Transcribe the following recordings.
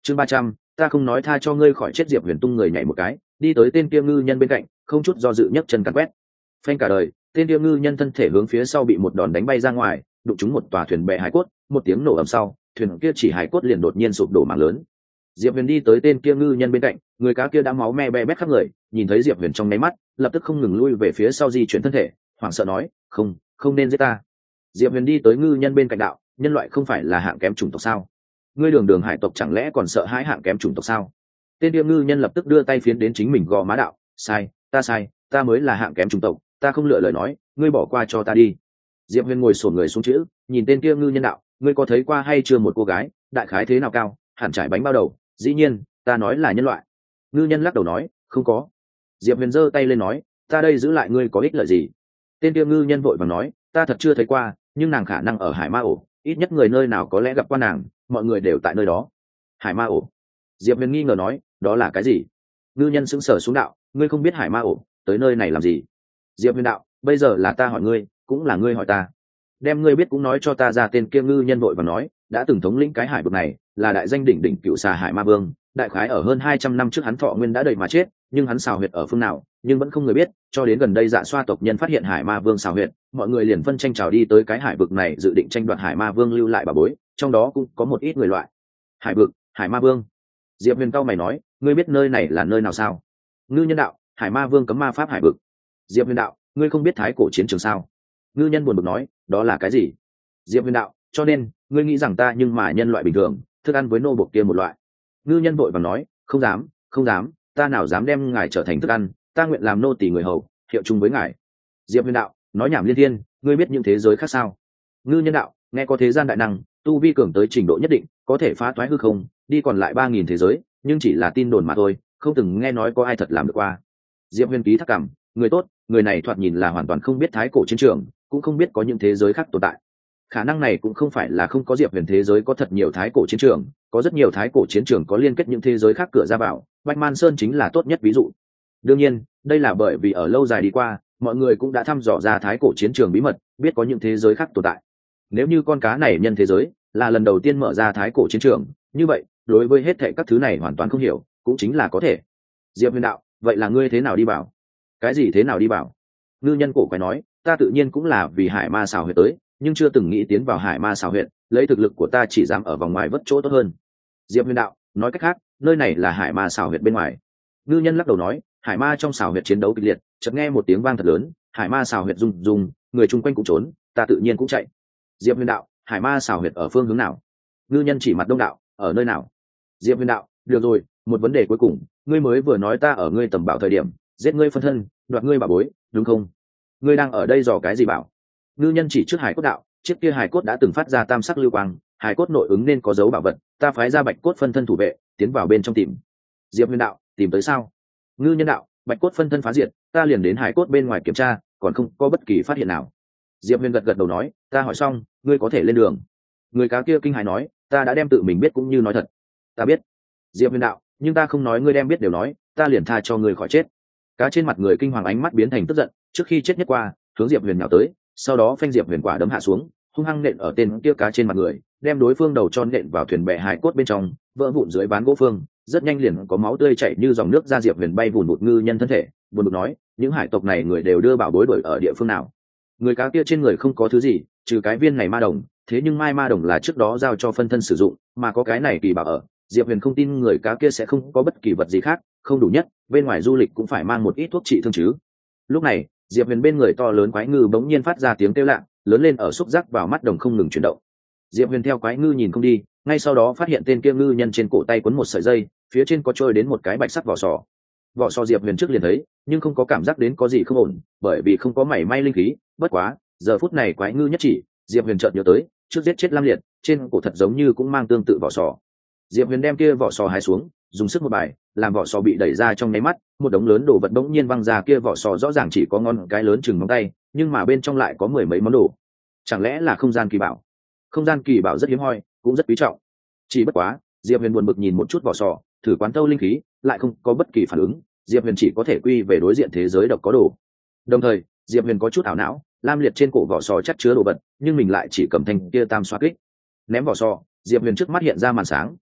chương 300, ta không nói tha cho ngươi khỏi chết. Diệp Huyền tung người nhảy một cái đi tới tên kia ngư nhân bên cạnh, không chút do dự nhấc chân cắn quét. Phanh cả đời, tên kia ngư nhân thân thể hướng phía sau bị một đòn đánh bay ra ngoài, đụng trúng một tòa thuyền bè hải cốt, một tiếng nổ ầm sau, thuyền kia chỉ hải cốt liền đột nhiên sụp đổ mảng lớn. Diệp Huyền đi tới tên kia ngư nhân bên cạnh, người cá kia đã máu me be bét khắp người, nhìn thấy Diệp Huyền trong nháy mắt, lập tức không ngừng lui về phía sau di chuyển thân thể, hoảng sợ nói, không nên giết ta. Diệp Huyền đi tới ngư nhân bên cạnh đạo, nhân loại không phải là hạng kém chủng tộc sao? Ngươi đường đường hải tộc chẳng lẽ còn sợ hãi hạng kém chủng tộc sao? Tên kia ngư nhân lập tức đưa tay phiến đến chính mình gò má đạo, sai, ta mới là hạng kém chủng tộc, ta không lựa lời nói, ngươi bỏ qua cho ta đi. Diệp Huyền ngồi xổm người xuống chữ, nhìn tên kia ngư nhân đạo, ngươi có thấy qua hay chưa một cô gái, đại khái thế nào cao, hẳn trải bánh bao đầu, dĩ nhiên, ta nói là nhân loại. Ngư nhân lắc đầu nói, không có. Diệp Huyền giơ tay lên nói, ta đây giữ lại ngươi có ích lợi gì? Tên kia ngư nhân vội vàng nói, ta thật chưa thấy qua, nhưng nàng khả năng ở hải ma ổ, ít nhất người nơi nào có lẽ gặp qua nàng, mọi người đều tại nơi đó. Hải ma ổ? Diệp Huyền nghi ngờ nói, đó là cái gì? Ngư nhân sững sờ xuống đạo, ngươi không biết hải ma ổ, tới nơi này làm gì? Diệp Huyền đạo, bây giờ là ta hỏi ngươi, cũng là ngươi hỏi ta. Đem ngươi biết cũng nói cho ta ra. Tên kia ngư nhân vội vàng nói, đã từng thống lĩnh cái hải vực này, là đại danh đỉnh đỉnh cựu xà hải ma vương, đại khái ở hơn 200 năm trước hắn thọ nguyên đã đầy mà chết, nhưng hắn xào huyệt ở phương nào, nhưng vẫn không người biết, cho đến gần đây Dạ Xoa tộc nhân phát hiện hải ma vương xào huyệt, mọi người liền phân tranh trào đi tới cái hải vực này dự định tranh đoạt hải ma vương lưu lại bà bối, trong đó cũng có một ít người loại. Hải vực, hải ma vương. Diệp Huyền cao mày nói, ngươi biết nơi này là nơi nào sao? Ngư nhân đạo, hải ma vương cấm ma pháp hải vực. Diệp Huyền đạo, ngươi không biết thái cổ chiến trường sao? Ngư nhân buồn bực nói, đó là cái gì? Diệp Huyền đạo, cho nên ngươi nghĩ rằng ta nhưng mà nhân loại bình thường, thức ăn với nô bộc kia một loại. Ngư nhân vội vàng nói, không dám, ta nào dám đem ngài trở thành thức ăn, ta nguyện làm nô tỳ người hầu, hiệu chung với ngài. Diệp Huyền đạo, nói nhảm liên thiên, ngươi biết những thế giới khác sao? Ngư nhân đạo, nghe có thế gian đại năng, tu vi cường tới trình độ nhất định, có thể phá toái hư không, đi còn lại 3000 thế giới, nhưng chỉ là tin đồn mà thôi, không từng nghe nói có ai thật làm được qua. Diệp Huyền ký thác cảm, người tốt, người này thoạt nhìn là hoàn toàn không biết thái cổ chiến trường, cũng không biết có những thế giới khác tồn tại. Khả năng này cũng không phải là không có. Diệp Huyền thế giới có thật nhiều thái cổ chiến trường, có rất nhiều thái cổ chiến trường có liên kết những thế giới khác cửa ra vào, Bạch Man Sơn chính là tốt nhất ví dụ. Đương nhiên, đây là bởi vì ở lâu dài đi qua, mọi người cũng đã thăm dò ra thái cổ chiến trường bí mật, biết có những thế giới khác tồn tại. Nếu như con cá này nhân thế giới là lần đầu tiên mở ra thái cổ chiến trường, như vậy, đối với hết thảy các thứ này hoàn toàn không hiểu, cũng chính là có thể. Diệp Huyền đạo, vậy là ngươi thế nào đi bảo? Cái gì thế nào đi bảo? Ngư nhân cổ quái nói, ta tự nhiên cũng là vì hải ma xào huyệt tới, nhưng chưa từng nghĩ tiến vào hải ma xào huyệt, lấy thực lực của ta chỉ dám ở vòng ngoài vất chỗ tốt hơn. Diệp Huyền đạo, nói cách khác, nơi này là hải ma xào huyệt bên ngoài. Ngư nhân lắc đầu nói, hải ma trong xào huyệt chiến đấu kịch liệt, chợt nghe một tiếng vang thật lớn, hải ma xào huyệt rung rung, người chung quanh cũng trốn, ta tự nhiên cũng chạy. Diệp Huyền đạo, hải ma xào huyệt ở phương hướng nào? Ngư nhân chỉ mặt đông đạo, ở nơi nào? Diệp Huyền đạo, được rồi, một vấn đề cuối cùng, ngươi mới vừa nói ta ở ngươi tầm bảo thời điểm giết ngươi phân thân, đoạt ngươi bảo bối, đúng không? Ngươi đang ở đây dò cái gì bảo? Ngư nhân chỉ trước hải cốt đạo, chiếc kia hải cốt đã từng phát ra tam sắc lưu quang, hải cốt nội ứng nên có dấu bảo vật, ta phái ra bạch cốt phân thân thủ vệ tiến vào bên trong tìm. Diệp Huyền đạo, tìm tới sao? Ngư nhân đạo, bạch cốt phân thân phá diệt, ta liền đến hải cốt bên ngoài kiểm tra, còn không có bất kỳ phát hiện nào. Diệp Huyền gật gật đầu nói, ta hỏi xong, ngươi có thể lên đường. Người cá kia kinh hãi nói, ta đã đem tự mình biết cũng như nói thật. Ta biết. Diệp Huyền đạo, nhưng ta không nói ngươi đem biết đều nói, ta liền tha cho ngươi khỏi chết. Cá trên mặt người kinh hoàng ánh mắt biến thành tức giận, trước khi chết nhất qua, hướng Diệp Huyền nhào tới, sau đó phanh Diệp Huyền quả đấm hạ xuống, hung hăng nện ở tên kia cá trên mặt người, đem đối phương đầu cho nện vào thuyền bè hải cốt bên trong, vỡ vụn dưới ván gỗ phương, rất nhanh liền có máu tươi chảy như dòng nước ra. Diệp Huyền bay vụn một ngư nhân thân thể, buồn bực nói, những hải tộc này người đều đưa bảo bối đổi ở địa phương nào? Người cá kia trên người không có thứ gì, trừ cái viên này ma đồng, thế nhưng mai ma đồng là trước đó giao cho phân thân sử dụng, mà có cái này kỳ bảo ở, Diệp Huyền không tin người cá kia sẽ không có bất kỳ vật gì khác, không đủ nhất, bên ngoài du lịch cũng phải mang một ít thuốc trị thương chứ. Lúc này, Diệp Huyền bên người to lớn quái ngư bỗng nhiên phát ra tiếng kêu lạ, lớn lên ở xúc giác vào mắt đồng không ngừng chuyển động. Diệp Huyền theo quái ngư nhìn không đi, ngay sau đó phát hiện tên kia ngư nhân trên cổ tay quấn một sợi dây, phía trên có trôi đến một cái bạch sắc vỏ sò. Vỏ sò Diệp Huyền trước liền thấy, nhưng không có cảm giác đến có gì không ổn, bởi vì không có mảy may linh khí. Bất quá, giờ phút này quái ngư nhất chỉ, Diệp Huyền chợt nhớ tới, trước giết chết Lam Liệt, trên cổ thật giống như cũng mang tương tự vỏ sò. Diệp Huyền đem kia vỏ sò hái xuống, dùng sức một bài, làm vỏ sò bị đẩy ra trong nháy mắt, một đống lớn đồ vật bỗng nhiên văng ra. Kia vỏ sò rõ ràng chỉ có ngón cái lớn chừng ngón tay, nhưng mà bên trong lại có mười mấy món đồ. Chẳng lẽ là không gian kỳ bảo? Không gian kỳ bảo rất hiếm hoi, cũng rất quý trọng. Chỉ bất quá, Diệp Huyền buồn bực nhìn một chút vỏ sò, thử quán thâu linh khí, lại không có bất kỳ phản ứng. Diệp Huyền chỉ có thể quy về đối diện thế giới độc có đồ. Đồng thời, Diệp Huyền có chút ảo não, Lam Liệt trên cổ vỏ sò chắc chứa đồ vật, nhưng mình lại chỉ cầm thanh kia tam xoa kích. Ném vỏ sò, Diệp Huyền trước mắt hiện ra màn sáng,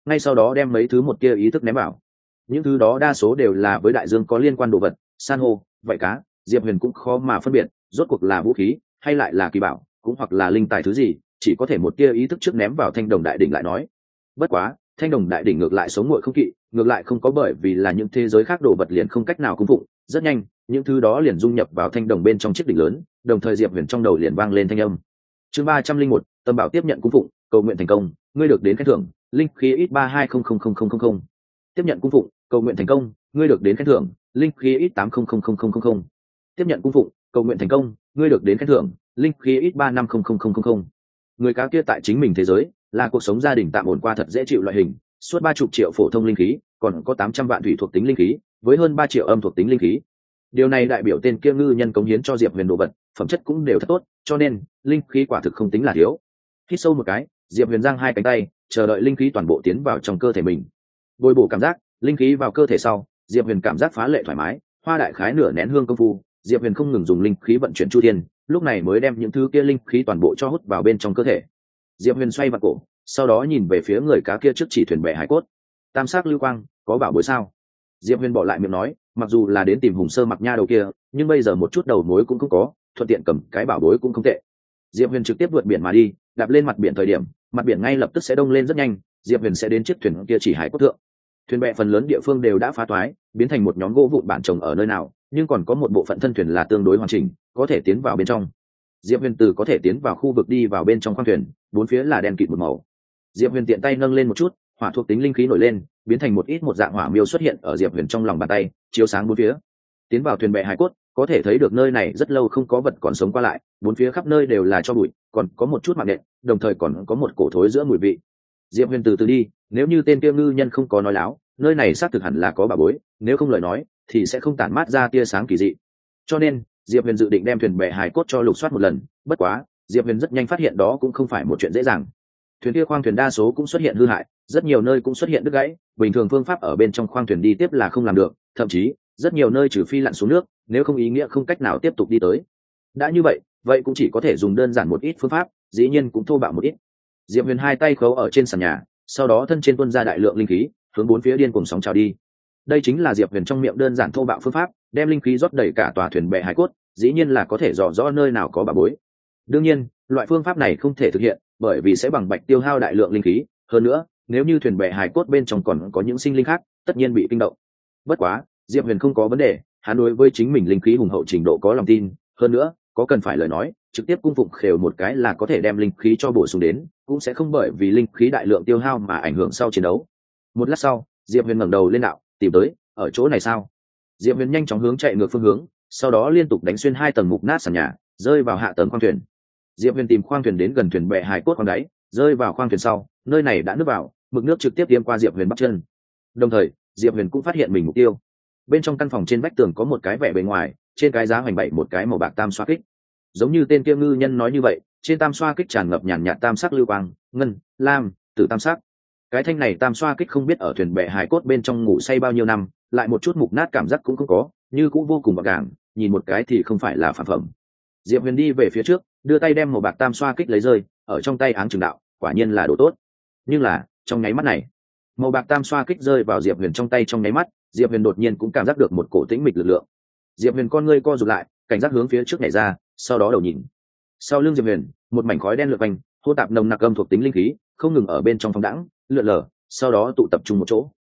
ngay sau đó đem mấy thứ một kia ý thức ném vào. Những thứ đó đa số đều là với đại dương có liên quan đồ vật, san hô, vảy cá. Diệp Huyền cũng khó mà phân biệt rốt cuộc là vũ khí hay lại là kỳ bảo, cũng hoặc là linh tài thứ gì, chỉ có thể một tia ý thức trước ném vào thanh đồng đại đỉnh lại nói. Bất quá thanh đồng đại đỉnh ngược lại sống nguội không kỵ, ngược lại không có bởi vì là những thế giới khác đồ vật liền không cách nào cung phụng. Rất nhanh những thứ đó liền dung nhập vào thanh đồng bên trong chiếc đỉnh lớn, đồng thời Diệp Huyền trong đầu liền vang lên thanh âm. Chương 301, Tâm Bảo tiếp nhận cung phụng, cầu nguyện thành công, ngươi được đến khen thưởng, linh khí ít 32000000. Tiếp nhận cung phụng, cầu nguyện thành công, ngươi được đến khen thưởng, linh khí ít 800000. Tiếp nhận cung phụng, cầu nguyện thành công, ngươi được đến khen thưởng, linh khí ít 350000. Người cá kia tại chính mình thế giới là cuộc sống gia đình tạm ổn qua thật dễ chịu loại hình, suốt 30 triệu phổ thông linh khí, còn có 800 vạn thủy thuộc tính linh khí, với hơn 3 triệu âm thuộc tính linh khí. Điều này đại biểu tên kia ngư nhân cống hiến cho Diệp Huyền đồ vật, phẩm chất cũng đều thật tốt, cho nên linh khí quả thực không tính là thiếu. Hít sâu một cái, Diệp Huyền giang hai cánh tay, chờ đợi linh khí toàn bộ tiến vào trong cơ thể mình. Bồi bổ cảm giác, linh khí vào cơ thể sau, Diệp Huyền cảm giác phá lệ thoải mái, hoa đại khái nửa nén hương công phu, Diệp Huyền không ngừng dùng linh khí vận chuyển chu thiên, lúc này mới đem những thứ kia linh khí toàn bộ cho hút vào bên trong cơ thể. Diệp Huyền xoay vặn cổ, sau đó nhìn về phía người cá kia trước chỉ thuyền bè hải cốt. Tam sắc lưu quang, có bảo bối sao? Diệp Huyền bỏ lại miệng nói, mặc dù là đến tìm Hùng Sơ Mặc Nha đầu kia, nhưng bây giờ một chút đầu mối cũng không có, thuận tiện cầm cái bảo bối cũng không tệ. Diệp Huyền trực tiếp vượt biển mà đi, đạp lên mặt biển thời điểm, mặt biển ngay lập tức sẽ đông lên rất nhanh, Diệp Huyền sẽ đến chiếc thuyền kia chỉ hải cốt thượng. Thuyền bè phần lớn địa phương đều đã phá toái, biến thành một nhóm gỗ vụn bản trồng ở nơi nào, nhưng còn có một bộ phận thân thuyền là tương đối hoàn chỉnh, có thể tiến vào bên trong. Diệp Huyền từ có thể tiến vào khu vực đi vào bên trong khoang thuyền, bốn phía là đen kịt một màu. Diệp Huyền tiện tay nâng lên một chút, hỏa thuộc tính linh khí nổi lên, biến thành một ít một dạng hỏa miêu xuất hiện ở Diệp Huyền trong lòng bàn tay, chiếu sáng bốn phía. Tiến vào thuyền bè hải cốt, có thể thấy được nơi này rất lâu không có vật còn sống qua lại, bốn phía khắp nơi đều là tro bụi, còn có một chút mạng nện, đồng thời còn có một cổ thối giữa mùi vị. Diệp Huyền từ từ đi, nếu như tên kia ngư nhân không có nói láo, nơi này xác thực hẳn là có bảo bối, nếu không lời nói thì sẽ không tản mát ra tia sáng kỳ dị. Cho nên Diệp Huyền dự định đem thuyền bè hải cốt cho lục soát một lần, bất quá Diệp Huyền rất nhanh phát hiện đó cũng không phải một chuyện dễ dàng. Thuyền kia khoang thuyền đa số cũng xuất hiện hư hại, rất nhiều nơi cũng xuất hiện đứt gãy, bình thường phương pháp ở bên trong khoang thuyền đi tiếp là không làm được, thậm chí rất nhiều nơi trừ phi lặn xuống nước, nếu không ý nghĩa không cách nào tiếp tục đi tới. Đã như vậy, vậy cũng chỉ có thể dùng đơn giản một ít phương pháp, dĩ nhiên cũng thô bạo một ít. Diệp Huyền hai tay khấu ở trên sàn nhà, sau đó thân trên tuôn ra đại lượng linh khí, hướng bốn phía điên cuồng sóng trào đi. Đây chính là Diệp Huyền trong miệng đơn giản thô bạo phương pháp, đem linh khí rót đầy cả tòa thuyền bè hải cốt, dĩ nhiên là có thể dò rõ nơi nào có bảo bối. Đương nhiên, loại phương pháp này không thể thực hiện, bởi vì sẽ bằng bạch tiêu hao đại lượng linh khí, hơn nữa, nếu như thuyền bè hải cốt bên trong còn có những sinh linh khác, tất nhiên bị kinh động. Bất quá, Diệp Huyền không có vấn đề, hắn đối với chính mình linh khí hùng hậu trình độ có lòng tin, hơn nữa, có cần phải lời nói, trực tiếp cung phụng khều một cái là có thể đem linh khí cho bổ sung đến, cũng sẽ không bởi vì linh khí đại lượng tiêu hao mà ảnh hưởng sau chiến đấu. Một lát sau, Diệp Huyền ngẩng đầu lên đạo, tìm tới, ở chỗ này sao? Diệp Huyền nhanh chóng hướng chạy ngược phương hướng, sau đó liên tục đánh xuyên hai tầng mục nát sàn nhà, rơi vào hạ tầng khoang thuyền. Diệp Huyền tìm khoang thuyền đến gần thuyền bè hải cốt khoang đáy, rơi vào khoang thuyền sau, nơi này đã nước vào, mực nước trực tiếp tiêm qua Diệp Huyền bắp chân. Đồng thời, Diệp Huyền cũng phát hiện mình mục tiêu. Bên trong căn phòng trên vách tường có một cái vẻ bề ngoài, trên cái giá hoành bậy một cái màu bạc tam xoa kích. Giống như tên kia ngư nhân nói như vậy, trên tam xoa kích tràn ngập nhàn nhạt tam sắc lưu quang, ngân, lam, tử tam sắc. Cái thanh này tam xoa kích không biết ở thuyền bè hải cốt bên trong ngủ say bao nhiêu năm, lại một chút mục nát cảm giác cũng không có, như cũng vô cùng gọn gàng, nhìn một cái thì không phải là phản phẩm. Diệp Huyền đi về phía trước, đưa tay đem màu bạc tam xoa kích lấy rơi, ở trong tay áng chừng đạo, quả nhiên là đồ tốt. Nhưng là, trong nháy mắt này, màu bạc tam xoa kích rơi vào Diệp Huyền trong tay trong nháy mắt, Diệp Huyền đột nhiên cũng cảm giác được một cổ tĩnh mịch lực lượng. Diệp Huyền con ngươi co rụt lại, cảnh giác hướng phía trước nhảy ra, sau đó đầu nhìn. Sau lưng Diệp Huyền, một mảnh khói đen lượn quanh, hô tạp nồng nặc âm thuộc tính linh khí, không ngừng ở bên trong phóng đãng, lượn lờ, sau đó tụ tập trung một chỗ.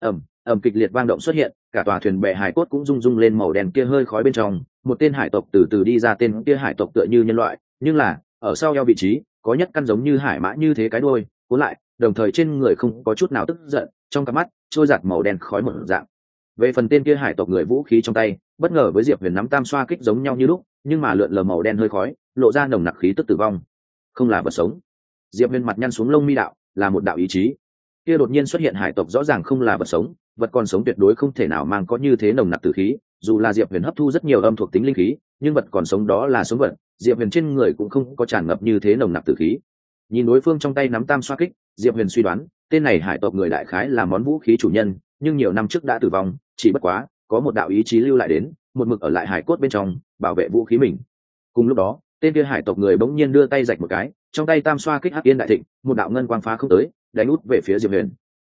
Ầm kịch liệt vang động xuất hiện, cả tòa thuyền bè hải cốt cũng rung rung lên màu đen kia hơi khói bên trong, một tên hải tộc từ từ đi ra, tên kia hải tộc tựa như nhân loại, nhưng là ở sau eo vị trí có nhất căn giống như hải mã như thế cái đuôi cuốn lại, đồng thời trên người không có chút nào tức giận, trong cặp mắt trôi giạt màu đen khói một dạng. Về phần tên kia hải tộc người vũ khí trong tay, bất ngờ với Diệp Huyền nắm tam xoa kích giống nhau như lúc, nhưng mà lượn lờ màu đen hơi khói, lộ ra nồng nặc khí tức tử vong. Không là vật sống. Diệp Huyền mặt nhăn xuống lông mi đạo, là một đạo ý chí. Kia đột nhiên xuất hiện hải tộc rõ ràng không là vật sống, vật còn sống tuyệt đối không thể nào mang có như thế nồng nặc tử khí, dù là Diệp Huyền hấp thu rất nhiều âm thuộc tính linh khí, nhưng vật còn sống đó là sống vật, Diệp Huyền trên người cũng không có tràn ngập như thế nồng nặc tử khí. Nhìn đối phương trong tay nắm tam xoa kích, Diệp Huyền suy đoán, tên này hải tộc người đại khái là món vũ khí chủ nhân, nhưng nhiều năm trước đã tử vong, chỉ bất quá có một đạo ý chí lưu lại đến, một mực ở lại hải cốt bên trong, bảo vệ vũ khí mình. Cùng lúc đó, tên kia hải tộc người bỗng nhiên đưa tay rạch một cái, trong tay tam xoa kích hắc yên đại thịnh, một đạo ngân quang phá không tới, đánh út về phía Diệp Huyền.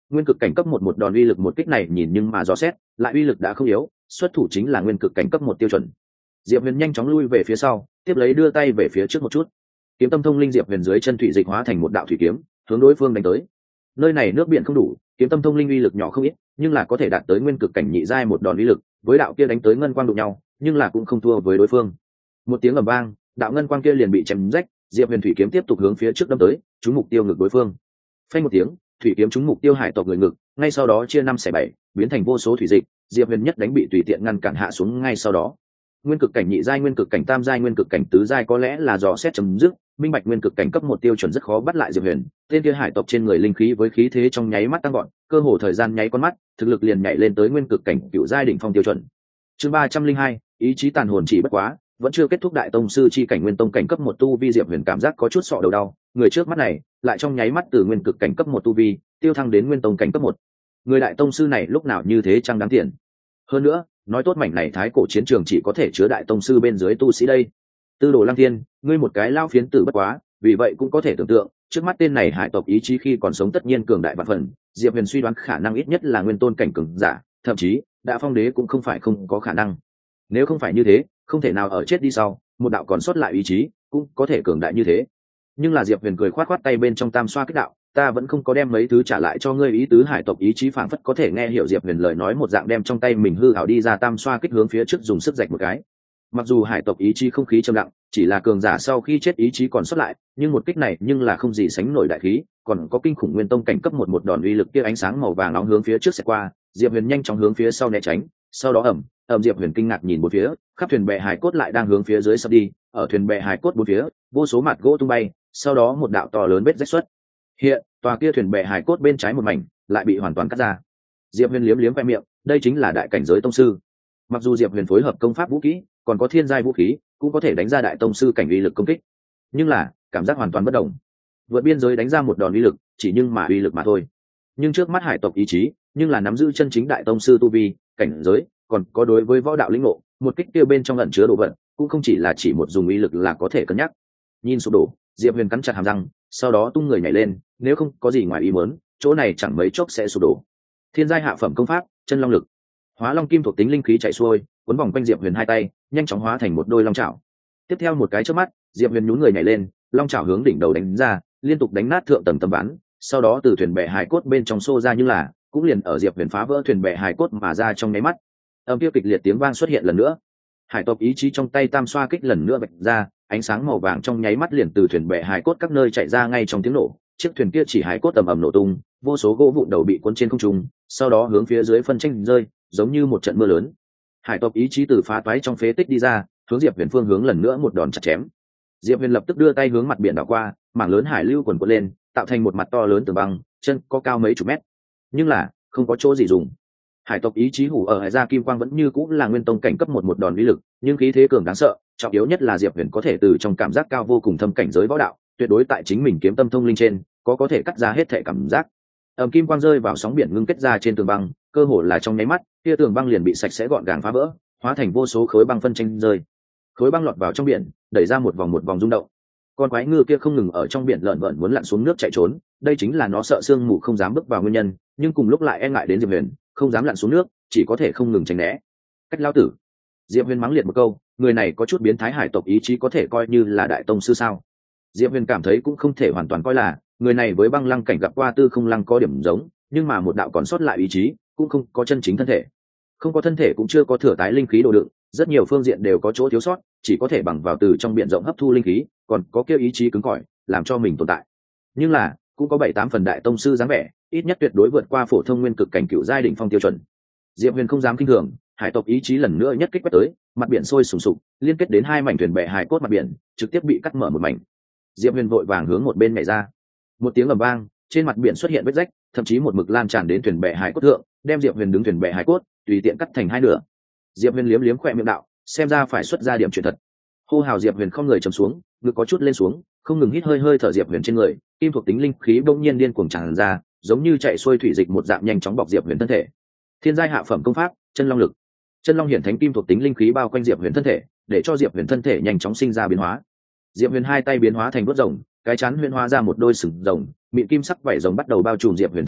nguyên cực cảnh cấp một đòn uy lực một kích này nhìn nhưng mà dò xét lại uy lực đã không yếu, xuất thủ chính là nguyên cực cảnh cấp một tiêu chuẩn. Diệp Huyền nhanh chóng lui về phía sau, tiếp lấy đưa tay về phía trước một chút, kiếm tâm thông linh Diệp Huyền dưới chân thủy dịch hóa thành một đạo thủy kiếm hướng đối phương đánh tới. Nơi này nước biển không đủ, kiếm tâm thông linh uy lực nhỏ không ít, nhưng là có thể đạt tới nguyên cực cảnh nhị giai một đòn uy lực, với đạo kia đánh tới ngân quang đụng nhau, nhưng là cũng không thua với đối phương. Một tiếng ầm vang, đạo ngân quang kia liền bị chém rách, Diệp Huyền thủy kiếm tiếp tục hướng phía trước đâm tới, trúng mục tiêu ngực đối phương. Phanh một tiếng, thủy kiếm trúng mục tiêu hải tộc người ngực, ngay sau đó chia năm xẻ bảy, biến thành vô số thủy dịch, Diệp Huyền nhất đánh bị tùy tiện ngăn cản hạ xuống ngay sau đó. Nguyên cực cảnh nhị giai, nguyên cực cảnh tam giai, nguyên cực cảnh tứ giai có lẽ là dò xét chấm dứt, minh bạch nguyên cực cảnh cấp một tiêu chuẩn rất khó bắt lại Diệp Huyền. Tên kia hải tộc trên người linh khí với khí thế trong nháy mắt tăng gọn, cơ hồ thời gian nháy con mắt, thực lực liền nhảy lên tới nguyên cực cảnh cựu giai đỉnh phong tiêu chuẩn. Chương 302, ý chí tàn hồn chỉ bất quá, vẫn chưa kết thúc đại tông sư chi cảnh nguyên tông cảnh cấp một tu vi. Diệp Huyền cảm giác có chút sọ đầu đau, người trước mắt này lại trong nháy mắt từ nguyên cực cảnh cấp một tu vi tiêu thăng đến nguyên tông cảnh cấp một. Người đại tông sư này lúc nào như thế chẳng đáng tiền. Hơn nữa, nói tốt mảnh này thái cổ chiến trường chỉ có thể chứa đại tông sư bên dưới tu sĩ đây. Tư Đồ Lăng Thiên, ngươi một cái lao phiến tử bất quá, vì vậy cũng có thể tưởng tượng, trước mắt tên này hải tộc ý chí khi còn sống tất nhiên cường đại vạn phần. Diệp Huyền suy đoán khả năng ít nhất là nguyên tôn cảnh cường giả, thậm chí đã phong đế cũng không phải không có khả năng. Nếu không phải như thế, không thể nào ở chết đi sau, một đạo còn sót lại ý chí cũng có thể cường đại như thế. Nhưng là Diệp Huyền cười khoát khoát tay bên trong tam xoa kích đạo, ta vẫn không có đem mấy thứ trả lại cho ngươi. Ý tứ hải tộc ý chí phảng phất có thể nghe hiểu Diệp Huyền lời nói một dạng, đem trong tay mình hư ảo đi ra tam xoa kích hướng phía trước dùng sức rạch một cái. Mặc dù hải tộc ý chí không khí trầm lặng, chỉ là cường giả sau khi chết ý chí còn sót lại, nhưng một kích này nhưng là không gì sánh nổi đại khí, còn có kinh khủng nguyên tông cảnh cấp một đòn uy lực kia, ánh sáng màu vàng nóng hướng phía trước sẽ qua, Diệp Huyền nhanh chóng hướng phía sau né tránh, sau đó ầm Diệp Huyền kinh ngạc nhìn bốn phía, khắp thuyền bè hải cốt lại đang hướng phía dưới sập đi, ở thuyền bè hải cốt bốn phía, vô số mạt gỗ tung bay, sau đó một đạo to lớn vết rách xuất hiện, tòa kia thuyền bè hải cốt bên trái một mảnh lại bị hoàn toàn cắt ra. Diệp Huyền liếm liếm khoe miệng, đây chính là đại cảnh giới tông sư. Mặc dù Diệp Huyền phối hợp công pháp vũ kỹ, còn có thiên giai vũ khí, cũng có thể đánh ra đại tông sư cảnh uy lực công kích, nhưng là cảm giác hoàn toàn bất đồng. Vượt biên giới đánh ra một đòn uy lực, chỉ nhưng mà uy lực mà thôi. Nhưng trước mắt hải tộc ý chí, nhưng là nắm giữ chân chính đại tông sư tu vi, cảnh giới, còn có đối với võ đạo lĩnh ngộ, một kích kia bên trong ẩn chứa đồ vật, cũng không chỉ là chỉ một dùng uy lực là có thể cân nhắc. Nhìn sụp đổ, Diệp Huyền cắn chặt hàm răng, sau đó tung người nhảy lên, nếu không có gì ngoài ý muốn, chỗ này chẳng mấy chốc sẽ sụp đổ. Thiên giai hạ phẩm công pháp, chân long lực. Hóa long kim thuộc tính linh khí chạy xuôi, cuốn vòng quanh Diệp Huyền hai tay, nhanh chóng hóa thành một đôi long chảo. Tiếp theo một cái chớp mắt, Diệp Huyền nhún người nhảy lên, long chảo hướng đỉnh đầu đánh ra, liên tục đánh nát thượng tầng tấm ván, sau đó từ thuyền bè hài cốt bên trong xô ra, nhưng là cũng liền ở Diệp Huyền phá vỡ thuyền bè hài cốt mà ra trong nháy mắt, âm kia kịch liệt tiếng vang xuất hiện lần nữa. Hải tộc ý chí trong tay tam xoa kích lần nữa bật ra, ánh sáng màu vàng trong nháy mắt liền từ thuyền bè hài cốt các nơi chạy ra ngay trong tiếng nổ, chiếc thuyền kia chỉ hài cốt ầm ầm nổ tung, vô số gỗ vụn đầu bị cuốn trên không trung, sau đó hướng phía dưới phân tranh rơi, giống như một trận mưa lớn. Hải tộc ý chí từ phá toái trong phế tích đi ra, hướng Diệp Huyền phương hướng lần nữa một đòn chặt chém. Diệp Huyền lập tức đưa tay hướng mặt biển đảo qua, mảng lớn hải lưu quần quật lên, tạo thành một mặt to lớn tường băng, chân có cao mấy chục mét, nhưng là không có chỗ gì dùng. Hải tộc ý chí hủ ở hải gia kim quang vẫn như cũng là nguyên tông cảnh cấp một đòn uy lực, nhưng khí thế cường đáng sợ, trọng yếu nhất là Diệp Huyền có thể từ trong cảm giác cao vô cùng thâm cảnh giới võ đạo, tuyệt đối tại chính mình kiếm tâm thông linh trên, có thể cắt ra hết thể cảm giác. Kim quang rơi vào sóng biển ngưng kết ra trên tường băng, cơ hồ là trong nháy mắt, kia tường băng liền bị sạch sẽ gọn gàng phá vỡ, hóa thành vô số khối băng phân tranh rơi. Khối băng lọt vào trong biển, đẩy ra một vòng rung động. Con quái ngư kia không ngừng ở trong biển lởn vởn muốn lặn xuống nước chạy trốn, đây chính là nó sợ sương mù không dám bước vào nguyên nhân, nhưng cùng lúc lại e ngại đến Diệp Huyền, không dám lặn xuống nước, chỉ có thể không ngừng tránh né. Cách lao tử! Diệp Huyền mắng liệt một câu, người này có chút biến thái, hải tộc ý chí có thể coi như là đại tông sư sao? Diệp Huyền cảm thấy cũng không thể hoàn toàn coi là, người này với băng lăng cảnh gặp qua tư không lăng có điểm giống, nhưng mà một đạo còn sót lại ý chí, cũng không có chân chính thân thể. Không có thân thể cũng chưa có thừa tái linh khí đồ đựng, rất nhiều phương diện đều có chỗ thiếu sót, chỉ có thể bằng vào từ trong biển rộng hấp thu linh khí, còn có kêu ý chí cứng cỏi, làm cho mình tồn tại. Nhưng là, cũng có 7-8 phần đại tông sư dáng vẻ, ít nhất tuyệt đối vượt qua phổ thông nguyên cực cảnh cựu giai đỉnh phong tiêu chuẩn. Diệp Huyền không dám kinh thường, hải tộc ý chí lần nữa nhất kích quét tới, mặt biển sôi sùng sục, liên kết đến hai mảnh thuyền bè hài cốt mặt biển, trực tiếp bị cắt mở một mảnh. Diệp Huyền vội vàng hướng một bên nhảy ra. Một tiếng ầm vang, trên mặt biển xuất hiện vết rách, thậm chí một mực lan tràn đến thuyền bè hài cốt thượng, đem Diệp Huyền đứng thuyền bè hài cốt tùy tiện cắt thành hai nửa. Diệp Huyền liếm liếm khóe miệng đạo, xem ra phải xuất ra điểm chuyện thật. Hô hào Diệp Huyền không người trầm xuống, ngực có chút lên xuống, không ngừng hít hơi thở Diệp Huyền trên người, kim thuộc tính linh khí bỗng nhiên điên cuồng tràn ra, giống như chạy xuôi thủy dịch một dạng nhanh chóng bọc Diệp Huyền thân thể. Thiên giai hạ phẩm công pháp, chân long lực. Chân long hiển thánh kim thuộc tính linh khí bao quanh Diệp Huyền thân thể, để cho Diệp Huyền thân thể nhanh chóng sinh ra biến hóa. Diệp Huyền hai tay biến hóa thành vuốt rồng, cái chắn huyền hóa ra một đôi sừng rồng, mịn kim sắc vảy rồng bắt đầu bao trùm Diệp Huyền thân thể,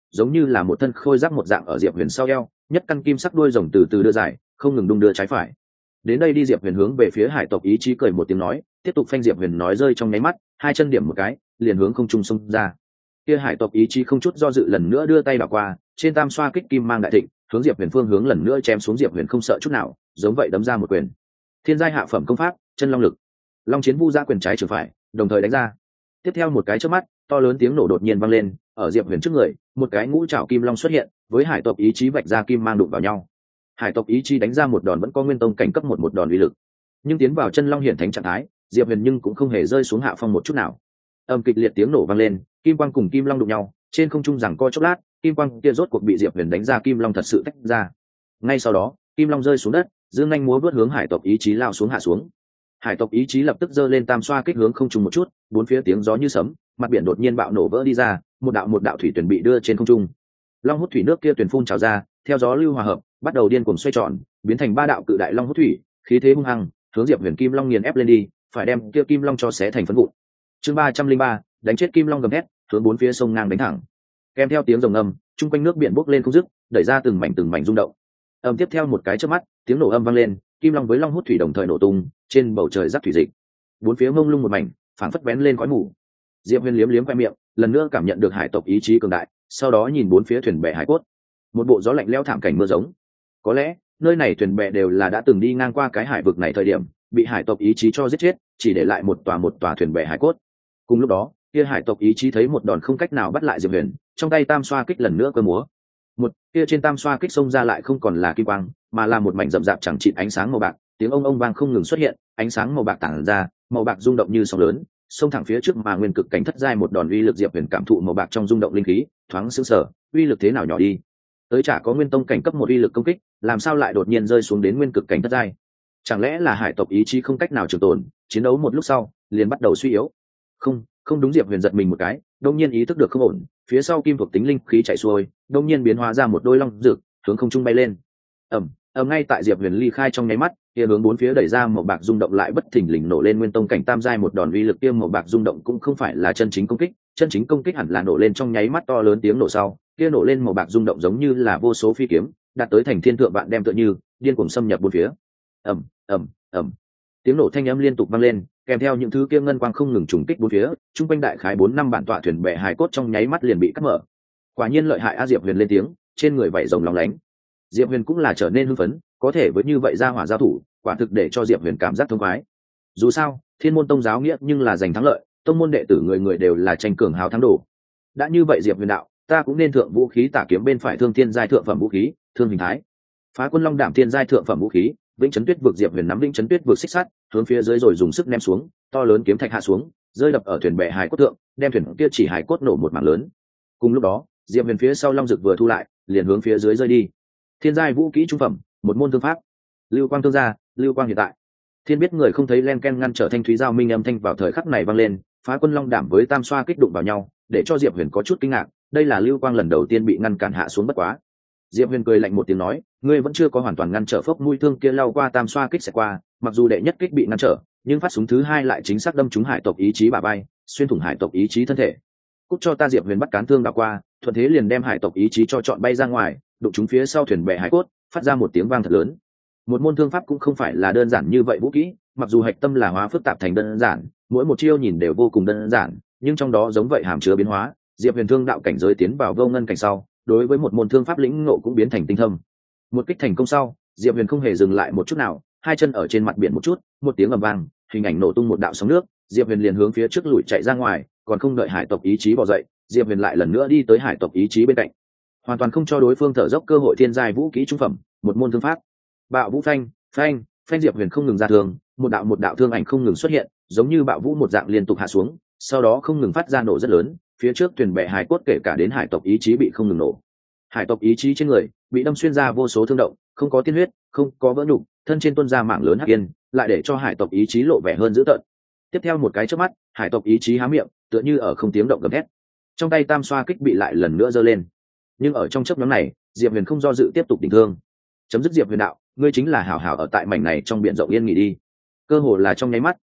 giống như là một thân khôi giáp một dạng ở Diệp Huyền sau eo, nhất căn kim sắc đuôi rồng từ từ đưa dài, không ngừng đung đưa trái phải. Đến đây đi. Diệp Huyền hướng về phía hải tộc ý chí cười một tiếng nói, tiếp tục phanh. Diệp Huyền nói rơi trong nháy mắt, hai chân điểm một cái, liền hướng không trung xông ra. Kia hải tộc ý chí không chút do dự lần nữa đưa tay bảo qua, trên tam xoa kích kim mang đại thịnh, hướng Diệp Huyền phương hướng lần nữa chém xuống. Diệp Huyền không sợ chút nào, giống vậy đấm ra một quyền. Thiên giai hạ phẩm công pháp, chân long lực. Long chiến vu ra quyền trái trường phải, đồng thời đánh ra. Tiếp theo một cái chớp mắt, to lớn tiếng nổ đột nhiên vang lên, ở Diệp Huyền trước người, một cái ngũ trảo kim long xuất hiện, với hải tộc ý chí vạch ra kim mang đụng vào nhau. Hải tộc ý chí đánh ra một đòn vẫn có nguyên tông cảnh cấp một đòn uy lực, nhưng tiến vào chân long hiển thánh trạng thái, Diệp Huyền nhưng cũng không hề rơi xuống hạ phong một chút nào. Âm kịch liệt tiếng nổ vang lên, kim quang cùng kim long đụng nhau, trên không trung giằng co chốc lát, kim quang kia rốt cuộc bị Diệp Huyền đánh ra, kim long thật sự tách ra. Ngay sau đó, kim long rơi xuống đất, dương nhanh múa vớt hướng hải tộc ý chí lao xuống hạ xuống. Hải tộc ý chí lập tức giơ lên tam xoa kích hướng không trung một chút, bốn phía tiếng gió như sấm, mặt biển đột nhiên bạo nổ vỡ đi ra, một đạo thủy tuyển bị đưa trên không trung. Long hút thủy nước kia tuyển phun trào ra, theo gió lưu hòa hợp, bắt đầu điên cuồng xoay tròn, biến thành ba đạo cự đại long hút thủy, khí thế hung hăng, hướng Diệp Huyền kim long nghiền ép lên đi, phải đem kia kim long cho xé thành phấn vụn. Chương 303, đánh chết kim long gầm thét, hướng bốn phía sông ngang đánh thẳng. Kèm theo tiếng rồng ngâm, trung quanh nước biển bốc lên không dứt, đẩy ra từng mảnh rung động. Tiếp theo một cái chớp mắt, tiếng nổ âm vang lên, kim long với long hút thủy đồng thời nổ tung, trên bầu trời rắc thủy dịch. Bốn phía mông lung một mảnh, phảng phất vén lên khói mù. Diệp Huyền liếm liếm khoe miệng, lần nữa cảm nhận được hải tộc ý chí cường đại, sau đó nhìn bốn phía thuyền bè hải cốt. Một bộ gió lạnh lẽo thảm cảnh mưa giống. Có lẽ, nơi này thuyền bè đều là đã từng đi ngang qua cái hải vực này thời điểm, bị hải tộc ý chí cho giết chết, chỉ để lại một tòa thuyền bè hải cốt. Cùng lúc đó, kia hải tộc ý chí thấy một đòn không cách nào bắt lại Diệp Huyền, trong tay tam xoa kích lần nữa cơ múa. Một kia trên tam xoa kích xông ra lại không còn là kim quang, mà là một mảnh rậm rạp chẳng chịt ánh sáng màu bạc, tiếng ông vang không ngừng xuất hiện, ánh sáng màu bạc tản ra, màu bạc rung động như sóng lớn, xông thẳng phía trước mà nguyên cực cảnh thất giai một đòn uy lực. Diệp Huyền cảm thụ màu bạc trong rung động linh khí, thoáng sững sờ, uy lực thế nào nhỏ đi, tới chả có nguyên tông cảnh cấp một uy lực công kích, làm sao lại đột nhiên rơi xuống đến nguyên cực cảnh thất giai? Chẳng lẽ là hải tộc ý chí không cách nào trường tồn, chiến đấu một lúc sau liền bắt đầu suy yếu? Không đúng. Diệp Huyền giật mình một cái, đông nhiên ý thức được không ổn, phía sau kim thuộc tính linh khí chạy xuôi, đông nhiên biến hóa ra một đôi long rực, hướng không trung bay lên. Ngay tại Diệp Huyền ly khai trong nháy mắt, kia hướng bốn phía đẩy ra màu bạc rung động lại bất thình lình nổ lên nguyên tông cảnh tam giai một đòn uy lực. Kia màu bạc rung động cũng không phải là chân chính công kích hẳn là nổ lên trong nháy mắt to lớn tiếng nổ sau, kia nổ lên màu bạc rung động giống như là vô số phi kiếm đạt tới thành thiên thượng vạn đem, tựa như điên cuồng xâm nhập bốn phía. Tiếng nổ thanh âm liên tục vang lên, kèm theo những thứ kia ngân quang không ngừng trùng kích bốn phía, trung quanh đại khái 4-5 bản tọa thuyền bè hải cốt trong nháy mắt liền bị cắt mở. Quả nhiên lợi hại a! Diệp Huyền lên tiếng, trên người vảy rồng lóng lánh. Diệp Huyền cũng là trở nên hưng phấn, có thể với như vậy ra hỏa giao thủ, quả thực để cho Diệp Huyền cảm giác thông khoái. Dù sao, Thiên môn tông giáo nghĩa nhưng là giành thắng lợi, tông môn đệ tử người người đều là tranh cường hào thắng đồ. Đã như vậy Diệp Huyền đạo, ta cũng nên thượng vũ khí tả kiếm bên phải thương thiên giai thượng phẩm vũ khí, thương hình thái. Phá quân long đảm thiên giai thượng phẩm vũ khí, vĩnh chấn tuyết vực. Diệp Huyền nắm vĩnh chấn tuyết vực xích sắt, hướng phía dưới rồi dùng sức ném xuống, to lớn kiếm thạch hạ xuống, rơi đập ở thuyền bè hải cốt thượng, đem thuyền kia chỉ hải cốt nổ một mảng lớn. Cùng lúc đó, Diệp Huyền phía sau long dực vừa thu lại, liền hướng phía dưới rơi đi. Thiên giai vũ kỹ trung phẩm, một môn thương pháp. Lưu quang thương gia, lưu quang hiện tại. Thiên biết người không thấy, len ken ngăn trở thanh thúy giao minh âm thanh vào thời khắc này vang lên, phá quân long đảm với tam xoa kích đụng vào nhau, để cho Diệp Huyền có chút kinh ngạc, đây là lưu quang lần đầu tiên bị ngăn cản hạ xuống bất quá. Diệp Huyền cười lạnh một tiếng nói, ngươi vẫn chưa có hoàn toàn ngăn trở phốc mũi thương kia lao qua tam xoa kích sẽ qua, mặc dù đệ nhất kích bị ngăn trở, nhưng phát súng thứ hai lại chính xác đâm trúng hải tộc ý chí bả vai, xuyên thủng hải tộc ý chí thân thể. Cút cho ta! Diệp Huyền bắt cán thương đảo qua, thuận thế liền đem hải tộc ý chí cho chọn bay ra ngoài, đụng trúng phía sau thuyền bè hải cốt, phát ra một tiếng vang thật lớn. Một môn thương pháp cũng không phải là đơn giản như vậy vũ kỹ, mặc dù hạch tâm là hóa phức tạp thành đơn giản, mỗi một chiêu nhìn đều vô cùng đơn giản, nhưng trong đó giống vậy hàm chứa biến hóa. Diệp Huyền thương đạo cảnh giới tiến vào vô ngân cảnh sau, đối với một môn thương pháp lĩnh ngộ cũng biến thành tinh thâm. Một kích thành công sau, Diệp Huyền không hề dừng lại một chút nào, hai chân ở trên mặt biển một chút, một tiếng ầm vang, hình ảnh nổ tung một đạo sóng nước, Diệp Huyền liền hướng phía trước lùi chạy ra ngoài, còn không đợi hải tộc ý chí bò dậy, Diệp Huyền lại lần nữa đi tới hải tộc ý chí bên cạnh, hoàn toàn không cho đối phương thở dốc cơ hội. Thiên giai vũ kỹ trung phẩm, một môn thương pháp. Bạo vũ phanh. Diệp Huyền không ngừng ra thương, một đạo thương ảnh không ngừng xuất hiện, giống như bạo vũ một dạng liên tục hạ xuống, sau đó không ngừng phát ra nổ rất lớn, phía trước thuyền bè hải cốt kể cả đến hải tộc ý chí bị không ngừng nổ. Hải tộc ý chí trên người bị đâm xuyên ra vô số thương động, không có tiên huyết, không có vỡ nhục, thân trên tuôn ra mảng lớn hắc yên, lại để cho hải tộc ý chí lộ vẻ hơn dữ tợn. Tiếp theo một cái chớp mắt, hải tộc ý chí há miệng, tựa như ở không tiếng động gầm thét. Trong tay tam xoa kích bị lại lần nữa giơ lên, nhưng ở trong chớp nhoáng này, Diệp Huyền không do dự tiếp tục định thương. Chấm dứt! Diệp Huyền đạo, ngươi chính là hảo hảo ở tại mảnh này trong biển rộng yên nghỉ đi. Cơ hồ là trong nháy mắt,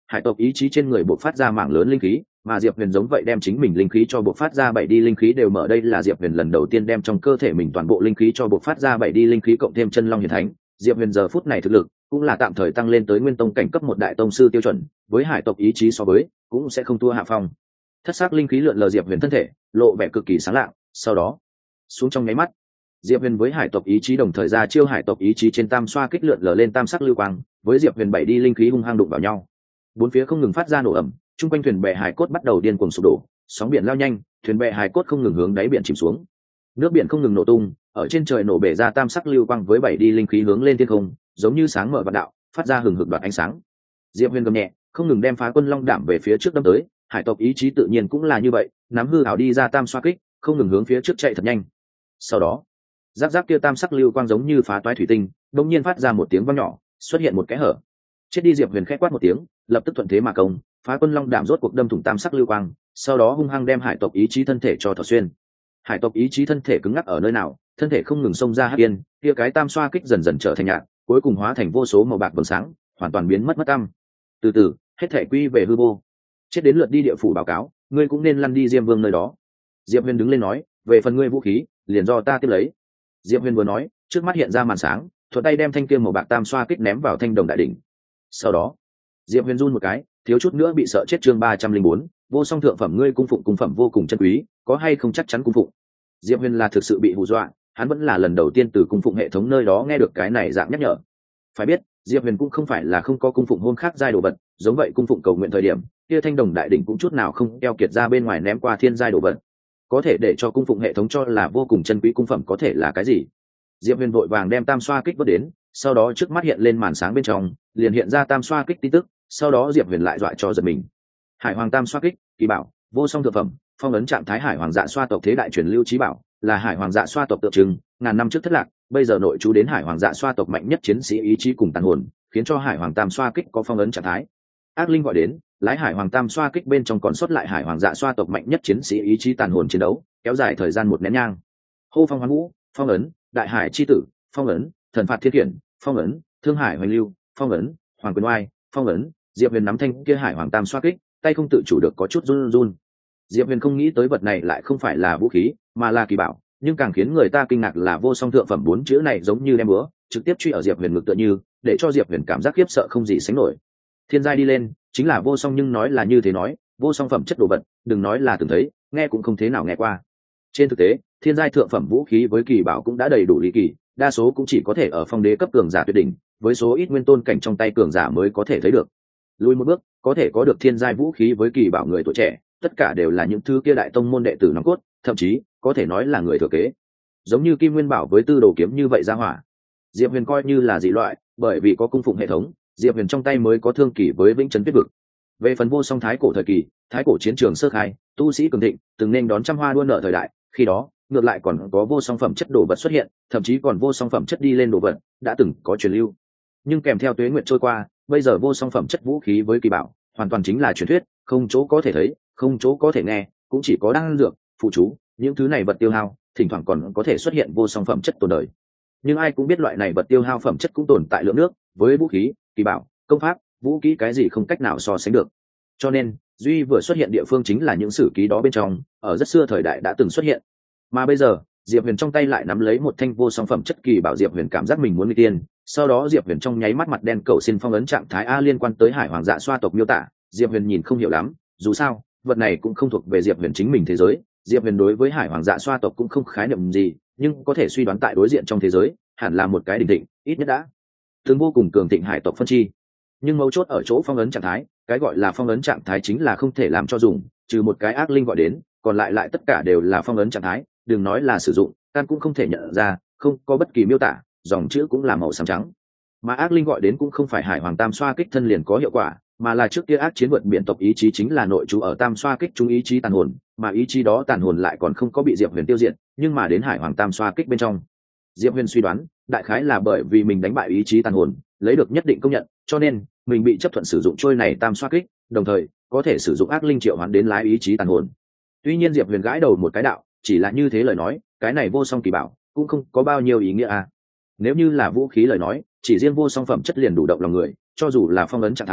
hải tộc ý chí trên người buộc phát ra mảng lớn linh khí, mà Diệp Huyền giống vậy đem chính mình linh khí cho buộc phát ra 7 đi linh khí đều mở. Đây là Diệp Huyền lần đầu tiên đem trong cơ thể mình toàn bộ linh khí cho buộc phát ra 7 đi linh khí cộng thêm chân long hiển thánh. Diệp Huyền giờ phút này thực lực cũng là tạm thời tăng lên tới nguyên tông cảnh cấp 1 đại tông sư tiêu chuẩn, với hải tộc ý chí so với cũng sẽ không thua hạ phong. Thất sắc linh khí lượn lờ Diệp Huyền thân thể, lộ vẻ cực kỳ sáng lạng, sau đó xuống trong nháy mắt, Diệp Huyền với hải tộc ý chí đồng thời ra chiêu hải tộc ý chí trên tam xoa kích lượn lờ lên tam sắc lưu quang, với Diệp Huyền 7 đi linh khí hung hăng đụng vào nhau. Bốn phía không ngừng phát ra nổ ầm, chung quanh thuyền bè hải cốt bắt đầu điên cuồng sụp đổ, sóng biển lao nhanh, thuyền bè hải cốt không ngừng hướng đáy biển chìm xuống. Nước biển không ngừng nổ tung, ở trên trời nổ bể ra tam sắc lưu quang với 7 đi linh khí hướng lên thiên không, giống như sáng mở vạn đạo, phát ra hừng hực đoạt ánh sáng. Diệp Huyền gầm nhẹ, không ngừng đem phá quân long đảm về phía trước đâm tới, hải tộc ý chí tự nhiên cũng là như vậy, nắm hư ảo đi ra tam xoa kích, không ngừng hướng phía trước chạy thật nhanh. Sau đó, giáp giáp kia tam sắc lưu quang giống như phá toái thủy tinh, đột nhiên phát ra một tiếng vang nhỏ, xuất hiện một cái hở. Chết đi. Diệp Huyền khẽ quát một tiếng, lập tức thuận thế mà công, phá quân long đảm rốt cuộc đâm thủng tam sắc lưu quang, sau đó hung hăng đem hải tộc ý chí thân thể cho thọ xuyên. Hải tộc ý chí thân thể cứng ngắc ở nơi nào, thân thể không ngừng xông ra hắc yên, kia cái tam xoa kích dần dần trở thành nhạt, cuối cùng hóa thành vô số màu bạc vầng sáng, hoàn toàn biến mất tăm. Từ từ, hết thể quy về hư vô. Chết đến lượt đi địa phủ báo cáo, ngươi cũng nên lăn đi Diêm Vương nơi đó. Diệp Huyền đứng lên nói, về phần ngươi vũ khí, liền do ta tiếp lấy. Diệp Huyền vừa nói, trước mắt hiện ra màn sáng, thuận tay đem thanh kia màu bạc tam xoa kích ném vào thanh đồng đại đỉnh. Sau đó, Diệp Huyền run một cái, thiếu chút nữa bị sợ chết. Chương 304, vô song thượng phẩm, ngươi cung phụng cung phẩm vô cùng chân quý, có hay không chắc chắn cung phụng. Diệp Huyền là thực sự bị hù dọa, hắn vẫn là lần đầu tiên từ cung phụng hệ thống nơi đó nghe được cái này dạng nhắc nhở. Phải biết, Diệp Huyền cũng không phải là không có cung phụng hôn khác giai đồ vật, giống vậy cung phụng cầu nguyện thời điểm, kia thanh đồng đại đỉnh cũng chút nào không keo kiệt ra bên ngoài ném qua thiên giai đồ vật. Có thể để cho cung phụng hệ thống cho là vô cùng chân quý cung phẩm có thể là cái gì? Diệp Huyền vội vàng đem tam xoa kích vớt đến, sau đó trước mắt hiện lên màn sáng bên trong, liền hiện ra tam xoa kích tin tức, sau đó Diệp Huyền lại dọa cho giật mình. Hải Hoàng tam xoa kích, kỳ bảo, vô song thượng phẩm, phong ấn trạng thái Hải Hoàng Dạ xoa tộc thế đại truyền lưu chí bảo, là Hải Hoàng Dạ xoa tộc tượng trưng, ngàn năm trước thất lạc, bây giờ nội trú đến Hải Hoàng Dạ xoa tộc mạnh nhất chiến sĩ ý chí cùng tàn hồn, khiến cho Hải Hoàng tam xoa kích có phong ấn trạng thái. Ác linh gọi đến, lái Hải Hoàng tam xoa kích bên trong còn sót lại Hải Hoàng Dạ xoa tộc mạnh nhất chiến sĩ ý chí tàn hồn chiến đấu, kéo dài thời gian một nén nhang. Hô phong hoán vũ, phong ấn, đại hải chi tử, phong ấn, thần phạt thiên khiển, phong ấn, thương hải hoành lưu, phong ấn, hoàng quyền oai, phong ấn. Diệp Huyền nắm thanh kia Hải Hoàng tam xoa kích, tay không tự chủ được có chút run run. Diệp Huyền không nghĩ tới vật này lại không phải là vũ khí, mà là kỳ bảo, nhưng càng khiến người ta kinh ngạc là vô song thượng phẩm 4 chữ này giống như đem búa trực tiếp truy ở Diệp Huyền ngực tựa như, để cho Diệp Huyền cảm giác khiếp sợ không gì sánh nổi. Thiên giai đi lên, chính là vô song, nhưng nói là như thế nói, vô song phẩm chất đồ vật, đừng nói là từng thấy, nghe cũng không thế nào nghe qua. Trên thực tế, thiên giai thượng phẩm vũ khí với kỳ bảo cũng đã đầy đủ lý kỳ, đa số cũng chỉ có thể ở phong đế cấp cường giả tuyệt đỉnh, với số ít nguyên tôn cảnh trong tay cường giả mới có thể thấy được. Lùi một bước, có thể có được thiên giai vũ khí với kỳ bảo người tuổi trẻ, tất cả đều là những thứ kia đại tông môn đệ tử nòng cốt, thậm chí có thể nói là người thừa kế. Giống như Kim Nguyên Bảo với Tư Đồ kiếm như vậy ra hỏa, Diệp Huyền coi như là dị loại, bởi vì có cung phụng hệ thống, Diệp Huyền trong tay mới có thương kỳ với vĩnh trấn tuyết vực. Về phần vô song thái cổ thời kỳ, thái cổ chiến trường sơ khai, tu sĩ cường thịnh, từng nên đón trăm hoa đua nở thời đại, khi đó ngược lại còn có vô song phẩm chất đồ vật xuất hiện, thậm chí còn vô song phẩm chất đi lên đồ vật đã từng có truyền lưu. Nhưng kèm theo tuế nguyện trôi qua, bây giờ vô song phẩm chất vũ khí với kỳ bảo hoàn toàn chính là truyền thuyết, không chỗ có thể thấy, không chỗ có thể nghe, cũng chỉ có đan dược, phụ chú, những thứ này vật tiêu hao, thỉnh thoảng còn có thể xuất hiện vô song phẩm chất tồn đời. Nhưng ai cũng biết loại này vật tiêu hao phẩm chất cũng tồn tại lượng nước, với vũ khí, kỳ bảo, công pháp, vũ kỹ cái gì không cách nào so sánh được. Cho nên duy vừa xuất hiện địa phương chính là những sử ký đó bên trong, ở rất xưa thời đại đã từng xuất hiện. Mà bây giờ Diệp Huyền trong tay lại nắm lấy một thanh vô song phẩm chất kỳ bảo, Diệp Huyền cảm giác mình muốn nguy tiên. Sau đó Diệp Huyền trong nháy mắt mặt đen cầu xin phong ấn trạng thái a. Liên quan tới Hải Hoàng Dạ xoa tộc miêu tả, Diệp Huyền nhìn không hiểu lắm, dù sao vật này cũng không thuộc về Diệp Huyền chính mình thế giới. Diệp Huyền đối với Hải Hoàng Dạ xoa tộc cũng không khái niệm gì, nhưng có thể suy đoán tại đối diện trong thế giới hẳn là một cái đỉnh thịnh, ít nhất đã từng vô cùng cường thịnh hải tộc phân chi. Nhưng mấu chốt ở chỗ phong ấn trạng thái, cái gọi là phong ấn trạng thái chính là không thể làm cho dùng, trừ một cái ác linh gọi đến, còn lại tất cả đều là phong ấn trạng thái, đừng nói là sử dụng, căn cũng không thể nhận ra, không có bất kỳ miêu tả, dòng chữ cũng là màu xám trắng. Mà ác linh gọi đến cũng không phải Hải Hoàng tam xoa kích thân liền có hiệu quả, mà là trước kia ác chiến vượt biển tộc ý chí chính là nội trú ở tam xoa kích trung ý chí tàn hồn, mà ý chí đó tàn hồn lại còn không có bị Diệp Huyền tiêu diệt, nhưng mà đến Hải Hoàng tam xoa kích bên trong. Diệp Huyền suy đoán, đại khái là bởi vì mình đánh bại ý chí tàn hồn, lấy được nhất định công nhận, cho nên mình bị chấp thuận sử dụng trôi này tam xoa kích, đồng thời có thể sử dụng ác linh triệu hoán đến lái ý chí tàn hồn. Tuy nhiên Diệp Huyền gãi đầu một cái đạo, chỉ là như thế lời nói, cái này vô song kỳ bảo cũng không có bao nhiêu ý nghĩa à. Nếu như là vũ khí lời nói, chỉ riêng vô song phẩm chất liền đủ động lòng người, cho dù là phong ấn trạng thái,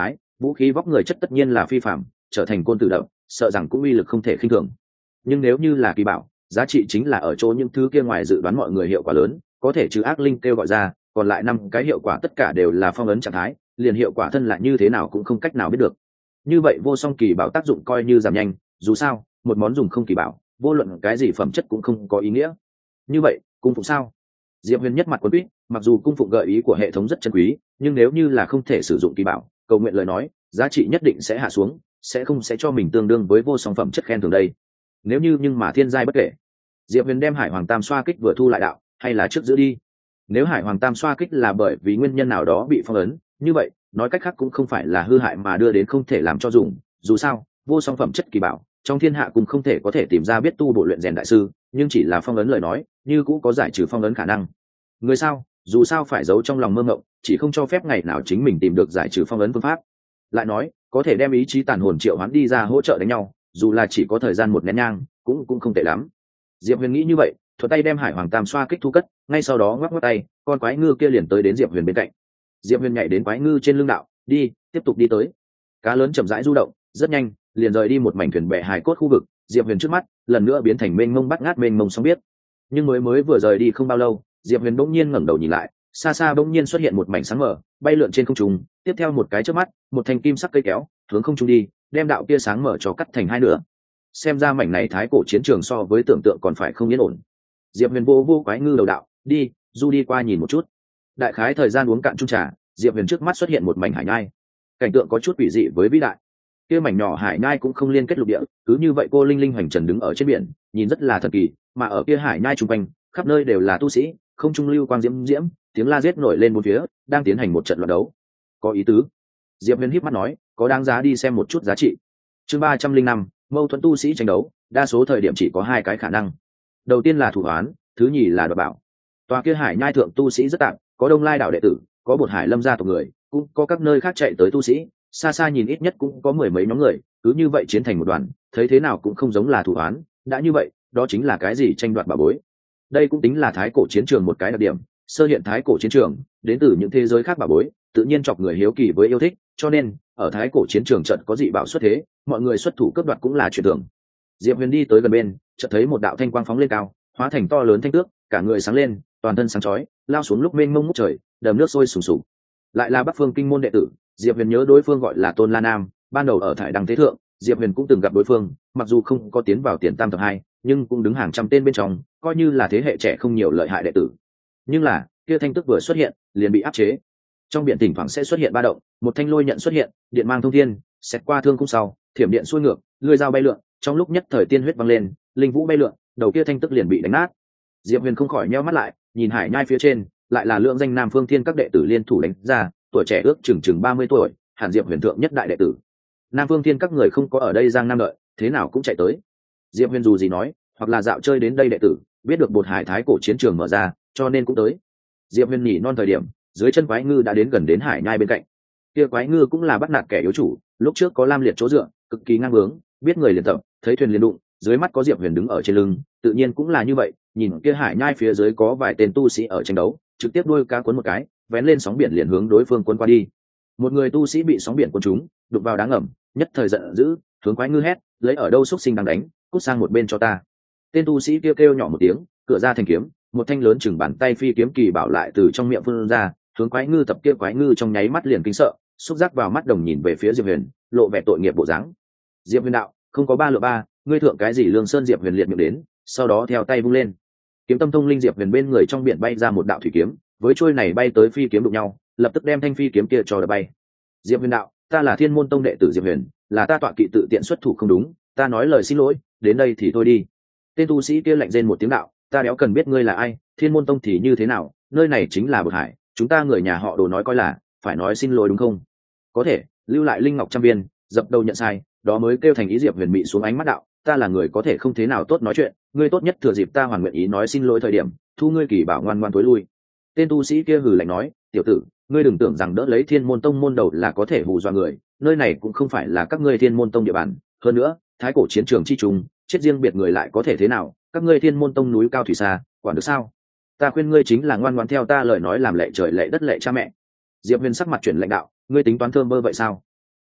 vũ khí vóc người chất tất nhiên là phi phạm, trở thành côn tử đậm, sợ rằng cũng uy lực không thể khinh thường. Nhưng nếu như là kỳ bảo, giá trị chính là ở chỗ những thứ kia ngoài dự đoán mọi người hiệu quả lớn, có thể trừ ác linh kêu gọi ra, còn lại 5 cái hiệu quả tất cả đều là phong ấn trạng thái, liền hiệu quả thân lại như thế nào cũng không cách nào biết được. Như vậy vô song kỳ bảo tác dụng coi như giảm nhanh, dù sao một món dùng không kỳ bảo, vô luận cái gì phẩm chất cũng không có ý nghĩa. Như vậy cung phụng sao? Diệp Huyền nhất mặt quấn quýt, mặc dù cung phụng gợi ý của hệ thống rất chân quý, nhưng nếu như là không thể sử dụng kỳ bảo, cầu nguyện lời nói, giá trị nhất định sẽ hạ xuống, sẽ không cho mình tương đương với vô song phẩm chất khen thưởng đây. Nếu như nhưng mà thiên giai bất kể. Diệp Huyền đem Hải Hoàng Tam xoa kích vừa thu lại đạo, hay là trước giữ đi. Nếu Hải Hoàng Tam xoa kích là bởi vì nguyên nhân nào đó bị phong ấn, như vậy nói cách khác cũng không phải là hư hại mà đưa đến không thể làm cho dùng. Dù sao vô song phẩm chất kỳ bảo trong thiên hạ cũng không thể có thể tìm ra biết tu bổ luyện rèn đại sư, nhưng chỉ là phong ấn lời nói như cũng có giải trừ phong ấn khả năng. Người sao dù sao phải giấu trong lòng mơ mộng, chỉ không cho phép ngày nào chính mình tìm được giải trừ phong ấn phương pháp. Lại nói có thể đem ý chí tàn hồn triệu hoán đi ra hỗ trợ đánh nhau, dù là chỉ có thời gian một nén nhang cũng không tệ lắm. Diệp Huyền nghĩ như vậy, thuận tay đem Hải Hoàng Tam xoa kích thu cất, ngay sau đó ngoắc ngoắc tay, con quái ngư kia liền tới đến Diệp Huyền bên cạnh. Diệp Huyền nhảy đến quái ngư trên lưng đạo, đi, tiếp tục đi tới. Cá lớn chậm rãi du động, rất nhanh liền rời đi một mảnh thuyền bè hài cốt khu vực. Diệp Huyền trước mắt lần nữa biến thành mênh mông bắt ngát mênh mông sóng biết. Nhưng mới vừa rời đi không bao lâu, Diệp Huyền bỗng nhiên ngẩng đầu nhìn lại, xa xa bỗng nhiên xuất hiện một mảnh sáng mở, bay lượn trên không trung, tiếp theo một cái chớp mắt, một thanh kim sắc cây kéo hướng không trung đi, đem đạo kia sáng mở cho cắt thành hai nửa. Xem ra mảnh này thái cổ chiến trường so với tưởng tượng còn phải không yên ổn. Diệp Huyền vô quái ngư đầu đạo, đi, du đi qua nhìn một chút. Đại khái thời gian uống cạn chung trà, Diệp Huyền trước mắt xuất hiện một mảnh hải nhai, cảnh tượng có chút quỷ dị với vĩ đại. Kia mảnh nhỏ hải nhai cũng không liên kết lục địa, cứ như vậy cô linh linh hoành trần đứng ở trên biển, nhìn rất là thần kỳ. Mà ở kia hải nhai trung quanh, khắp nơi đều là tu sĩ, không trung lưu quang diễm diễm, tiếng la giết nổi lên bốn phía, đang tiến hành một trận loạn đấu. Có ý tứ. Diệp Huyền híp mắt nói, có đáng giá đi xem một chút giá trị. Chương 305, mâu thuẫn tu sĩ tranh đấu, đa số thời điểm chỉ có 2 cái khả năng. Đầu tiên là thủ án, thứ nhì là đoạt bảo. Tòa kia hải nhai thượng tu sĩ rất tạm, có Đông Lai đạo đệ tử, có Bột Hải Lâm gia tộc người, cũng có các nơi khác chạy tới tu sĩ, xa xa nhìn ít nhất cũng có 10 mấy nhóm người, cứ như vậy chiến thành một đoàn, thấy thế nào cũng không giống là thủ án. Đã như vậy, đó chính là cái gì tranh đoạt bảo bối. Đây cũng tính là thái cổ chiến trường một cái đặc điểm, sơ hiện thái cổ chiến trường, đến từ những thế giới khác bảo bối, tự nhiên chọc người hiếu kỳ với yêu thích, cho nên ở thái cổ chiến trường trận có dị bảo xuất thế, mọi người xuất thủ cướp đoạt cũng là chuyện thường. Diệp Huyền đi tới gần bên, chợt thấy một đạo thanh quang phóng lên cao, hóa thành to lớn thanh tước, cả người sáng lên, toàn thân sáng chói, lao xuống lúc mênh mông ngút trời, đầm nước sôi sùng sục. Lại là Bắc Phương Kinh môn đệ tử, Diệp Huyền nhớ đối phương gọi là Tôn La Nam, ban đầu ở Thải Đăng Thế Thượng, Diệp Huyền cũng từng gặp đối phương, mặc dù không có tiến vào tiền tam thập hai, nhưng cũng đứng hàng trăm tên bên trong, coi như là thế hệ trẻ không nhiều lợi hại đệ tử. Nhưng là, kia thanh tước vừa xuất hiện, liền bị áp chế. Trong biển thỉnh thoảng sẽ xuất hiện ba động, một thanh lôi nhận xuất hiện, điện mang thông thiên, xét qua thương khung sau, thiểm điện xuôi ngược, lưỡi dao bay lượn, trong lúc nhất thời tiên huyết văng lên, linh vũ bay lượn, đầu kia thanh tước liền bị đánh nát. Diệp Huyền không khỏi nheo mắt lại, nhìn hải nhai phía trên, lại là lượng danh Nam Phương Thiên các đệ tử liên thủ đánh ra, tuổi trẻ ước chừng 30 tuổi, hẳn Diệp Huyền thượng nhất đại đệ tử. Nam Phương Thiên các người không có ở đây giang nam đợi, thế nào cũng chạy tới. Diệp Huyền dù gì nói, hoặc là dạo chơi đến đây đệ tử, biết được Bột Hải thái cổ chiến trường mở ra, cho nên cũng tới. Diệp Huyền nhỉ non thời điểm, dưới chân quái ngư đã đến gần đến hải nhai bên cạnh. Kia quái ngư cũng là bắt nạt kẻ yếu chủ, lúc trước có lam liệt chỗ dựa, cực kỳ ngang bướng, biết người liền tập, thấy thuyền liền đụng, dưới mắt có Diệp Huyền đứng ở trên lưng, tự nhiên cũng là như vậy. Nhìn kia hải nhai phía dưới có vài tên tu sĩ ở tranh đấu, trực tiếp đuôi cá cuốn một cái, vén lên sóng biển liền hướng đối phương cuốn qua đi. Một người tu sĩ bị sóng biển cuốn trúng, đụng vào đá ngầm, nhất thời giận dữ, hướng quái ngư hét, lấy ở đâu xúc sinh đang đánh, cút sang một bên cho ta. Tên tu sĩ kia kêu nhỏ một tiếng, cửa ra thành kiếm, một thanh lớn chừng bàn tay phi kiếm kỳ bảo lại từ trong miệng phun ra, hướng quái ngư tập kia quái ngư trong nháy mắt liền kinh sợ, xúc giác vào mắt đồng nhìn về phía Diệp Huyền, lộ vẻ tội nghiệp bộ dáng. Diệp Huyền đạo, không có ba lựa ba, ngươi thượng cái gì Lương Sơn? Diệp Huyền liệt miệng đến, sau đó theo tay vung lên, kiếm tâm thông linh Diệp Huyền bên người trong biển bay ra một đạo thủy kiếm, với trôi này bay tới phi kiếm đụng nhau, lập tức đem thanh phi kiếm kia cho đập bay. Diệp Huyền đạo, ta là Thiên Môn Tông đệ tử Diệp Huyền, là ta tọa kỵ tự tiện xuất thủ không đúng, ta nói lời xin lỗi, đến đây thì thôi đi. Tên tu sĩ kia lạnh rên một tiếng đạo, ta đéo cần biết ngươi là ai, Thiên Môn Tông thì như thế nào, nơi này chính là Bột Hải, chúng ta người nhà họ Đồ nói coi là phải nói xin lỗi đúng không? Có thể lưu lại linh ngọc trăm viên, dập đầu nhận sai, đó mới kêu thành ý. Diệp Huyền mị xuống ánh mắt đạo, ta là người có thể không thế nào tốt nói chuyện, ngươi tốt nhất thừa dịp ta hoàn nguyện ý nói xin lỗi thời điểm, thu ngươi kỳ bảo ngoan ngoan tối lui. Tên tu sĩ kia hừ lạnh nói, tiểu tử, ngươi đừng tưởng rằng đỡ lấy Thiên Môn Tông môn đầu là có thể hù dọa người, nơi này cũng không phải là các ngươi Thiên Môn Tông địa bàn, hơn nữa thái cổ chiến trường chi trùng, chết riêng biệt người lại có thể thế nào, các ngươi Thiên Môn Tông núi cao thủy xa, quản được sao? Ta khuyên ngươi chính là ngoan ngoãn theo ta lời nói, làm lệ trời lệ đất lệ cha mẹ. Diệp Huyền sắc mặt chuyển lãnh đạo, ngươi tính toán thơm mơ vậy sao?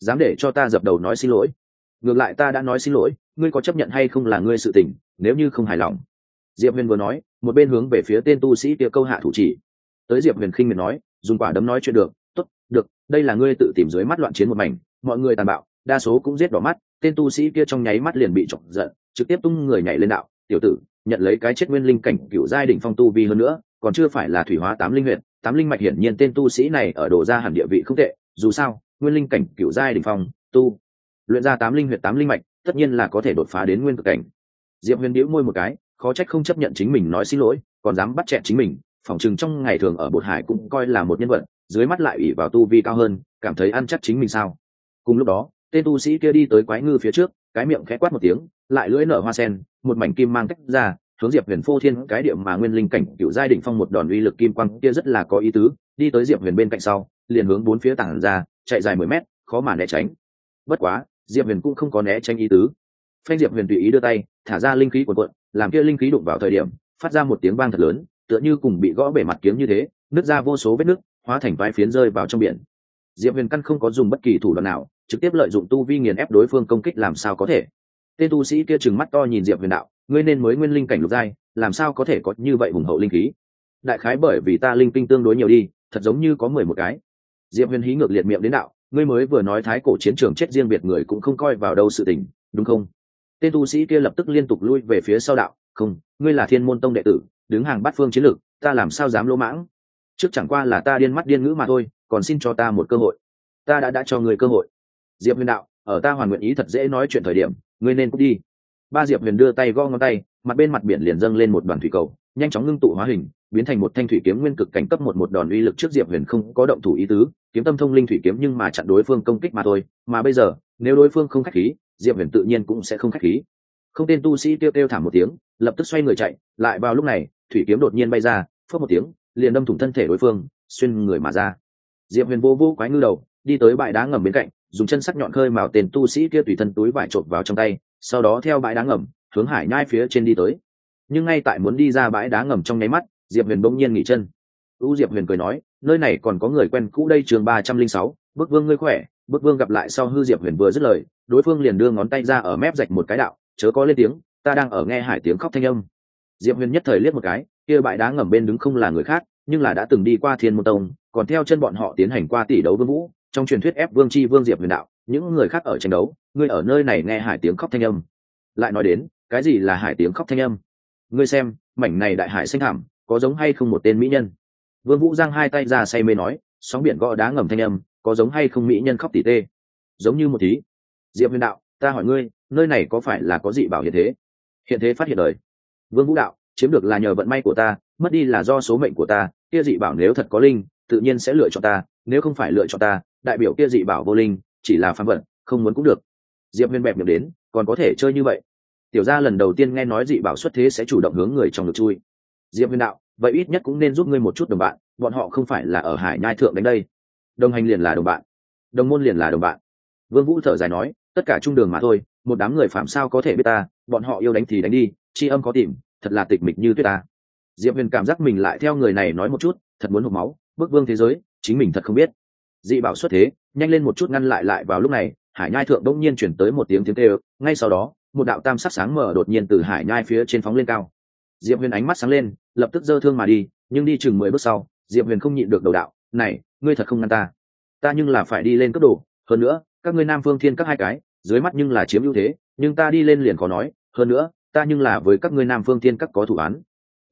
dám để cho ta dập đầu nói xin lỗi. Ngược lại ta đã nói xin lỗi, ngươi có chấp nhận hay không là ngươi sự tình, nếu như không hài lòng. Diệp Huyền vừa nói, một bên hướng về phía tên tu sĩ kia câu hạ thủ chỉ. Tới Diệp Huyền khinh miệt nói, dùng quả đấm nói chuyện được, tốt, được, đây là ngươi tự tìm dưới mắt loạn chiến một mảnh, mọi người tàn bạo, đa số cũng giết đỏ mắt. Tên tu sĩ kia trong nháy mắt liền bị chọc giận, trực tiếp tung người nhảy lên đạo, tiểu tử, nhận lấy cái chết nguyên linh cảnh cựu giai đỉnh phong tu vi hơn nữa, còn chưa phải là thủy hóa tám linh huyệt, tám linh mạch, hiển nhiên tên tu sĩ này ở độ ra hẳn địa vị không tệ, dù sao, nguyên linh cảnh cựu giai đỉnh phong, tu luyện ra tám linh huyệt tám linh mạch, tất nhiên là có thể đột phá đến nguyên cực cảnh. Diệp Huyền bĩu môi một cái, khó trách không chấp nhận chính mình nói xin lỗi, còn dám bắt chẹn chính mình, phỏng chừng trong ngày thường ở Bột Hải cũng coi là một nhân vật, dưới mắt lại ủy vào tu vi cao hơn, cảm thấy ăn chắc chính mình sao? Cùng lúc đó, tên tu sĩ kia đi tới quái ngư phía trước, cái miệng khẽ quát một tiếng, lại lưỡi nở hoa sen, một mảnh kim mang tách ra, hướng Diệp Huyền phô thiên cái điểm mà nguyên linh cảnh cựu giai đỉnh phong một đòn uy lực kim quang kia rất là có ý tứ, đi tới Diệp Huyền bên cạnh sau, liền hướng bốn phía tản ra, chạy dài 10 mét, khó mà né tránh. Bất quá, Diệp Huyền cũng không có né tránh ý tứ. Phanh, Diệp Huyền tùy ý đưa tay, thả ra linh khí cuồn cuộn, làm kia linh khí đụng vào thời điểm, phát ra một tiếng vang thật lớn, tựa như cùng bị gõ bể mặt kiếm như thế, nứt ra vô số vết nứt, hóa thành vài phiến rơi vào trong biển. Diệp Huyền căn không có dùng bất kỳ thủ đoạn nào, trực tiếp lợi dụng tu vi nghiền ép đối phương công kích làm sao có thể. Tên tu sĩ kia trừng mắt to nhìn Diệp Huyền đạo, ngươi nên mới nguyên linh cảnh lục giai, làm sao có thể có như vậy hùng hậu linh khí? Đại khái bởi vì ta linh kinh tương đối nhiều đi, thật giống như có 11 cái. Diệp Huyền hí ngược liệt miệng đến đạo, ngươi mới vừa nói thái cổ chiến trường chết riêng biệt người cũng không coi vào đâu sự tình, đúng không? Tên tu sĩ kia lập tức liên tục lui về phía sau đạo, không, ngươi là Thiên Môn Tông đệ tử, đứng hàng bát phương chiến lược, ta làm sao dám lỗ mãng? Trước chẳng qua là ta điên mắt điên ngữ mà thôi, còn xin cho ta một cơ hội. Ta đã cho ngươi cơ hội. Diệp Huyền đạo, ở ta hoàn nguyện ý thật dễ nói chuyện thời điểm, ngươi nên cút đi. Ba Diệp Huyền đưa tay gõ ngón tay, mặt bên mặt biển liền dâng lên một đoàn thủy cầu, nhanh chóng ngưng tụ hóa hình, biến thành một thanh thủy kiếm nguyên cực cảnh cấp một đòn uy lực trước Diệp Huyền không có động thủ ý tứ, kiếm tâm thông linh thủy kiếm nhưng mà chặn đối phương công kích mà thôi, mà bây giờ, nếu đối phương không khách khí, Diệp Huyền tự nhiên cũng sẽ không khách khí. Không, tên tu sĩ kêu thảm một tiếng, lập tức xoay người chạy, lại vào lúc này, thủy kiếm đột nhiên bay ra, phất một tiếng, liền đâm thủng thân thể đối phương, xuyên người mà ra. Diệp Huyền vô quái ngư đầu, đi tới bãi đá ngầm bên cạnh, dùng chân sắc nhọn khơi mào tên tu sĩ kia tùy thân túi vải trộn vào trong tay, sau đó theo bãi đá ngầm hướng hải nhai phía trên đi tới. Nhưng ngay tại muốn đi ra bãi đá ngầm trong nháy mắt, Diệp Huyền bỗng nhiên nghỉ chân. Diệp Huyền cười nói, nơi này còn có người quen cũ đây. Chương 306, Bức Vương ngươi khỏe. Bức Vương gặp lại sau hư Diệp Huyền vừa dứt lời, đối phương liền đưa ngón tay ra ở mép rạch một cái đạo, chớ có lên tiếng, ta đang ở nghe hải tiếng khóc thanh âm. Diệp Huyền nhất thời liếc một cái, kia bãi đá ngầm bên đứng không là người khác, nhưng là đã từng đi qua Thiên Môn Tông, còn theo chân bọn họ tiến hành qua tỷ đấu vương vũ, trong truyền thuyết ép vương chi vương Diệp Huyền đạo, những người khác ở tranh đấu, ngươi ở nơi này nghe hải tiếng khóc thanh âm. Lại nói đến, cái gì là hải tiếng khóc thanh âm? Ngươi xem, mảnh này đại hải xanh thẳm, có giống hay không một tên mỹ nhân? Vương Vũ giang hai tay ra say mê nói, sóng biển gõ đá ngầm thanh âm, có giống hay không mỹ nhân khóc tỉ tê? Giống như một tí. Diệp Huyền đạo, ta hỏi ngươi, nơi này có phải là có dị bảo hiện thế? Hiện thế phát hiện đời. Vương Vũ đạo, chiếm được là nhờ vận may của ta, mất đi là do số mệnh của ta, kia dị bảo nếu thật có linh, tự nhiên sẽ lựa chọn ta, nếu không phải lựa chọn ta, đại biểu kia dị bảo vô linh, chỉ là phàm vật, không muốn cũng được. Diệp Huyền bẹp miệng đến, còn có thể chơi như vậy? Tiểu gia lần đầu tiên nghe nói dị bảo xuất thế sẽ chủ động hướng người trong ngực chui. Diệp Huyền đạo, vậy ít nhất cũng nên giúp ngươi một chút đồng bạn, bọn họ không phải là ở hải nhai thượng đánh đây. Đồng hành liền là đồng bạn, đồng môn liền là đồng bạn. Vương Vũ thở dài nói, tất cả trung đường mà thôi, một đám người phạm sao có thể biết ta, bọn họ yêu đánh thì đánh đi, tri âm có tìm, thật là tịch mịch như tuyết ta. Diệp Huyền cảm giác mình lại theo người này nói một chút, thật muốn hộc máu, Bức Vương thế giới, chính mình thật không biết. Dị bảo xuất thế, nhanh lên một chút ngăn lại vào lúc này, hải nhai thượng đột nhiên chuyển tới một tiếng kêu, ngay sau đó, một đạo tam sắc sáng mở đột nhiên từ hải nhai phía trên phóng lên cao. Diệp Huyền ánh mắt sáng lên, lập tức giơ thương mà đi, nhưng đi chừng 10 bước sau, Diệp Huyền không nhịn được đầu đạo, này, ngươi thật không ngăn ta nhưng là phải đi lên cấp độ, hơn nữa, các ngươi Nam Phương Thiên các hai cái, dưới mắt nhưng là chiếm ưu thế, nhưng ta đi lên liền khó nói, hơn nữa, ta nhưng là với các ngươi Nam Phương Thiên các có thủ án.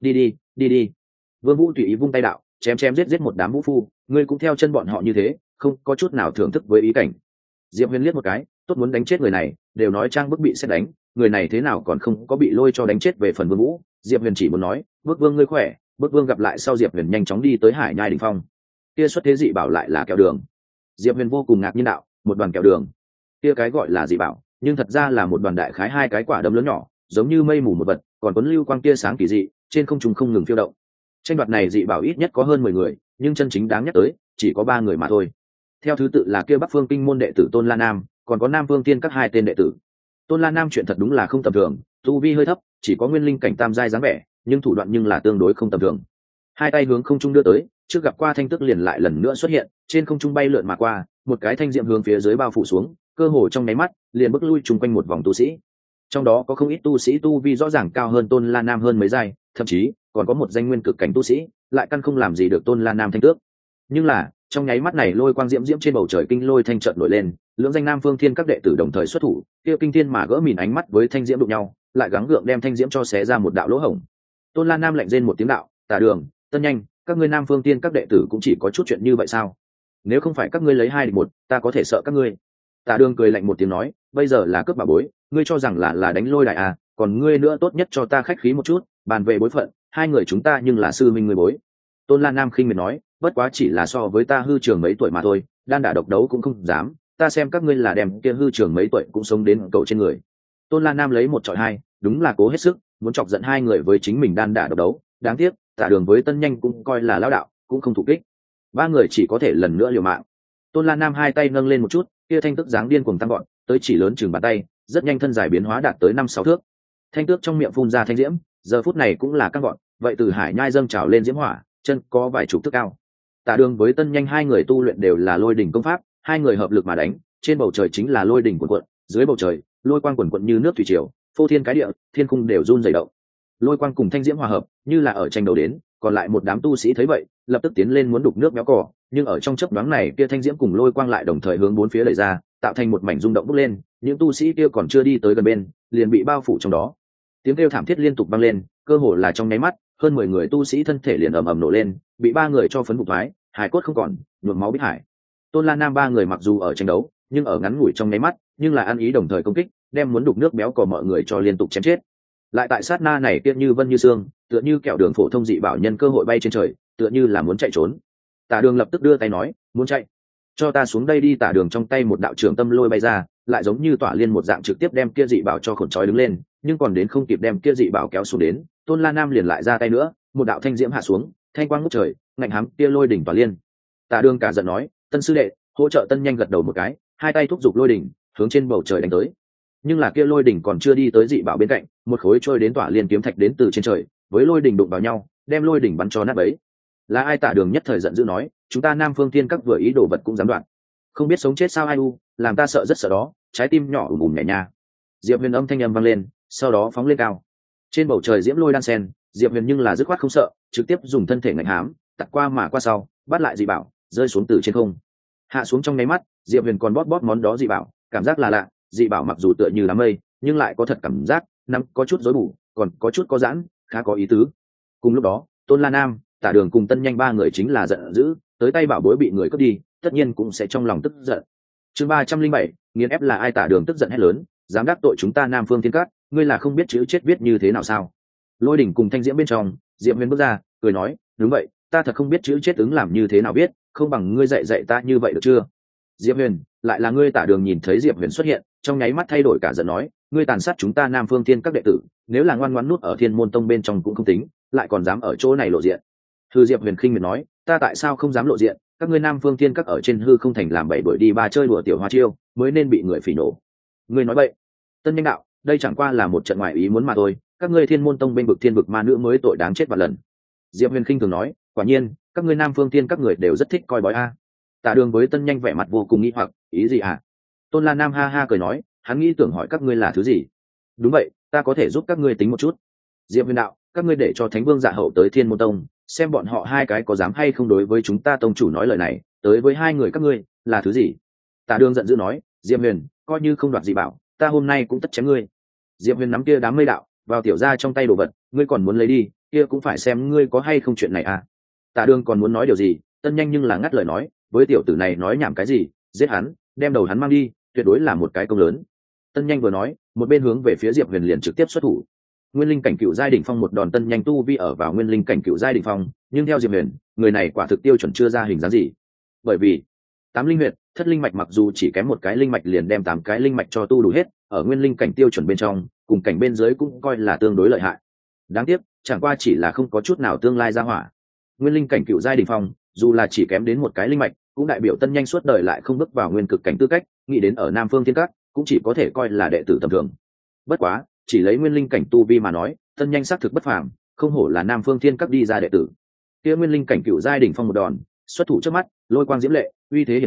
Đi. Vương Vũ tùy ý vung tay đạo, chém giết một đám vũ phu, ngươi cũng theo chân bọn họ như thế, không có chút nào thưởng thức với ý cảnh. Diệp Huyền liếc một cái, tốt muốn đánh chết người này, đều nói trang bức bị xét đánh, người này thế nào còn không có bị lôi cho đánh chết về phần Vương Vũ. Diệp Huyền chỉ muốn nói, Bức Vương ngươi khỏe. Bức Vương gặp lại sau Diệp Huyền nhanh chóng đi tới hải nhai đỉnh phong. Kia xuất thế dị bảo lại là kẹo đường. Diệp Huyền vô cùng ngạc nhiên đạo, một đoàn kẹo đường. Kia cái gọi là dị bảo, nhưng thật ra là một đoàn đại khái hai cái quả đấm lớn nhỏ, giống như mây mù một vật, còn cuốn lưu quang tia sáng kỳ dị, trên không trung không ngừng phiêu động. Tranh đoạt này dị bảo ít nhất có hơn 10 người, nhưng chân chính đáng nhắc tới, chỉ có 3 người mà thôi. Theo thứ tự là kia Bắc Phương Kinh môn đệ tử Tôn La Nam, còn có Nam Phương Thiên các hai tên đệ tử. Tôn La Nam chuyện thật đúng là không tầm thường, tu vi hơi thấp, chỉ có nguyên linh cảnh tam giai dáng vẻ, nhưng thủ đoạn nhưng là tương đối không tầm thường. Hai tay hướng không trung đưa tới, trước gặp qua thanh tức liền lại lần nữa xuất hiện, trên không trung bay lượn mà qua, một cái thanh diệm hướng phía dưới bao phủ xuống, cơ hồ trong nháy mắt liền bước lui chung quanh một vòng tu sĩ. Trong đó có không ít tu sĩ tu vi rõ ràng cao hơn Tôn La Nam hơn mấy giai, thậm chí còn có một danh nguyên cực cảnh tu sĩ lại căn không làm gì được Tôn La Nam thanh tước. Nhưng là trong nháy mắt này lôi quang diễm diễm trên bầu trời kinh lôi thanh trận nổi lên, lưỡng danh Nam Phương Thiên các đệ tử đồng thời xuất thủ, kia kinh thiên mà gỡ mìn ánh mắt với thanh diễm đụng nhau, lại gắng gượng đem thanh diễm cho xé ra một đạo lỗ hổng. Tôn La Nam lạnh rên một tiếng đạo, Tả Đường, Tân Nhanh, các ngươi Nam Phương Tiên các đệ tử cũng chỉ có chút chuyện như vậy sao? Nếu không phải các ngươi lấy 2 địch 1, ta có thể sợ các ngươi. Tả Đường cười lạnh một tiếng nói, bây giờ là cướp bảo bối, ngươi cho rằng là đánh lôi đại à, còn ngươi nữa tốt nhất cho ta khách khí một chút, bàn về bối phận, hai người chúng ta nhưng là sư minh người bối. Tôn La Nam khinh miệt nói, bất quá chỉ là so với ta hư trường mấy tuổi mà thôi, đan đả độc đấu cũng không dám, ta xem các ngươi là đem kia hư trường mấy tuổi cũng sống đến cầu trên người. Tôn La Nam lấy 1 chọi 2, đúng là cố hết sức muốn chọc giận hai người với chính mình đan đả độc đấu, đáng tiếc Tả Đường với Tân Nhanh cũng coi là lão đạo, cũng không thủ kích, 3 người chỉ có thể lần nữa liều mạng. Tôn La Nam 2 tay nâng lên một chút, kia thanh tức dáng điên cuồng tăng gọn, tới chỉ lớn chừng bàn tay, rất nhanh thân dài biến hóa đạt tới 5-6 thước. Thanh tước trong miệng phun ra thanh diễm, giờ phút này cũng là căng gọn, vậy từ hải nhai dâng trào lên diễm hỏa, chân có vài chục thước cao. Tả Đường với Tân Nhanh 2 người tu luyện đều là lôi đỉnh công pháp, 2 người hợp lực mà đánh, trên bầu trời chính là lôi đỉnh cuồn cuộn, dưới bầu trời lôi quang cuồn cuộn như nước thủy triều, phô thiên cái địa, thiên khung đều run rẩy động. Lôi quang cùng thanh diễm hòa hợp, như là ở tranh đấu đến, còn lại một đám tu sĩ thấy vậy, lập tức tiến lên muốn đục nước méo cỏ, nhưng ở trong chớp nhoáng này kia thanh diễm cùng lôi quang lại đồng thời hướng bốn phía đẩy ra, tạo thành một mảnh rung động bốc lên, những tu sĩ kia còn chưa đi tới gần bên, liền bị bao phủ trong đó. Tiếng kêu thảm thiết liên tục vang lên, cơ hồ là trong nháy mắt, hơn 10 người tu sĩ thân thể liền ầm ầm nổ lên, bị 3 người cho phấn bụng thoái, hải cốt không còn, nhuộm máu bích hải. Tôn La Nam 3 người mặc dù ở tranh đấu, nhưng ở ngắn ngủi trong nháy mắt, nhưng là ăn ý đồng thời công kích, đem muốn đục nước béo cò mọi người cho liên tục chém chết. Lại tại sát na này kia như vân như sương, tựa như kẹo đường phổ thông dị bảo nhân cơ hội bay trên trời, tựa như là muốn chạy trốn. Tả Đường lập tức đưa tay nói, muốn chạy, cho ta xuống đây đi. Tả Đường trong tay một đạo trường tâm lôi bay ra, lại giống như tỏa liên một dạng trực tiếp đem kia dị bảo cho khổn trói đứng lên, nhưng còn đến không kịp đem kia dị bảo kéo xuống đến, Tôn La Nam liền lại ra tay nữa, một đạo thanh diễm hạ xuống, thanh quang ngút trời, ngạnh hám kia lôi đỉnh tỏa liên. Tả Đường cả giận nói, Tân sư đệ, hỗ trợ Tân Nhanh gật đầu một cái, 2 tay thúc giục lôi đỉnh, hướng trên bầu trời đánh tới. Nhưng là kia lôi đỉnh còn chưa đi tới dị bảo bên cạnh, một khối trôi đến tỏa liên kiếm thạch đến từ trên trời, với lôi đỉnh đụng vào nhau, đem lôi đỉnh bắn cho nát bấy. Là ai? Tả Đường nhất thời giận dữ nói, chúng ta Nam Phương Tiên các vừa ý đồ vật cũng dám đoạn, không biết sống chết sao ai u, làm ta sợ rất sợ đó, trái tim nhỏ ùm ùm nhảy nha. Diệp Huyền âm thanh âm vang lên, sau đó phóng lên cao. Trên bầu trời diễm lôi đan sen, Diệp Huyền nhưng là dứt khoát không sợ, trực tiếp dùng thân thể ngạnh hám, tạt qua mà qua sau, bắt lại dị bảo, rơi xuống từ trên không. Hạ xuống trong nháy mắt, Diệp Huyền còn bóp món đó dị bảo, cảm giác là lạ, dị bảo mặc dù tựa như đám mây, nhưng lại có thật cảm giác, nắm có chút rối bù, còn có chút có giãn, khá có ý tứ. Cùng lúc đó, Tôn La Nam, Tả Đường cùng Tân Nhanh 3 người chính là giận dữ, tới tay bảo bối bị người cướp đi, tất nhiên cũng sẽ trong lòng tức giận. Chương 307, nghiền ép là ai? Tả Đường tức giận hét lớn, dám đắc tội chúng ta Nam Phương Thiên Các, ngươi là không biết chữ chết viết như thế nào sao? Lôi đỉnh cùng thanh diễm bên trong, Diệp Huyền bước ra, cười nói, đúng vậy, ta thật không biết chữ chết ứng làm như thế nào biết, không bằng ngươi dạy dạy ta như vậy được chưa? Diệp Huyền, lại là ngươi? Tả Đường nhìn thấy Diệp Huyền xuất hiện, trong nháy mắt thay đổi cả giận nói, ngươi tàn sát chúng ta Nam Phương Thiên Các đệ tử, nếu là ngoan ngoãn nút ở Thiên Môn Tông bên trong cũng không tính, lại còn dám ở chỗ này lộ diện. Thư Diệp Huyền khinh miệt nói, ta tại sao không dám lộ diện? Các ngươi Nam Phương Thiên Các ở trên hư không thành làm bậy bội đi ba chơi đùa tiểu hoa chiêu, mới nên bị người phỉ nổ. Ngươi nói bậy. Tân Nhanh đạo, đây chẳng qua là một trận ngoại ý muốn mà thôi, các ngươi Thiên Môn Tông bên vực thiên vực ma nữ mới tội đáng chết vạn lần. Diệp Huyền khinh thường nói, quả nhiên, các ngươi Nam Phương Thiên Các người đều rất thích coi bói a. Tả Đường với Tân Nhanh vẻ mặt vô cùng nghi hoặc, ý gì à? Tôn La Nam ha ha cười nói, hắn nghĩ tưởng hỏi các ngươi là thứ gì. Đúng vậy, ta có thể giúp các ngươi tính một chút. Diệp Huyền đạo, các ngươi để cho Thánh Vương Dạ Hậu tới Thiên Môn Tông, xem bọn họ 2 cái có dám hay không đối với chúng ta tông chủ nói lời này, tới với 2 người các ngươi là thứ gì? Tả Đường giận dữ nói, Diệp Huyền, coi như không đoạt gì bảo, ta hôm nay cũng tất chém ngươi. Diệp Huyền nắm kia đám mây đạo vào tiểu ra trong tay đồ vật, ngươi còn muốn lấy đi, kia cũng phải xem ngươi có hay không chuyện này à. Tả Đường còn muốn nói điều gì, Tân Nhanh nhưng là ngắt lời nói, với tiểu tử này nói nhảm cái gì, giết hắn, đem đầu hắn mang đi, tuyệt đối là một cái công lớn. Tân Nhanh vừa nói, một bên hướng về phía Diệp Huyền liền trực tiếp xuất thủ. Nguyên linh cảnh cựu giai đỉnh phong một đòn, Tân Nhanh tu vi ở vào nguyên linh cảnh cựu giai đỉnh phong, nhưng theo Diệp Huyền, người này quả thực tiêu chuẩn chưa ra hình dáng gì. Bởi vì 8 linh huyệt, thất linh mạch mặc dù chỉ kém một cái linh mạch liền đem 8 cái linh mạch cho tu đủ hết, ở nguyên linh cảnh tiêu chuẩn bên trong, cùng cảnh bên dưới cũng coi là tương đối lợi hại. Đáng tiếc, chẳng qua chỉ là không có chút nào tương lai ra hỏa. Nguyên linh cảnh cựu giai đỉnh phong, dù là chỉ kém đến một cái linh mạch, cũng đại biểu Tân Nhanh suốt đời lại không bước vào nguyên cực cảnh tư cách, nghĩ đến ở Nam Phương Thiên Các, cũng chỉ có thể coi là đệ tử tầm thường. Bất quá, chỉ lấy nguyên linh cảnh tu vi mà nói, Tân Nhanh xác thực bất phàm, không hổ là Nam Phương Thiên Các đi ra đệ tử. Kia nguyên linh cảnh cựu giai đỉnh phong một đòn, xuất thủ trước mắt, lôi quang diễm lệ, uy thế hiển hách,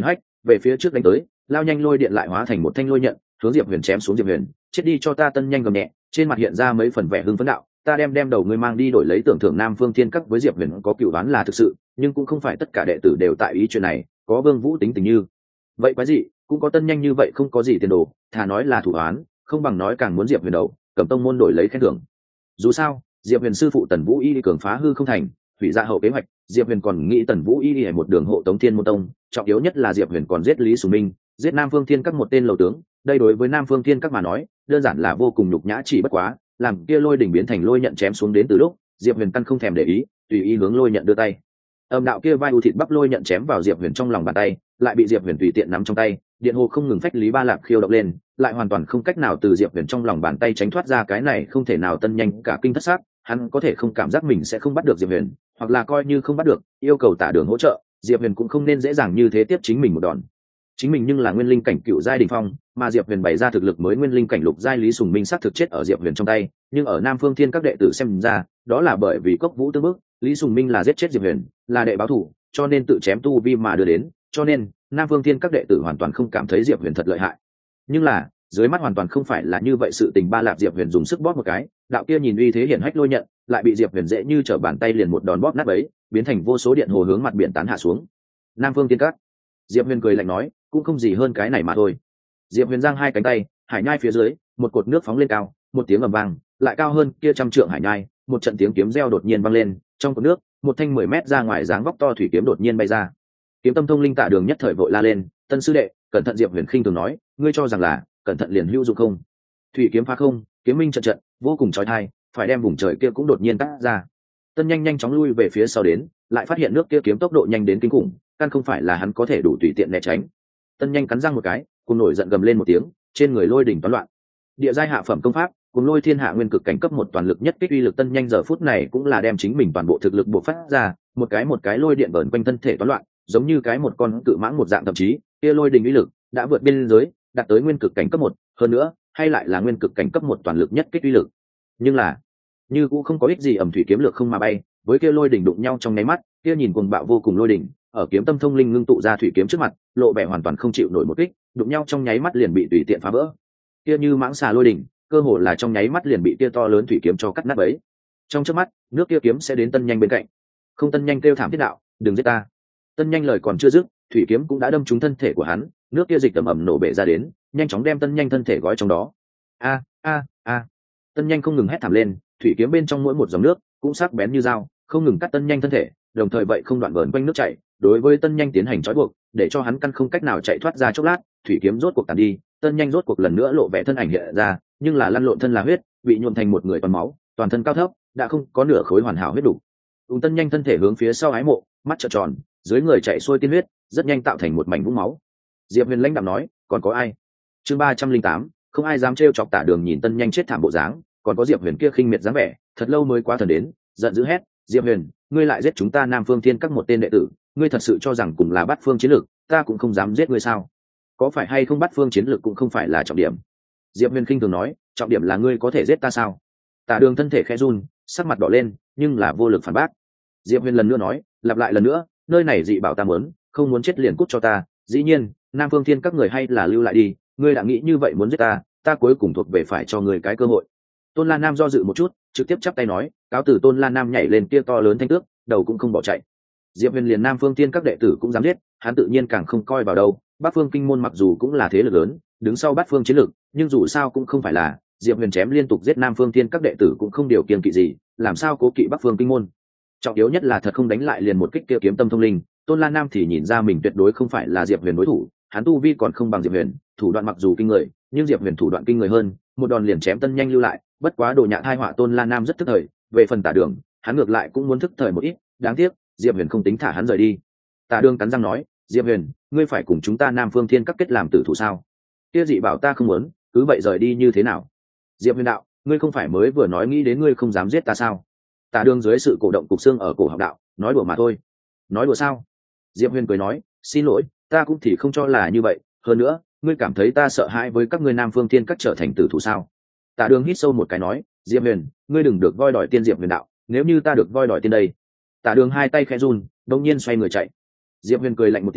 về phía trước đánh tới, lao nhanh lôi điện lại hóa thành một thanh lôi nhận hướng Diệp Huyền chém xuống. Diệp Huyền, chết đi cho ta! Tân Nhanh gầm nhẹ, trên mặt hiện ra mấy phần vẻ hưng phấn đạo, ta đem đầu ngươi mang đi đổi lấy tưởng thưởng Nam Phương Thiên Các. Với Diệp Huyền có cựu đoán là thực sự, nhưng cũng không phải tất cả đệ tử đều tại ý chuyện này. Có Vương Vũ tính tình như vậy quái gì, cũng có Tân Nhanh như vậy không có gì tiền đồ, thà nói là thủ đoán không bằng nói càng muốn Diệp Huyền đầu cầm tông môn đổi lấy khen thưởng. Dù sao Diệp Huyền sư phụ Tần Vũ Y cường phá hư không thành, hủy ra hậu kế hoạch, Diệp Huyền còn nghĩ Tần Vũ Y một đường hộ tống Thiên Môn Tông, trọng yếu nhất là Diệp Huyền còn giết Lý Sùng Minh, giết Nam Phương Thiên Các một tên lầu tướng. Đây đối với Nam Phương Thiên Các mà nói đơn giản là vô cùng nhục nhã. Chỉ bất quá làm kia lôi đỉnh biến thành lôi nhận chém xuống đến từ lúc, Diệp Huyền căn không thèm để ý, tùy ý hướng lôi nhận đưa tay. Âm đạo kia vai u thịt bắp lôi nhận chém vào Diệp Huyền trong lòng bàn tay, lại bị Diệp Huyền tùy tiện nắm trong tay, điện hồ không ngừng phách Lý Ba Lạp khiêu động lên, lại hoàn toàn không cách nào từ Diệp Huyền trong lòng bàn tay tránh thoát ra. Cái này không thể nào. Tân Nhanh cả kinh thất xác, hắn có thể không cảm giác mình sẽ không bắt được Diệp Huyền, hoặc là coi như không bắt được, yêu cầu Tả Đường hỗ trợ, Diệp Huyền cũng không nên dễ dàng như thế tiếp chính mình một đòn. Chính mình nhưng là nguyên linh cảnh cựu giai đỉnh phong, mà Diệp Huyền bày ra thực lực mới nguyên linh cảnh lục giai. Lý Sùng Minh xác thực chết ở Diệp Huyền trong tay, nhưng ở Nam Phương Thiên các đệ tử xem ra, đó là bởi vì Cốc Vũ tương bức, Lý Sùng Minh là giết chết Diệp Huyền, là đệ báo thủ, cho nên tự chém tu vi mà đưa đến, cho nên Nam Phương Thiên các đệ tử hoàn toàn không cảm thấy Diệp Huyền thật lợi hại. Nhưng là dưới mắt hoàn toàn không phải là như vậy. Sự tình Ba Lạp Diệp Huyền dùng sức bóp một cái, đạo kia nhìn uy thế hiển hách lôi nhận lại bị Diệp Huyền dễ như trở bàn tay liền một đòn bóp nát bấy, biến thành vô số điện hồ hướng mặt biển tán hạ xuống. Nam Phương Thiên các, Diệp Huyền cười lạnh nói, cũng không gì hơn cái này mà thôi. Diệp Huyền giang hai cánh tay, hải nhai phía dưới một cột nước phóng lên cao, một tiếng ầm vang, lại cao hơn kia trăm trượng hải nhai, một trận tiếng kiếm reo đột nhiên vang lên, trong cột nước một thanh 10 mét ra ngoài dáng vóc to thủy kiếm đột nhiên bay ra. Kiếm Tâm Thông Linh Tạ Đường nhất thời vội la lên, tân sư đệ cẩn thận. Diệp Huyền khinh thường nói, ngươi cho rằng là cẩn thận liền hữu dụng không? Thủy kiếm phá không, kiếm minh trận trận vô cùng chói tai, phải đem vùng trời kia cũng đột nhiên cắt ra. Tân Nhanh nhanh chóng lui về phía sau đến, lại phát hiện nước kia kiếm tốc độ nhanh đến kinh khủng, căn không phải là hắn có thể đủ tùy tiện né tránh. Tân Nhanh cắn răng một cái, cùng nổi giận gầm lên một tiếng, trên người lôi đỉnh toán loạn. Địa giai hạ phẩm công pháp, cùng lôi thiên hạ nguyên cực cảnh cấp một toàn lực nhất kích uy lực. Tân Nhanh giờ phút này cũng là đem chính mình toàn bộ thực lực bộc phát ra, một cái lôi điện vờn quanh thân thể toán loạn, giống như cái một con cự mãng một dạng. Thậm chí kia lôi đỉnh uy lực đã vượt biên giới, đạt tới nguyên cực cảnh cấp một, hơn nữa hay lại là nguyên cực cảnh cấp một toàn lực nhất kích uy lực. Nhưng là như cũng không có ích gì. Ẩm thủy kiếm lược không mà bay, với kia lôi đỉnh đụng nhau trong nháy mắt, kia nhìn cuồng bạo vô cùng lôi đỉnh ở Kiếm Tâm Thông Linh ngưng tụ ra thủy kiếm trước mặt, lộ vẻ hoàn toàn không chịu nổi một kích, đụng nhau trong nháy mắt liền bị tùy tiện phá vỡ. Kia như mãng xà lôi đỉnh, cơ hồ là trong nháy mắt liền bị kia to lớn thủy kiếm cho cắt nát bấy. Trong chớp mắt, nước kia kiếm sẽ đến Tân Nhanh bên cạnh. Không, Tân Nhanh kêu thảm thiết đạo, đừng giết ta. Tân Nhanh lời còn chưa dứt, thủy kiếm cũng đã đâm trúng thân thể của hắn, nước kia dịch ẩm ẩm nổ bể ra đến, nhanh chóng đem Tân Nhanh thân thể gói trong đó. A a a! Tân Nhanh không ngừng hét thảm lên, thủy kiếm bên trong mỗi một dòng nước cũng sắc bén như dao, không ngừng cắt Tân Nhanh thân thể, đồng thời vậy không đoạn vờn quanh nước chảy, đối với Tân Nhanh tiến hành trói buộc, để cho hắn căn không cách nào chạy thoát ra. Chốc lát, thủy kiếm rốt cuộc tàn đi, Tân Nhanh rốt cuộc lần nữa lộ vẻ thân ảnh hiện ra, nhưng là lăn lộn thân là huyết, bị nhuộm thành một người toàn máu, toàn thân cao thấp, đã không có nửa khối hoàn hảo huyết đủ. Tân Nhanh thân thể hướng phía sau ái mộ, mắt trợn tròn, dưới người chạy xuôi tiên huyết, rất nhanh tạo thành một mảnh vũng máu. Diệp Huyền lãnh đạm nói, còn có ai? Chương 308, không ai dám trêu chọc Tả Đường. Nhìn Tân Nhanh chết thảm bộ dáng, còn có Diệp Huyền kia khinh miệt dáng vẻ, thật lâu mới quá thần đến, giận dữ hét, Diệp Huyền, ngươi lại giết chúng ta Nam Phương Thiên các một tên đệ tử, ngươi thật sự cho rằng cùng là Bát Phương chiến lực, ta cũng không dám giết ngươi sao? Có phải hay không Bát Phương chiến lực cũng không phải là trọng điểm. Diệp Huyền khinh thường nói, trọng điểm là ngươi có thể giết ta sao? Tả Đường thân thể khẽ run, sắc mặt đỏ lên, nhưng là vô lực phản bác. Diệp Huyền lần nữa nói, lặp lại lần nữa, nơi này dị bảo ta muốn, không muốn chết liền cút cho ta. Dĩ nhiên, Nam Phương Thiên các người hay là lưu lại đi, ngươi đã nghĩ như vậy muốn giết ta, ta cuối cùng thuộc về phải cho ngươi cái cơ hội. Tôn La Nam do dự một chút, trực tiếp chắp tay nói, cáo từ. Tôn La Nam nhảy lên kia to lớn thanh tước, đầu cũng không bỏ chạy. Diệp Huyền liền Nam Phương Thiên các đệ tử cũng dám giết, hắn tự nhiên càng không coi vào đâu. Bắc Phương Kinh môn mặc dù cũng là thế lực lớn, đứng sau Bát Phương chiến lực, nhưng dù sao cũng không phải là Diệp Huyền chém liên tục giết Nam Phương Thiên các đệ tử cũng không điều kiêng kỵ gì, làm sao cố kỵ Bắc Phương Kinh môn. Trọng yếu nhất là thật không đánh lại liền một kích kia Kiếm Tâm Thông Linh. Tôn La Nam thì nhìn ra mình tuyệt đối không phải là Diệp Huyền đối thủ, hắn tu vi còn không bằng Diệp Huyền, thủ đoạn mặc dù kinh người, nhưng Diệp Huyền thủ đoạn kinh người hơn, một đòn liền chém Tân Nhanh lưu lại. Bất quá đồ nhạ thai họa Tôn La Nam rất thức thời, về phần Tả Đường, hắn ngược lại cũng muốn thức thời một ít, đáng tiếc Diệp Huyền không tính thả hắn rời đi. Tả Đường cắn răng nói, Diệp Huyền, ngươi phải cùng chúng ta Nam Phương Thiên các kết làm tử thủ sao? Kia dị bảo ta không muốn, cứ vậy rời đi như thế nào? Diệp Huyền đạo, ngươi không phải mới vừa nói nghĩ đến ngươi không dám giết ta sao? Tả Đường dưới sự cổ động cục xương ở cổ họng đạo, nói đùa mà thôi. Nói đùa sao? Diệp Huyền cười nói, xin lỗi, ta cũng thì không cho là như vậy, hơn nữa, ngươi cảm thấy ta sợ hãi với các ngươi Nam Phương Thiên các trở thành tử thủ sao? Tả Đường hít sâu một cái nói, Diệp Huyền, ngươi đừng được voi đòi tiên. Diệp Huyền đạo, nếu như ta được voi đòi tiên đây. Tả Đường hai tay khẽ run, đột nhiên xoay người chạy. Diệp Huyền cười lạnh một tiếng,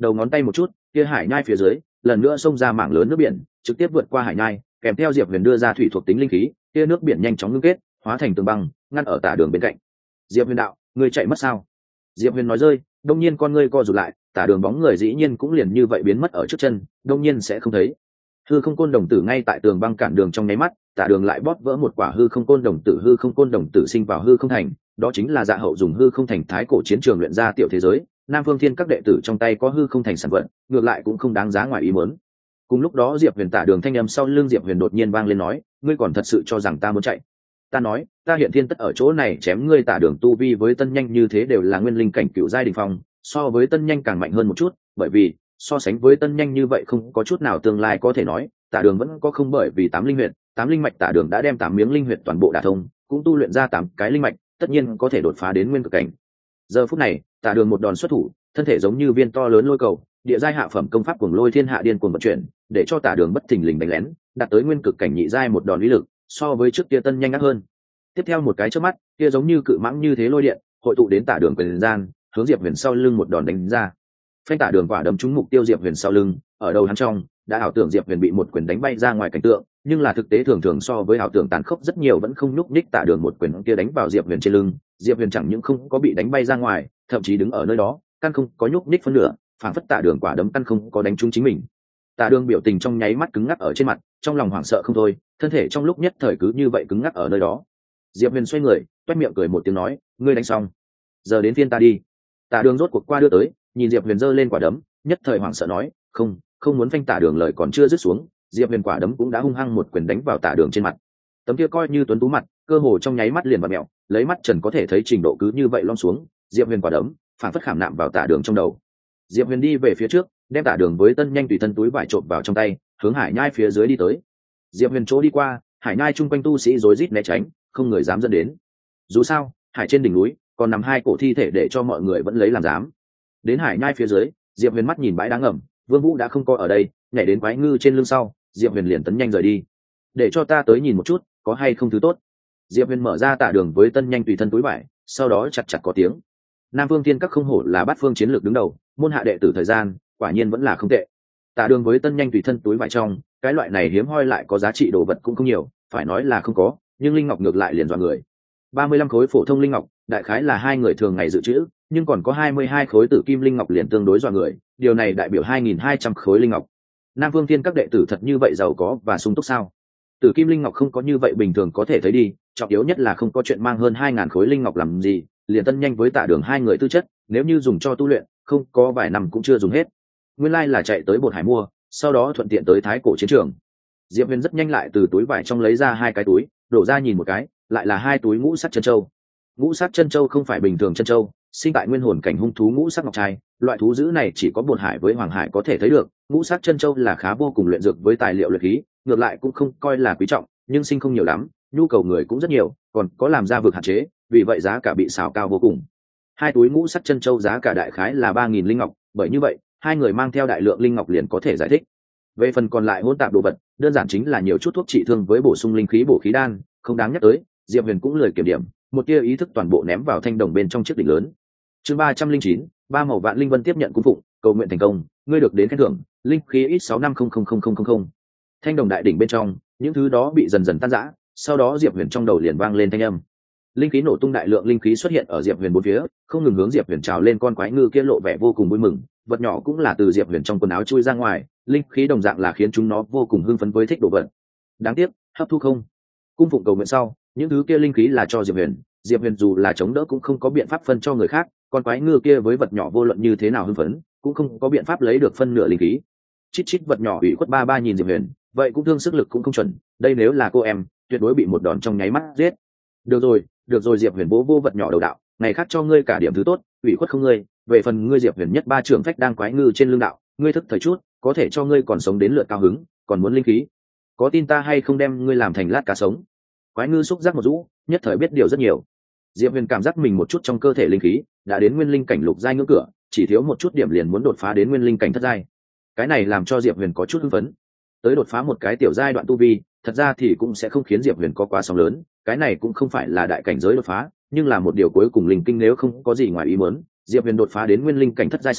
đầu ngón tay một chút, kia hải nhai phía dưới lần nữa xông ra mảng lớn nước biển, trực tiếp vượt qua hải nhai, kèm theo Diệp Huyền đưa ra thủy thuộc tính linh khí, kia nước biển nhanh chóng ngưng kết, hóa thành tường băng, ngăn ở Tả Đường bên cạnh. Diệp Huyền đạo, ngươi chạy mất sao? Diệp Huyền nói rơi, đông nhiên con ngươi co rụt lại, Tả Đường bóng người dĩ nhiên cũng liền như vậy biến mất ở trước chân, đông nhiên sẽ không thấy. Hư không côn đồng tử ngay tại tường băng cản đường trong nháy mắt, Tả Đường lại bóp vỡ một quả hư không côn đồng tử sinh vào hư không thành, đó chính là Dạ Hậu dùng hư không thành thái cổ chiến trường luyện ra tiểu thế giới, Nam Phương Thiên các đệ tử trong tay có hư không thành sản vật, ngược lại cũng không đáng giá ngoài ý muốn. Cùng lúc đó Diệp Huyền Tả Đường thanh âm sau lưng Diệp Huyền đột nhiên vang lên nói, ngươi còn thật sự cho rằng ta muốn chạy? Ta nói, ta hiện thiên tất ở chỗ này chém ngươi. Tả Đường tu vi với Tân Nhanh như thế đều là nguyên linh cảnh cựu giai đỉnh phong, so với Tân Nhanh càng mạnh hơn một chút, bởi vì so sánh với Tân Nhanh như vậy không có chút nào tương lai có thể nói, Tả Đường vẫn có không, bởi vì 8 linh huyệt, 8 linh mạch Tả Đường đã đem 8 miếng linh huyệt toàn bộ đả thông, cũng tu luyện ra 8 cái linh mạch, tất nhiên có thể đột phá đến nguyên cực cảnh. Giờ phút này, Tả Đường một đòn xuất thủ, thân thể giống như viên to lớn lôi cầu, địa giai hạ phẩm công pháp cuồng lôi thiên hạ điên cuồng vận chuyển, để cho Tả Đường bất thình lình đánh lén, đạt tới nguyên cực cảnh nhị giai một đòn uy lực, so với trước kia Tân Nhanh ác hơn. Tiếp theo một cái chớp mắt, kia giống như cự mãng như thế lôi điện, hội tụ đến Tả Đường quyền gian, hướng Diệp Huyền sau lưng một đòn đánh ra. Phanh, Tả Đường quả đấm trúng mục tiêu Diệp Huyền sau lưng, ở đầu hắn trong, đã ảo tưởng Diệp Huyền bị một quyền đánh bay ra ngoài cảnh tượng, nhưng là thực tế thường thường so với ảo tưởng tàn khốc rất nhiều, vẫn không nhúc nhích. Tả Đường một quyền kia đánh vào Diệp Huyền trên lưng, Diệp Huyền chẳng những không có bị đánh bay ra ngoài, thậm chí đứng ở nơi đó, căn không có nhúc nhích phân nửa, phản phất Tả Đường quả đấm căn không có đánh trúng chính mình. Tả Đường biểu tình trong nháy mắt cứng ngắc ở trên mặt, trong lòng hoảng sợ không thôi, thân thể trong lúc nhất thời cứ như vậy cứng ngắc ở nơi đó. Diệp Huyền xoay người, toét miệng cười một tiếng nói, ngươi đánh xong, giờ đến phiên ta đi. Tả Đường rốt cuộc qua đưa tới, nhìn Diệp Huyền giơ lên quả đấm, nhất thời hoảng sợ nói, không muốn. Phanh, Tả Đường lời còn chưa dứt xuống, Diệp Huyền quả đấm cũng đã hung hăng một quyền đánh vào Tả Đường trên mặt. Tấm kia coi như tuấn tú mặt, cơ hồ trong nháy mắt liền vặn mèo, lấy mắt trần có thể thấy trình độ cứ như vậy lom xuống. Diệp Huyền quả đấm phản phất khảm nạm vào Tả Đường trong đầu. Diệp Huyền đi về phía trước, đem Tả Đường với Tân Nhanh tùy thân túi vải trộn vào trong tay, hướng hải nhai phía dưới đi tới. Diệp Huyền chỗ đi qua, hải nhai chung quanh tu sĩ rối rít né tránh, không người dám dẫn đến. Dù sao, hải trên đỉnh núi còn nằm hai cổ thi thể để cho mọi người vẫn lấy làm dám. Đến hải nhai phía dưới, Diệp Huyền mắt nhìn bãi đá ngầm, Vương Vũ đã không có ở đây, nhảy đến quái ngư trên lưng sau, Diệp Huyền liền tấn nhanh rời đi. Để cho ta tới nhìn một chút, có hay không thứ tốt. Diệp Huyền mở ra Tả Đường với Tân Nhanh tùy thân túi vải, sau đó chặt có tiếng. Nam Phương Thiên các không hổ là bát phương chiến lược đứng đầu, môn hạ đệ tử thời gian, quả nhiên vẫn là không tệ. Tả Đường với Tân Nhanh tùy thân túi vải trong, cái loại này hiếm hoi lại có giá trị đồ vật cũng không nhiều, phải nói là không có, nhưng linh ngọc ngược lại liền dọa người. 35 khối phổ thông linh ngọc, đại khái là hai người thường ngày dự trữ, nhưng còn có 22 khối tử kim linh ngọc liền tương đối dọa người, điều này đại biểu 2200 khối linh ngọc. Nam Phương Thiên các đệ tử thật như vậy giàu có và sung túc sao? Tử kim linh ngọc không có như vậy bình thường có thể thấy đi, trọng yếu nhất là không có chuyện mang hơn 2000 khối linh ngọc làm gì, liền Tân Nhanh với Tả Đường hai người tư chất, nếu như dùng cho tu luyện, không có vài năm cũng chưa dùng hết. Nguyên lai là chạy tới Bột Hải mua, sau đó thuận tiện tới thái cổ chiến trường. Diệp Huyền rất nhanh lại từ túi vải trong lấy ra hai cái túi, đổ ra nhìn một cái, lại là hai túi ngũ sắc chân châu. Ngũ sắc chân châu không phải bình thường chân châu, sinh tại nguyên hồn cảnh hung thú ngũ sắc ngọc trai, loại thú dữ này chỉ có Bột Hải với Hoàng Hải có thể thấy được. Ngũ sắc chân châu là khá vô cùng luyện dược với tài liệu luyện khí, ngược lại cũng không coi là quý trọng, nhưng sinh không nhiều lắm, nhu cầu người cũng rất nhiều, còn có làm ra vực hạn chế, vì vậy giá cả bị xào cao vô cùng. Hai túi ngũ sắc chân châu giá cả đại khái là 3000 linh ngọc, bởi như vậy, hai người mang theo đại lượng linh ngọc liền có thể giải thích. Về phần còn lại hỗn tạp đồ vật, đơn giản chính là nhiều chút thuốc trị thương với bổ sung linh khí bổ khí đan, không đáng nhắc tới. Diệp Huyền cũng lười kiểm điểm, một tia ý thức toàn bộ ném vào thanh đồng bên trong chiếc đỉnh lớn. Chương 309, ba màu vạn linh vân tiếp nhận cung phụng, cầu nguyện thành công, ngươi được đến khen thưởng, linh khí ít 65000000. Thanh đồng đại đỉnh bên trong, những thứ đó bị dần dần tan rã, sau đó Diệp Huyền trong đầu liền vang lên thanh âm. Linh khí nổ tung, đại lượng linh khí xuất hiện ở Diệp Huyền bốn phía, không ngừng hướng Diệp Huyền trào lên. Con quái ngư kia lộ vẻ vô cùng vui mừng, vật nhỏ cũng là từ Diệp Huyền trong quần áo chui ra ngoài, linh khí đồng dạng là khiến chúng nó vô cùng hưng phấn với thích đồ vật. Đáng tiếc, hấp thu không. Cung phụng cầu nguyện sau, những thứ kia linh khí là cho Diệp Huyền, Diệp Huyền dù là chống đỡ cũng không có biện pháp phân cho người khác, con quái ngư kia với vật nhỏ vô luận như thế nào hưng phấn, cũng không có biện pháp lấy được phân nửa linh khí. Chít chít vật nhỏ ủy khuất ba ba nhìn Diệp Huyền, vậy cũng thương sức lực cũng không chuẩn, đây nếu là cô em, tuyệt đối bị một đòn trong nháy mắt giết. Được rồi, Diệp Huyền vô vật nhỏ đầu đạo, ngày khác cho ngươi cả điểm thứ tốt, ủy khuất không ngươi, về phần ngươi Diệp Huyền nhất ba trưởng phách đang quái ngư trên lưng đạo, ngươi thức thời chút, có thể cho ngươi còn sống đến lượt cao hứng, còn muốn linh khí, có tin ta hay không đem ngươi làm thành lát cá sống. Quái ngư xúc giác một rũ, nhất thời biết điều rất nhiều. Diệp Huyền cảm giác mình một chút trong cơ thể linh khí đã đến nguyên linh cảnh lục giai ngưỡng cửa, chỉ thiếu một chút điểm liền muốn đột phá đến nguyên linh cảnh thất giai. Cái này làm cho Diệp Huyền có chút hưng phấn. Tới đột phá một cái tiểu giai đoạn tu vi, thật ra thì cũng sẽ không khiến Diệp Huyền có quá sóng lớn, cái này cũng không phải là đại cảnh giới đột phá, nhưng là một điều cuối cùng linh kinh nếu không có gì ngoài ý muốn, Diệp Huyền đột phá đến nguyên linh cảnh thất giai sau,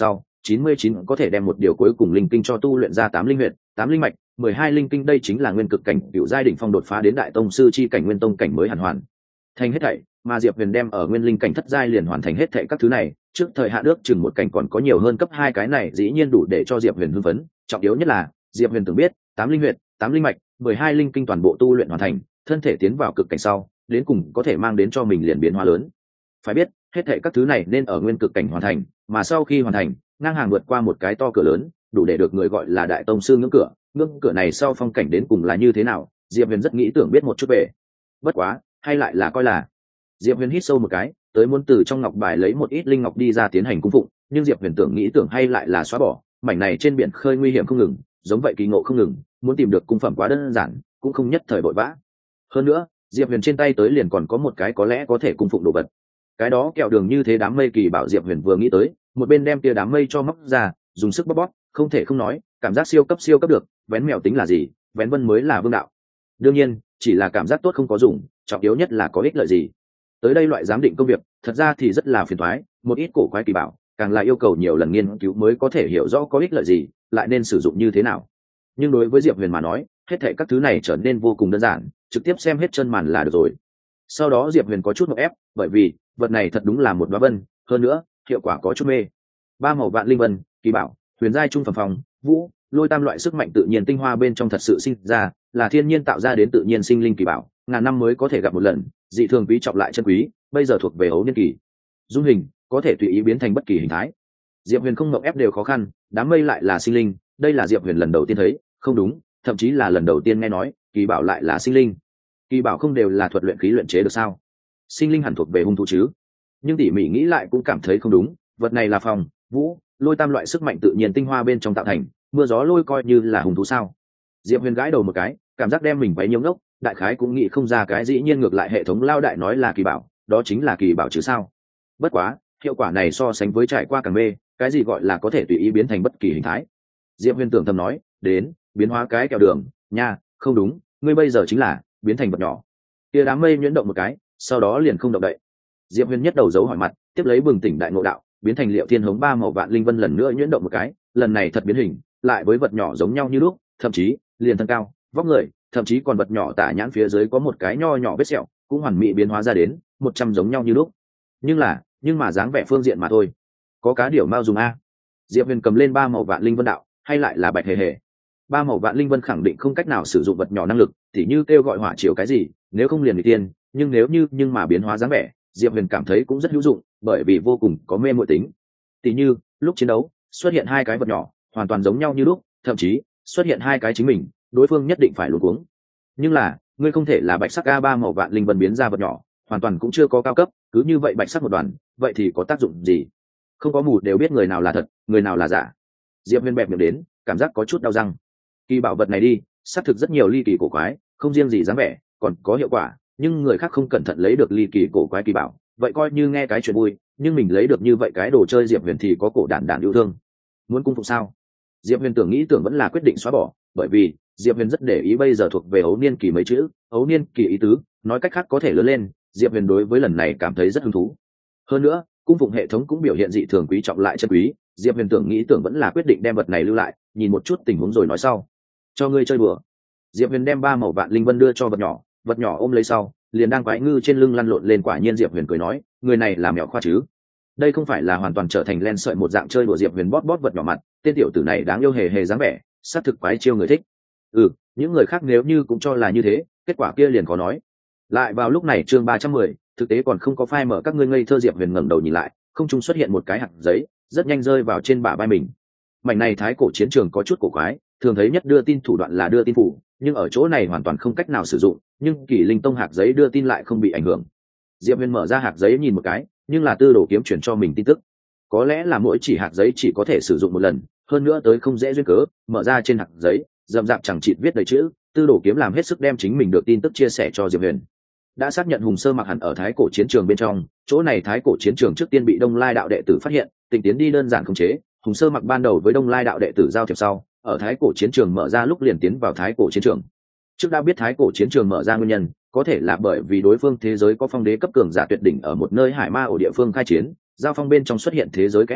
99 có thể đem một điều cuối cùng linh kinh cho tu luyện ra 8 linh huyệt, 8 linh mạch, 12 linh kinh, đây chính là nguyên cực cảnh cựu giai đỉnh phong đột phá đến đại tông sư chi cảnh nguyên tông cảnh mới hoàn thành hết thảy, mà Diệp Huyền đem ở nguyên linh cảnh thất giai liền hoàn thành hết thảy các thứ này, trước thời hạn ước chừng một cảnh còn có nhiều hơn cấp 2 cái này dĩ nhiên đủ để cho Diệp Huyền hưng phấn, trọng yếu nhất là Diệp Huyền tưởng biết, 8 linh huyệt, 8 linh mạch, 12 linh kinh toàn bộ tu luyện hoàn thành, thân thể tiến vào cực cảnh sau, đến cùng có thể mang đến cho mình liền biến hóa lớn. Phải biết, hết thảy các thứ này nên ở nguyên cực cảnh hoàn thành, mà sau khi hoàn thành, ngang hàng vượt qua một cái to cửa lớn, đủ để được người gọi là đại tông sư ngưỡng cửa này sau phong cảnh đến cùng là như thế nào, Diệp Huyền rất nghĩ tưởng biết một chút về. Bất quá, hay lại là coi là. Diệp Huyền hít sâu một cái, tới muốn từ trong ngọc bài lấy một ít linh ngọc đi ra tiến hành cung phụng, nhưng Diệp Huyền nghĩ tưởng hay lại là xóa bỏ, mảnh này trên biển khơi nguy hiểm không ngừng, giống vậy kỳ ngộ không ngừng, muốn tìm được cung phẩm quá đơn giản, cũng không nhất thời vội vã. Hơn nữa, Diệp Huyền trên tay tới liền còn có một cái có lẽ có thể cung phụng đồ vật. Cái đó kẹo đường như thế đám mây kỳ bảo, Diệp Huyền vừa nghĩ tới, một bên đem tia đám mây cho móc ra, dùng sức bóp, không thể không nói, cảm giác siêu cấp được, vén mèo tính là gì, vén vân mới là vương đạo. Đương nhiên, chỉ là cảm giác tốt không có dùng, trọng yếu nhất là có ích lợi gì. Tới đây loại giám định công việc, thật ra thì rất là phiền toái, một ít cổ quái kỳ bảo, càng là yêu cầu nhiều lần nghiên cứu mới có thể hiểu rõ có ích lợi gì, lại nên sử dụng như thế nào. Nhưng đối với Diệp Huyền mà nói, hết thảy các thứ này trở nên vô cùng đơn giản, trực tiếp xem hết chân màn là được rồi. Sau đó Diệp Huyền có chút ngộp ép, bởi vì vật này thật đúng là một đóa vân, hơn nữa, hiệu quả có chút mê. 3 màu vạn linh vân, kỳ bảo, huyền giai trung phẩm phòng, vũ, lôi tam loại sức mạnh tự nhiên tinh hoa bên trong thật sự sinh ra, là thiên nhiên tạo ra đến tự nhiên sinh linh kỳ bảo, ngàn năm mới có thể gặp một lần, dị thường quý trọng lại chân quý, bây giờ thuộc về ấu niên kỳ. Dung hình có thể tùy ý biến thành bất kỳ hình thái. Diệp Huyền không ngậm ép đều khó khăn, đám mây lại là sinh linh, đây là Diệp Huyền lần đầu tiên thấy, không đúng, thậm chí là lần đầu tiên nghe nói, kỳ bảo lại là sinh linh. Kỳ bảo không đều là thuật luyện khí luyện chế được sao? Sinh linh hẳn thuộc về hung thú chứ? Nhưng tỉ mỉ nghĩ lại cũng cảm thấy không đúng, vật này là phòng, vũ, lôi tam loại sức mạnh tự nhiên tinh hoa bên trong tạo thành, mưa gió lôi coi như là hung thú sao? Diệp Huyền gãi đầu một cái, cảm giác đem mình váy nhiễu ngốc, đại khái cũng nghĩ không ra cái dĩ nhiên ngược lại hệ thống lao đại nói là kỳ bảo, đó chính là kỳ bảo chứ sao. Bất quá, hiệu quả này so sánh với trải qua càng mê, cái gì gọi là có thể tùy ý biến thành bất kỳ hình thái. Diệp Huyền tưởng thầm nói, đến biến hóa cái kẹo đường nha, không đúng, ngươi bây giờ chính là biến thành vật nhỏ. Kia đám mây nhuyễn động một cái, sau đó liền không động đậy. Diệp Huyền nhất đầu giấu hỏi mặt, tiếp lấy bừng tỉnh đại ngộ đạo, biến thành Liệu Thiên Hống 3 màu vạn linh vân lần nữa nhuyễn động một cái, lần này thật biến hình, lại với vật nhỏ giống nhau như lúc, thậm chí liền thân cao, vóc người, thậm chí còn vật nhỏ tả nhãn phía dưới có một cái nho nhỏ vết sẹo, cũng hoàn mỹ biến hóa ra đến 100 giống nhau như lúc. Nhưng mà dáng vẻ phương diện mà thôi. Có cá điểu mao dùng a. Diệp Huyền cầm lên 3 màu vạn linh vân đạo, hay lại là bạch hề hề. 3 màu vạn linh vân khẳng định không cách nào sử dụng vật nhỏ năng lực, tỉ như kêu gọi hỏa chiều cái gì, nếu không liền bị tiên, nhưng nhưng mà biến hóa dáng vẻ, Diệp Huyền cảm thấy cũng rất hữu dụng, bởi vì vô cùng có mê muội tính. Tỉ như, lúc chiến đấu, xuất hiện 2 cái vật nhỏ, hoàn toàn giống nhau như lúc, thậm chí xuất hiện 2 cái chính mình, đối phương nhất định phải luống cuống. Nhưng là, ngươi không thể là bạch sắc A3 màu vạn linh vân biến ra vật nhỏ, hoàn toàn cũng chưa có cao cấp, cứ như vậy bạch sắc một đoàn, vậy thì có tác dụng gì? Không có mù đều biết người nào là thật, người nào là giả. Diệp Huyền bẹp miệng đến, cảm giác có chút đau răng. Kỳ bảo vật này đi, xác thực rất nhiều ly kỳ cổ quái, không riêng gì dáng vẻ, còn có hiệu quả, nhưng người khác không cẩn thận lấy được ly kỳ cổ quái kỳ bảo, vậy coi như nghe cái chuyện vui, nhưng mình lấy được như vậy cái đồ chơi, Diệp Huyền thì có cổ đản yêu thương. Muốn cung phục sao? Diệp Huyền nghĩ tưởng vẫn là quyết định xóa bỏ, bởi vì Diệp Huyền rất để ý bây giờ thuộc về ấu niên kỳ mấy chữ, ấu niên kỳ ý tứ, nói cách khác có thể lớn lên, Diệp Huyền đối với lần này cảm thấy rất hứng thú. Hơn nữa, cung phụng hệ thống cũng biểu hiện dị thường quý trọng lại chân quý, Diệp Huyền nghĩ tưởng vẫn là quyết định đem vật này lưu lại, nhìn một chút tình huống rồi nói sau. Cho ngươi chơi đùa. Diệp Huyền đem 3 màu vạn linh vân đưa cho vật nhỏ ôm lấy sau, liền đang quái ngư trên lưng lăn lộn lên, quả nhiên Diệp Huyền cười nói, người này là mèo khoa chứ? Đây không phải là hoàn toàn trở thành len sợi một dạng chơi đùa. Diệp Huyền bóp vật nhỏ mặt, tên tiểu tử này đáng yêu hề hề dáng vẻ, sát thực quái chiêu người thích. Những người khác nếu như cũng cho là như thế, kết quả kia liền có nói. Lại vào lúc này chương 310, thực tế còn không có phai mở các ngươi ngây thơ. Diệp Huyền ngẩng đầu nhìn lại, không trung xuất hiện một cái hạt giấy, rất nhanh rơi vào trên bả vai mình. Mảnh này thái cổ chiến trường có chút cổ quái, thường thấy nhất đưa tin thủ đoạn là đưa tin phủ, nhưng ở chỗ này hoàn toàn không cách nào sử dụng, nhưng Kỷ Linh Tông hạt giấy đưa tin lại không bị ảnh hưởng. Diệp Huyền mở ra hạt giấy nhìn một cái, nhưng là Tư Đồ Kiếm chuyển cho mình tin tức. Có lẽ là mỗi chỉ hạt giấy chỉ có thể sử dụng một lần, hơn nữa tới không dễ duyên cớ, mở ra trên hạt giấy, rậm rạp chẳng chịt viết đầy chữ, Tư Đồ Kiếm làm hết sức đem chính mình được tin tức chia sẻ cho Diệp Huyền. Đã xác nhận Hùng Sơ Mặc hẳn ở thái cổ chiến trường bên trong, chỗ này thái cổ chiến trường trước tiên bị Đông Lai đạo đệ tử phát hiện, tình tiến đi đơn giản khống chế. Hùng Sơ Mặc ban đầu với Đông Lai đạo đệ tử giao thiệp sau, ở thái cổ chiến trường mở ra lúc liền tiến vào thái cổ chiến trường. Trước đã biết thái cổ chiến trường mở ra nguyên nhân, có thể là bởi vì đối phương thế giới có phong đế cấp cường giả tuyệt đỉnh ở một nơi hải ma ổ địa phương khai chiến, giao phong bên trong xuất hiện thế giới cái hở,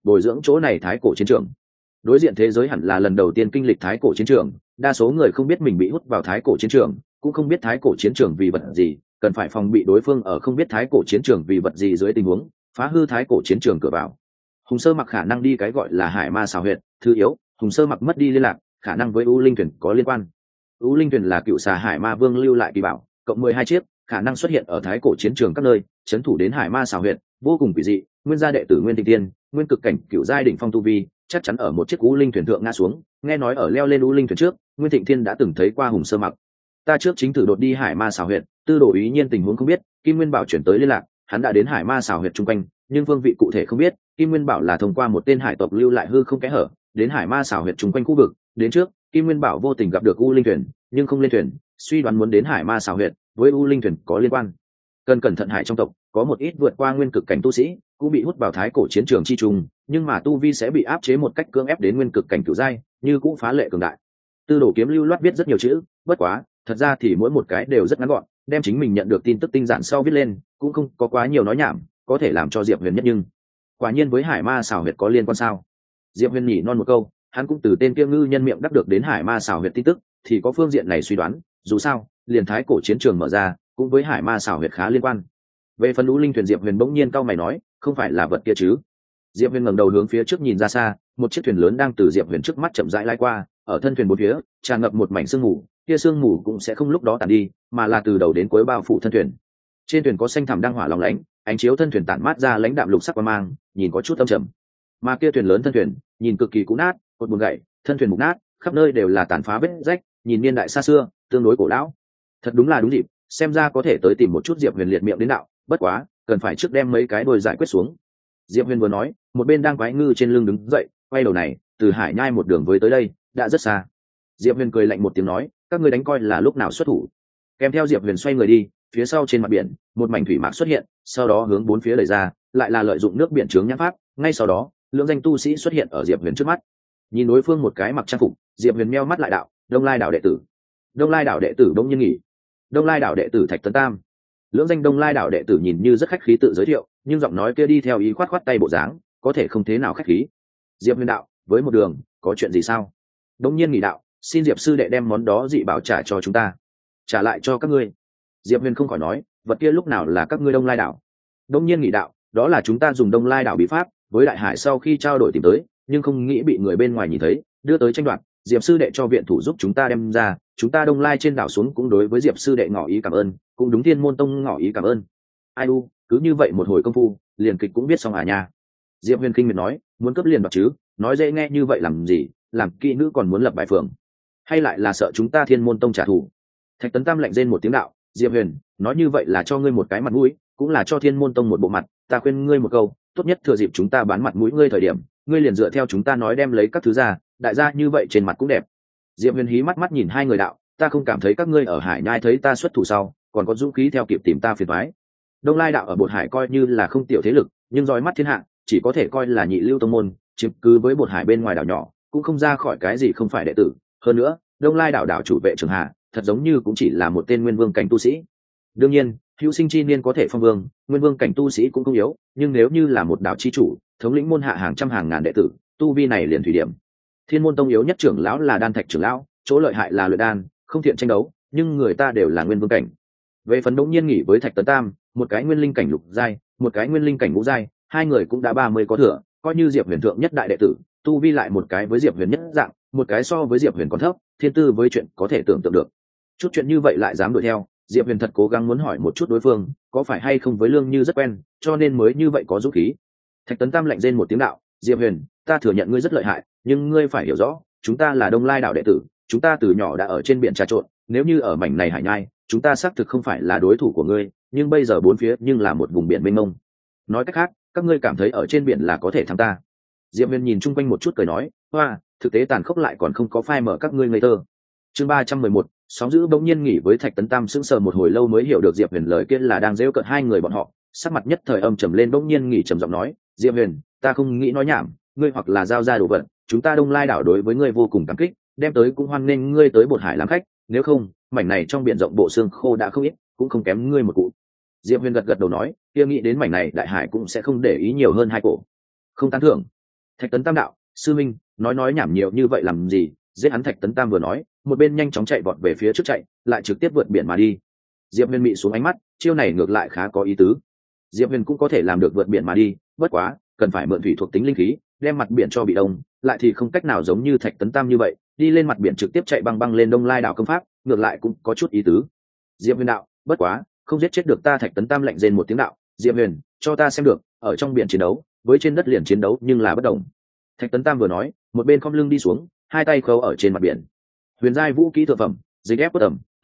bồi dưỡng chỗ này thái cổ chiến trường. Đối diện thế giới hẳn là lần đầu tiên kinh lịch thái cổ chiến trường, đa số người không biết mình bị hút vào thái cổ chiến trường, cũng không biết thái cổ chiến trường vì vật gì, cần phải phòng bị đối phương ở không biết thái cổ chiến trường vì vật gì dưới tình huống phá hư thái cổ chiến trường cửa vào. Hùng Sơ Mặc khả năng đi cái gọi là Hải Ma xào huyệt, thứ yếu, Hùng Sơ Mặc mất đi liên lạc, khả năng với U Linh thuyền có liên quan. U Linh thuyền là cựu xà Hải Ma Vương lưu lại kỳ bảo, cộng 12 chiếc, khả năng xuất hiện ở thái cổ chiến trường các nơi, trấn thủ đến Hải Ma xào huyệt, vô cùng quỷ dị. Nguyên gia đệ tử Nguyên Thịnh Tiên, nguyên cực cảnh cựu giai đỉnh phong tu vi, chắc chắn ở một chiếc U Linh thuyền thượng ngã xuống. Nghe nói ở leo lên U Linh thuyền trước, Nguyên Thịnh Thiên đã từng thấy qua Hùng Sơ Mặc. Ta trước chính thử đột đi Hải Ma xào huyệt, tư đồ ý nhiên tình huống không biết, Kim Nguyên Bảo chuyển tới liên lạc, hắn đã đến Hải Ma xào huyệt trung quanh, nhưng phương vị cụ thể không biết. Kim Nguyên Bảo là thông qua một tên hải tộc lưu lại hư không kẽ hở đến Hải Ma xào huyệt trung quanh khu vực. Đến trước, Kim Nguyên Bảo vô tình gặp được U Linh thuyền, nhưng không lên thuyền, suy đoán muốn đến Hải Ma xào huyệt, với U Linh thuyền có liên quan. Cần cẩn thận, hải trong tộc có một ít vượt qua nguyên cực cảnh tu sĩ cũng bị hút vào thái cổ chiến trường chi trùng, nhưng mà tu vi sẽ bị áp chế một cách cưỡng ép đến nguyên cực cảnh cửu giai, như cũng phá lệ cường đại. Tư đồ kiếm lưu loát viết rất nhiều chữ, bất quá thật ra thì mỗi một cái đều rất ngắn gọn, đem chính mình nhận được tin tức tinh giản sau viết lên, cũng không có quá nhiều nói nhảm, có thể làm cho Diệp Huyền nhất. Nhưng quả nhiên với Hải Ma xào huyệt có liên quan sao? Diệp Huyền nhỉ non một câu, hắn cũng từ tên kia ngư nhân miệng đắc được đến Hải Ma xào huyệt tin tức, thì có phương diện này suy đoán, dù sao liền thái cổ chiến trường mở ra cũng với Hải Ma xào huyệt khá liên quan. Về phần U Linh thuyền, Diệp Huyền bỗng nhiên cau mày nói, không phải là vật kia chứ? Diệp Huyền ngẩng đầu hướng phía trước nhìn ra xa, một chiếc thuyền lớn đang từ Diệp Huyền trước mắt chậm rãi lái qua, ở thân thuyền bốn phía tràn ngập một mảnh sương mù, kia sương mù cũng sẽ không lúc đó tàn đi, mà là từ đầu đến cuối bao phủ thân thuyền. Trên thuyền có xanh thẳm đang hỏa lóng lánh, ánh chiếu thân thuyền tản mát ra lãnh đạm lục sắc quang mang, nhìn có chút âm trầm. Mà kia thuyền lớn thân thuyền, nhìn cực kỳ cũ nát, cột buồn gãy, thân thuyền mục nát, khắp nơi đều là tàn phá vết rách, nhìn niên đại xa xưa, tương đối cổ lão. Thật đúng là đúng dịp, xem ra có thể tới tìm một chút Diệp Huyền liệt miệng đến đạo, bất quá cần phải trước đem mấy cái đồi giải quyết xuống. Diệp Huyền vừa nói, một bên đang quái ngư trên lưng đứng dậy, quay đầu này, từ Hải Nhai một đường với tới đây đã rất xa. Diệp Huyền cười lạnh một tiếng nói, các ngươi đánh coi là lúc nào xuất thủ? Kèm theo Diệp Huyền xoay người đi, phía sau trên mặt biển một mảnh thủy mạc xuất hiện, sau đó hướng bốn phía đẩy ra, lại là lợi dụng nước biển chướng nhãn pháp. Ngay sau đó, lượng danh tu sĩ xuất hiện ở Diệp Huyền trước mắt. Nhìn đối phương một cái mặc trang phục, Diệp Huyền meo mắt lại đạo, Đông Lai đảo đệ tử. Đông Lai đảo đệ tử Đông Nhiên Nghỉ. Đông Lai đảo đệ tử Thạch Tấn Tam. Lưỡng danh Đông Lai đảo đệ tử nhìn như rất khách khí tự giới thiệu, nhưng giọng nói kia đi theo ý khoát khoát tay bộ dáng, có thể không thế nào khách khí. Diệp Huyền đạo, với một đường có chuyện gì sao? Đông Nhiên Nghỉ đạo, xin Diệp sư đệ đem món đó dị bảo trả cho chúng ta. Trả lại cho các ngươi. Diệp Huyền không khỏi nói, vật kia lúc nào là các ngươi Đông Lai đảo? Đông Nhiên Nghỉ đạo, đó là chúng ta dùng Đông Lai đảo bí pháp với đại hải sau khi trao đổi tìm tới, nhưng không nghĩ bị người bên ngoài nhìn thấy, đưa tới tranh đoạt. Diệp sư đệ cho viện thủ giúp chúng ta đem ra, chúng ta Đông Lai trên đảo xuống cũng đối với Diệp sư đệ ngỏ ý cảm ơn, cũng đúng Thiên Môn Tông ngỏ ý cảm ơn. Ai u, cứ như vậy một hồi công phu, liền kịch cũng biết xong à nha. Diệp Huyền kinh miệt nói, muốn cướp liền đoạt chứ, nói dễ nghe như vậy làm gì, làm kỹ nữ còn muốn lập bài phường, hay lại là sợ chúng ta Thiên Môn Tông trả thù? Thạch Tấn Tam lạnh rên một tiếng đạo, Diệp Huyền, nói như vậy là cho ngươi một cái mặt mũi, cũng là cho Thiên Môn Tông một bộ mặt, ta khuyên ngươi một câu, tốt nhất thừa dịp chúng ta bán mặt mũi ngươi thời điểm, ngươi liền dựa theo chúng ta nói đem lấy các thứ ra, đại gia như vậy trên mặt cũng đẹp. Diệp Huyền hí mắt mắt nhìn hai người đạo, ta không cảm thấy các ngươi ở Hải Nhai thấy ta xuất thủ sau, còn có dũng khí theo kịp tìm ta phiền toái. Đông Lai đạo ở Bột Hải coi như là không tiểu thế lực, nhưng dõi mắt thiên hạ, chỉ có thể coi là nhị lưu tông môn, chiếm cứ với Bột Hải bên ngoài đảo nhỏ, cũng không ra khỏi cái gì không phải đệ tử. Hơn nữa, Đông Lai đảo đảo chủ vệ Trường Hà, thật giống như cũng chỉ là một tên nguyên vương cảnh tu sĩ. Đương nhiên, hữu sinh chi niên có thể phong vương, nguyên vương cảnh tu sĩ cũng không yếu, nhưng nếu như là một đảo chi chủ, thống lĩnh môn hạ hàng trăm hàng ngàn đệ tử, tu vi này liền thủy điểm. Thiên Môn Tông yếu nhất trưởng lão là Đan Thạch trưởng lão, chỗ lợi hại là luyện đan, không thiện tranh đấu, nhưng người ta đều là nguyên vương cảnh. Về phần Đông Nhiên Nghỉ với Thạch Tấn Tam, một cái nguyên linh cảnh lục giai, một cái nguyên linh cảnh ngũ giai, hai người cũng đã 30 có thừa, coi như Diệp Huyền thượng nhất đại đệ tử, tu vi lại một cái với Diệp Huyền nhất dạng, một cái so với Diệp Huyền còn thấp, thiên tư với chuyện có thể tưởng tượng được. Chút chuyện như vậy lại dám đuổi theo, Diệp Huyền thật cố gắng muốn hỏi một chút đối phương, có phải hay không với Lương Như rất quen, cho nên mới như vậy có dũng khí. Thạch Tấn Tam lạnh rên một tiếng đạo, Diệp Huyền, ta thừa nhận ngươi rất lợi hại, nhưng ngươi phải hiểu rõ, chúng ta là Đông Lai đảo đệ tử, chúng ta từ nhỏ đã ở trên biển trà trộn, nếu như ở mảnh này Hải Nhai, chúng ta xác thực không phải là đối thủ của ngươi, nhưng bây giờ bốn phía nhưng là một vùng biển mênh mông. Nói cách khác, các ngươi cảm thấy ở trên biển là có thể thắng ta? Diệp Huyền nhìn chung quanh một chút cười nói, hoa, thực tế tàn khốc lại còn không có phai mở các ngươi ngây thơ. Chương 311, sóng dữ bỗng nhiên nghỉ với Thạch Tấn Tam sững sờ một hồi lâu mới hiểu được Diệp Huyền lời kia là đang giễu cợt hai người bọn họ, sắc mặt nhất thời âm trầm lên, bỗng nhiên nghỉ trầm giọng nói, Diệp Huyền, ta không nghĩ nói nhảm, ngươi hoặc là giao ra đồ vật, chúng ta Đông Lai đảo đối với ngươi vô cùng cảm kích, đem tới cũng hoan nghênh ngươi tới Bột Hải làm khách, nếu không, mảnh này trong biển rộng bộ xương khô đã không ít, cũng không kém ngươi một cụ. Diệp Huyền gật gật đầu nói, kia nghĩ đến mảnh này đại hải cũng sẽ không để ý nhiều hơn hai cổ. Không tán thưởng. Thạch Tấn Tam đạo: sư minh, nói nhảm nhiều như vậy làm gì, giết hắn. Thạch Tấn Tam vừa nói, một bên nhanh chóng chạy vọt về phía trước chạy, lại trực tiếp vượt biển mà đi. Diệp Huyền mị xuống ánh mắt, chiêu này ngược lại khá có ý tứ. Diệp Huyền cũng có thể làm được vượt biển mà đi, bất quá cần phải mượn thủy thuộc tính linh khí đem mặt biển cho bị đông, lại thì không cách nào giống như Thạch Tấn Tam như vậy đi lên mặt biển trực tiếp chạy băng lên Đông Lai đảo công pháp, ngược lại cũng có chút ý tứ. Diệp Huyền đạo: bất quá không giết chết được ta. Thạch Tấn Tam lạnh rên một tiếng đạo: Diệp Huyền, cho ta xem được, ở trong biển chiến đấu với trên đất liền chiến đấu nhưng là bất đồng. Thạch Tấn Tam vừa nói, một bên khom lưng đi xuống, hai tay khâu ở trên mặt biển. Huyền giai vũ kỹ thượng phẩm, dịch ép bất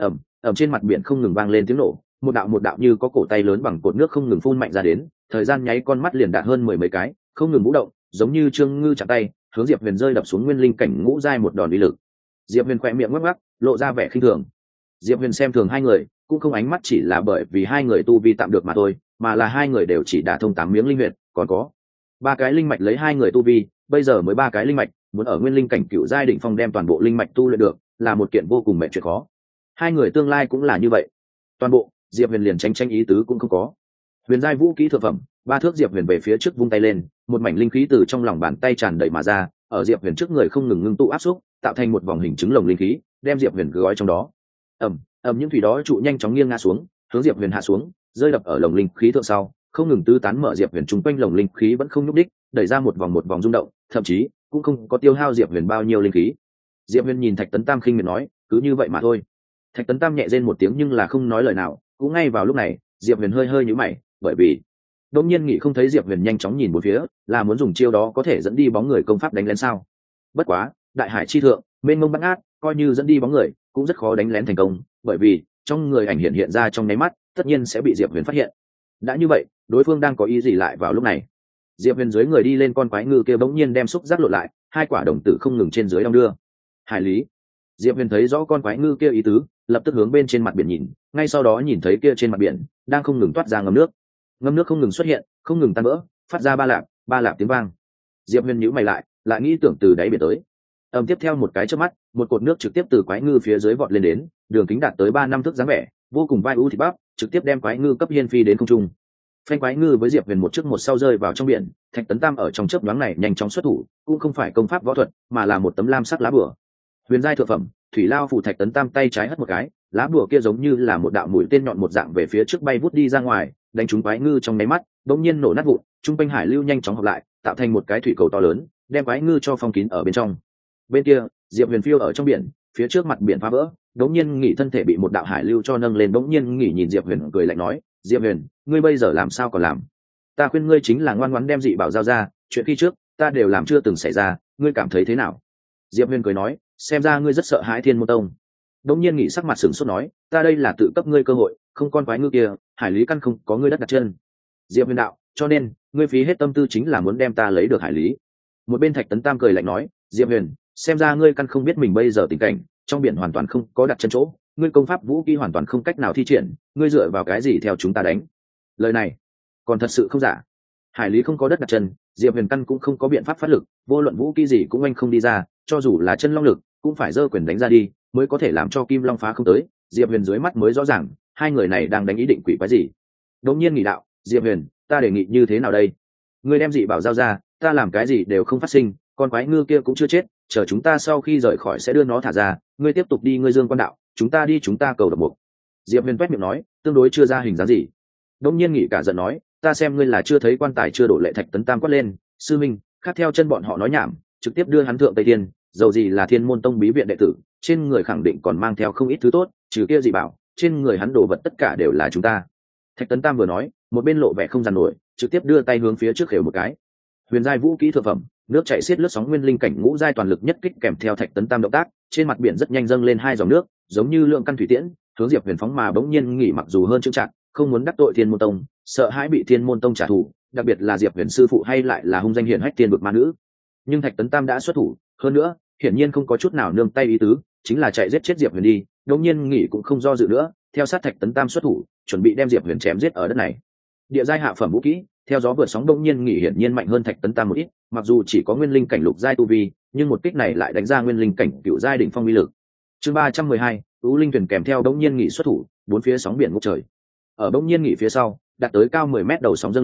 ẩm trên mặt biển không ngừng vang lên tiếng nổ, một đạo như có cổ tay lớn bằng cột nước không ngừng phun mạnh ra đến, thời gian nháy con mắt liền đạt hơn 10 mấy cái, không ngừng vũ động, giống như trương ngư chạm tay hướng Diệp Huyền rơi đập xuống nguyên linh cảnh ngũ giai một đòn uy lực. Diệp Huyền khỏe miệng ngắc ngắc, lộ ra vẻ khinh thường. Diệp Huyền xem thường hai người, cũng không ánh mắt chỉ là bởi vì hai người tu vi tạm được mà thôi, mà là hai người đều chỉ đả thông 8 miếng linh huyệt, còn có 3 cái linh mạch lấy hai người tu vi, bây giờ mới 3 cái linh mạch, muốn ở nguyên linh cảnh cửu giai đỉnh phong đem toàn bộ linh mạch tu luyện được, là một kiện vô cùng mệt chuyện khó. Hai người tương lai cũng là như vậy. Toàn bộ, Diệp Huyền liền tranh ý tứ cũng không có. Huyền giai vũ kỹ thượng phẩm, 3 thước. Diệp Huyền về phía trước vung tay lên, một mảnh linh khí từ trong lòng bàn tay tràn đầy mà ra, ở Diệp Huyền trước người không ngừng ngưng tụ áp xúc, tạo thành một vòng hình trứng lồng linh khí, đem Diệp Huyền gói trong đó. Những thủy đó trụ nhanh chóng nghiêng ngã xuống, hướng Diệp Huyền hạ xuống, rơi đập ở lồng linh khí thượng sau, không ngừng tứ tán mở Diệp Huyền trung quanh lồng linh khí vẫn không nhúc đích, đẩy ra một vòng rung động, thậm chí cũng không có tiêu hao Diệp Huyền bao nhiêu linh khí. Diệp Huyền nhìn Thạch Tấn Tam khinh miệt nói: cứ như vậy mà thôi. Thạch Tấn Tam nhẹ rên một tiếng nhưng là không nói lời nào. Cũng ngay vào lúc này, Diệp Huyền hơi nhíu mày, bởi vì đột nhiên nghĩ không thấy Diệp Huyền nhanh chóng nhìn một phía, là muốn dùng chiêu đó có thể dẫn đi bóng người công pháp đánh lén sao? Bất quá, đại hải chi thượng, mênh mông bát ngát, coi như dẫn đi bóng người, cũng rất khó đánh lén thành công, bởi vì trong người ảnh hiện ra trong nháy mắt, tất nhiên sẽ bị Diệp Huyền phát hiện. Đã như vậy, đối phương đang có ý gì lại vào lúc này? Diệp Huyền dưới người đi lên con quái ngư kia bỗng nhiên đem xúc giác lột lại, hai quả đồng tử không ngừng trên dưới đong đưa. Hải lý. Diệp Huyền thấy rõ con quái ngư kia ý tứ, lập tức hướng bên trên mặt biển nhìn, ngay sau đó nhìn thấy kia trên mặt biển đang không ngừng toát ra ngâm nước không ngừng xuất hiện, không ngừng tan vỡ, phát ra ba lạp tiếng vang. Diệp Huyền nhíu mày lại nghĩ tưởng từ đáy biển tới. Tiếp theo một cái chớp mắt, một cột nước trực tiếp từ quái ngư phía dưới vọt lên đến, đường kính đạt tới 3 năm thước dáng vẻ, vô cùng vai u thịt bắp, trực tiếp đem quái ngư cấp hiên phi đến không trung. Phanh quái ngư với Diệp Huyền một trước một sau rơi vào trong biển. Thạch Tấn Tam ở trong chớp nhoáng này nhanh chóng xuất thủ, cũng không phải công pháp võ thuật, mà là một tấm lam sắc lá bùa. Huyền giai thượng phẩm, thủy lao phù. Thạch Tấn Tam tay trái hất một cái, lá bùa kia giống như là một đạo mũi tên nhọn một dạng về phía trước bay vút đi ra ngoài, đánh trúng quái ngư trong nháy mắt, đống nhiên nổ nát vụn, trung quanh hải lưu nhanh chóng hợp lại, tạo thành một cái thủy cầu to lớn, đem quái ngư cho phong kín ở bên trong. Bên kia, Diệp Huyền phiêu ở trong biển, phía trước mặt biển phá vỡ, đống nhiên nghỉ thân thể bị một đạo hải lưu cho nâng lên, đống nhiên nghỉ nhìn Diệp Huyền cười lạnh nói: Diệp Huyền, ngươi bây giờ làm sao còn làm? Ta khuyên ngươi chính là ngoan ngoãn đem dị bảo giao ra, chuyện khi trước ta đều làm chưa từng xảy ra, ngươi cảm thấy thế nào? Diệp Huyền cười nói: xem ra ngươi rất sợ hãi Thiên Môn Tông. Đống nhiên nghỉ sắc mặt sửng sốt nói: ta đây là tự cấp ngươi cơ hội, không con quái ngư kia, hải lý căn không có ngươi đất đặt chân. Diệp Huyền đạo: cho nên ngươi phí hết tâm tư chính là muốn đem ta lấy được hải lý. Một bên Thạch Tấn Tam cười lạnh nói: Diệp Huyền, xem ra ngươi căn không biết mình bây giờ tình cảnh, trong biển hoàn toàn không có đặt chân chỗ, ngươi công pháp vũ kỹ hoàn toàn không cách nào thi triển, ngươi dựa vào cái gì theo chúng ta đánh? Lời này còn thật sự không giả. Hải lý không có đất đặt chân, Diệp Huyền căn cũng không có biện pháp phát lực, vô luận vũ kỹ gì cũng anh không đi ra, cho dù là chân long lực cũng phải giơ quyền đánh ra đi mới có thể làm cho kim long phá không tới. Diệp Huyền dưới mắt mới rõ ràng hai người này đang đánh ý định quỷ quái gì. Đột nhiên nghỉ đạo: Diệp Huyền, ta đề nghị như thế nào đây? Ngươi đem dị bảo giao ra, ta làm cái gì đều không phát sinh, con quái ngư kia cũng chưa chết, chờ chúng ta sau khi rời khỏi sẽ đưa nó thả ra, ngươi tiếp tục đi ngươi Dương Quan đạo, chúng ta cầu độc mục. Diệp Huyền quét miệng nói, tương đối chưa ra hình dáng gì. Đột nhiên nghỉ cả giận nói: ta xem ngươi là chưa thấy quan tài chưa đổ lệ. Thạch Tấn Tam quát lên: sư minh, khác theo chân bọn họ nói nhảm, trực tiếp đưa hắn thượng Tây Thiên, dầu gì là Thiên Môn Tông bí viện đệ tử, trên người khẳng định còn mang theo không ít thứ tốt, trừ kia dị bảo, trên người hắn đồ vật tất cả đều là chúng ta. Thạch Tấn Tam vừa nói, một bên lộ vẻ không dằn nổi, trực tiếp đưa tay hướng phía trước khều một cái. Huyền giai vũ kỹ thượng phẩm, nước chảy xiết lướt sóng nguyên linh cảnh ngũ giai toàn lực nhất kích kèm theo Thạch Tấn Tam động tác, trên mặt biển rất nhanh dâng lên hai dòng nước, giống như lượng căn thủy tiễn, hướng Diệp Huyền phóng mà bỗng nhiên nghỉ mặc dù hơn chững chạc, không muốn đắc tội Thiên Môn Tông, sợ hãi bị Thiên Môn Tông trả thù, đặc biệt là Diệp Huyền sư phụ hay lại là hung danh hiển hách tiên vực ma nữ. Nhưng Thạch Tấn Tam đã xuất thủ, hơn nữa, hiển nhiên không có chút nào nương tay ý tứ, chính là chạy giết chết Diệp Huyền đi. Đống nhiên nghỉ cũng không do dự nữa, theo sát Thạch Tấn Tam xuất thủ, chuẩn bị đem Diệp Huyền chém giết ở đất này. Địa giai hạ phẩm vũ kỹ, theo gió vượt sóng. Đống nhiên nghỉ hiển nhiên mạnh hơn Thạch Tấn Tam một ít, mặc dù chỉ có nguyên linh cảnh lục giai tu vi, nhưng một kích này lại đánh ra nguyên linh cảnh cửu giai đỉnh phong uy lực. Chương 312, U Linh Thuyền kèm theo Đống nhiên nghỉ xuất thủ, bốn phía sóng biển ngút trời. Ở Đống nhiên nghỉ phía sau, đạt tới cao 10 mét đầu sóng dâng lên,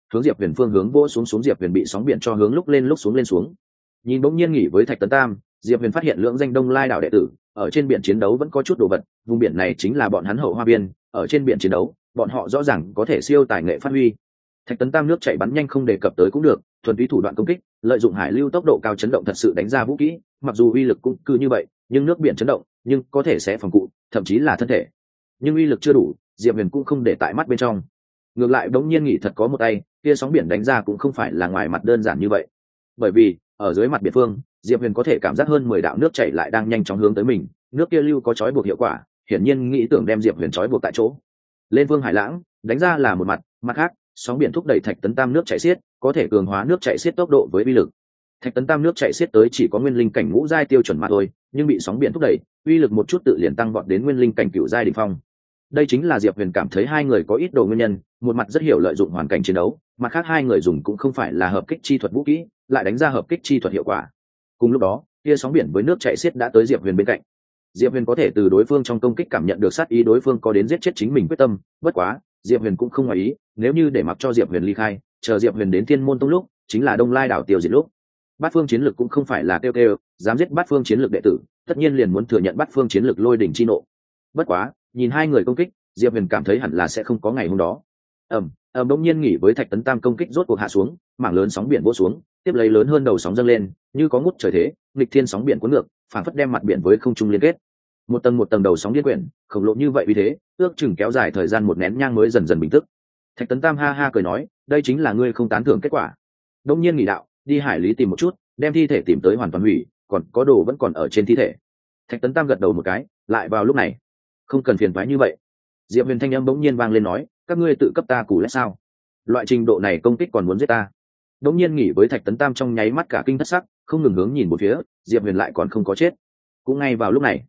hướng diệp huyền phương hướng vỗ xuống. Diệp huyền bị sóng biển cho hướng lúc lên lúc xuống lên xuống. Nhìn bỗng nhiên nghỉ với Thạch Tấn Tam, diệp huyền phát hiện lưỡng danh Đông Lai đảo đệ tử ở trên biển chiến đấu vẫn có chút đồ vật. Vùng biển này chính là bọn hắn Hậu Hoa Biên, ở trên biển chiến đấu bọn họ rõ ràng có thể siêu tài nghệ phát huy. Thạch Tấn Tam nước chạy bắn nhanh không đề cập tới cũng được, thuần túy thủ đoạn công kích, lợi dụng hải lưu tốc độ cao chấn động thật sự đánh ra vũ kỹ, mặc dù uy lực cũng cứ như vậy, nhưng nước biển chấn động nhưng có thể sẽ phòng cụ, thậm chí là thân thể. Nhưng uy lực chưa đủ, diệp huyền cũng không để tại mắt bên trong. Ngược lại bỗng nhiên nghỉ thật có một tay, kia sóng biển đánh ra cũng không phải là ngoài mặt đơn giản như vậy. Bởi vì ở dưới mặt biển phương, diệp huyền có thể cảm giác hơn 10 đạo nước chảy lại đang nhanh chóng hướng tới mình, nước kia lưu có trói buộc hiệu quả, hiển nhiên nghĩ tưởng đem diệp huyền trói buộc tại chỗ. Lên vương hải lãng đánh ra là một mặt khác, sóng biển thúc đẩy Thạch Tấn Tam nước chảy xiết, có thể cường hóa nước chảy xiết tốc độ với uy lực. Thạch Tấn Tam nước chảy xiết tới chỉ có nguyên linh cảnh ngũ giai tiêu chuẩn mà thôi, nhưng bị sóng biển thúc đẩy, uy lực một chút tự liền tăng vọt đến nguyên linh cảnh cửu giai đỉnh phong. Đây chính là diệp huyền cảm thấy hai người có ít đồ nguyên nhân, một mặt rất hiểu lợi dụng hoàn cảnh chiến đấu, mặt khác hai người dùng cũng không phải là hợp kích chi thuật vũ kỹ, lại đánh ra hợp kích chi thuật hiệu quả. Cùng lúc đó kia sóng biển với nước chảy xiết đã tới diệp huyền bên cạnh. Diệp huyền có thể từ đối phương trong công kích cảm nhận được sát ý đối phương có đến giết chết chính mình quyết tâm, bất quá diệp huyền cũng không ngoài ý, nếu như để mặc cho diệp huyền ly khai, chờ diệp huyền đến Thiên Môn Tông lúc chính là Đông Lai đảo tiêu diệt lúc. Bát phương chiến lực cũng không phải là kêu dám giết bát phương chiến lực đệ tử, tất nhiên liền muốn thừa nhận bát phương chiến lực lôi đỉnh chi nộ. Bất quá nhìn hai người công kích, diệp huyền cảm thấy hẳn là sẽ không có ngày hôm đó. Bỗng nhiên nghỉ với Thạch Tấn Tam công kích rốt cuộc hạ xuống, mảng lớn sóng biển vỗ xuống, tiếp lấy lớn hơn đầu sóng dâng lên, như có ngút trời thế, nghịch thiên sóng biển cuốn ngược, phản phất đem mặt biển với không trung liên kết. Một tầng đầu sóng điên quyển, khổng lồ như vậy vì thế, ước chừng kéo dài thời gian một nén nhang mới dần dần bình tức. Thạch Tấn Tam ha ha cười nói, đây chính là ngươi không tán thưởng kết quả. Đông nhiên nghỉ đạo, đi hải lý tìm một chút, đem thi thể tìm tới hoàn toàn hủy, còn có đồ vẫn còn ở trên thi thể. Thạch Tấn Tam gật đầu một cái, lại vào lúc này, không cần phiền toái như vậy. Diệp huyền thanh âm bỗng nhiên vang lên nói, các ngươi tự cấp ta củ lẽ sao? Loại trình độ này công kích còn muốn giết ta? Đống nhiên nghỉ với Thạch Tấn Tam trong nháy mắt cả kinh thất sắc, không ngừng hướng nhìn một phía, diệp huyền lại còn không có chết. Cũng ngay vào lúc này,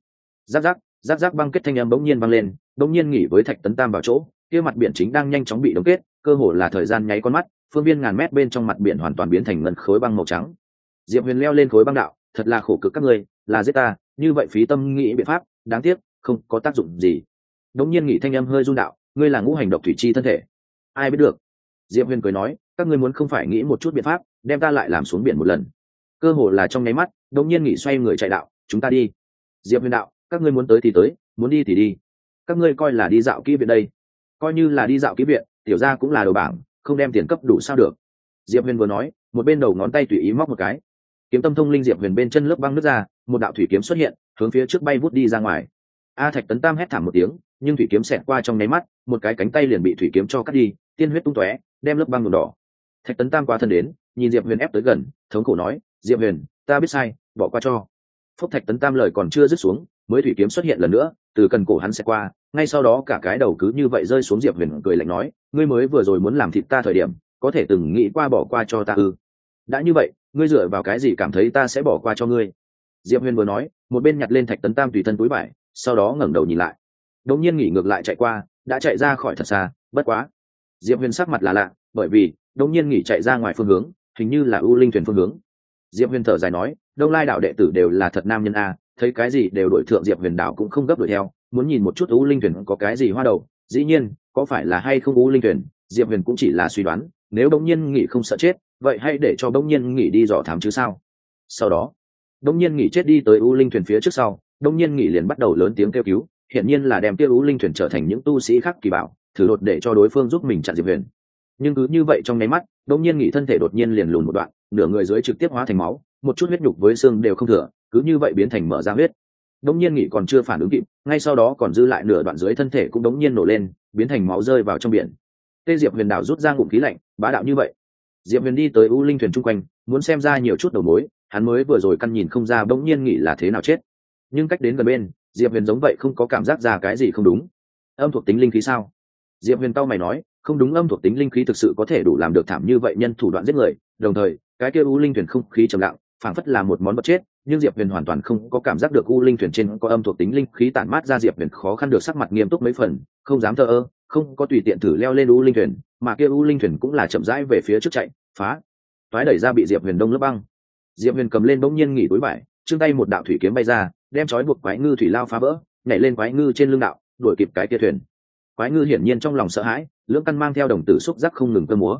rác rác băng kết thanh âm bỗng nhiên vang lên, bỗng nhiên nghỉ với Thạch Tấn Tam vào chỗ, kia mặt biển chính đang nhanh chóng bị đóng kết, cơ hồ là thời gian nháy con mắt, phương viên ngàn mét bên trong mặt biển hoàn toàn biến thành ngân khối băng màu trắng. Diệp huyền leo lên khối băng đạo, thật là khổ cực các ngươi, là giết ta, như vậy phí tâm nghĩ biện pháp, đáng tiếc không có tác dụng gì. Đống nhiên nghỉ thanh âm hơi run đạo, ngươi là ngũ hành độc thủy chi thân thể, ai biết được. Diệp huyền cười nói, các ngươi muốn không phải nghĩ một chút biện pháp đem ta lại làm xuống biển một lần? Cơ hồ là trong nháy mắt, đống nhiên nghỉ xoay người chạy đạo, chúng ta đi. Diệp huyền đạo, các ngươi muốn tới thì tới, muốn đi thì đi. Các ngươi coi là đi dạo kỹ viện đây? Coi như là đi dạo kỹ viện, tiểu gia cũng là đầu bảng, không đem tiền cấp đủ sao được. Diệp huyền vừa nói, một bên đầu ngón tay tùy ý móc một cái, kiếm tâm thông linh. Diệp huyền bên chân lớp băng nứt ra, một đạo thủy kiếm xuất hiện, hướng phía trước bay vút đi ra ngoài. Thạch Tấn Tam hét thảm một tiếng, nhưng thủy kiếm xẹt qua trong nháy mắt, một cái cánh tay liền bị thủy kiếm cho cắt đi, tiên huyết tung tóe, đem lớp băng nhuộm đỏ. Thạch Tấn Tam qua thân đến, nhìn Diệp huyền ép tới gần, thống khổ nói, Diệp huyền, ta biết sai, bỏ qua cho. Phúc. Thạch Tấn Tam lời còn chưa dứt xuống, mới thủy kiếm xuất hiện lần nữa, từ cần cổ hắn xẹt qua, ngay sau đó cả cái đầu cứ như vậy rơi xuống. Diệp huyền cười lạnh nói, ngươi mới vừa rồi muốn làm thịt ta thời điểm, có thể từng nghĩ qua bỏ qua cho ta ư? Đã như vậy, ngươi dựa vào cái gì cảm thấy ta sẽ bỏ qua cho ngươi? Diệp huyền vừa nói, một bên nhặt lên Thạch Tấn Tam tùy thân túi vải, sau đó ngẩng đầu nhìn lại. Đống nhiên nghỉ ngược lại chạy qua, đã chạy ra khỏi thật xa, bất quá diệp huyền sắc mặt là lạ, bởi vì đống nhiên nghỉ chạy ra ngoài phương hướng, hình như là ưu linh thuyền phương hướng. Diệp huyền thở dài nói, Đông Lai đảo đệ tử đều là thật nam nhân a, thấy cái gì đều đổi thượng. Diệp huyền đảo cũng không gấp đuổi theo, muốn nhìn một chút ưu linh thuyền có cái gì hoa đầu. Dĩ nhiên, có phải là hay không ưu linh thuyền, diệp huyền cũng chỉ là suy đoán, nếu đống nhiên nghỉ không sợ chết, vậy hãy để cho đống nhiên nghỉ đi dò thám chứ sao. Sau đó đống nhiên nghỉ chết đi tới ưu linh thuyền phía trước sau, đống nhiên nghỉ liền bắt đầu lớn tiếng kêu cứu, hiển nhiên là đem tiêu ưu linh thuyền trở thành những tu sĩ khác kỳ bảo, thử đột để cho đối phương giúp mình chặn diệp huyền. Nhưng cứ như vậy trong nháy mắt, đống nhiên nghỉ thân thể đột nhiên liền lùn một đoạn, nửa người dưới trực tiếp hóa thành máu, một chút huyết nhục với xương đều không thừa, cứ như vậy biến thành mở ra huyết. Đống nhiên nghỉ còn chưa phản ứng kịp, ngay sau đó còn dư lại nửa đoạn dưới thân thể cũng đống nhiên nổ lên, biến thành máu rơi vào trong biển. Tê Diệp Huyền đảo rút ra ngụm khí lạnh, bá đạo như vậy. Diệp Huyền đi tới ưu linh thuyền chung quanh, muốn xem ra nhiều chút đầu mối, hắn mới vừa rồi căn nhìn không ra đống nhiên nghỉ là thế nào chết. Nhưng cách đến gần bên, Diệp Huyền giống vậy không có cảm giác ra cái gì không đúng. Âm thuộc tính linh khí sao? Diệp Huyền tao mày nói, không đúng, âm thuộc tính linh khí thực sự có thể đủ làm được thảm như vậy nhân thủ đoạn giết người, đồng thời cái kia u linh thuyền không khí trầm lặng, phảng phất là một món vật chết, nhưng Diệp Huyền hoàn toàn không có cảm giác được u linh thuyền trên có âm thuộc tính linh khí tản mát ra. Diệp Huyền khó khăn được sắc mặt nghiêm túc mấy phần, không dám thờ ơ, không có tùy tiện thử leo lên u linh thuyền, mà kia u linh thuyền cũng là chậm rãi về phía trước chạy, phá toái đẩy ra bị Diệp Huyền đông lớp băng. Diệp Huyền cầm lên bỗng nhiên nghỉ túi vải, chương tay một đạo thủy kiếm bay ra, đem trói buộc quái ngư thủy lao phá vỡ, nhảy lên quái ngư trên lưng đạo, đuổi kịp cái kia thuyền. Quái ngư hiển nhiên trong lòng sợ hãi, lưỡng căn mang theo đồng tử xúc giác không ngừng cơ múa.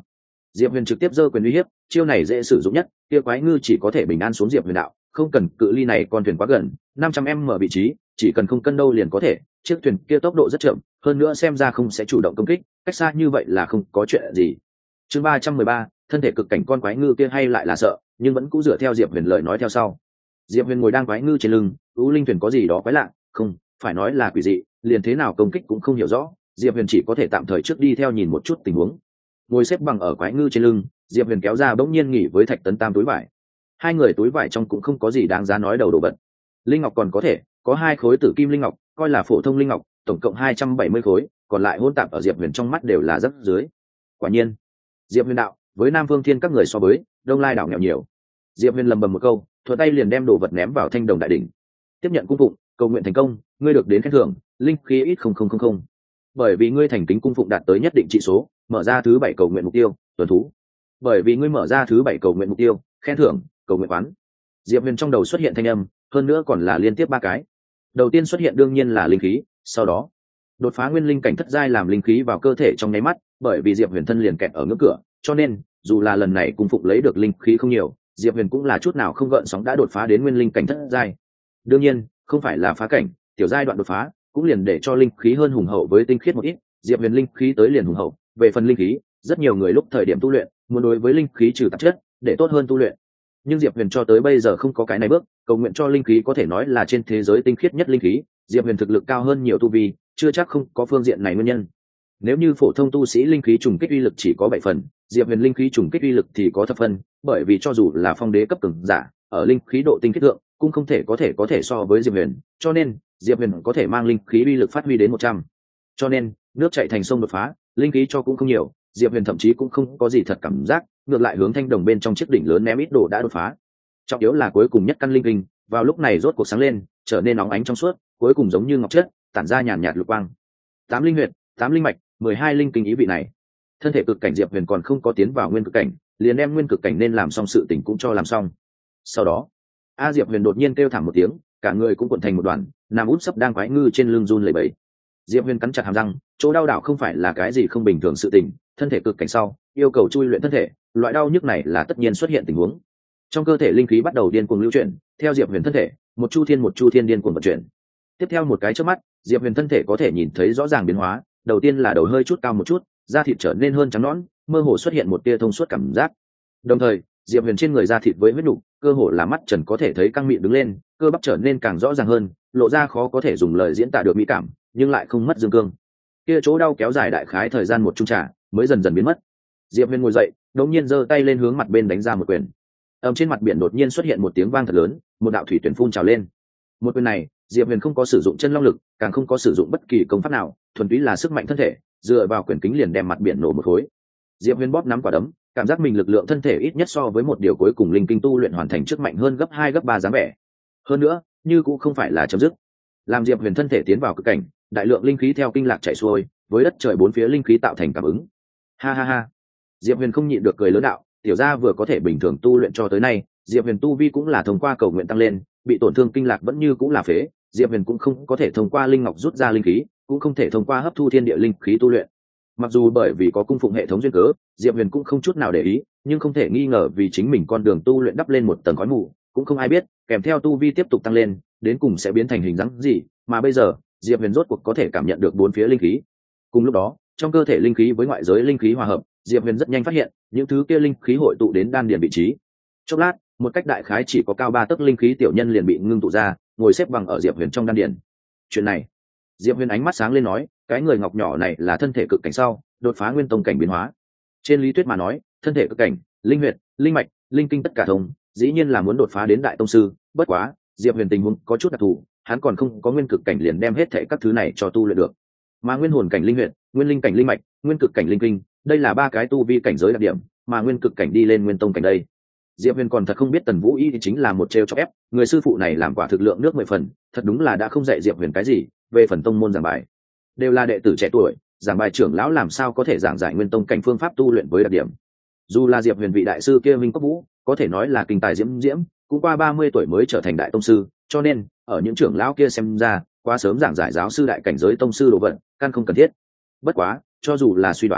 Diệp Huyền trực tiếp giơ quyền uy hiếp, chiêu này dễ sử dụng nhất, kia quái ngư chỉ có thể bình an xuống Diệp Huyền đạo, không cần cự ly này con thuyền quá gần, 500m vị trí, chỉ cần không cân đâu liền có thể, chiếc thuyền kia tốc độ rất chậm, hơn nữa xem ra không sẽ chủ động công kích, cách xa như vậy là không có chuyện gì. Chương 313, thân thể cực cảnh con quái ngư kia hay lại là sợ, nhưng vẫn cũng dựa theo Diệp Huyền lời nói theo sau. Diệp Huyền ngồi đang quái ngư trên lưng, U Linh thuyền có gì đó quái lạ, không, phải nói là quỷ dị, liền thế nào công kích cũng không hiểu rõ, Diệp Huyền chỉ có thể tạm thời trước đi theo nhìn một chút tình huống. Ngồi xếp bằng ở quái ngư trên lưng, Diệp Huyền kéo ra bỗng nhiên nghỉ với Thạch Tấn Tam túi vải. Hai người túi vải trong cũng không có gì đáng giá nói đầu đồ vật. Linh ngọc còn có thể, có 2 khối tử kim linh ngọc, coi là phổ thông linh ngọc, tổng cộng 270 khối, còn lại hỗn tạp ở Diệp Huyền trong mắt đều là rất dưới. Quả nhiên, Diệp Huyền đạo, với Nam Vương Thiên các người so với, Đông Lai đảo nghèo nhiều. Diệp Huyền lầm bầm một câu, thuận tay liền đem đồ vật ném vào Thanh Đồng đại đỉnh. Tiếp nhận cung phụng, cầu nguyện thành công, ngươi được đến khen thưởng, linh khí ít 0000. Bởi vì ngươi thành kính cung phụng đạt tới nhất định trị số, mở ra thứ 7 cầu nguyện mục tiêu, tuần thú. Bởi vì ngươi mở ra thứ 7 cầu nguyện mục tiêu, khen thưởng, cầu nguyện quán. Diệp Huyền trong đầu xuất hiện thanh âm, hơn nữa còn là liên tiếp 3 cái. Đầu tiên xuất hiện đương nhiên là linh khí, sau đó đột phá nguyên linh cảnh thất giai làm linh khí vào cơ thể trong nháy mắt, bởi vì Diệp Huyền thân liền kẹt ở ngưỡng cửa, cho nên dù là lần này cung phụng lấy được linh khí không nhiều, Diệp Huyền cũng là chút nào không gợn sóng đã đột phá đến nguyên linh cảnh thất giai. Đương nhiên, không phải là phá cảnh, tiểu giai đoạn đột phá, cũng liền để cho linh khí hơn hùng hậu với tinh khiết một ít, Diệp Huyền linh khí tới liền hùng hậu, về phần linh khí, rất nhiều người lúc thời điểm tu luyện, muốn đối với linh khí trừ tạp chất, để tốt hơn tu luyện. Nhưng Diệp Huyền cho tới bây giờ không có cái này bước, cầu nguyện cho linh khí có thể nói là trên thế giới tinh khiết nhất linh khí, Diệp Huyền thực lực cao hơn nhiều tu vi, chưa chắc không có phương diện này nguyên nhân. Nếu như phổ thông tu sĩ linh khí trùng kích uy lực chỉ có 7 phần, Diệp Huyền linh khí trùng kích uy lực thì có thập phần, bởi vì cho dù là phong đế cấp cường giả, ở linh khí độ tinh khiết thượng, cũng không thể có thể so với Diệp Huyền, cho nên Diệp Huyền có thể mang linh khí uy lực phát huy đến 100. Cho nên, nước chảy thành sông đột phá, linh khí cho cũng không nhiều, Diệp Huyền thậm chí cũng không có gì thật cảm giác, ngược lại hướng Thanh Đồng bên trong chiếc đỉnh lớn ném ít đồ đã đột phá. Trọng yếu là cuối cùng nhất căn linh kinh, vào lúc này rốt cuộc sáng lên, trở nên nóng ánh trong suốt, cuối cùng giống như ngọc chất, tản ra nhàn nhạt lục quang. 8 linh huyệt, 8 linh mạch, 12 linh kinh ý vị này. Thân thể cực cảnh Diệp Huyền còn không có tiến vào nguyên cực cảnh, liền đem nguyên cực cảnh nên làm xong sự tình cũng cho làm xong. Sau đó, Diệp Huyền đột nhiên kêu thảm một tiếng, cả người cũng cuộn thành một đoàn, nằm út sấp đang quái ngư trên lưng run lẩy bẩy. Diệp Huyền cắn chặt hàm răng, chỗ đau đảo không phải là cái gì không bình thường sự tình, thân thể cực cảnh sau, yêu cầu chui luyện thân thể, loại đau nhức này là tất nhiên xuất hiện tình huống. Trong cơ thể linh khí bắt đầu điên cuồng lưu chuyển, theo Diệp Huyền thân thể, một chu thiên điên cuồng vận chuyển. Tiếp theo một cái chớp mắt, Diệp Huyền thân thể có thể nhìn thấy rõ ràng biến hóa, đầu tiên là đầu hơi chút cao một chút, da thịt trở nên hơn trắng nõn, mơ hồ xuất hiện một tia thông suốt cảm giác. Đồng thời, Diệp Huyền trên người da thịt với huyết nục, cơ hồ là mắt trần có thể thấy căng mịn đứng lên, cơ bắp trở nên càng rõ ràng hơn, lộ ra khó có thể dùng lời diễn tả được mỹ cảm, nhưng lại không mất dương cương. Kia chỗ đau kéo dài đại khái thời gian một chung trà, mới dần dần biến mất. Diệp Huyền ngồi dậy, đột nhiên giơ tay lên hướng mặt bên đánh ra một quyền. Trên mặt biển đột nhiên xuất hiện một tiếng vang thật lớn, một đạo thủy tuyển phun trào lên. Một quyền này, Diệp Huyền không có sử dụng chân long lực, càng không có sử dụng bất kỳ công pháp nào, thuần túy là sức mạnh thân thể, dựa vào quyền kính liền đem mặt biển nổ một khối. Diệp Huyền bóp nắm quả đấm, cảm giác mình lực lượng thân thể ít nhất so với một điều cuối cùng linh kinh tu luyện hoàn thành trước mạnh hơn gấp 2 gấp 3 dáng vẻ. Hơn nữa, như cũng không phải là chấm dứt. Làm Diệp Huyền thân thể tiến vào cực cảnh, đại lượng linh khí theo kinh lạc chảy xuôi, với đất trời bốn phía linh khí tạo thành cảm ứng. Ha ha ha. Diệp Huyền không nhịn được cười lớn đạo, tiểu gia vừa có thể bình thường tu luyện cho tới nay, Diệp Huyền tu vi cũng là thông qua cầu nguyện tăng lên, bị tổn thương kinh lạc vẫn như cũng là phế, Diệp Huyền cũng không có thể thông qua linh ngọc rút ra linh khí, cũng không thể thông qua hấp thu thiên địa linh khí tu luyện. Mặc dù bởi vì có cung phụng hệ thống duyên cớ, Diệp Huyền cũng không chút nào để ý, nhưng không thể nghi ngờ vì chính mình con đường tu luyện đắp lên một tầng khói mù, cũng không ai biết, kèm theo tu vi tiếp tục tăng lên, đến cùng sẽ biến thành hình dáng gì, mà bây giờ, Diệp Huyền rốt cuộc có thể cảm nhận được bốn phía linh khí. Cùng lúc đó, trong cơ thể linh khí với ngoại giới linh khí hòa hợp, Diệp Huyền rất nhanh phát hiện, những thứ kia linh khí hội tụ đến đan điền vị trí. Chốc lát, một cách đại khái chỉ có cao 3 tấc linh khí tiểu nhân liền bị ngưng tụ ra, ngồi xếp bằng ở Diệp Huyền trong đan điền. Chuyện này, Diệp Huyền ánh mắt sáng lên nói, cái người ngọc nhỏ này là thân thể cực cảnh sau, đột phá nguyên tông cảnh biến hóa. Trên lý thuyết mà nói, thân thể cực cảnh, linh huyệt, linh mạch, linh kinh tất cả thông, dĩ nhiên là muốn đột phá đến đại tông sư, bất quá, Diệp Huyền tình huống có chút đặc thù, hắn còn không có nguyên cực cảnh liền đem hết thảy các thứ này cho tu luyện được. Mà nguyên hồn cảnh linh huyệt, nguyên linh cảnh linh mạch, nguyên cực cảnh linh kinh, đây là 3 cái tu vi cảnh giới đặc điểm, mà nguyên cực cảnh đi lên nguyên tông cảnh đây. Diệp Huyền còn thật không biết Tần Vũ Y chính là một trêu chọc ép, người sư phụ này làm quả thực lượng nước 10 phần, thật đúng là đã không dạy Diệp Huyền cái gì, về phần tông môn giảng bài, đều là đệ tử trẻ tuổi, giảng bài trưởng lão làm sao có thể giảng giải nguyên tông cảnh phương pháp tu luyện với đặc điểm. Dù là Diệp Huyền vị đại sư kia Minh Cốc Vũ, có thể nói là kinh tài diễm diễm, cũng qua 30 tuổi mới trở thành đại tông sư, cho nên, ở những trưởng lão kia xem ra, quá sớm giảng giải giáo sư đại cảnh giới tông sư đồ vật, căn không cần thiết. Bất quá, cho dù là suy đoán,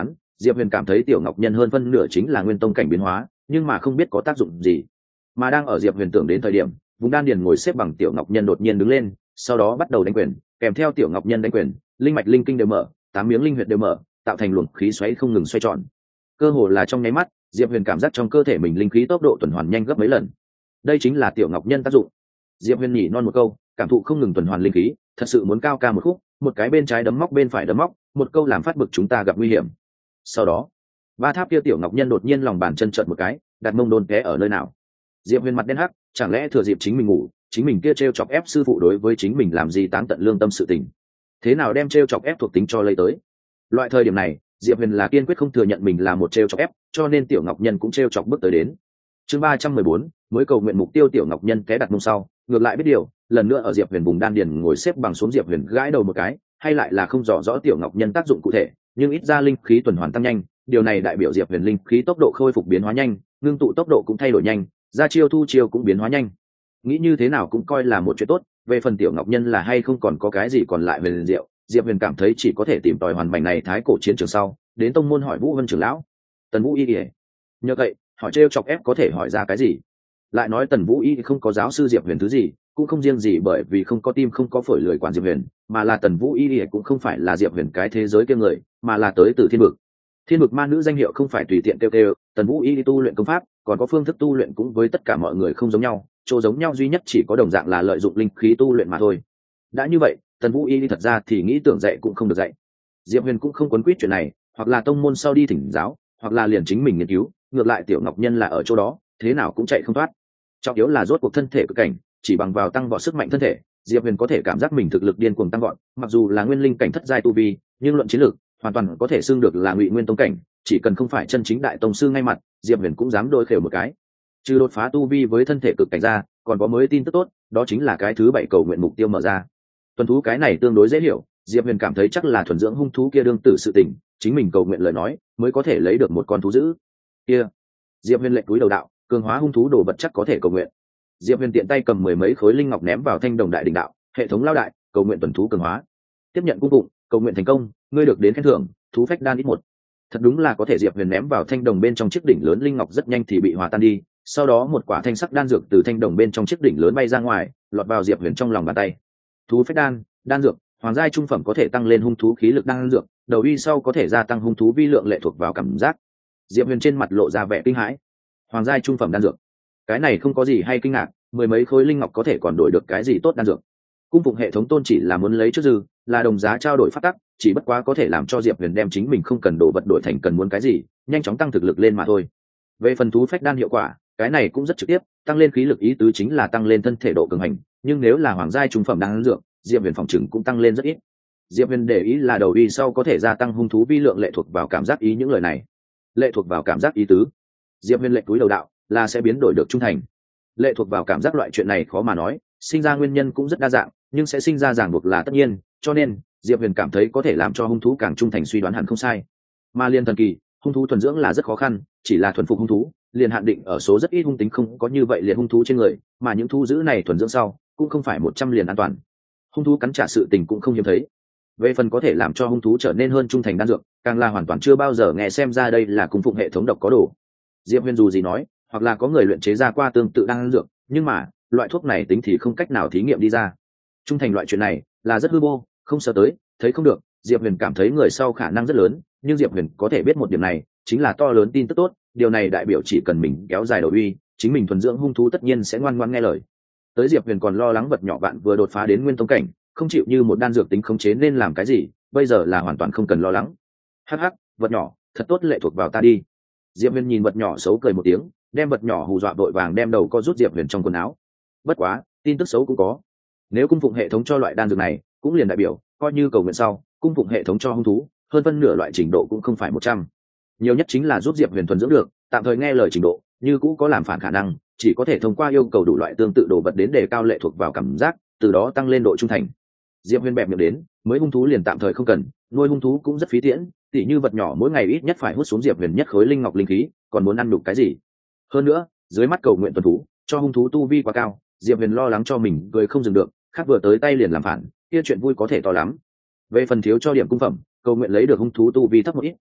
Diệp Huyền cảm thấy tiểu ngọc nhân hơn phân nửa chính là nguyên tông cảnh biến hóa, nhưng mà không biết có tác dụng gì. Mà đang ở Diệp Huyền tưởng đến thời điểm, vùng đan điền ngồi xếp bằng tiểu ngọc nhân đột nhiên đứng lên, sau đó bắt đầu đánh quyền, kèm theo tiểu ngọc nhân đánh quyền, linh mạch linh kinh đều mở, 8 miếng linh huyệt đều mở, tạo thành luồng khí xoáy không ngừng xoay tròn. Cơ hồ là trong nháy mắt, Diệp Huyền cảm giác trong cơ thể mình linh khí tốc độ tuần hoàn nhanh gấp mấy lần. Đây chính là tiểu ngọc nhân tác dụng. Diệp Huyền nhỉ non một câu, cảm thụ không ngừng tuần hoàn linh khí, thật sự muốn cao ca một khúc, một cái bên trái đấm móc bên phải đấm móc, một câu làm phát bực chúng ta gặp nguy hiểm. Sau đó, ba tháp kia tiểu ngọc nhân đột nhiên lòng bàn chân trợn một cái, đặt mông đôn té ở nơi nào. Diệp Huyền mặt đen hắc, chẳng lẽ thừa dịp chính mình ngủ, chính mình kia trêu chọc ép sư phụ đối với chính mình làm gì táng tận lương tâm sự tình. Thế nào đem trêu chọc ép thuộc tính cho lấy tới. Loại thời điểm này, Diệp Huyền là kiên quyết không thừa nhận mình là một trêu chọc ép, cho nên tiểu ngọc nhân cũng trêu chọc bước tới đến. Chương 314, mới cầu nguyện mục tiêu tiểu ngọc nhân té đặt mông sau, ngược lại biết điều, lần nữa ở Diệp Huyền vùng đan điền ngồi xếp bằng xuống. Diệp Huyền gãi đầu một cái, hay lại là không rõ tiểu ngọc nhân tác dụng cụ thể, nhưng ít ra linh khí tuần hoàn tăng nhanh, điều này đại biểu Diệp Huyền linh khí tốc độ khôi phục biến hóa nhanh, ngưng tụ tốc độ cũng thay đổi nhanh, ra chiêu thu chiêu cũng biến hóa nhanh. Nghĩ như thế nào cũng coi là một chuyện tốt. Về phần tiểu ngọc nhân là hay không còn có cái gì còn lại về liền diệu, Diệp Huyền cảm thấy chỉ có thể tìm tòi hoàn mảnh này thái cổ chiến trường sau, đến tông môn hỏi Vũ Vân trưởng lão. Tần Vũ Y ỉa nhờ vậy hỏi trêu chọc ép có thể hỏi ra cái gì. Lại nói Tần Vũ Y không có giáo sư Diệp Huyền thứ gì, cũng không riêng gì bởi vì không có tim không có phổi lười quản Diệp Huyền, mà là Tần Vũ Y cũng không phải là Diệp Huyền cái thế giới kia người, mà là tới từ thiên vực. Thiên vực ma nữ danh hiệu không phải tùy tiện kêu kêu. Tần Vũ Y tu luyện công pháp, còn có phương thức tu luyện cũng với tất cả mọi người không giống nhau, chỗ giống nhau duy nhất chỉ có đồng dạng là lợi dụng linh khí tu luyện mà thôi. Đã như vậy, Tần Vũ Y thật ra thì nghĩ tưởng dạy cũng không được dạy. Diệp Huyền cũng không quấn quýt chuyện này, hoặc là tông môn sau đi thỉnh giáo, hoặc là liền chính mình nghiên cứu. Ngược lại tiểu ngọc nhân là ở chỗ đó, thế nào cũng chạy không thoát. Trọng yếu là rốt cuộc thân thể cực cảnh, chỉ bằng vào tăng vọt sức mạnh thân thể, Diệp Huyền có thể cảm giác mình thực lực điên cuồng tăng vọt. Mặc dù là nguyên linh cảnh thất giai tu vi, nhưng luận chiến lược hoàn toàn có thể xưng được là ngụy nguyên tông cảnh. Chỉ cần không phải chân chính đại tông sư ngay mặt, Diệp Huyền cũng dám đôi khều một cái. Trừ đột phá tu vi với thân thể cực cảnh ra, còn có mới tin tức tốt, đó chính là cái thứ 7 cầu nguyện mục tiêu mở ra. Tuần thú cái này tương đối dễ hiểu, Diệp Huyền cảm thấy chắc là thuần dưỡng hung thú kia đương tử sự tình, chính mình cầu nguyện lời nói mới có thể lấy được một con thú dữ kia. Diệp Huyền lệnh túi đầu đạo, cường hóa hung thú đồ vật chắc có thể cầu nguyện. Diệp Huyền tiện tay cầm 10 mấy khối linh ngọc ném vào thanh đồng đại đỉnh đạo, hệ thống lao đại, cầu nguyện tuần thú cường hóa. Tiếp nhận cung phụng, cầu nguyện thành công, ngươi được đến khen thưởng, thú phách đan ít một. Thật đúng là có thể. Diệp Huyền ném vào thanh đồng bên trong chiếc đỉnh lớn linh ngọc rất nhanh thì bị hòa tan đi, sau đó một quả thanh sắc đan dược từ thanh đồng bên trong chiếc đỉnh lớn bay ra ngoài, lọt vào Diệp Huyền trong lòng bàn tay. Thú phách đan, đan dược, hoàng giai trung phẩm có thể tăng lên hung thú khí lực đan dược, đầu uy sau có thể gia tăng hung thú vi lượng lệ thuộc vào cảm giác. Diệp Huyền trên mặt lộ ra vẻ kinh hãi. Hoàng giai trung phẩm đan dược, cái này không có gì hay kinh ngạc, 10 mấy khối linh ngọc có thể còn đổi được cái gì tốt đan dược. Cung phụng hệ thống tôn chỉ là muốn lấy trước dư, là đồng giá trao đổi phát tắc, chỉ bất quá có thể làm cho Diệp Huyền đem chính mình không cần đồ vật đổi thành cần muốn cái gì, nhanh chóng tăng thực lực lên mà thôi. Về phần thú phách đan hiệu quả, cái này cũng rất trực tiếp, tăng lên khí lực ý tứ chính là tăng lên thân thể độ cường hành, nhưng nếu là hoàng giai trung phẩm đan dược, Diệp Huyền phòng trừng cũng tăng lên rất ít. Diệp Huyền để ý là đầu uy sau có thể gia tăng hung thú vi lượng lệ thuộc vào cảm giác ý. Những lời này lệ thuộc vào cảm giác ý tứ, Diệp Huyền lệnh túi đầu đạo là sẽ biến đổi được trung thành. Lệ thuộc vào cảm giác loại chuyện này khó mà nói, sinh ra nguyên nhân cũng rất đa dạng, nhưng sẽ sinh ra ràng buộc là tất nhiên, cho nên Diệp Huyền cảm thấy có thể làm cho hung thú càng trung thành suy đoán hẳn không sai. Mà liên thần kỳ, hung thú thuần dưỡng là rất khó khăn, chỉ là thuần phục hung thú liền hạn định ở số rất ít hung tính không có như vậy liền hung thú trên người, mà những thú dữ này thuần dưỡng sau cũng không phải 100 liền an toàn. Hung thú cắn trả sự tình cũng không hiếm thấy. Về phần có thể làm cho hung thú trở nên hơn trung thành đan dược, càng là hoàn toàn chưa bao giờ nghe xem ra đây là cung phụng hệ thống độc có đồ. Diệp Huyền dù gì nói, hoặc là có người luyện chế ra qua tương tự đan dược, nhưng mà loại thuốc này tính thì không cách nào thí nghiệm đi ra. Trung thành loại chuyện này là rất hư vô, không sợ tới thấy không được. Diệp Huyền cảm thấy người sau khả năng rất lớn, nhưng Diệp Huyền có thể biết một điểm này chính là to lớn tin tức tốt. Điều này đại biểu chỉ cần mình kéo dài đầu uy, chính mình thuần dưỡng hung thú tất nhiên sẽ ngoan ngoãn nghe lời. Tới Diệp Huyền còn lo lắng vật nhỏ bạn vừa đột phá đến nguyên tông cảnh, không chịu như một đan dược tính khống chế nên làm cái gì, bây giờ là hoàn toàn không cần lo lắng. Hắc hắc, vật nhỏ thật tốt, lệ thuộc vào ta đi. Diệp Huyền nhìn vật nhỏ xấu cười một tiếng, đem vật nhỏ hù dọa vội vàng đem đầu co rút Diệp Huyền trong quần áo. Bất quá tin tức xấu cũng có, nếu cung phụng hệ thống cho loại đan dược này cũng liền đại biểu coi như cầu nguyện sau cung phụng hệ thống cho hung thú hơn phân nửa loại trình độ cũng không phải 100, nhiều nhất chính là giúp Diệp Huyền thuần dưỡng được tạm thời nghe lời trình độ, như cũ có làm phản khả năng, chỉ có thể thông qua yêu cầu đủ loại tương tự đồ vật đến đề cao lệ thuộc vào cảm giác, từ đó tăng lên độ trung thành. Diệp Huyền bẹp miệng đến, mới hung thú liền tạm thời không cần, nuôi hung thú cũng rất phí tiễn, tỉ như vật nhỏ mỗi ngày ít nhất phải hút xuống Diệp Huyền nhất khối linh ngọc linh khí, còn muốn ăn đục cái gì. Hơn nữa dưới mắt cầu nguyện tuần thú cho hung thú tu vi quá cao, Diệp Huyền lo lắng cho mình cười không dừng được, khác vừa tới tay liền làm phản, kia chuyện vui có thể to lắm. Về phần thiếu cho điểm cung phẩm, cầu nguyện lấy được hung thú tu vi thấp một ít,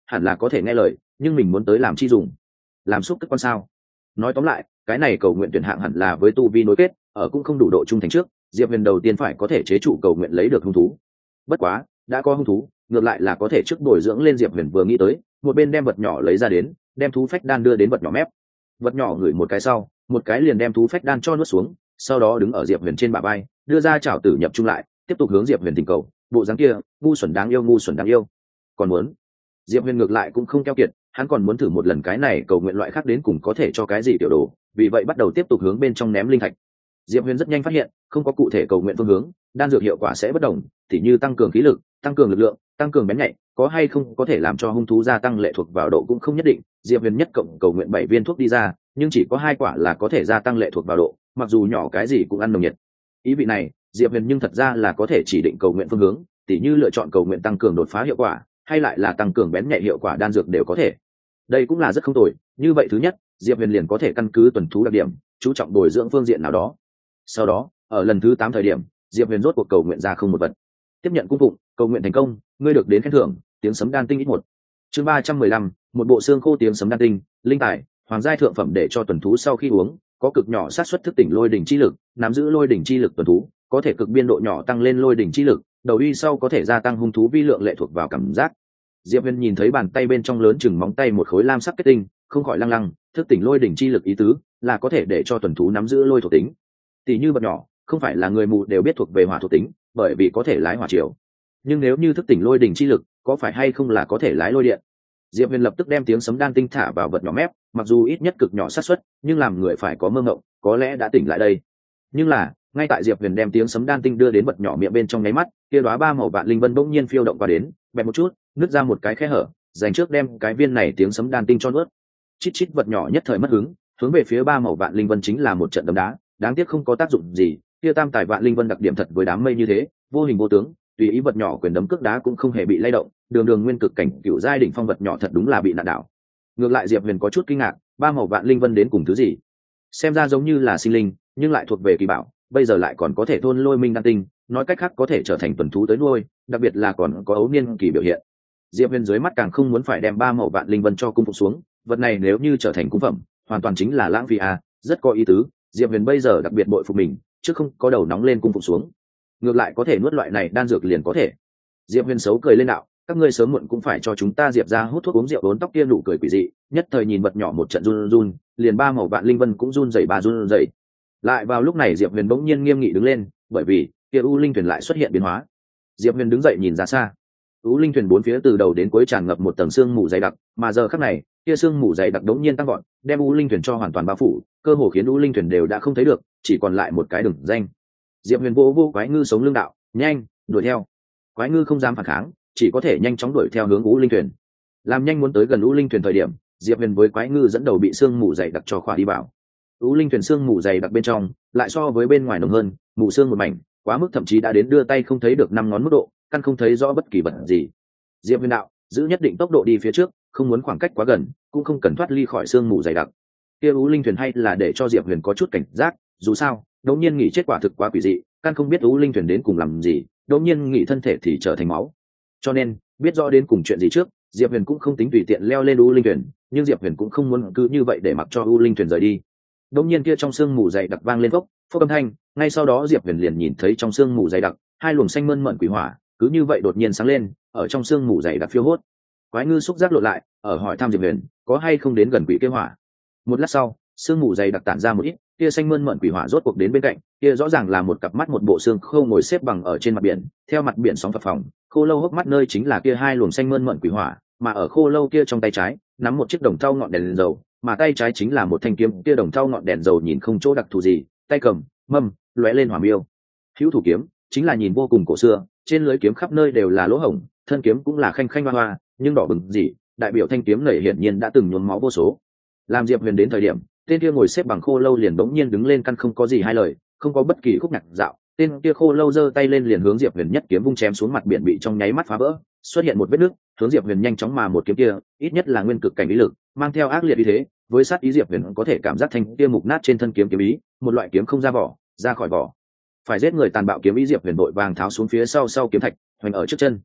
hẳn là có thể nghe lời, nhưng mình muốn tới làm chi dùng? Làm xúc tức quan sao? Nói tóm lại, cái này cầu nguyện tuyển hạng hẳn là với tu vi nối kết, ở cũng không đủ độ trung thành trước, Diệp Huyền đầu tiên phải có thể chế trụ cầu nguyện lấy được hung thú. Bất quá, đã có hung thú, ngược lại là có thể trước bồi dưỡng lên. Diệp Huyền vừa nghĩ tới, một bên đem vật nhỏ lấy ra đến, đem thú phách đan đưa đến vật nhỏ mép. Vật nhỏ ngửi một cái sau, một cái liền đem thú phách đan cho nuốt xuống, sau đó đứng ở Diệp Huyền trên bả vai, đưa ra chảo tử nhập trung lại, tiếp tục hướng Diệp Huyền thỉnh cầu. Bộ dáng kia, ngu xuẩn đáng yêu, ngu xuẩn đáng yêu. Còn muốn? Diệp Huyền ngược lại cũng không keo kiệt, hắn còn muốn thử một lần cái này cầu nguyện loại khác đến cùng có thể cho cái gì tiểu đồ, vì vậy bắt đầu tiếp tục hướng bên trong ném linh thạch. Diệp Huyền rất nhanh phát hiện, không có cụ thể cầu nguyện phương hướng, đan dược hiệu quả sẽ bất đồng, tỉ như tăng cường khí lực, tăng cường lực lượng, tăng cường bén nhạy, có hay không có thể làm cho hung thú gia tăng lệ thuộc vào độ cũng không nhất định. Diệp Huyền nhất cộng cầu nguyện 7 viên thuốc đi ra, nhưng chỉ có 2 quả là có thể gia tăng lệ thuộc vào độ, mặc dù nhỏ cái gì cũng ăn nồng nhiệt. Ý vị này, Diệp Huyền nhưng thật ra là có thể chỉ định cầu nguyện phương hướng, tỉ như lựa chọn cầu nguyện tăng cường đột phá hiệu quả, hay lại là tăng cường bén nhạy hiệu quả đan dược đều có thể. Đây cũng là rất không tồi, như vậy thứ nhất, Diệp Huyền liền có thể căn cứ tuần thú đặc điểm, chú trọng bồi dưỡng phương diện nào đó. Sau đó, ở lần thứ 8 thời điểm, Diệp Huyền rốt cuộc cầu nguyện ra không một vật. Tiếp nhận cung phụng, cầu nguyện thành công, ngươi được đến khen thưởng, tiếng sấm đan tinh ít một. Chương 315, một bộ xương khô tiếng sấm đan tinh, linh tài, hoàng giai thượng phẩm để cho tuần thú sau khi uống, có cực nhỏ xác suất thức tỉnh lôi đỉnh chi lực, nắm giữ lôi đỉnh chi lực tuần thú, có thể cực biên độ nhỏ tăng lên lôi đỉnh chi lực, đầu uy sau có thể gia tăng hung thú vi lượng lệ thuộc vào cảm giác. Diệp Huyền nhìn thấy bàn tay bên trong lớn chừng móng tay một khối lam sắc kết tinh, không khỏi lăng lăng, thức tỉnh lôi đỉnh chi lực ý tứ là có thể để cho tuần thú nắm giữ lôi thuộc tính. Tỷ như vật nhỏ, không phải là người mù đều biết thuộc về hỏa thuộc tính, bởi vì có thể lái hỏa triều. Nhưng nếu như thức tỉnh lôi đỉnh chi lực, có phải hay không là có thể lái lôi điện? Diệp Huyền lập tức đem tiếng sấm đan tinh thả vào vật nhỏ mép, mặc dù ít nhất cực nhỏ xác suất, nhưng làm người phải có mơ ngộng, có lẽ đã tỉnh lại đây. Nhưng là, ngay tại Diệp Huyền đem tiếng sấm đan tinh đưa đến vật nhỏ miệng bên trong nháy mắt, kia đóa 3 màu vạn linh vân bỗng nhiên phiêu động qua đến, bẹp một chút, nứt ra một cái khe hở, dành trước đem cái viên này tiếng sấm đan tinh cho nuốt. Chít chít vật nhỏ nhất thời mất hứng, hướng về phía 3 màu vạn linh vân chính là một trận đấm đá, đáng tiếc không có tác dụng gì, kia tam tài vạn linh vân đặc điểm thật với đám mây như thế, vô hình vô tướng, tùy ý vật nhỏ quyền đấm cước đá cũng không hề bị lay động, đường đường nguyên cực cảnh cửu giai đỉnh phong vật nhỏ thật đúng là bị nạn đảo. Ngược lại Diệp Huyền có chút kinh ngạc, 3 màu vạn linh vân đến cùng thứ gì? Xem ra giống như là sinh linh, nhưng lại thuộc về kỳ bảo, bây giờ lại còn có thể thôn lôi minh đan tinh, nói cách khác có thể trở thành tuần thú tới nuôi, đặc biệt là còn có ấu niên kỳ biểu hiện. Diệp Huyền dưới mắt càng không muốn phải đem 3 màu vạn linh vân cho cung phục xuống, vật này nếu như trở thành cung phẩm, hoàn toàn chính là lãng phí à, rất có ý tứ. Diệp Huyền bây giờ đặc biệt bội phục mình, chứ không có đầu nóng lên cung phục xuống, ngược lại có thể nuốt loại này đan dược liền có thể. Diệp Huyền xấu cười lên đạo, các ngươi sớm muộn cũng phải cho chúng ta Diệp ra hút thuốc uống rượu đốn tóc kia nụ cười quỷ dị, nhất thời nhìn vật nhỏ một trận run run, liền 3 màu vạn linh vân cũng run rẩy bà run rẩy. Lại vào lúc này Diệp Huyền bỗng nhiên nghiêm nghị đứng lên, bởi vì kia u linh thuyền lại xuất hiện biến hóa. Diệp Huyền đứng dậy nhìn ra xa, u linh thuyền bốn phía từ đầu đến cuối tràn ngập một tầng sương mù dày đặc, mà giờ khắc này kia sương mù dày đặc đống nhiên tăng gọn, đem u linh thuyền cho hoàn toàn bao phủ, cơ hồ khiến u linh thuyền đều đã không thấy được, chỉ còn lại một cái đường danh. Diệp Huyền vô quái ngư sống lưng đạo, nhanh đuổi theo. Quái ngư không dám phản kháng, chỉ có thể nhanh chóng đuổi theo hướng u linh thuyền. Làm nhanh muốn tới gần u linh thuyền thời điểm, Diệp Huyền với quái ngư dẫn đầu bị sương mù dày đặc cho khỏa đi vào. U linh thuyền sương mù dày đặc bên trong lại so với bên ngoài nồng hơn, mù sương một mảnh, quá mức thậm chí đã đến đưa tay không thấy được 5 ngón mức độ, căn không thấy rõ bất kỳ vật gì. Diệp Huyền đạo, giữ nhất định tốc độ đi phía trước, không muốn khoảng cách quá gần, cũng không cần thoát ly khỏi sương mù dày đặc. Kia u linh thuyền hay là để cho Diệp Huyền có chút cảnh giác, dù sao đột nhiên nghỉ chết quả thực quá quỷ dị, căn không biết u linh thuyền đến cùng làm gì, đột nhiên nghỉ thân thể thì trở thành máu. Cho nên biết rõ đến cùng chuyện gì trước, Diệp Huyền cũng không tính tùy tiện leo lên u linh thuyền, nhưng Diệp Huyền cũng không muốn cứ như vậy để mặc cho u linh thuyền rời đi. Đột nhiên kia trong sương mù dày đặc vang lên phốc âm thanh, ngay sau đó Diệp Huyền liền nhìn thấy trong sương mù dày đặc, 2 luồng xanh mơn mởn quỷ hỏa, cứ như vậy đột nhiên sáng lên, ở trong sương mù dày đặc phiêu hốt. Quái ngư xúc giác lộn lại, ở hỏi thăm Diệp Huyền, có hay không đến gần quỷ kia hỏa. Một lát sau, sương mù dày đặc tản ra một ít, kia xanh mơn mởn quỷ hỏa rốt cuộc đến bên cạnh, kia rõ ràng là một cặp mắt một bộ xương khô ngồi xếp bằng ở trên mặt biển, theo mặt biển sóng phập phồng, khô lâu hốc mắt nơi chính là kia 2 luồng xanh mơn mởn quỷ hỏa, mà ở khô lâu kia trong tay trái, nắm một chiếc đồng thau ngọn đèn dầu, mà tay trái chính là một thanh kiếm, kia đồng thau ngọn đèn dầu nhìn không chỗ đặc thù gì, tay cầm mâm lóe lên hỏa miêu. Hữu thủ kiếm chính là nhìn vô cùng cổ xưa, trên lưỡi kiếm khắp nơi đều là lỗ hổng, thân kiếm cũng là khanh khanh hoa hoa, nhưng đỏ bừng gì, đại biểu thanh kiếm này hiển nhiên đã từng nhuốm máu vô số. Làm Diệp Huyền đến thời điểm, tên kia ngồi xếp bằng khô lâu liền bỗng nhiên đứng lên, căn không có gì hai lời, không có bất kỳ khúc nhạc dạo, tên kia khô lâu giơ tay lên liền hướng Diệp Huyền nhất kiếm vung chém xuống, mặt biển bị trong nháy mắt phá vỡ, xuất hiện một vết nứt, hướng Diệp Huyền nhanh chóng mà một kiếm kia, ít nhất là nguyên cực cảnh ý lực, mang theo ác liệt ý thế, với sát ý Diệp Huyền có thể cảm giác thanh kia mục nát trên thân kiếm kiếm ý, một loại kiếm không ra vỏ, ra khỏi vỏ, phải giết người tàn bạo kiếm ý. Diệp Huyền đội vàng tháo xuống phía sau kiếm thạch, hoành ở trước chân.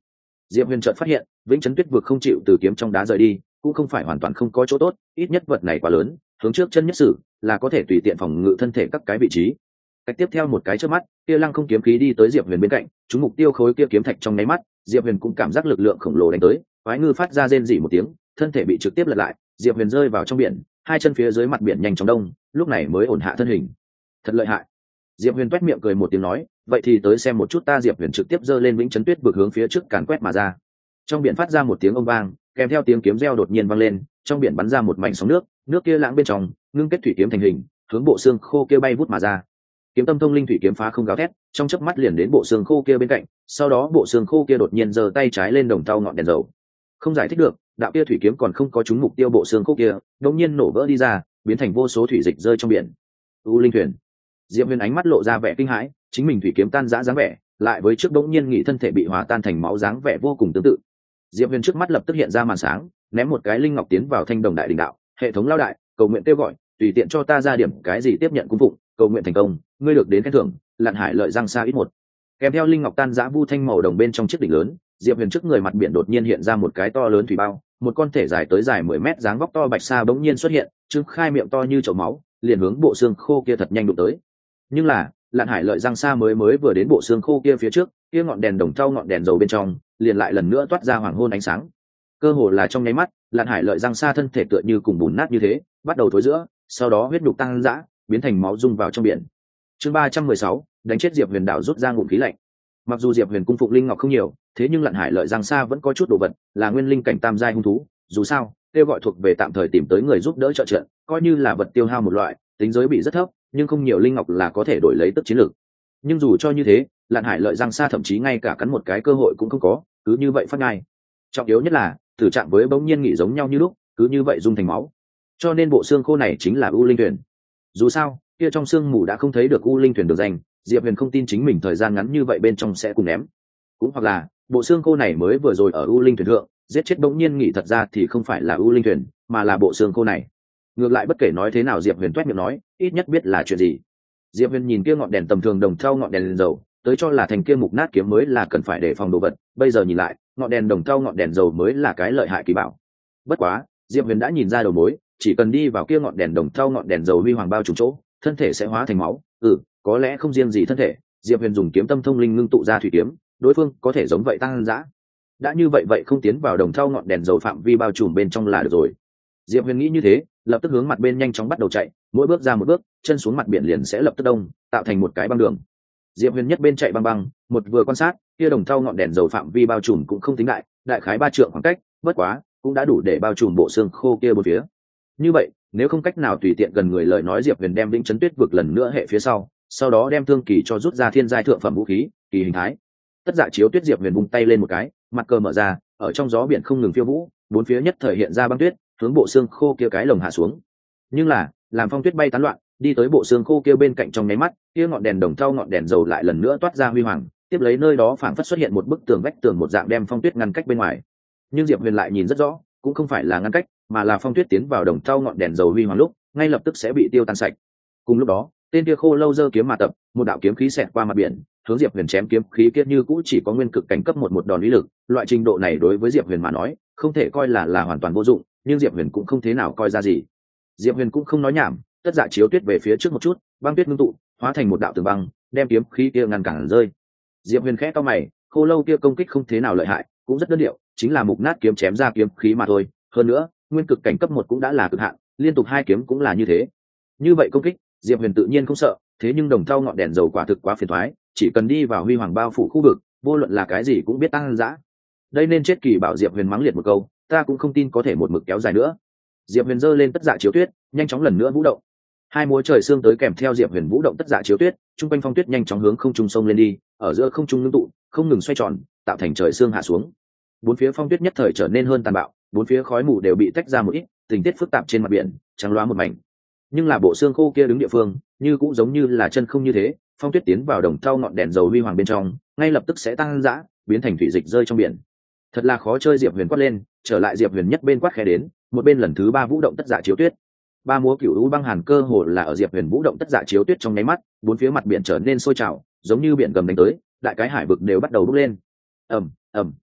Diệp Huyền chợt phát hiện Vĩnh Chấn Tuyết vực không chịu từ kiếm trong đá rời đi cũng không phải hoàn toàn không có chỗ tốt, ít nhất vật này quá lớn, hướng trước chân nhất sử là có thể tùy tiện phòng ngự thân thể các cái vị trí. Cách tiếp theo một cái trước mắt, kia lăng không kiếm khí đi tới Diệp Huyền bên cạnh, trúng mục tiêu khối kia kiếm thạch trong nháy mắt, Diệp Huyền cũng cảm giác lực lượng khổng lồ đánh tới, quái ngư phát ra rên rỉ một tiếng, thân thể bị trực tiếp lật lại, Diệp Huyền rơi vào trong biển, hai chân phía dưới mặt biển nhanh chóng đông, lúc này mới ổn hạ thân hình. Thật lợi hại. Diệp Huyền toét miệng cười một tiếng nói, vậy thì tới xem một chút ta. Diệp Huyền trực tiếp giơ lên Vĩnh Chấn Tuyết vực hướng phía trước càn quét mà ra. Trong biển phát ra một tiếng ông vang, kèm theo tiếng kiếm reo đột nhiên vang lên, trong biển bắn ra một mảnh sóng nước, nước kia lãng bên trong ngưng kết thủy kiếm thành hình, hướng bộ xương khô kia bay vút mà ra. Kiếm tâm thông linh thủy kiếm phá không gào thét, trong chớp mắt liền đến bộ xương khô kia bên cạnh, sau đó bộ xương khô kia đột nhiên giơ tay trái lên đồng thau ngọn đèn dầu. Không giải thích được, đạo kia thủy kiếm còn không có trúng mục tiêu bộ xương khô kia, đột nhiên nổ vỡ đi ra, biến thành vô số thủy dịch rơi trong biển. U linh thuyền. Diệp Huyền ánh mắt lộ ra vẻ kinh hãi, chính mình thủy kiếm tan rã dáng vẻ, lại với trước đống nhiên nghĩ thân thể bị hòa tan thành máu dáng vẻ vô cùng tương tự. Diệp Huyền trước mắt lập tức hiện ra màn sáng, ném một cái linh ngọc tiến vào thanh đồng đại đỉnh đạo, hệ thống lao đại, cầu nguyện kêu gọi, tùy tiện cho ta ra điểm cái gì tiếp nhận cung phụng, cầu nguyện thành công, ngươi được đến khen thưởng, Lạn Hải lợi răng xa ít một. Kèm theo linh ngọc tan rã vu thanh màu đồng bên trong chiếc đỉnh lớn, Diệp Huyền trước người mặt biển đột nhiên hiện ra một cái to lớn thủy bao, một con thể dài tới dài 10 mét dáng vóc to bạch sa bỗng nhiên xuất hiện, trương khai miệng to như chậu máu, liền hướng bộ xương khô kia thật nhanh đụng tới. Nhưng là, Lạn Hải lợi răng xa mới vừa đến bộ xương khô kia phía trước, kia ngọn đèn đồng thau ngọn đèn dầu bên trong, liền lại lần nữa toát ra hoàng hôn ánh sáng. Cơ hồ là trong nháy mắt, Lạn Hải lợi răng xa thân thể tựa như cùng bùn nát như thế, bắt đầu thối rữa, sau đó huyết nhục tăng dã, biến thành máu dung vào trong biển. Chương 316, đánh chết Diệp Huyền đạo rút ra ngụm khí lạnh. Mặc dù Diệp Huyền cung phụng linh ngọc không nhiều, thế nhưng Lạn Hải lợi răng xa vẫn có chút đồ vật, là nguyên linh cảnh tam giai hung thú, dù sao, kêu gọi thuộc về tạm thời tìm tới người giúp đỡ trợ trận, coi như là vật tiêu hao một loại, tính giới bị rất thấp, nhưng không nhiều linh ngọc là có thể đổi lấy tức chiến lược. Nhưng dù cho như thế, Lạn Hải lợi răng xa thậm chí ngay cả cắn một cái cơ hội cũng không có, cứ như vậy phát ngay. Trọng yếu nhất là tử trạng với bỗng nhiên nghỉ giống nhau như lúc, cứ như vậy dung thành máu. Cho nên bộ xương khô này chính là U Linh Thuyền. Dù sao, kia trong xương mù đã không thấy được U Linh Thuyền được danh, Diệp Huyền không tin chính mình thời gian ngắn như vậy bên trong sẽ cùng ném. Cũng hoặc là, bộ xương khô này mới vừa rồi ở U Linh Thuyền thượng, giết chết bỗng nhiên nghỉ thật ra thì không phải là U Linh Thuyền, mà là bộ xương khô này. Ngược lại bất kể nói thế nào Diệp Huyền toét miệng nói, ít nhất biết là chuyện gì. Diệp Huyền nhìn kia ngọn đèn tầm thường đồng thau ngọn đèn lên dầu, tới cho là thành kia mục nát kiếm mới là cần phải đề phòng đồ vật, bây giờ nhìn lại, ngọn đèn đồng thau ngọn đèn dầu mới là cái lợi hại kỳ bảo. Bất quá, Diệp Huyền đã nhìn ra đầu mối, chỉ cần đi vào kia ngọn đèn đồng thau ngọn đèn dầu huy hoàng bao trùm chỗ, thân thể sẽ hóa thành máu. Có lẽ không riêng gì thân thể, Diệp Huyền dùng kiếm tâm thông linh ngưng tụ ra thủy kiếm, đối phương có thể giống vậy tăng dã. Đã như vậy không tiến vào đồng thau ngọn đèn dầu phạm vi bao trùm bên trong là được rồi. Diệp Huyền nghĩ như thế, lập tức hướng mặt bên nhanh chóng bắt đầu chạy, mỗi bước ra một bước, chân xuống mặt biển liền sẽ lập tức đông, tạo thành một cái băng đường. Diệp Huyền nhất bên chạy băng băng, một vừa quan sát, kia đồng thau ngọn đèn dầu phạm vi bao trùm cũng không tính đại khái 3 trượng khoảng cách, bất quá, cũng đã đủ để bao trùm bộ xương khô kia bốn phía. Như vậy, nếu không cách nào tùy tiện gần người lời nói, Diệp Huyền đem Vĩnh Chấn Tuyết vực lần nữa hệ phía sau đó đem thương kỳ cho rút ra thiên giai thượng phẩm vũ khí, kỳ hình thái. Tất Dạ Chiếu Tuyết. Diệp Huyền vung tay lên một cái, mặt cờ mở ra, ở trong gió biển không ngừng phiêu vũ, bốn phía nhất thời hiện ra băng tuyết, hướng bộ xương khô kia cái lồng hạ xuống. Nhưng là, làm phong tuyết bay tán loạn, đi tới bộ xương khô kia bên cạnh trong nháy mắt, kia ngọn đèn đồng thau ngọn đèn dầu lại lần nữa toát ra huy hoàng, tiếp lấy nơi đó phảng phất xuất hiện một bức tường vách tường một dạng đem phong tuyết ngăn cách bên ngoài. Nhưng Diệp Huyền lại nhìn rất rõ, cũng không phải là ngăn cách, mà là phong tuyết tiến vào đồng thau ngọn đèn dầu huy hoàng lúc, ngay lập tức sẽ bị tiêu tan sạch. Cùng lúc đó, tên kia khô lâu giơ kiếm mà tập, một đạo kiếm khí xẹt qua mặt biển, hướng Diệp Huyền chém. Kiếm khí kia như cũ chỉ có nguyên cực cảnh cấp một đòn uy lực, loại trình độ này đối với Diệp Huyền mà nói, không thể coi là hoàn toàn vô dụng, nhưng Diệp Huyền cũng không thế nào coi ra gì. Diệp Huyền cũng không nói nhảm, Tất Dạ Chiếu Tuyết về phía trước một chút, băng tuyết ngưng tụ, hóa thành một đạo tường băng, đem kiếm khí kia ngăn cản rơi. Diệp Huyền khẽ cau mày, khô lâu kia công kích không thế nào lợi hại, cũng rất đơn điệu, chính là mục nát kiếm chém ra kiếm khí mà thôi, hơn nữa, nguyên cực cảnh cấp một cũng đã là cực hạn, liên tục 2 kiếm cũng là như thế. Như vậy công kích, Diệp Huyền tự nhiên không sợ, thế nhưng đồng thau ngọn đèn dầu quả thực quá phiền toái, chỉ cần đi vào huy hoàng bao phủ khu vực, vô luận là cái gì cũng biết tăng dã. Đây nên chết kỳ bảo. Diệp Huyền mắng liệt một câu, ta cũng không tin có thể một mực kéo dài nữa. Diệp Huyền giơ lên Tất Dạ Chiếu Tuyết, nhanh chóng lần nữa vũ động. Hai múa trời xương tới kèm theo Diệp Huyền vũ động Tất Dạ Chiếu Tuyết, trung quanh phong tuyết nhanh chóng hướng không trung sông lên đi, ở giữa không trung ngưng tụ, không ngừng xoay tròn, tạo thành trời xương hạ xuống. Bốn phía phong tuyết nhất thời trở nên hơn tàn bạo, bốn phía khói mù đều bị tách ra một ít, tình tiết phức tạp trên mặt biển, trắng loá một mảnh. Nhưng là bộ xương khô kia đứng địa phương, như cũng giống như là chân không như thế, phong tuyết tiến vào đồng thau ngọn đèn dầu huy hoàng bên trong, ngay lập tức sẽ tăng dã, biến thành thủy dịch rơi trong biển. Thật là khó chơi. Diệp Huyền quát lên, trở lại. Diệp Huyền nhất bên quát khẽ đến, một bên lần thứ 3 vũ động Tất Dạ Chiếu Tuyết. Ba múa cửu u băng hàn cơ hồ là ở Diệp Huyền vũ động Tất Dạ Chiếu Tuyết trong nháy mắt, bốn phía mặt biển trở nên sôi trào, giống như biển gầm đánh tới, đại cái hải vực đều bắt đầu bốc lên.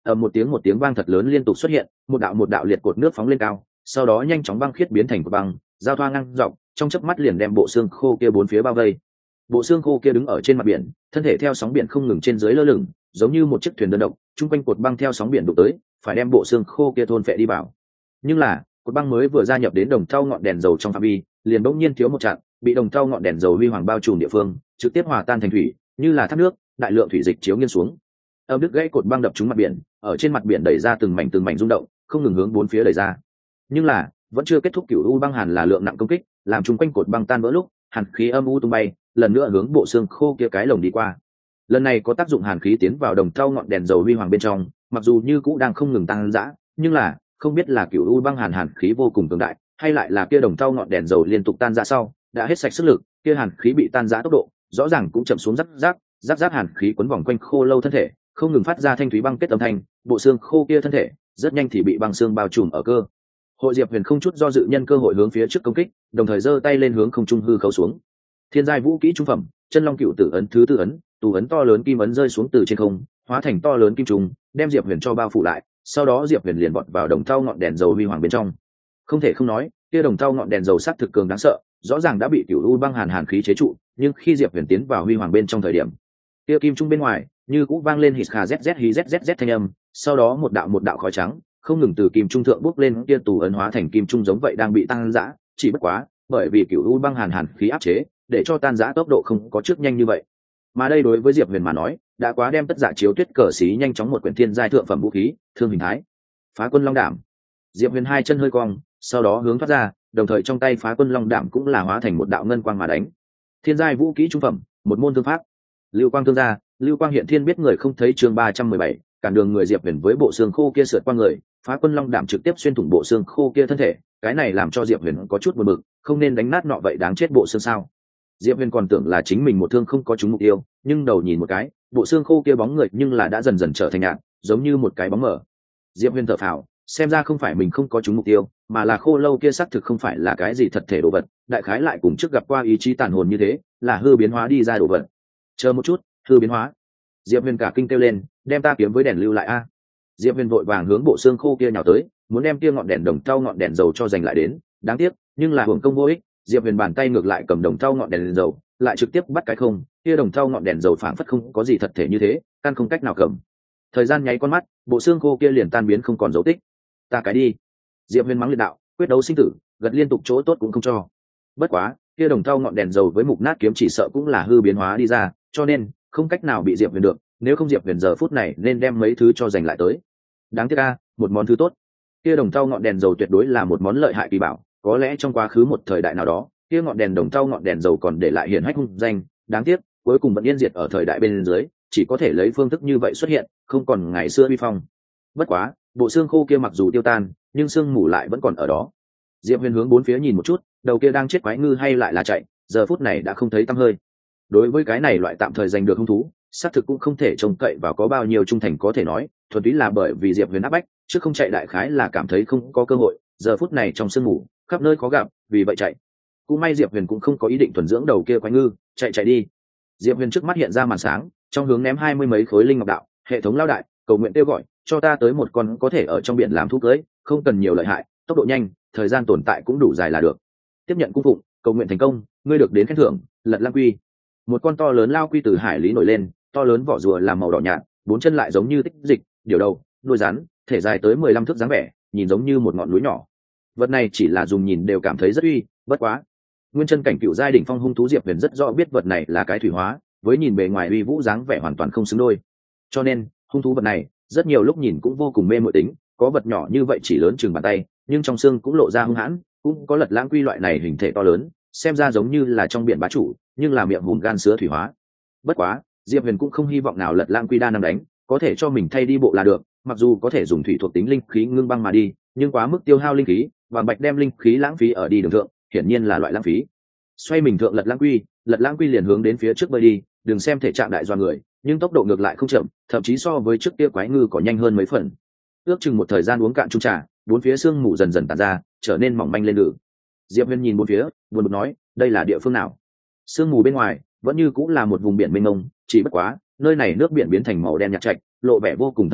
một tiếng vang thật lớn liên tục xuất hiện, một đạo liệt cột nước phóng lên cao, sau đó nhanh chóng băng khiết biến thành cột băng, giao thoa ngang dọc, trong chớp mắt liền đem bộ xương khô kia bốn phía bao vây. Bộ xương khô kia đứng ở trên mặt biển, thân thể theo sóng biển không ngừng trên dưới lơ lửng, giống như một chiếc thuyền đơn độc, chung quanh cột băng theo sóng biển đụng tới, phải đem bộ xương khô kia thôn phệ đi vào. Nhưng là, cột băng mới vừa gia nhập đến đồng thau ngọn đèn dầu trong phạm vi, liền bỗng nhiên thiếu một chặng, bị đồng thau ngọn đèn dầu huy hoàng bao trùm địa phương, trực tiếp hòa tan thành thủy, như là thác nước, đại lượng thủy dịch chiếu nghiêng xuống. Âm đứt gãy cột băng đập trúng mặt biển, ở trên mặt biển đẩy ra từng mảnh rung động, không ngừng hướng bốn phía đẩy ra. Nhưng là, vẫn chưa kết thúc. Cửu u băng hàn là lượng nặng công kích, làm chung quanh cột băng tan vỡ lúc, hàn khí âm u tung bay, lần nữa hướng bộ xương khô kia cái lồng đi qua. Lần này có tác dụng hàn khí tiến vào đồng thau ngọn đèn dầu huy hoàng bên trong, mặc dù như cũ đang không ngừng tăng dã, nhưng là không biết là cửu u băng hàn khí vô cùng cường đại, hay lại là kia đồng thau ngọn đèn dầu liên tục tan rã sau đã hết sạch sức lực, kia hàn khí bị tan rã tốc độ rõ ràng cũng chậm xuống rắc hàn khí quấn vòng quanh khô lâu thân thể, không ngừng phát ra thanh thúy băng kết âm thanh, bộ xương khô kia thân thể rất nhanh thì bị băng xương bao trùm ở cơ. Hội Diệp Huyền không chút do dự nhân cơ hội hướng phía trước công kích, đồng thời giơ tay lên hướng không trung hư khấu xuống. Thiên giai vũ kỹ trung phẩm, Chân Long Cựu Tử ấn thứ tư ấn, tù ấn to lớn kim ấn rơi xuống từ trên không, hóa thành to lớn kim trùng, đem Diệp Huyền cho bao phủ lại, sau đó Diệp Huyền liền vọt vào đồng thau ngọn đèn dầu huy hoàng bên trong. Không thể không nói, kia đồng thau ngọn đèn dầu sắc thực cường đáng sợ, rõ ràng đã bị cửu u băng hàn khí chế trụ, nhưng khi Diệp Huyền tiến vào huy hoàng bên trong thời điểm, kia kim trung bên ngoài như cũng vang lên hít kha zz hí zz thanh âm, sau đó một đạo khói trắng không ngừng từ kim trung thượng bốc lên, kia tù ấn hóa thành kim trung giống vậy đang bị tan rã, chỉ bất quá bởi vì cửu u băng hàn khí áp chế, để cho tan rã tốc độ không có trước nhanh như vậy. Mà đây đối với Diệp Huyền mà nói, đã quá đem tất dạ chiếu tuyết cờ xí nhanh chóng một quyển thiên giai thượng phẩm vũ khí, thương hình thái, Phá Quân Long Đảm. Diệp Huyền hai chân hơi cong, sau đó hướng thoát ra, đồng thời trong tay Phá Quân Long Đảm cũng là hóa thành một đạo ngân quang mà đánh. Thiên giai vũ kỹ trung phẩm, một môn thương pháp. Lưu quang thương ra, lưu quang hiện thiên biết người không thấy, chương 317, cản đường người. Diệp Huyền với bộ xương khô kia sượt qua người, Phá Quân Long Đảm trực tiếp xuyên thủng bộ xương khô kia thân thể, cái này làm cho Diệp Huyền có chút buồn bực, không nên đánh nát nọ vậy đáng chết bộ xương sao? Diệp Huyền còn tưởng là chính mình một thương không có trúng mục tiêu, nhưng đầu nhìn một cái, bộ xương khô kia bóng người nhưng là đã dần dần trở thành nhạt, giống như một cái bóng mờ. Diệp Huyền thở phào, xem ra không phải mình không có trúng mục tiêu, mà là khô lâu kia xác thực không phải là cái gì thật thể đồ vật, đại khái lại cùng trước gặp qua ý chí tàn hồn như thế, là hư biến hóa đi ra đồ vật. Chờ một chút, hư biến hóa. Diệp Huyền cả kinh kêu lên, đem ta kiếm với đèn lưu lại a. Diệp Huyền vội vàng hướng bộ xương khô kia nhào tới, muốn đem kia ngọn đèn đồng thau ngọn đèn dầu cho giành lại đến, đáng tiếc, nhưng là hưởng công vô ích. Diệp Huyền bàn tay ngược lại cầm đồng thau ngọn đèn dầu, lại trực tiếp bắt cái không, kia đồng thau ngọn đèn dầu phảng phất không có gì thật thể như thế, căn không cách nào cầm. Thời gian nháy con mắt, bộ xương khô kia liền tan biến không còn dấu tích. Ta cái đi. Diệp Huyền mắng liệt đạo, quyết đấu sinh tử, gật liên tục chỗ tốt cũng không cho. Bất quá, kia đồng thau ngọn đèn dầu với mục nát kiếm chỉ sợ cũng là hư biến hóa đi ra, cho nên không cách nào bị Diệp Huyền được, nếu không Diệp Huyền giờ phút này nên đem mấy thứ cho giành lại tới. Đáng tiếc a, một món thứ tốt. Kia đồng thau ngọn đèn dầu tuyệt đối là một món lợi hại kỳ bảo, có lẽ trong quá khứ một thời đại nào đó, kia ngọn đèn đồng thau ngọn đèn dầu còn để lại hiển hách hung danh, đáng tiếc, cuối cùng vẫn yên diệt ở thời đại bên dưới, chỉ có thể lấy phương thức như vậy xuất hiện, không còn ngày xưa uy phong. Bất quá, bộ xương khô kia mặc dù tiêu tan, nhưng xương mù lại vẫn còn ở đó. Diệp Huyền hướng bốn phía nhìn một chút, đầu kia đang chết quái ngư hay lại là chạy, giờ phút này đã không thấy tăm hơi. Đối với cái này loại tạm thời giành được hung thú, xác thực cũng không thể trông cậy vào có bao nhiêu trung thành có thể nói, thuần túy là bởi vì Diệp Huyền áp bách, chứ không chạy đại khái là cảm thấy không có cơ hội, giờ phút này trong sương mù, khắp nơi khó gặp, vì vậy chạy. Cũng may Diệp Huyền cũng không có ý định thuần dưỡng đầu kia quái ngư, chạy đi. Diệp Huyền trước mắt hiện ra màn sáng, trong hướng ném 20 mấy khối linh ngọc đạo, hệ thống lao đại, cầu nguyện kêu gọi, cho ta tới một con có thể ở trong biển làm thú cưới, không cần nhiều lợi hại, tốc độ nhanh, thời gian tồn tại cũng đủ dài là được. Tiếp nhận cung phụng, cầu nguyện thành công, ngươi được đến khen thưởng, Lật Lang Quy. Một con to lớn lao quy từ hải lý nổi lên, to lớn vỏ rùa làm màu đỏ nhạt, bốn chân lại giống như tích dịch, điều đầu, đuôi rắn, thể dài tới 15 thước dáng vẻ, nhìn giống như một ngọn núi nhỏ. Vật này chỉ là dùng nhìn đều cảm thấy rất uy, bất quá. Nguyên chân cảnh cựu giai đỉnh phong hung thú Diệp Huyền rất rõ biết vật này là cái thủy hóa, với nhìn bề ngoài uy vũ dáng vẻ hoàn toàn không xứng đôi. Cho nên, hung thú vật này, rất nhiều lúc nhìn cũng vô cùng mê muội tính, có vật nhỏ như vậy chỉ lớn chừng bàn tay, nhưng trong xương cũng lộ ra hung hãn, cũng có Lật Lãng Quy loại này hình thể to lớn, xem ra giống như là trong biển bá chủ, nhưng là miệng hùm gan sứa thủy hóa. Bất quá, Diệp Huyền cũng không hy vọng nào Lật Lãng Quy đa năng đánh, có thể cho mình thay đi bộ là được, mặc dù có thể dùng thủy thuộc tính linh khí ngưng băng mà đi, nhưng quá mức tiêu hao linh khí, và bạch đem linh khí lãng phí ở đi đường thượng, hiển nhiên là loại lãng phí. Xoay mình thượng Lật Lãng Quy liền hướng đến phía trước bơi đi, đừng xem thể trạng đại doa người, nhưng tốc độ ngược lại không chậm, thậm chí so với trước kia quái ngư có nhanh hơn mấy phần. Ước chừng một thời gian uống cạn chung trà, bốn phía sương mù dần dần tản ra, trở nên mỏng manh lên được. Diệp Huyền nhìn bốn phía, buồn bực nói, đây là địa phương nào? Sương mù bên ngoài vẫn như cũng là một vùng biển mênh mông, chỉ bất quá nơi này nước biển biến thành màu đen nhạt trạch, lộ vẻ vô cùng thâm u,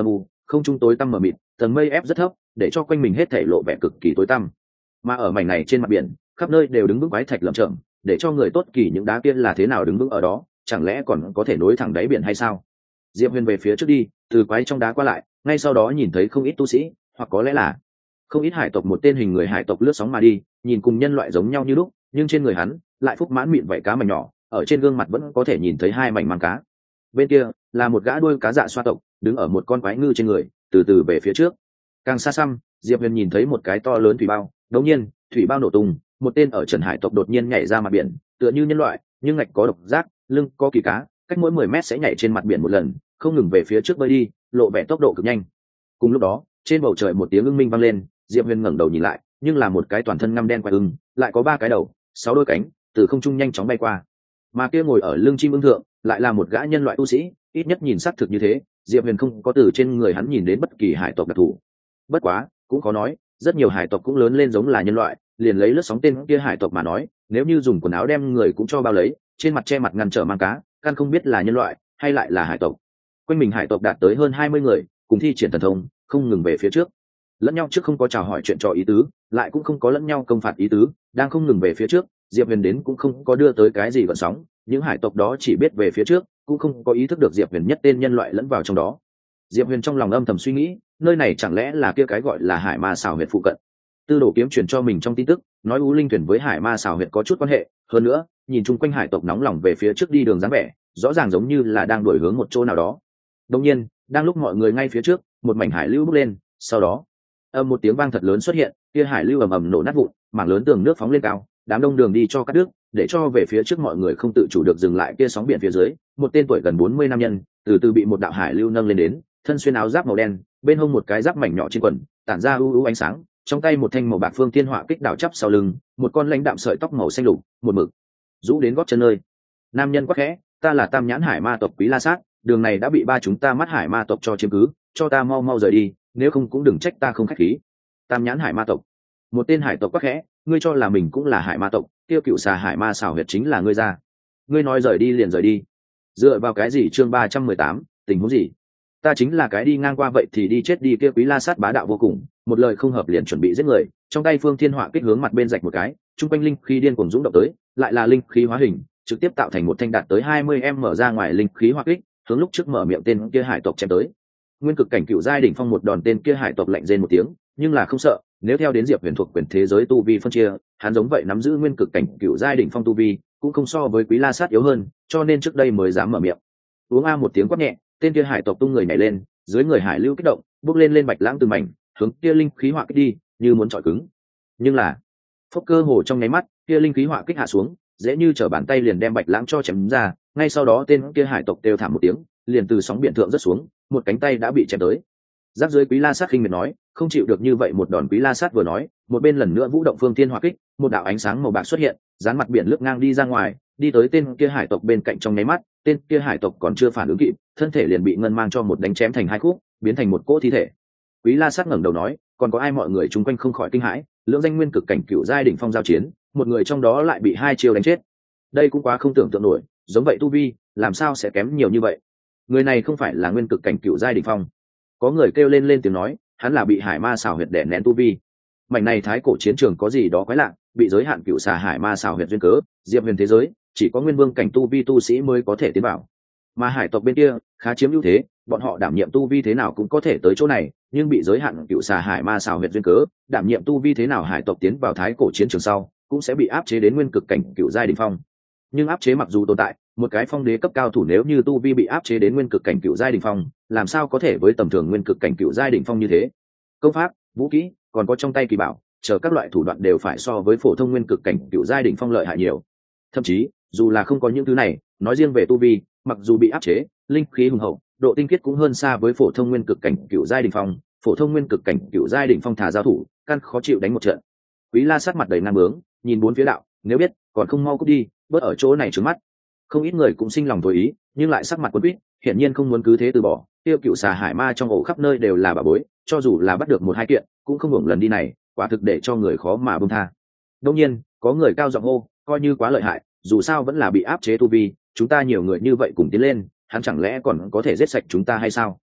không trung tối tăm mờ mịt, tầng mây ép rất thấp để cho quanh mình hết thảy lộ vẻ cực kỳ tối tăm. Mà ở mảnh này trên mặt biển khắp nơi đều đứng vững quái thạch lởm chởm, để cho người tốt kỳ những đá kia là thế nào đứng vững ở đó, chẳng lẽ còn có thể nối thẳng đáy biển hay sao? Diệp Huyền về phía trước đi, từ quái trong đá qua lại, ngay sau đó nhìn thấy không ít tu sĩ, hoặc có lẽ là không ít hải tộc, một tên hình người hải tộc lướt sóng mà đi, nhìn cùng nhân loại giống nhau như lúc, nhưng trên người hắn lại phúc mãn mịn vảy cá mảnh nhỏ, ở trên gương mặt vẫn có thể nhìn thấy hai mảnh màng cá. Bên kia là một gã đuôi cá dạ xoa tộc, đứng ở một con quái ngư trên người, từ từ về phía trước. Càng xa xăm, Diệp Huyền nhìn thấy một cái to lớn thủy bao, đột nhiên, thủy bao nổ tung, một tên ở trần hải tộc đột nhiên nhảy ra mặt biển, tựa như nhân loại, nhưng ngạch có độc giác, lưng có kỳ cá, cách mỗi 10 mét sẽ nhảy trên mặt biển một lần, không ngừng về phía trước bơi đi, lộ vẻ tốc độ cực nhanh. Cùng lúc đó, trên bầu trời một tiếng ưng minh vang lên, Diệp Huyền ngẩng đầu nhìn lại, nhưng là một cái toàn thân ngăm đen quái ưng, lại có 3 cái đầu, 6 đôi cánh, từ không trung nhanh chóng bay qua. Mà kia ngồi ở lưng chim ưng thượng, lại là một gã nhân loại tu sĩ, ít nhất nhìn sắc thực như thế, Diệp Huyền không có từ trên người hắn nhìn đến bất kỳ hải tộc đặc thù. Bất quá, cũng có nói, rất nhiều hải tộc cũng lớn lên giống là nhân loại, liền lấy lướt sóng tên kia hải tộc mà nói, nếu như dùng quần áo đem người cũng cho bao lấy, trên mặt che mặt ngăn trở mang cá, căn không biết là nhân loại hay lại là hải tộc. Quanh mình hải tộc đạt tới hơn 20 người, cùng thi triển thần thông, không ngừng về phía trước. Lẫn nhau trước không có chào hỏi chuyện trò ý tứ, lại cũng không có lẫn nhau công phạt ý tứ, đang không ngừng về phía trước, Diệp Huyền đến cũng không có đưa tới cái gì gợn sóng, những hải tộc đó chỉ biết về phía trước, cũng không có ý thức được Diệp Huyền nhất tên nhân loại lẫn vào trong đó. Diệp Huyền trong lòng âm thầm suy nghĩ, nơi này chẳng lẽ là kia cái gọi là Hải Ma Xào Huyệt phụ cận. Tư Đồ Kiếm truyền cho mình trong tin tức, nói U Linh thuyền với Hải Ma Xào Huyệt có chút quan hệ, hơn nữa, nhìn chung quanh hải tộc nóng lòng về phía trước đi đường dáng vẻ, rõ ràng giống như là đang đuổi hướng một chỗ nào đó. Đương nhiên, đang lúc mọi người ngay phía trước, một mảnh hải lưu bốc lên, sau đó, một tiếng vang thật lớn xuất hiện, kia hải lưu ầm ầm nổ nát vụn, mảng lớn tường nước phóng lên cao, đám đông đường đi cho cắt đứt, để cho về phía trước mọi người không tự chủ được dừng lại. Kia sóng biển phía dưới, một tên tuổi gần 40 nam nhân, từ từ bị một đạo hải lưu nâng lên đến, thân xuyên áo giáp màu đen, bên hông một cái giáp mảnh nhỏ trên quần, tản ra u ánh sáng, trong tay một thanh màu bạc phương thiên họa kích đảo chắp sau lưng, một con lãnh đạm sợi tóc màu xanh lục, một mực rũ đến gót chân nơi. Nam nhân quát khẽ, ta là Tam Nhãn Hải Ma tộc Quý La Sát, đường này đã bị ba chúng ta mắt Hải Ma tộc cho chiếm cứ, cho ta mau mau rời đi, nếu không cũng đừng trách ta không khách khí. Tam Nhãn Hải Ma tộc, một tên hải tộc quát khẽ, ngươi cho là mình cũng là Hải Ma tộc, tiêu cựu xà Hải Ma xảo huyệt chính là ngươi ra, ngươi nói rời đi liền rời đi, dựa vào cái gì? Chương 318, tình huống gì? Ta chính là cái đi ngang qua vậy thì đi chết đi. Kia Quý La Sát bá đạo vô cùng, một lời không hợp liền chuẩn bị giết người, trong tay phương thiên họa kích hướng mặt bên rạch một cái, trung quanh linh khí điên cuồng dũng động tới, lại là linh khí hóa hình, trực tiếp tạo thành một thanh đạt tới 20m mở ra ngoài linh khí hỏa kích, hướng lúc trước mở miệng tên kia hải tộc chém tới. Nguyên cực cảnh cựu giai đỉnh phong một đòn, tên kia hải tộc lạnh rên một tiếng, nhưng là không sợ, nếu theo đến Diệp Huyền thuộc quyền thế giới tu vi phân chia, hắn giống vậy nắm giữ nguyên cực cảnh cựu giai đỉnh phong tu vi, cũng không so với Quý La Sát yếu hơn, cho nên trước đây mới dám mở miệng. Uống a một tiếng quát nhẹ, tên kia hải tộc tung người nhảy lên, dưới người hải lưu kích động, bước lên bạch lãng từng mảnh, hướng kia linh khí hỏa kích đi, như muốn chọi cứng. Nhưng là, phốc cơ hồ trong nháy mắt, kia linh khí hỏa kích hạ xuống, dễ như trở bàn tay liền đem bạch lãng cho chém ra. Ngay sau đó tên kia hải tộc kêu thảm một tiếng, liền từ sóng biển thượng rất xuống, một cánh tay đã bị chém tới. Giáp dưới Quý La Sát khinh miệt nói, không chịu được như vậy một đòn. Quý La Sát vừa nói, một bên lần nữa vũ động phương thiên hỏa kích, một đạo ánh sáng màu bạc xuất hiện, dán mặt biển lướt ngang đi ra ngoài, đi tới tên kia hải tộc bên cạnh. Trong nháy mắt, tên kia hải tộc còn chưa phản ứng kịp, thân thể liền bị ngân mang cho một đánh chém thành hai khúc, biến thành một cỗ thi thể. Quý La Sát ngẩng đầu nói, còn có ai? Mọi người chung quanh không khỏi kinh hãi, lưỡng danh nguyên cực cảnh cựu giai đỉnh phong giao chiến, một người trong đó lại bị 2 chiêu đánh chết. Đây cũng quá không tưởng tượng nổi, giống vậy tu vi, làm sao sẽ kém nhiều như vậy? Người này không phải là nguyên cực cảnh cựu giai đỉnh phong? Có người kêu lên tiếng nói, hắn là bị Hải Ma xào huyệt đè nén tu vi. Mảnh này thái cổ chiến trường có gì đó quái lạ, bị giới hạn cựu xà Hải Ma xào huyệt duyên cớ, Diệp Huyền thế giới chỉ có nguyên vương cảnh tu vi tu sĩ mới có thể tiến vào, mà hải tộc bên kia khá chiếm ưu thế, bọn họ đảm nhiệm tu vi thế nào cũng có thể tới chỗ này, nhưng bị giới hạn cựu xà Hải Ma xào huyệt duyên cớ, đảm nhiệm tu vi thế nào hải tộc tiến vào thái cổ chiến trường sau cũng sẽ bị áp chế đến nguyên cực cảnh cựu giai đỉnh phong. Nhưng áp chế mặc dù tồn tại, một cái phong đế cấp cao thủ nếu như tu vi bị áp chế đến nguyên cực cảnh cựu giai đỉnh phong, làm sao có thể với tầm thường nguyên cực cảnh cựu giai đỉnh phong như thế? Công pháp, vũ kỹ, còn có trong tay kỳ bảo, chờ các loại thủ đoạn đều phải so với phổ thông nguyên cực cảnh cựu giai đỉnh phong lợi hại nhiều. Thậm chí, dù là không có những thứ này, nói riêng về tu vi, mặc dù bị áp chế, linh khí hùng hậu, độ tinh khiết cũng hơn xa với phổ thông nguyên cực cảnh cựu giai đỉnh phong. Phổ thông nguyên cực cảnh cựu giai đỉnh phong thả giao thủ, căn khó chịu đánh một trận. Quý La Sát mặt đầy ngang bướng, nhìn bốn phía đạo, nếu biết, còn không mau cút đi, bớt ở chỗ này trướng mắt. Không ít người cũng sinh lòng tối ý, nhưng lại sắc mặt quấn quýt, hiển nhiên không muốn cứ thế từ bỏ. Tiêu cựu xà Hải Ma trong ổ khắp nơi đều là bà bối, cho dù là bắt được 1-2 kiện, cũng không hưởng lần đi này, quả thực để cho người khó mà buông tha. Đương nhiên, có người cao giọng hô, coi như quá lợi hại, dù sao vẫn là bị áp chế tu vi, chúng ta nhiều người như vậy cùng tiến lên, hắn chẳng lẽ còn có thể giết sạch chúng ta hay sao?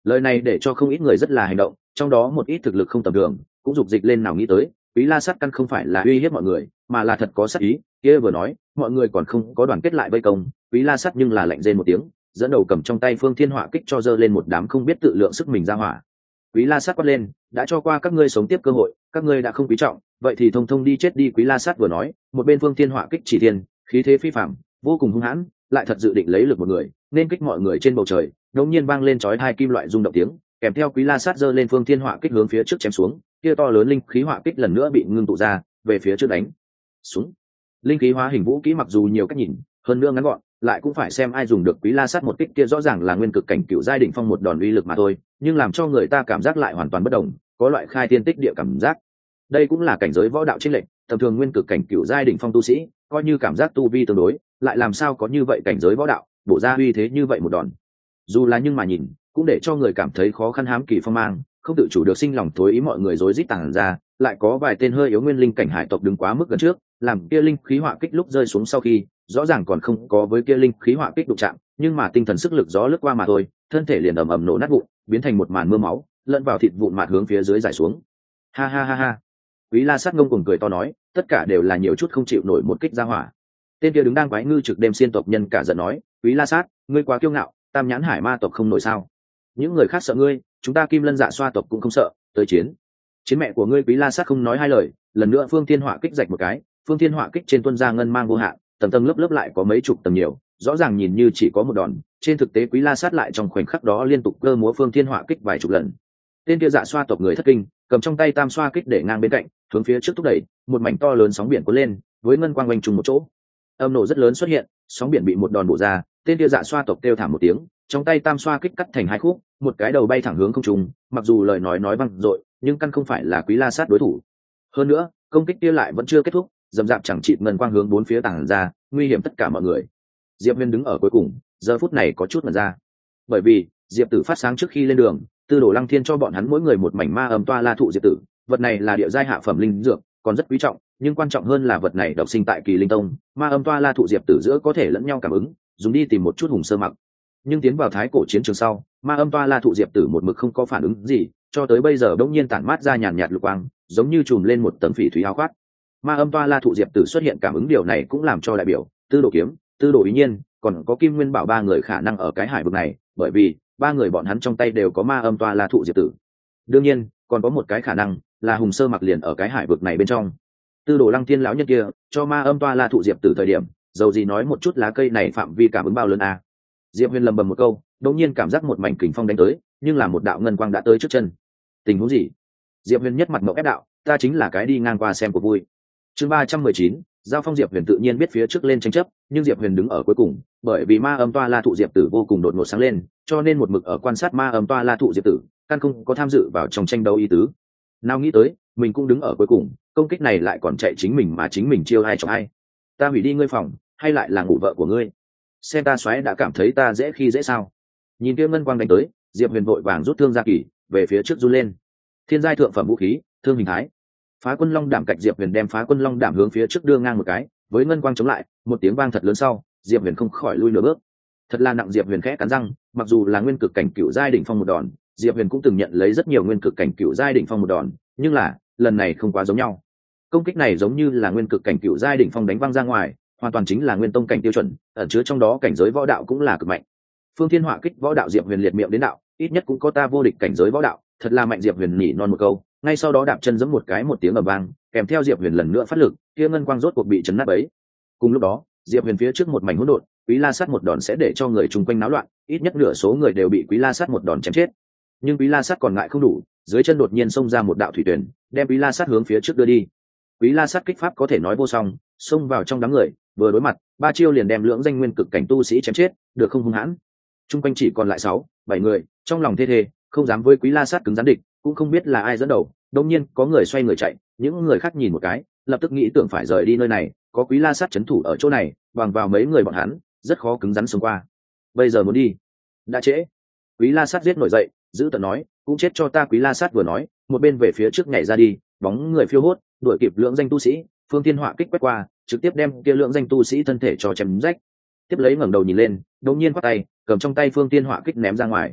Lời này để cho không ít người rất là hành động, trong đó một ít thực lực không tầm thường cũng dục dịch lên nào nghĩ tới Quý La Sát căn không phải là uy hiếp mọi người mà là thật có sát ý. Kia vừa nói mọi người còn không có đoàn kết lại vây công Quý La Sát, nhưng là lạnh rên một tiếng, dẫn đầu cầm trong tay Phương Thiên Họa kích cho dơ lên một đám không biết tự lượng sức mình ra hỏa. Quý La Sát quát lên, đã cho qua các ngươi sống tiếp cơ hội, các ngươi đã không quý trọng, vậy thì thông thông đi chết đi. Quý La Sát vừa nói, một bên Phương Thiên Họa kích chỉ thiên, khí thế phi phàm, vô cùng hung hãn, lại thật dự định lấy lực một người nên kích mọi người trên bầu trời. Đột nhiên vang lên chói tai kim loại rung động tiếng, kèm theo Quý La Sát giơ lên Phương Thiên Họa kích hướng phía trước chém xuống, kia to lớn linh khí họa kích lần nữa bị ngưng tụ ra, về phía trước đánh xuống. Linh khí hóa hình vũ kỹ mặc dù nhiều cách nhìn, hơn nữa ngắn gọn, lại cũng phải xem ai dùng được. Quý La Sát một kích kia rõ ràng là nguyên cực cảnh cựu giai đỉnh phong một đòn uy lực mà thôi, nhưng làm cho người ta cảm giác lại hoàn toàn bất đồng, có loại khai thiên tích địa cảm giác. Đây cũng là cảnh giới võ đạo chênh lệch, tầm thường nguyên cực cảnh cựu giai đỉnh phong tu sĩ, coi như cảm giác tu vi tương đối, lại làm sao có như vậy cảnh giới võ đạo, bổ ra uy thế như vậy một đòn. Dù là nhưng mà nhìn, cũng để cho người cảm thấy khó khăn hám kỳ phong mang, không tự chủ được sinh lòng thối ý. Mọi người rối rít tàng ra, lại có vài tên hơi yếu nguyên linh cảnh hải tộc đứng quá mức gần trước, làm kia linh khí họa kích lúc rơi xuống sau khi, rõ ràng còn không có với kia linh khí họa kích đụng chạm, nhưng mà tinh thần sức lực gió lướt qua mà thôi, thân thể liền ầm ầm nổ nát vụn, biến thành một màn mưa máu, lẫn vào thịt vụn mạt hướng phía dưới giải xuống. Ha ha ha ha. Quý La Sát ngông cuồng cười to nói, tất cả đều là nhiều chút không chịu nổi một kích ra hỏa. Tên kia đứng đang quái ngư trực đêm xiên tộc nhân cả giận nói, Quý La Sát, ngươi quá kiêu ngạo, Tam Nhãn Hải Ma tộc không nổi sao? Những người khác sợ ngươi, chúng ta Kim Lân Dạ Xoa tộc cũng không sợ, tới chiến. Chiến mẹ của ngươi. Quý La Sát không nói hai lời, lần nữa Phương Thiên Họa kích rạch một cái, Phương Thiên Họa kích trên tuân ra ngân mang vô hạn, tầng tầng lớp lớp lại có mấy chục tầng nhiều, rõ ràng nhìn như chỉ có một đòn, trên thực tế Quý La Sát lại trong khoảnh khắc đó liên tục cơ múa Phương Thiên Họa kích vài chục lần. Tên kia Dạ Xoa tộc người thất kinh, cầm trong tay tam xoa kích để ngang bên cạnh, hướng phía trước thúc đẩy, một mảnh to lớn sóng biển cuốn lên, với ngân quang quanh trùng một chỗ. Âm nổ rất lớn xuất hiện, sóng biển bị một đòn bổ ra, tên kia Dạ Xoa tộc kêu thảm một tiếng, trong tay tam xoa kích cắt thành hai khúc, một cái đầu bay thẳng hướng không trung. Mặc dù lời nói vang dội, nhưng căn không phải là Quý La Sát đối thủ. Hơn nữa, công kích kia lại vẫn chưa kết thúc, dầm dạp chẳng chịt ngân quang hướng bốn phía tàng ra, nguy hiểm tất cả mọi người. Diệp Huyền đứng ở cuối cùng, giờ phút này có chút mẩn ra, bởi vì Diệp Tử phát sáng trước khi lên đường, Tư Đồ Lăng Thiên cho bọn hắn mỗi người một mảnh ma âm toa la thụ diệp tử. Vật này là địa giai hạ phẩm linh dược, còn rất quý trọng, nhưng quan trọng hơn là vật này độc sinh tại Kỳ Linh Tông, ma âm toa la thụ diệp tử giữa có thể lẫn nhau cảm ứng, dùng đi tìm một chút hùng sơ mặc. Nhưng tiến vào thái cổ chiến trường sau, ma âm toa la thụ diệp tử một mực không có phản ứng gì, cho tới bây giờ đột nhiên tản mát ra nhàn nhạt lục quang, giống như trùm lên một tầng phỉ thúy áo khoác. Ma âm toa la thụ diệp tử xuất hiện cảm ứng, điều này cũng làm cho đại biểu Tư Đồ Kiếm, Tư Đồ Ý Nhiên, còn có Kim Nguyên Bảo ba người khả năng ở cái hải vực này, bởi vì ba người bọn hắn trong tay đều có ma âm toa la thụ diệp tử. Đương nhiên còn có một cái khả năng là hùng sơ mặc liền ở cái hải vực này bên trong. Tư Đồ Lăng Thiên lão nhân kia cho ma âm toa la thụ diệp tử thời điểm, dầu gì nói một chút lá cây này phạm vi cảm ứng bao lớn à. Diệp Huyền lầm bầm một câu, đột nhiên cảm giác một mảnh kình phong đánh tới, nhưng là một đạo ngân quang đã tới trước chân. Tình huống gì? Diệp Huyền nhất mặt mộng ép đạo, ta chính là cái đi ngang qua xem của vui. Chương 319, giao phong. Diệp Huyền tự nhiên biết phía trước lên tranh chấp, nhưng Diệp Huyền đứng ở cuối cùng, bởi vì ma âm toa la thụ diệp tử vô cùng đột ngột sáng lên, cho nên một mực ở quan sát ma âm toa la thụ diệp tử, căn không có tham dự vào trong tranh đấu ý tứ. Nào nghĩ tới, mình cũng đứng ở cuối cùng, công kích này lại còn chạy chính mình mà chính mình chiêu ai chọc ai. Ta hủy đi ngươi phòng, hay lại là ngủ vợ của ngươi? Xem ta xoáy đã cảm thấy ta dễ khi dễ sao? Nhìn kia ngân quang đánh tới, Diệp Huyền vội vàng rút thương ra kỳ, về phía trước run lên. Thiên giai thượng phẩm vũ khí, thương hình thái. Phá Quân Long Đảm cạch. Diệp Huyền đem Phá Quân Long Đảm hướng phía trước đưa ngang một cái, với ngân quang chống lại, một tiếng vang thật lớn sau, Diệp Huyền không khỏi lui nửa bước. Thật là nặng. Diệp Huyền khẽ cắn răng, mặc dù là nguyên cực cảnh cựu giai đỉnh phong một đòn, Diệp Huyền cũng từng nhận lấy rất nhiều nguyên cực cảnh cựu giai đỉnh phong một đòn, nhưng là lần này không quá giống nhau. Công kích này giống như là nguyên cực cảnh cựu giai đỉnh phong đánh văng ra ngoài, hoàn toàn chính là nguyên tông cảnh tiêu chuẩn, ẩn chứa trong đó cảnh giới võ đạo cũng là cực mạnh. Phương Thiên Họa kích võ đạo. Diệp Huyền liệt miệng đến đạo, ít nhất cũng có ta vô địch cảnh giới võ đạo, thật là mạnh. Diệp Huyền nhỉ non một câu, ngay sau đó đạp chân giẫm một cái, một tiếng ầm vang, kèm theo Diệp Huyền lần nữa phát lực, kia ngân quang rốt cuộc bị chấn nát bấy. Cùng lúc đó, Diệp Huyền phía trước một mảnh hỗn độn, Quý La Sát một đòn sẽ để cho người chung quanh náo loạn, ít nhất nửa số người đều bị Quý La Sát một đòn chém chết. Nhưng Quý La Sát còn ngại không đủ, dưới chân đột nhiên xông ra một đạo thủy tuyển, đem Quý La Sát hướng phía trước đưa đi. Quý La Sát kích pháp có thể nói vô song, xông vào trong đám người, vừa đối mặt, ba chiêu liền đem lưỡng danh nguyên cực cảnh tu sĩ chém chết, được không hung hãn. Chung quanh chỉ còn lại 6-7 người, trong lòng thê thê, không dám với Quý La Sát cứng rắn địch, cũng không biết là ai dẫn đầu. Đột nhiên có người xoay người chạy, những người khác nhìn một cái, lập tức nghĩ tưởng phải rời đi nơi này, có Quý La Sát trấn thủ ở chỗ này, bằng vào mấy người bọn hắn, rất khó cứng rắn xông qua. Bây giờ muốn đi, đã trễ. Quý La Sát giết nổi dậy, giữ tận nói, cũng chết cho ta. Quý La Sát vừa nói, một bên về phía trước nhảy ra đi, bóng người phiêu hốt, đuổi kịp lưỡng danh tu sĩ. Phương Thiên Họa kích quét qua, trực tiếp đem kia lưỡng danh tu sĩ thân thể cho chém rách. Tiếp lấy ngẩng đầu nhìn lên, đột nhiên quát tay, cầm trong tay Phương Thiên Họa kích ném ra ngoài.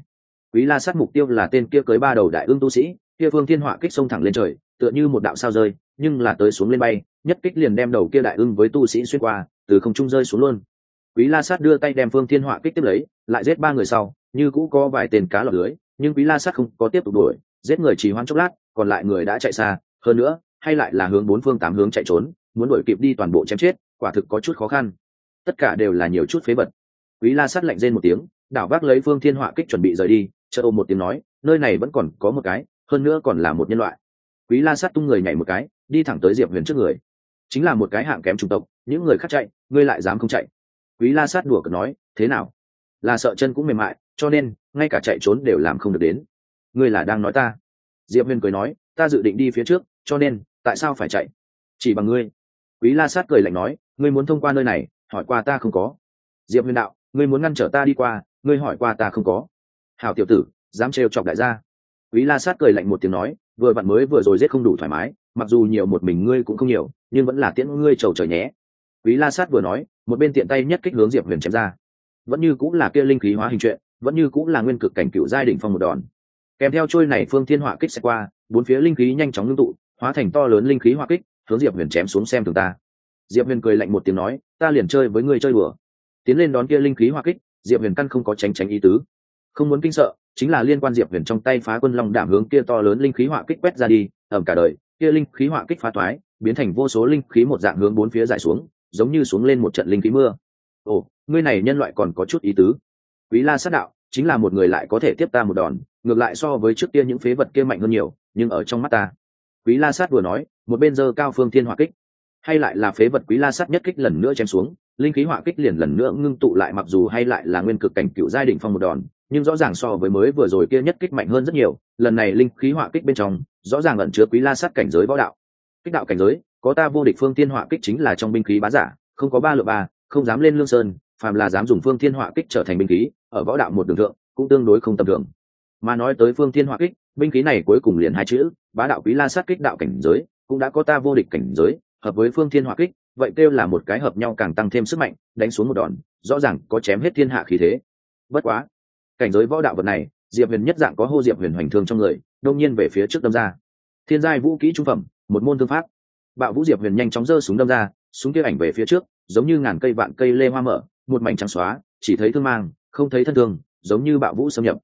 Quý La Sát mục tiêu là tên kia cưới ba đầu đại ương tu sĩ, kia phương thiên họa kích xông thẳng lên trời, tựa như một đạo sao rơi, nhưng là tới xuống lên bay, nhất kích liền đem đầu kia đại ương với tu sĩ xuyên qua, từ không trung rơi xuống luôn. Quý La Sát đưa tay đem phương thiên họa kích tiếp lấy, lại giết ba người sau, như cũ có vài tên cá lọt lưới, nhưng Quý La Sát không có tiếp tục đuổi, giết người chỉ hoãn chốc lát, còn lại người đã chạy xa, hơn nữa, hay lại là hướng bốn phương tám hướng chạy trốn, muốn đuổi kịp đi toàn bộ chém chết, quả thực có chút khó khăn. Tất cả đều là nhiều chút phế vật. Quý La Sát lạnh rên một tiếng, đảo vác lấy phương thiên họa kích chuẩn bị rời đi, chợt ôm một tiếng nói, nơi này vẫn còn có một cái, hơn nữa còn là một nhân loại. Quý La Sát tung người nhảy một cái, đi thẳng tới Diệp Huyền trước người. Chính là một cái hạng kém chủng tộc, những người khác chạy, ngươi lại dám không chạy? Quý La Sát đùa cợt nói, thế nào? Là sợ chân cũng mềm mại, cho nên ngay cả chạy trốn đều làm không được đến. Ngươi là đang nói ta? Diệp Huyền cười nói, ta dự định đi phía trước, cho nên tại sao phải chạy? Chỉ bằng ngươi. Quý La Sát cười lạnh nói, ngươi muốn thông qua nơi này, hỏi qua ta không có. Diệp Huyền đạo, ngươi muốn ngăn trở ta đi qua, ngươi hỏi qua ta không có. Hảo tiểu tử, dám trêu chọc đại gia. Quý La Sát cười lạnh một tiếng nói, vừa vặn mới vừa rồi giết không đủ thoải mái, mặc dù nhiều một mình ngươi cũng không nhiều, nhưng vẫn là tiễn ngươi trầu trời nhé. Quý La Sát vừa nói, một bên tiện tay nhất kích hướng Diệp Huyền chém ra. Vẫn như cũng là kia linh khí hóa hình chuyện, vẫn như cũng là nguyên cực cảnh cựu giai đỉnh phong một đòn. Kèm theo trôi này phương thiên họa kích sẽ qua, bốn phía linh khí nhanh chóng ngưng tụ, hóa thành to lớn linh khí họa kích, hướng Diệp Huyền chém xuống xem thường ta. Diệp Huyền cười lạnh một tiếng nói, ta liền chơi với ngươi chơi đùa. Tiến lên đón kia linh khí họa kích, Diệp Huyền căn không có tránh tránh ý tứ, không muốn kinh sợ, chính là liên quan Diệp Huyền trong tay phá quân long đảm hướng kia to lớn linh khí họa kích quét ra đi, ầm cả đời, kia linh khí họa kích phá toái, biến thành vô số linh khí một dạng hướng bốn phía giải xuống, giống như xuống lên một trận linh khí mưa. Ồ, ngươi này nhân loại còn có chút ý tứ. Quý La Sát đạo, chính là một người lại có thể tiếp ta một đòn, ngược lại so với trước kia những phế vật kia mạnh hơn nhiều, nhưng ở trong mắt ta. Quý La Sát vừa nói, một bên giơ cao phương thiên hỏa kích, hay lại là phế vật. Quý La Sát nhất kích lần nữa chém xuống, linh khí hỏa kích liền lần nữa ngưng tụ lại, mặc dù hay lại là nguyên cực cảnh cựu giai đỉnh phong một đòn, nhưng rõ ràng so với mới vừa rồi kia nhất kích mạnh hơn rất nhiều. Lần này linh khí hỏa kích bên trong, rõ ràng ẩn chứa Quý La Sát cảnh giới võ đạo. Kích đạo cảnh giới, có ta vô địch phương thiên hỏa kích chính là trong binh khí bá giả, không có ba lượng ba, không dám lên lương sơn, phàm là dám dùng phương thiên hỏa kích trở thành binh khí, ở võ đạo một đường thượng, cũng tương đối không tầm thường. Mà nói tới phương thiên hỏa kích, binh khí này cuối cùng liền hai chữ, bá đạo. Quý La Sát kích đạo cảnh giới, cũng đã có ta vô địch cảnh giới, hợp với phương thiên hỏa kích, vậy kêu là một cái hợp nhau càng tăng thêm sức mạnh, đánh xuống một đòn, rõ ràng có chém hết thiên hạ khí thế. Bất quá, cảnh giới võ đạo vật này, Diệp Huyền nhất dạng có hô Diệp Huyền hoành thương trong người, đột nhiên về phía trước đâm ra. Thiên giai vũ kỹ trung phẩm, một môn thương pháp. Bạo Vũ Diệp Huyền nhanh chóng giơ súng đâm ra, súng kia ảnh về phía trước, giống như ngàn cây vạn cây lê hoa mở, một mảnh trắng xóa, chỉ thấy thương mang, không thấy thân thương, giống như bạo vũ xâm nhập.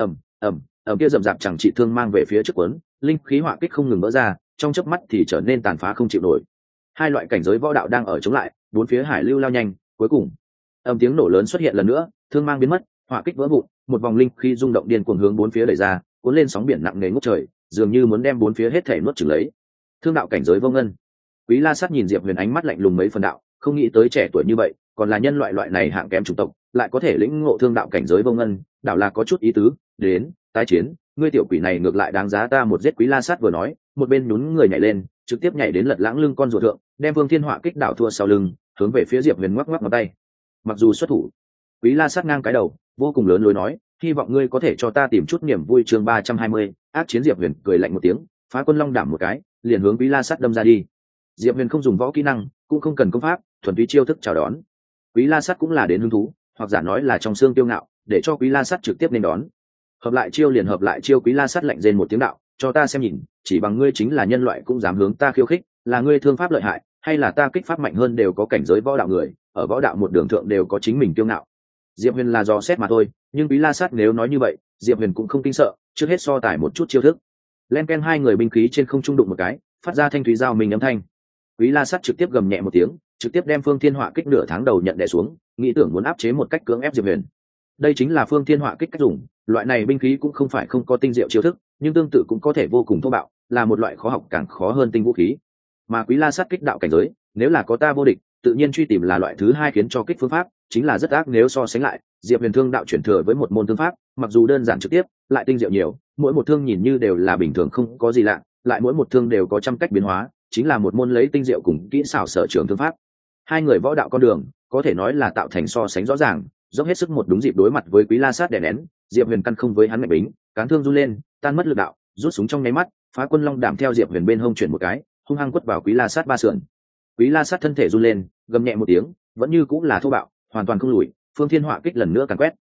Ầm kia rậm rạp chẳng trị thương mang về phía trước quấn, linh khí hỏa kích không ngừng vỡ ra, trong chớp mắt thì trở nên tàn phá không chịu nổi. Hai loại cảnh giới võ đạo đang ở chống lại, bốn phía hải lưu lao nhanh, cuối cùng tiếng nổ lớn xuất hiện lần nữa, thương mang biến mất, hỏa kích vỡ vụn, một vòng linh khí rung động điên cuồng hướng bốn phía đẩy ra, cuốn lên sóng biển nặng nề ngút trời, dường như muốn đem bốn phía hết thảy nuốt chửng lấy. Thương đạo cảnh giới vô ngân. Quý La Sát nhìn Diệp Huyền ánh mắt lạnh lùng mấy phần đạo, không nghĩ tới trẻ tuổi như vậy, còn là nhân loại này hạng kém chủng tộc, lại có thể lĩnh ngộ thương đạo cảnh giới vô ngân, đảo là có chút ý tứ. Đến, tái chiến, ngươi tiểu quỷ này ngược lại đáng giá ta một giết. Quý La Sát vừa nói, một bên nhún người nhảy lên, trực tiếp nhảy đến lật lãng lưng con rùa thượng, đem Vương Thiên Họa kích đảo thua sau lưng, hướng về phía Diệp Huyền ngoắc ngoắc ngón tay. Mặc dù xuất thủ, Quý La Sát ngang cái đầu, vô cùng lớn lối nói, hy vọng ngươi có thể cho ta tìm chút niềm vui. Chương 320, ác chiến. Diệp Huyền cười lạnh một tiếng, phá quân long đảm một cái, liền hướng Quý La Sát đâm ra đi. Diệp Huyền không dùng võ kỹ năng, cũng không cần công pháp, thuần túy chiêu thức chào đón. Quý La Sát cũng là đến hứng thú, hoặc giả nói là trong xương tiêu ngạo, để cho Quý La Sát trực tiếp nên đón. Hợp lại chiêu liền hợp lại chiêu. Quý La Sát lạnh rên một tiếng đạo, cho ta xem nhìn, chỉ bằng ngươi chính là nhân loại cũng dám hướng ta khiêu khích, là ngươi thương pháp lợi hại, hay là ta kích pháp mạnh hơn? Đều có cảnh giới võ đạo người, ở võ đạo một đường thượng đều có chính mình kiêu ngạo. Diệp Huyền là dò xét mà thôi, nhưng Quý La Sát nếu nói như vậy, Diệp Huyền cũng không kinh sợ, trước hết so tải một chút chiêu thức. Len ken, hai người binh khí trên không trung đụng một cái, phát ra thanh thúy giao minh âm thanh. Quý La Sát trực tiếp gầm nhẹ một tiếng, trực tiếp đem Phương Thiên Họa kích nửa tháng đầu nhận đè xuống, nghĩ tưởng muốn áp chế một cách cưỡng ép Diệp Huyền. Đây chính là Phương Thiên Họa kích cách dùng, loại này binh khí cũng không phải không có tinh diệu chiêu thức, nhưng tương tự cũng có thể vô cùng thô bạo, là một loại khó học càng khó hơn tinh vũ khí. Mà Quý La Sát kích đạo cảnh giới, nếu là có ta vô địch, tự nhiên truy tìm là loại thứ hai khiến cho kích phương pháp, chính là rất ác. Nếu so sánh lại, Diệp Huyền thương đạo chuyển thừa với một môn thương pháp, mặc dù đơn giản trực tiếp, lại tinh diệu nhiều, mỗi một thương nhìn như đều là bình thường không có gì lạ, lại mỗi một thương đều có trăm cách biến hóa, chính là một môn lấy tinh diệu cùng kỹ xảo sở trường thương pháp. Hai người võ đạo con đường, có thể nói là tạo thành so sánh rõ ràng, dốc hết sức một đúng dịp đối mặt với Quý La Sát đè nén, Diệp Huyền căn không với hắn mạnh bính, cán thương run lên, tan mất lực đạo, rút súng trong nháy mắt, phá quân long đảm theo Diệp Huyền bên hông chuyển một cái, hung hăng quất vào Quý La Sát ba sườn. Quý La Sát thân thể run lên, gầm nhẹ một tiếng, vẫn như cũng là thô bạo, hoàn toàn không lùi. Phương Thiên Họa kích lần nữa càn quét.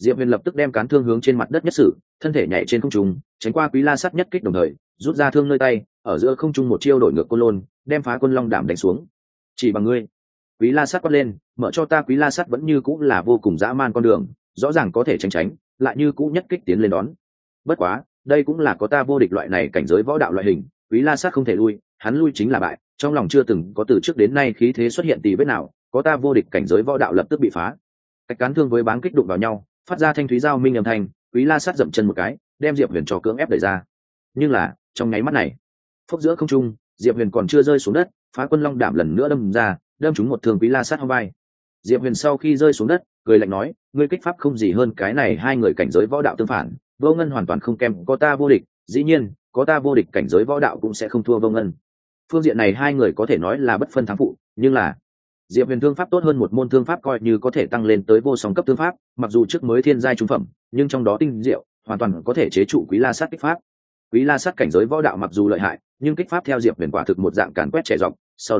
Diệp Huyền lập tức đem cán thương hướng trên mặt đất nhất sử, thân thể nhảy trên không trung, tránh qua Quý La Sắt nhất kích đồng thời, rút ra thương nơi tay, ở giữa không trung một chiêu đổi ngược côn lôn, đem Phá Quân Long Đảm đánh xuống. Chỉ bằng ngươi. Quý La Sắt quát lên, mở cho ta. Quý La Sắt vẫn như cũng là vô cùng dã man con đường, rõ ràng có thể tránh, lại như cũng nhất kích tiến lên đón. Bất quá, đây cũng là có ta vô địch loại này cảnh giới võ đạo loại hình, Quý La Sắt không thể lui, hắn lui chính là bại, trong lòng chưa từng có từ trước đến nay khí thế xuất hiện tì vết nào, có ta vô địch cảnh giới võ đạo lập tức bị phá. Cách cán thương với báng kích đụng vào nhau, phát ra thanh thúy giao minh âm thanh. Quý La Sắt dậm chân một cái, đem Diệp Huyền cho cưỡng ép đẩy ra. Nhưng là, trong nháy mắt này, phốc giữa không trung, Diệp Huyền còn chưa rơi xuống đất, Phá Quân Long Đảm lần nữa đâm ra, đâm trúng một thương Quý La Sắt hông vai. Diệp Huyền sau khi rơi xuống đất, cười lạnh nói, ngươi kích pháp không gì hơn cái này hai người cảnh giới võ đạo tương phản, Vô Ngân hoàn toàn không kém có ta vô địch, dĩ nhiên, có ta vô địch cảnh giới võ đạo cũng sẽ không thua Vô Ngân. Phương diện này hai người có thể nói là bất phân thắng phụ, nhưng là Diệp Huyền thương pháp tốt hơn một môn thương pháp coi như có thể tăng lên tới vô song cấp thương pháp, mặc dù trước mới thiên giai trung phẩm, nhưng trong đó tinh diệu, hoàn toàn có thể chế trụ Quý La Sắt kích pháp. Quý La Sắt cảnh giới võ đạo mặc dù lợi hại, nhưng kích pháp theo Diệp Huyền quả thực một dạng càn quét trẻ dọc,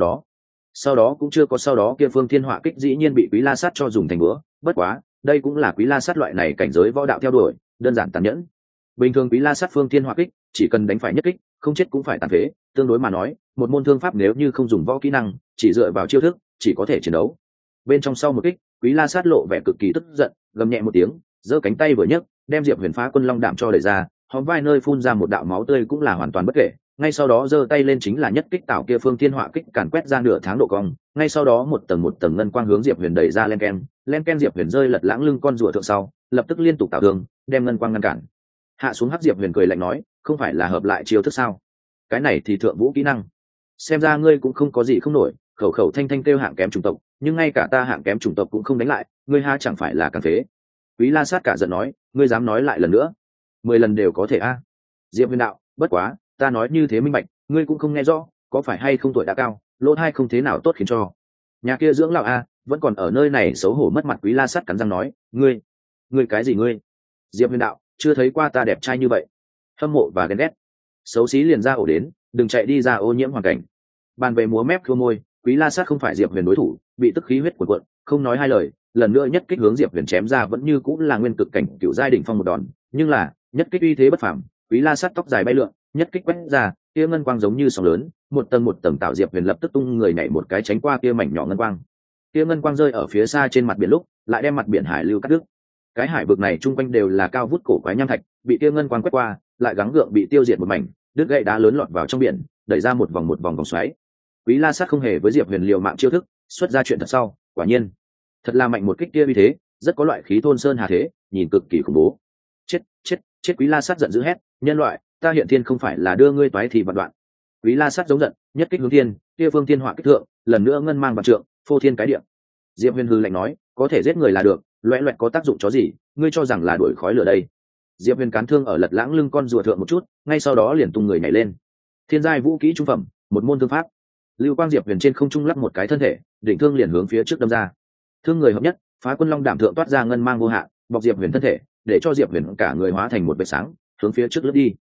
sau đó cũng chưa có sau đó kia Phương Thiên Họa kích dĩ nhiên bị Quý La Sắt cho dùng thành búa, bất quá, đây cũng là Quý La Sắt loại này cảnh giới võ đạo theo đuổi, đơn giản tàn nhẫn. Bình thường Quý La Sắt Phương Thiên Họa kích, chỉ cần đánh phải nhất kích, không chết cũng phải tàn phế, tương đối mà nói, một môn thương pháp nếu như không dùng võ kỹ năng, chỉ dựa vào chiêu thức, chỉ có thể chiến đấu. Bên trong sau một kích, Quý La Sắt lộ vẻ cực kỳ tức giận, gầm nhẹ một tiếng, giơ cánh tay vừa nhấc, đem Diệp Huyền Phá Quân Long Đảm cho đẩy ra, hóm vai nơi phun ra một đạo máu tươi cũng là hoàn toàn bất kể, ngay sau đó giơ tay lên chính là nhất kích tạo kia Phương Thiên Họa kích càn quét ra nửa tháng độ cong, ngay sau đó một tầng ngân quang hướng Diệp Huyền đẩy ra len ken Diệp Huyền rơi lật lãng lưng con rùa thượng sau, lập tức liên tục tạo thương, đem ngân quang ngăn cản. Hạ xuống. Hắc Diệp Huyền cười lạnh nói, không phải là hợp lại chiêu thức sao? Cái này thì thượng vũ kỹ năng. Xem ra ngươi cũng không có gì không nổi, khẩu thanh thanh kêu hạng kém chủng tộc, nhưng ngay cả ta hạng kém chủng tộc cũng không đánh lại, ngươi ha chẳng phải là càng phế. Quý La Sát cả giận nói, ngươi dám nói lại lần nữa, 10 lần đều có thể a. Diệp Huyền đạo, bất quá, ta nói như thế minh bạch, ngươi cũng không nghe rõ, có phải hay không tuổi đã cao, lỗ tai không thế nào tốt khiến cho. Nhà kia dưỡng lão a, vẫn còn ở nơi này xấu hổ mất mặt. Quý La Sát cắn răng nói, ngươi cái gì ngươi? Diệp Huyền đạo, chưa thấy qua ta đẹp trai như vậy. Hâm mộ và ghen ghét. Xấu xí liền ra ổ đến, đừng chạy đi ra ô nhiễm hoàn cảnh. Bàn về múa mép khua môi, Quý La Sát không phải Diệp Huyền đối thủ, bị tức khí huyết cuồn cuộn, không nói hai lời, lần nữa nhất kích hướng Diệp Huyền chém ra, vẫn như cũng là nguyên cực cảnh cựu giai đỉnh phong một đòn, nhưng là nhất kích uy thế bất phàm. Quý La Sát tóc dài bay lượn, nhất kích quét ra, kia ngân quang giống như sóng lớn, một tầng tạo Diệp Huyền lập tức tung người nhảy một cái tránh qua kia mảnh nhỏ ngân quang. Kia ngân quang rơi ở phía xa trên mặt biển lúc, lại đem mặt biển hải lưu cắt đứt. Cái hải vực này chung quanh đều là cao vút cổ quái nham thạch, bị kia ngân quang quét qua, lại gắng gượng bị tiêu diệt một mảnh, đứt gãy đá lớn lọt vào trong biển, đẩy ra một vòng vòng xoáy. Quý La Sát không hề với Diệp Huyền liều mạng chiêu thức, xuất ra chuyện thật sau, quả nhiên, thật là mạnh một kích kia uy thế, rất có loại khí thôn sơn hà thế, nhìn cực kỳ khủng bố. Chết! Quý La Sát giận dữ hét, nhân loại, ta hiện thiên không phải là đưa ngươi toái thì vạn đoạn. Quý La Sát giống giận, nhất kích hướng thiên, kia Phương Thiên Họa kích thượng, lần nữa ngân mang vạn trượng, phô thiên cái địa. Diệp Huyền hừ lạnh nói, có thể giết người là được, loẹt có tác dụng chó gì, ngươi cho rằng là đuổi khói lửa đây. Diệp Huyền cán thương ở lật lãng lưng con rùa thượng một chút, ngay sau đó liền tung người nhảy lên. Thiên giai vũ kỹ trung phẩm, một môn thương pháp. Lưu quang Diệp Huyền trên không trung lắc một cái thân thể, đỉnh thương liền hướng phía trước đâm ra. Thương người hợp nhất, Phá Quân Long Đảm thượng toát ra ngân mang vô hạn, bọc Diệp Huyền thân thể, để cho Diệp Huyền cả người hóa thành một vệt sáng, hướng phía trước lướt đi.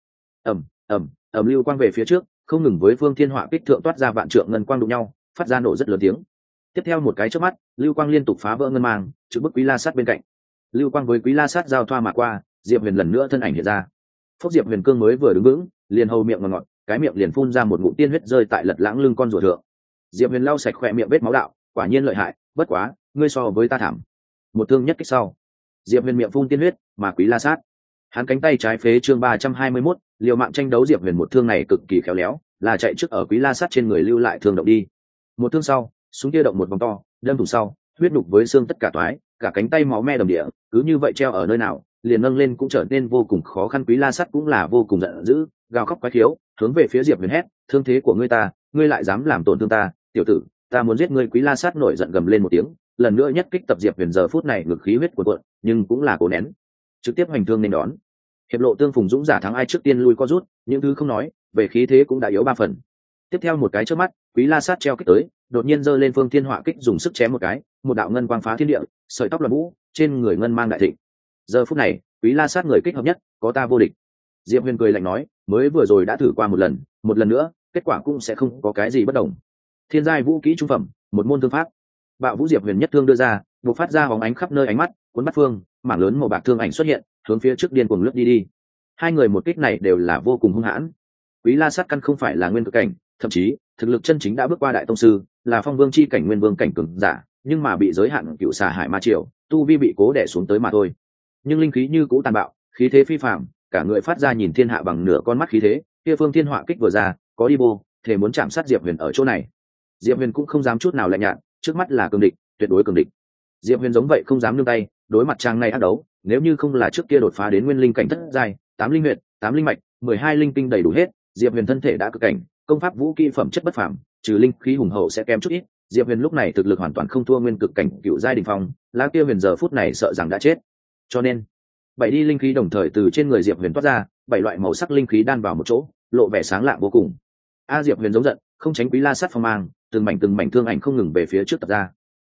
Ầm, lưu quang về phía trước, không ngừng với Phương Thiên Họa kích thượng toát ra vạn trượng ngân quang đụng nhau, phát ra nổ rất lớn tiếng. Tiếp theo một cái chớp mắt, lưu quang liên tục phá vỡ ngân mang, trực bức Quý La Sát bên cạnh. Lưu quang với Quý La Sát giao thoa mà qua, Diệp Huyền lần nữa thân ảnh hiện ra. Phốc Diệp Huyền cương mới vừa đứng vững, liền hầu miệng ngọt, cái miệng liền phun ra một ngụm tiên huyết rơi tại lật lãng lưng con rùa thượng. Diệp Huyền lau sạch khỏe miệng vết máu đạo, quả nhiên lợi hại, bất quá, ngươi so với ta thảm. Một thương nhất kích sau, Diệp Huyền miệng phun tiên huyết, mà Quý La Sát, hắn cánh tay trái phế. Chương 321, liều mạng tranh đấu. Diệp Huyền một thương này cực kỳ khéo léo, là chạy trước ở Quý La Sát trên người lưu lại thương động đi. Một thương sau, súng kia động một vòng to, đâm thủng sau, huyết đục với xương tất cả toái, cả cánh tay máu me đầm địa, cứ như vậy treo ở nơi nào, liền nâng lên cũng trở nên vô cùng khó khăn. Quý La Sát cũng là vô cùng giận dữ, gào khóc quái khiếu, hướng về phía Diệp Huyền hét, thương thế của ngươi lại dám làm tổn thương ta, tiểu tử, ta muốn giết ngươi. Quý La Sát nổi giận gầm lên một tiếng, lần nữa nhất kích tập Diệp Huyền giờ phút này ngực khí huyết cuồn cuộn, nhưng cũng là cố nén, trực tiếp hành thương nên đón. Hiệp lộ tương phùng dũng giả thắng ai trước tiên lui co rút, những thứ không nói, về khí thế cũng đã yếu 3 phần. Tiếp theo một cái chớp mắt, Quý La Sát treo kích tới, đột nhiên giơ lên Phương Thiên Họa kích dùng sức chém một cái, một đạo ngân quang phá thiên địa, sợi tóc loạn vũ, trên người ngân mang đại thịnh. Giờ phút này, Quý La Sát người kích hợp nhất, có ta vô địch. Diệp Huyền cười lạnh nói, mới vừa rồi đã thử qua một lần nữa, kết quả cũng sẽ không có cái gì bất đồng. Thiên giai vũ kỹ trung phẩm, một môn thương pháp. Bạo vũ Diệp Huyền nhất thương đưa ra, bộc phát ra hóng ánh khắp nơi ánh mắt, cuốn bắt phương, mảng lớn màu bạc thương ảnh xuất hiện hướng phía trước điên cuồng lướt đi. Hai người một kích này đều là vô cùng hung hãn. Quý La Sát căn không phải là nguyên cực cảnh, thậm chí thực lực chân chính đã bước qua đại tông sư, là phong vương chi cảnh nguyên vương cảnh cường giả, nhưng mà bị giới hạn cựu xà hải ma triều, tu vi bị cố đè xuống tới mà thôi. Nhưng linh khí như cũ tàn bạo, khí thế phi phàm, cả người phát ra nhìn thiên hạ bằng nửa con mắt khí thế. Kia phương thiên họa kích vừa ra, có đi bô, thể muốn chạm sát Diệp Huyền ở chỗ này. Diệp Huyền cũng không dám chút nào lạnh nhạt, trước mắt là cường địch, tuyệt đối cường địch. Diệp Huyền giống vậy không dám nương tay, đối mặt trang này ác đấu, nếu như không là trước kia đột phá đến nguyên linh cảnh thất giai, 8 linh huyệt, 8 linh mạch, 12 linh tinh đầy đủ hết, Diệp Huyền thân thể đã cực cảnh, công pháp vũ kỹ phẩm chất bất phàm, trừ linh khí hùng hậu sẽ kém chút ít. Diệp Huyền lúc này thực lực hoàn toàn không thua nguyên cực cảnh cựu giai đỉnh phong, lá kia Huyền giờ phút này sợ rằng đã chết. Cho nên, bảy đi linh khí đồng thời từ trên người Diệp Huyền toát ra, bảy loại màu sắc linh khí đan vào một chỗ, lộ vẻ sáng lạng vô cùng. Diệp Huyền giống giận, không tránh Quý La Sát phong mang, từng mảnh thương ảnh không ngừng về phía trước tập ra.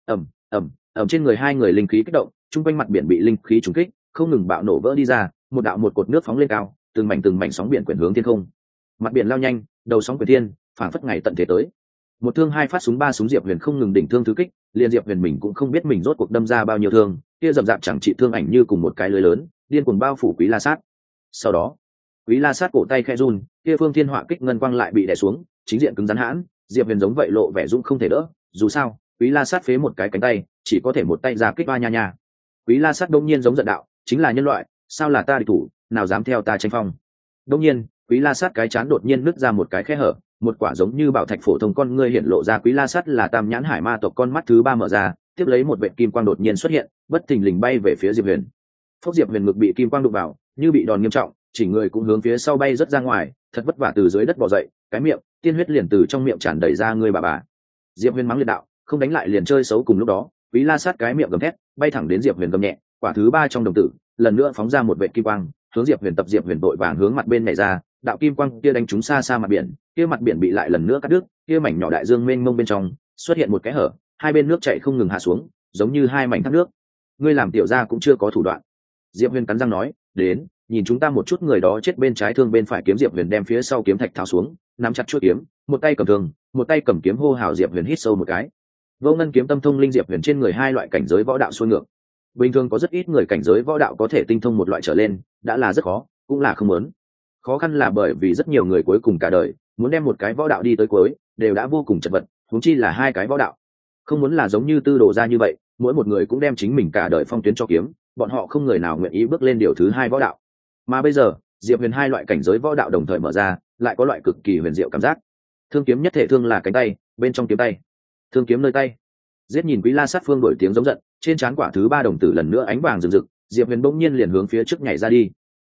Ầm trên người hai người linh khí kích động, trung quanh mặt biển bị linh khí trùng kích, không ngừng bạo nổ vỡ đi ra, một đạo một cột nước phóng lên cao, từng mảnh sóng biển quyển hướng thiên không. Mặt biển lao nhanh, đầu sóng quyển thiên, phảng phất ngày tận thế tới. Một thương hai phát súng ba súng Diệp Huyền không ngừng đỉnh thương thứ kích, liền Diệp Huyền mình cũng không biết mình rốt cuộc đâm ra bao nhiêu thương, kia rậm rạp chẳng trị thương ảnh như cùng một cái lưới lớn, điên cuồng bao phủ Quý La Sát. Sau đó, Quý La Sát cổ tay khẽ run, kia phương thiên họa kích ngân quang lại bị đè xuống, chính diện cứng rắn hãn, Diệp Huyền giống vậy lộ vẻ dũng không thể đỡ, dù sao, Quý La Sát phế một cái cánh tay, chỉ có thể một tay ra kích ba nha nha. Quý La Sát đông nhiên giống giận đạo, chính là nhân loại, sao là ta địch thủ, nào dám theo ta tranh phong. Đông nhiên, Quý La Sát cái chán đột nhiên nứt ra một cái khe hở, một quả giống như bảo thạch phổ thông con ngươi hiện lộ ra. Quý La Sát là Tam Nhãn Hải Ma tộc con mắt thứ ba mở ra, tiếp lấy một vệt kim quang đột nhiên xuất hiện, bất thình lình bay về phía Diệp Huyền. Phốc, Diệp Huyền ngực bị kim quang đụng vào, như bị đòn nghiêm trọng, chỉ người cũng hướng phía sau bay rất ra ngoài, thật vất vả từ dưới đất bò dậy, cái miệng tiên huyết liền từ trong miệng tràn đầy ra, ngươi bà. Diệp Huyền mắng liệt đạo, không đánh lại liền chơi xấu. Cùng lúc đó, Quý La Sát cái miệng gầm thét, bay thẳng đến Diệp Huyền gầm nhẹ, quả thứ ba trong đồng tử, lần nữa phóng ra một vệt kim quang, hướng Diệp Huyền tập. Diệp Huyền vội vàng hướng mặt bên nhảy ra, đạo kim quang kia đánh trúng xa xa mặt biển, kia mặt biển bị lại lần nữa cắt đứt, kia mảnh nhỏ đại dương mênh mông bên trong xuất hiện một cái hở, hai bên nước chảy không ngừng hạ xuống, giống như hai mảnh thác nước. Ngươi làm tiểu gia cũng chưa có thủ đoạn. Diệp Huyền cắn răng nói, đến, nhìn chúng ta một chút. Người đó chết bên trái thương bên phải kiếm. Diệp Huyền đem phía sau kiếm thạch tháo xuống, nắm chặt chuôi kiếm, một tay cầm thương, một tay cầm kiếm hô hào. Diệp Huyền hít sâu một cái. Vô ngân kiếm tâm thông linh. Diệp Huyền trên người hai loại cảnh giới võ đạo xuôi ngược. Bình thường có rất ít người cảnh giới võ đạo có thể tinh thông một loại trở lên, đã là rất khó, cũng là không muốn. Khó khăn là bởi vì rất nhiều người cuối cùng cả đời muốn đem một cái võ đạo đi tới cuối, đều đã vô cùng chật vật, huống chi là hai cái võ đạo. Không muốn là giống như Tư Đồ gia như vậy, mỗi một người cũng đem chính mình cả đời phong tuyến cho kiếm, bọn họ không người nào nguyện ý bước lên điều thứ hai võ đạo. Mà bây giờ, Diệp Huyền hai loại cảnh giới võ đạo đồng thời mở ra, lại có loại cực kỳ huyền diệu cảm giác. Thương kiếm nhất thể thương là cánh tay, bên trong kiếm tay, thương kiếm nơi tay. Giết, nhìn Quý La Sát phương đổi tiếng giống giận, trên trán quả thứ ba đồng tử lần nữa ánh vàng rực rực, Diệp Huyền bỗng nhiên liền hướng phía trước nhảy ra đi.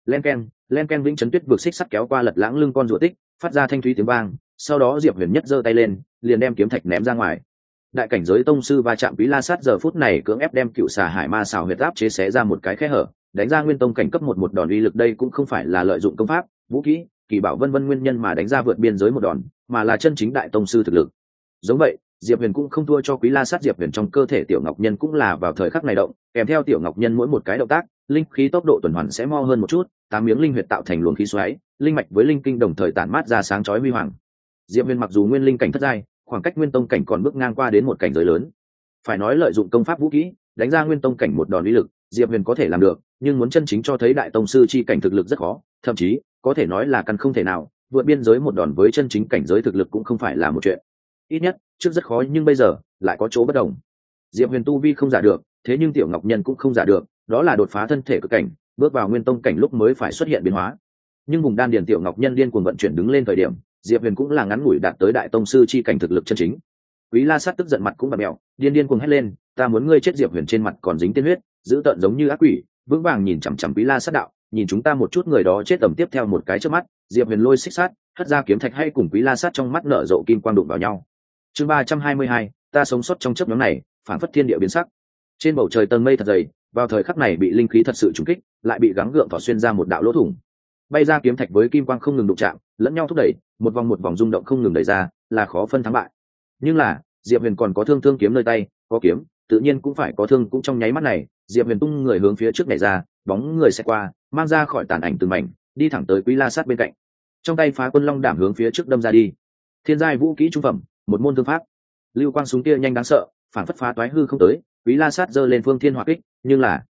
Len ken vĩnh chấn tuyết vực xích sắt kéo qua lật lãng lưng con rùa tích, phát ra thanh thúy tiếng vang. Sau đó Diệp Huyền nhất giơ tay lên, liền đem kiếm thạch ném ra ngoài. Đại cảnh giới tông sư va chạm. Quý La Sát giờ phút này cưỡng ép đem cựu xà hải ma xào huyệt áp chế xé ra một cái khe hở, đánh ra nguyên tông cảnh cấp một đòn uy lực. Đây cũng không phải là lợi dụng công pháp, vũ khí, kỳ bảo vân vân nguyên nhân mà đánh ra vượt biên giới một đòn, mà là chân chính đại tông sư thực lực. Giống vậy, Diệp Huyền cũng không thua cho Quý La Sát. Diệp Huyền trong cơ thể Tiểu Ngọc Nhân cũng là vào thời khắc này động, kèm theo Tiểu Ngọc Nhân mỗi một cái động tác, linh khí tốc độ tuần hoàn sẽ mo hơn một chút, 8 miếng linh huyệt tạo thành luồng khí xoáy, linh mạch với linh kinh đồng thời tản mát ra sáng chói huy hoàng. Diệp Huyền mặc dù nguyên linh cảnh thất giai, khoảng cách nguyên tông cảnh còn bước ngang qua đến một cảnh giới lớn. Phải nói lợi dụng công pháp vũ khí, đánh ra nguyên tông cảnh một đòn uy lực, Diệp Huyền có thể làm được, nhưng muốn chân chính cho thấy đại tông sư chi cảnh thực lực rất khó, thậm chí có thể nói là căn không thể nào. Vượt biên giới một đòn với chân chính cảnh giới thực lực cũng không phải là một chuyện. Ít nhất, trước rất khó, nhưng bây giờ lại có chỗ bất đồng. Diệp Huyền tu vi không giả được, thế nhưng Tiểu Ngọc Nhân cũng không giả được, đó là đột phá thân thể cực cảnh, bước vào nguyên tông cảnh lúc mới phải xuất hiện biến hóa. Nhưng vùng đan điền Tiểu Ngọc Nhân điên cuồng vận chuyển đứng lên thời điểm, Diệp Huyền cũng là ngắn ngủi đạt tới đại tông sư chi cảnh thực lực chân chính. Quý La Sát tức giận mặt cũng bặm mèo, điên cuồng hét lên, ta muốn ngươi chết. Diệp Huyền trên mặt còn dính tiên huyết, dữ tợn giống như ác quỷ, vững vàng nhìn chằm chằm Quý La Sát đạo, nhìn chúng ta một chút. Người đó chết tầm tiếp theo một cái trước mắt, Diệp Huyền lôi xích sát, hất ra kiếm thạch hay cùng Quý La Sát trong mắt nở rộ kim quang đụng vào nhau. Chương 322, ta sống sót trong chớp nhoáng này, phản phất thiên địa biến sắc. Trên bầu trời tầng mây thật dày, vào thời khắc này bị linh khí thật sự trùng kích, lại bị gắng gượng thỏ xuyên ra một đạo lỗ thủng. Bay ra kiếm thạch với kim quang không ngừng đụng chạm, lẫn nhau thúc đẩy, một vòng rung động không ngừng đẩy ra, là khó phân thắng bại. Nhưng là, Diệp Huyền còn có thương kiếm nơi tay, có kiếm, tự nhiên cũng phải có thương. Cũng trong nháy mắt này, Diệp Huyền tung người hướng phía trước nhảy ra, bóng người sẽ qua, mang ra khỏi tàn ảnh từng mảnh, đi thẳng tới Quý La Sát bên cạnh. Trong tay Phá Quân Long Đảm hướng phía trước đâm ra đi. Thiên giai vũ kỹ trung phẩm, một môn thương pháp. Lưu quang súng kia nhanh đáng sợ, phản phất phá toái hư không tới. Quý La Sát giơ lên phương thiên hỏa kích, nhưng là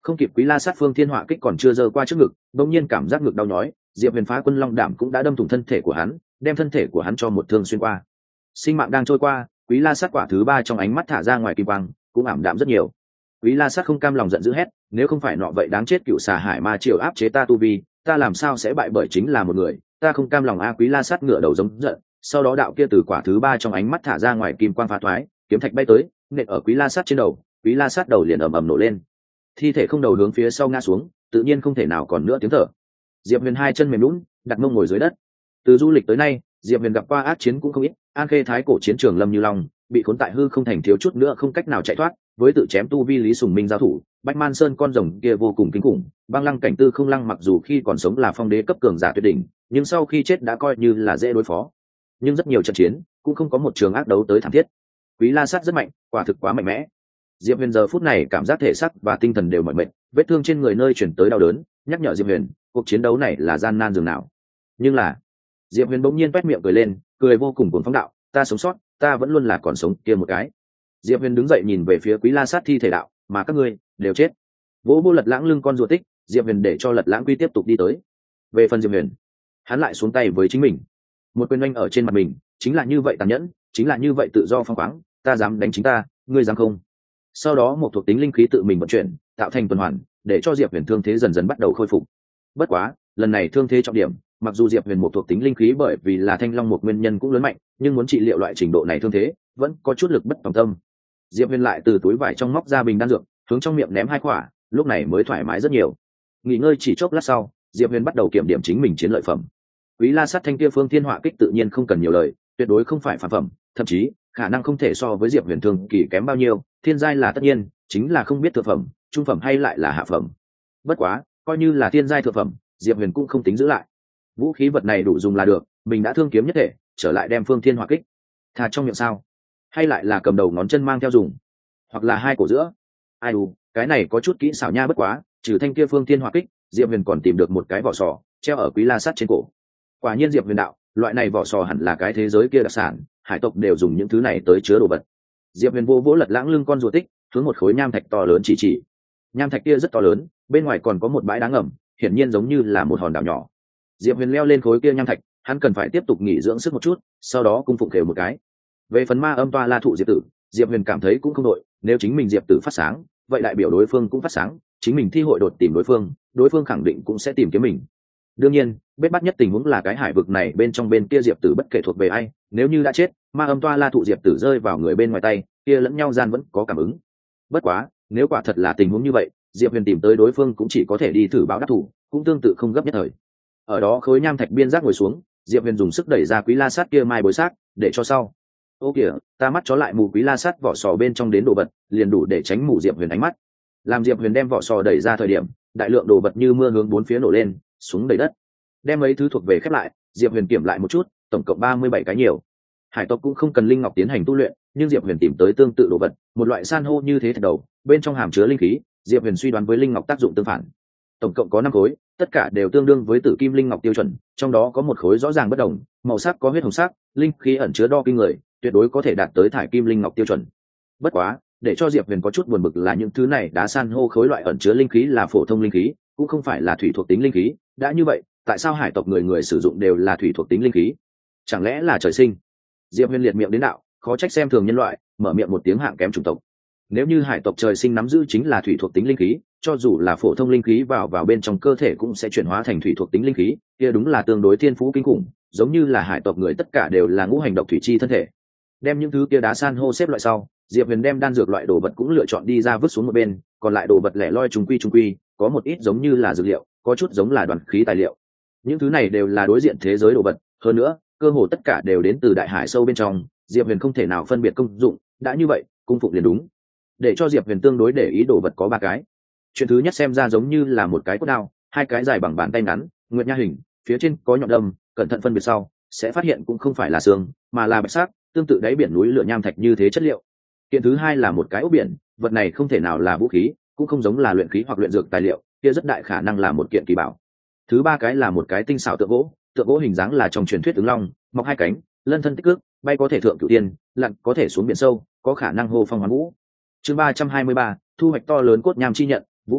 Không kịp Quý La Sát phương thiên họa kích còn chưa giơ qua trước ngực, đột nhiên cảm giác ngực đau nhói, Diệp Huyền phá quân long đảm cũng đã đâm thủng thân thể của hắn, đem thân thể của hắn cho một thương xuyên qua. Sinh mạng đang trôi qua, Quý La Sát quả thứ ba trong ánh mắt thả ra ngoài kim quang, cũng ảm đạm rất nhiều. Quý La Sát không cam lòng giận dữ hét, nếu không phải nọ vậy đáng chết cựu xà hải ma triều áp chế ta tu vi, ta làm sao sẽ bại bởi chính là một người, ta không cam lòng a. Quý La Sát ngửa đầu giống giận, sau đó đạo kia từ quả thứ ba trong ánh mắt thả ra ngoài kim quang phá thoái, kiếm thạch bay tới, nện ở Quý La Sát trên đầu, Quý La Sát đầu liền ầm ầm nổ lên, thi thể không đầu hướng phía sau ngã xuống, tự nhiên không thể nào còn nữa tiếng thở. Diệp Huyền hai chân mềm lún, đặt mông ngồi dưới đất. Từ du lịch tới nay, Diệp Huyền gặp qua ác chiến cũng không ít, An Khê Thái cổ chiến trường Lâm Như Long, bị khốn tại hư không thành thiếu chút nữa không cách nào chạy thoát, với tự chém tu vi Lý Sùng Minh giao thủ, Bạch Man Sơn con rồng kia vô cùng kinh khủng, Băng Lăng cảnh Tư Không Lăng mặc dù khi còn sống là phong đế cấp cường giả tuyệt đỉnh, nhưng sau khi chết đã coi như là dễ đối phó. Nhưng rất nhiều trận chiến, cũng không có một trường ác đấu tới thảm thiết. Quý La Sát rất mạnh, quả thực quá mạnh mẽ. Diệp Huyền giờ phút này cảm giác thể xác và tinh thần đều mỏi mệt, vết thương trên người nơi chuyển tới đau đớn, nhắc nhở Diệp Huyền, cuộc chiến đấu này là gian nan dường nào. Nhưng là, Diệp Huyền bỗng nhiên toét miệng cười lên, cười vô cùng cuồng phóng đạo, ta sống sót, ta vẫn luôn là còn sống kia một cái. Diệp Huyền đứng dậy nhìn về phía Quý La Sát thi thể đạo, mà các ngươi đều chết. Vỗ vô Lật Lãng lưng con ruột tích, Diệp Huyền để cho Lật Lãng Quy tiếp tục đi tới. Về phần Diệp Huyền, hắn lại xuống tay với chính mình, một quyền oanh ở trên mặt mình, chính là như vậy tàn nhẫn, chính là như vậy tự do phóng khoáng, ta dám đánh chính ta, ngươi dám không? Sau đó một thuộc tính linh khí tự mình vận chuyển, tạo thành tuần hoàn, để cho Diệp Huyền thương thế dần dần bắt đầu khôi phục. Bất quá, lần này thương thế trọng điểm, mặc dù Diệp Huyền một thuộc tính linh khí bởi vì là thanh long một nguyên nhân cũng lớn mạnh, nhưng muốn trị liệu loại trình độ này thương thế, vẫn có chút lực bất tòng tâm. Diệp Huyền lại từ túi vải trong móc ra bình đan dược, hướng trong miệng ném hai quả, lúc này mới thoải mái rất nhiều. Nghỉ ngơi chỉ chốc lát sau, Diệp Huyền bắt đầu kiểm điểm chính mình chiến lợi phẩm. Quý La Sát thanh kia phương thiên họa kích tự nhiên không cần nhiều lời, tuyệt đối không phải phản phẩm, thậm chí khả năng không thể so với Diệp Huyền thường kỳ kém bao nhiêu, thiên giai là tất nhiên, chính là không biết thượng phẩm, trung phẩm hay lại là hạ phẩm. Bất quá, coi như là thiên giai thượng phẩm, Diệp Huyền cũng không tính giữ lại. Vũ khí vật này đủ dùng là được, mình đã thương kiếm nhất thể, trở lại đem phương thiên hỏa kích thà trong miệng sao, hay lại là cầm đầu ngón chân mang theo dùng, hoặc là hai cổ giữa. Ai đù, cái này có chút kỹ xảo nha. Bất quá, trừ thanh kia phương thiên hỏa kích, Diệp Huyền còn tìm được một cái vỏ sò treo ở Quý La Sát trên cổ. Quả nhiên Diệp Huyền đạo, loại này vỏ sò hẳn là cái thế giới kia đặc sản, hải tộc đều dùng những thứ này tới chứa đồ vật. Diệp Huyền vô vỗ Lật Lãng lưng con rùa tích, hướng một khối nham thạch to lớn chỉ. Nham thạch kia rất to lớn, bên ngoài còn có một bãi đá ngầm, hiển nhiên giống như là một hòn đảo nhỏ. Diệp Huyền leo lên khối kia nham thạch, hắn cần phải tiếp tục nghỉ dưỡng sức một chút, sau đó cung phụng khều một cái. Về phần ma âm toa la thụ Diệp Tử, Diệp Huyền cảm thấy cũng không đội, nếu chính mình Diệp Tử phát sáng, vậy đại biểu đối phương cũng phát sáng, chính mình thi hội đột tìm đối phương khẳng định cũng sẽ tìm kiếm mình. Đương nhiên, bết bắt nhất tình huống là cái hải vực này bên trong bên kia Diệp Tử bất kể thuộc về ai, nếu như đã chết, ma âm toa la thụ Diệp Tử rơi vào người bên ngoài tay, kia lẫn nhau gian vẫn có cảm ứng. Bất quá, nếu quả thật là tình huống như vậy, Diệp Huyền tìm tới đối phương cũng chỉ có thể đi thử báo đáp thủ, cũng tương tự không gấp nhất thời. Ở đó khối nham thạch biên giác ngồi xuống, Diệp Huyền dùng sức đẩy ra Quý La Sát kia mai bối xác, để cho sau. Ô kìa, ta mắt chó lại mù Quý La Sát vỏ sò bên trong đến đồ vật, liền đủ để tránh mù Diệp Huyền ánh mắt. Làm Diệp Huyền đem vỏ sò đẩy ra thời điểm, đại lượng đồ vật như mưa hướng bốn phía nổ lên, xuống đầy đất. Đem mấy thứ thuộc về khép lại, Diệp Huyền kiểm lại một chút, tổng cộng 37 cái nhiều. Hải tộc cũng không cần linh ngọc tiến hành tu luyện, nhưng Diệp Huyền tìm tới tương tự đồ vật, một loại san hô như thế thạch đầu, bên trong hàm chứa linh khí, Diệp Huyền suy đoán với linh ngọc tác dụng tương phản. Tổng cộng có 5 khối, tất cả đều tương đương với tử kim linh ngọc tiêu chuẩn, trong đó có một khối rõ ràng bất đồng, màu sắc có huyết hồng sắc, linh khí ẩn chứa đo kinh người, tuyệt đối có thể đạt tới thải kim linh ngọc tiêu chuẩn. Bất quá, để cho Diệp Huyền có chút buồn bực là những thứ này đá san hô khối loại ẩn chứa linh khí là phổ thông linh khí, cũng không phải là thủy thuộc tính linh khí, đã như vậy, tại sao hải tộc người người sử dụng đều là thủy thuộc tính linh khí? Chẳng lẽ là trời sinh? Diệp Huyền liệt miệng đến đạo, khó trách xem thường nhân loại, mở miệng một tiếng hạng kém chủng tộc. Nếu như hải tộc trời sinh nắm giữ chính là thủy thuộc tính linh khí, cho dù là phổ thông linh khí vào bên trong cơ thể cũng sẽ chuyển hóa thành thủy thuộc tính linh khí, kia đúng là tương đối thiên phú kinh khủng, giống như là hải tộc người tất cả đều là ngũ hành độc thủy chi thân thể. Đem những thứ kia đá san hô xếp loại sau, Diệp Huyền đem đan dược loại đồ vật cũng lựa chọn đi ra vứt xuống một bên, còn lại đồ vật lẻ loi trùng quy, có một ít giống như là dược liệu, có chút giống là đoàn khí tài liệu. Những thứ này đều là đối diện thế giới đồ vật, hơn nữa, cơ hồ tất cả đều đến từ đại hải sâu bên trong, Diệp Huyền không thể nào phân biệt công dụng, đã như vậy, cung phụng liền đúng. Để cho Diệp Huyền tương đối để ý đồ vật có 3 cái. Chuyện thứ nhất xem ra giống như là một cái cốt đao, 2 cái dài bằng bàn tay ngắn, nguyệt nha hình, phía trên có nhọn đâm, cẩn thận phân biệt sau, sẽ phát hiện cũng không phải là xương, mà là bạch sắc, tương tự đáy biển núi lửa nham thạch như thế chất liệu. Kiện thứ hai là một cái ốc biển, vật này không thể nào là vũ khí, cũng không giống là luyện khí hoặc luyện dược tài liệu, kia rất đại khả năng là một kiện kỳ bảo. Thứ 3 cái là một cái tinh xảo tượng gỗ hình dáng là trong truyền thuyết ứng long, mọc 2 cánh, lân thân tích cước, bay có thể thượng cửu tiên, lặn có thể xuống biển sâu, có khả năng hô phong hoán vũ. Chương 323, thu hoạch to lớn cốt nham chi nhận, vũ khí,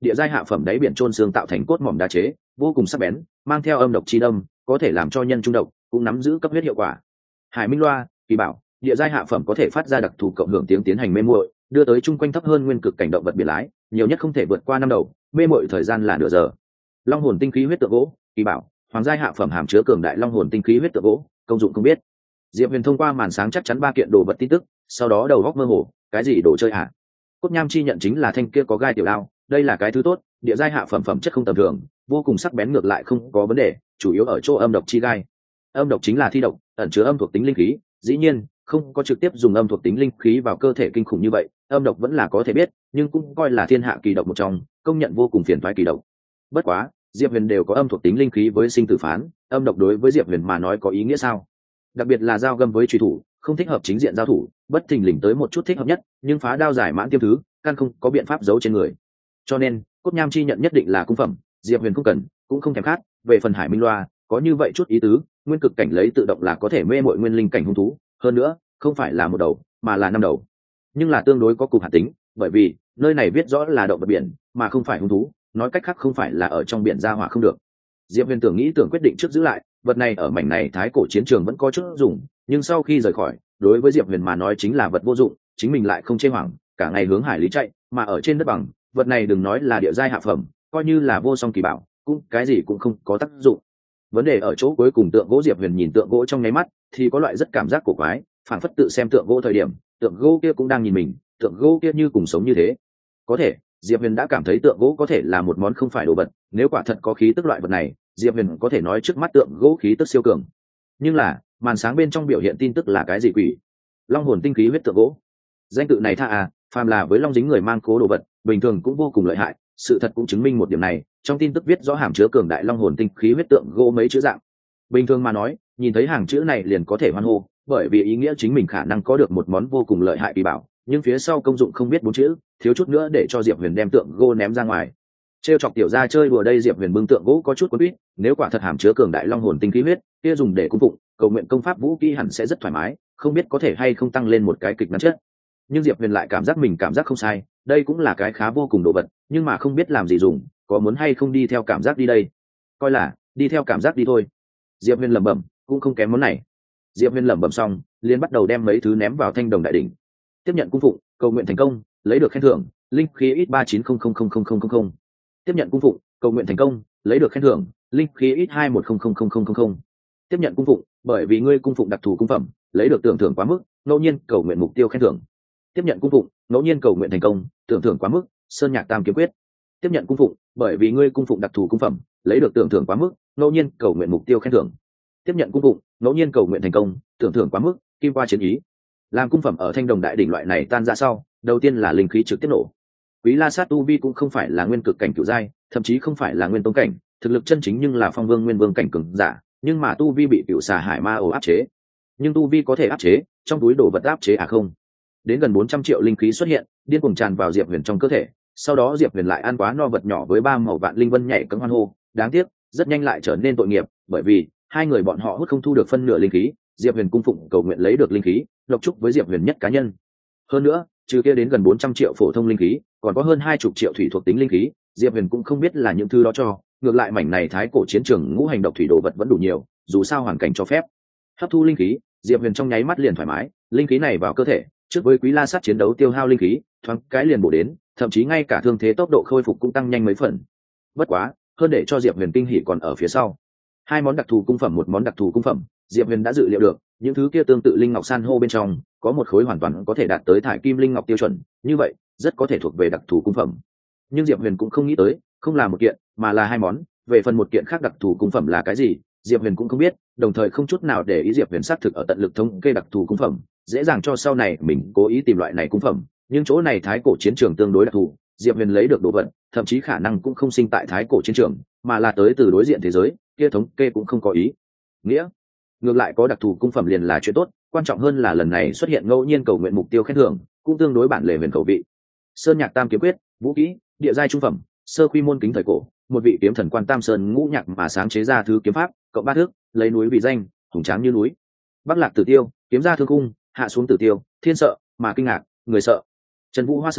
địa giai hạ phẩm đáy biển trôn xương tạo thành cốt mỏm đá chế, vô cùng sắc bén, mang theo âm độc chi đâm, có thể làm cho nhân trung độc, cũng nắm giữ cấp huyết hiệu quả. Hải Minh Loa, kỳ bảo, địa giai hạ phẩm có thể phát ra đặc thù cộng hưởng tiếng tiến hành mê muội, đưa tới chung quanh thấp hơn nguyên cực cảnh động vật biển lái, nhiều nhất không thể vượt qua 5 đầu, mê muội thời gian là nửa giờ. Long hồn tinh khí huyết tượng gỗ, kỳ bảo, hoàng giai hạ phẩm hàm chứa cường đại long hồn tinh khí huyết tượng gỗ, công dụng không biết. Diệp Huyền thông qua màn sáng chắc chắn 3 kiện đồ vật tin tức, sau đó đầu góc mơ hồ, cái gì đồ chơi hả? Cốt nham chi nhận chính là thanh kia có gai tiểu đao, đây là cái thứ tốt, địa giai hạ phẩm phẩm chất không tầm thường, vô cùng sắc bén ngược lại không có vấn đề, chủ yếu ở chỗ âm độc chi gai. Âm độc chính là thi độc, ẩn chứa âm thuộc tính linh khí, dĩ nhiên không có trực tiếp dùng âm thuộc tính linh khí vào cơ thể kinh khủng như vậy, âm độc vẫn là có thể biết, nhưng cũng coi là thiên hạ kỳ độc một trong, công nhận vô cùng phiền toái kỳ độc. Bất quá, Diệp Huyền đều có âm thuộc tính linh khí với sinh tử phán, âm độc đối với Diệp Huyền mà nói có ý nghĩa sao? Đặc biệt là dao găm với chùy thủ, không thích hợp chính diện giao thủ, bất thình lình tới một chút thích hợp nhất, nhưng phá đao giải mãn tiêm thứ, căn không có biện pháp giấu trên người. Cho nên, cốt nham chi nhận nhất định là cung phẩm, Diệp Huyền không cần, cũng không thèm khát. Về phần Hải Minh Loa, có như vậy chút ý tứ, nguyên cực cảnh lấy tự động là có thể mê muội nguyên linh cảnh hung thú, hơn nữa, không phải là một đầu, mà là 5 đầu. Nhưng là tương đối có cục hạt tính, bởi vì nơi này viết rõ là động vật biển, mà không phải hung thú, nói cách khác không phải là ở trong biển ra hỏa không được. Diệp Huyền nghĩ tưởng quyết định trước giữ lại, vật này ở mảnh này thái cổ chiến trường vẫn có chút dùng, nhưng sau khi rời khỏi, đối với Diệp Huyền mà nói chính là vật vô dụng, chính mình lại không chê hoảng, cả ngày hướng hải lý chạy, mà ở trên đất bằng, vật này đừng nói là địa giai hạ phẩm, coi như là vô song kỳ bảo, cũng cái gì cũng không có tác dụng. Vấn đề ở chỗ cuối cùng tượng gỗ. Diệp Huyền nhìn tượng gỗ trong nháy mắt, thì có loại rất cảm giác cổ quái, phản phất tự xem tượng gỗ thời điểm, tượng gỗ kia cũng đang nhìn mình, tượng gỗ kia như cùng sống như thế. Có thể, Diệp Huyền đã cảm thấy tượng gỗ có thể là một món không phải đồ vật, nếu quả thật có khí tức loại vật này, Diệp Huyền có thể nói trước mắt tượng gỗ khí tức siêu cường. Nhưng là, màn sáng bên trong biểu hiện tin tức là cái gì quỷ? Long hồn tinh khí huyết tượng gỗ. Danh tự này tha à, phàm là với long dính người mang cố đồ vật, bình thường cũng vô cùng lợi hại, sự thật cũng chứng minh một điểm này, trong tin tức viết rõ hàm chứa cường đại long hồn tinh khí huyết tượng gỗ mấy chữ dạng. Bình thường mà nói, nhìn thấy hàng chữ này liền có thể hoan hô, bởi vì ý nghĩa chính mình khả năng có được một món vô cùng lợi hại kỳ bảo, nhưng phía sau công dụng không biết 4 chữ, thiếu chút nữa để cho Diệp Huyền đem tượng gỗ ném ra ngoài. Trêu chọc tiểu gia chơi đùa đây. Diệp Huyền bưng tượng gỗ có chút quấn quýt, nếu quả thật hàm chứa cường đại long hồn tinh khí huyết, kia dùng để cung phụng, cầu nguyện công pháp vũ kỹ hẳn sẽ rất thoải mái, không biết có thể hay không tăng lên một cái kịch ngắn chất. Nhưng Diệp Huyền lại cảm giác mình cảm giác không sai, đây cũng là cái khá vô cùng đồ vật, nhưng mà không biết làm gì dùng, có muốn hay không đi theo cảm giác đi đây? Coi là đi theo cảm giác đi thôi. Diệp Huyền lẩm bẩm, cũng không kém món này. Diệp Huyền lẩm bẩm xong, liền bắt đầu đem mấy thứ ném vào thanh đồng đại đỉnh. Tiếp nhận cung phụng, cầu nguyện thành công, lấy được khen thưởng, linh khí ít 39000000. Tiếp nhận cung phụng, cầu nguyện thành công, lấy được khen thưởng, linh khí ít 21000000. Tiếp nhận cung phụng, bởi vì ngươi cung phụng đặc thù cung phẩm, lấy được tưởng thưởng quá mức, ngẫu nhiên cầu nguyện mục tiêu khen thưởng. Tiếp nhận cung phụng, ngẫu nhiên cầu nguyện thành công, tưởng thưởng quá mức, sơn nhạc tam kiếm quyết. Tiếp nhận cung phụng, bởi vì ngươi cung phụng đặc thù cung phẩm, lấy được tưởng thưởng quá mức, ngẫu nhiên cầu nguyện mục tiêu khen thưởng. Tiếp nhận cung phụng, ngẫu nhiên cầu nguyện thành công, tưởng thưởng quá mức, kim qua chiến ý. Làm cung phẩm ở thanh đồng đại đỉnh loại này tan ra sau, đầu tiên là linh khí trực tiếp nổ. Quý La Sát tu vi cũng không phải là nguyên cực cảnh cửu giai, thậm chí không phải là nguyên tông cảnh, thực lực chân chính nhưng là phong vương nguyên vương cảnh cường giả, nhưng mà tu vi bị cửu xà hải ma ổ áp chế. Nhưng tu vi có thể áp chế, trong túi đồ vật áp chế à không? Đến gần 400 triệu linh khí xuất hiện, điên cuồng tràn vào Diệp Huyền trong cơ thể, sau đó Diệp Huyền lại ăn quá no vật nhỏ với 3 màu vạn linh vân nhảy cẫng hoan hô, đáng tiếc, rất nhanh lại trở nên tội nghiệp, bởi vì hai người bọn họ hút không thu được phân nửa linh khí, Diệp Huyền cung phụng cầu nguyện lấy được linh khí, lộc chúc với Diệp Huyền nhất cá nhân. Hơn nữa, trừ kia đến gần 400 triệu phổ thông linh khí, còn có hơn 20 triệu thủy thuộc tính linh khí, Diệp Huyền cũng không biết là những thứ đó cho, ngược lại mảnh này thái cổ chiến trường ngũ hành độc thủy đồ vật vẫn đủ nhiều, dù sao hoàn cảnh cho phép. Hấp thu linh khí, Diệp Huyền trong nháy mắt liền thoải mái, linh khí này vào cơ thể, trước với Quý La Sát chiến đấu tiêu hao linh khí, thoáng cái liền bổ đến, thậm chí ngay cả thương thế tốc độ khôi phục cũng tăng nhanh mấy phần. Bất quá, hơn để cho Diệp Huyền kinh hỉ còn ở phía sau. 2 món đặc thù cung phẩm, một món đặc thù cung phẩm, Diệp Huyền đã dự liệu được, những thứ kia tương tự linh ngọc san hô bên trong, có một khối hoàn toàn có thể đạt tới thải kim linh ngọc tiêu chuẩn, như vậy, rất có thể thuộc về đặc thù cung phẩm. Nhưng Diệp Huyền cũng không nghĩ tới, không là một kiện, mà là 2 món, về phần một kiện khác đặc thù cung phẩm là cái gì, Diệp Huyền cũng không biết, đồng thời không chút nào để ý Diệp Huyền xác thực ở tận lực thống kê đặc thù cung phẩm, dễ dàng cho sau này mình cố ý tìm loại này cung phẩm, nhưng chỗ này thái cổ chiến trường tương đối đặc thù, Diệp Huyền lấy được đồ vật, thậm chí khả năng cũng không sinh tại thái cổ chiến trường, mà là tới từ đối diện thế giới, kia thống kê cũng không có ý nghĩa. Ngược lại có đặc thù cung phẩm liền là chuyện tốt, quan trọng hơn là lần này xuất hiện ngẫu nhiên cầu nguyện mục tiêu khen thưởng, cũng tương đối bản lề huyền khẩu vị. Sơn nhạc tam kiếm quyết, vũ kỹ, địa giai trung phẩm, sơ quy môn kính thời cổ, một vị kiếm thần quan tam sơn ngũ nhạc mà sáng chế ra thứ kiếm pháp, cộng 3 thước, lấy núi vì danh, hùng tráng như núi. Bắc lạc tử tiêu, kiếm ra thương cung, hạ xuống tử tiêu, thiên sợ mà kinh ngạc, người sợ. Trần Vũ Hoa Sơn,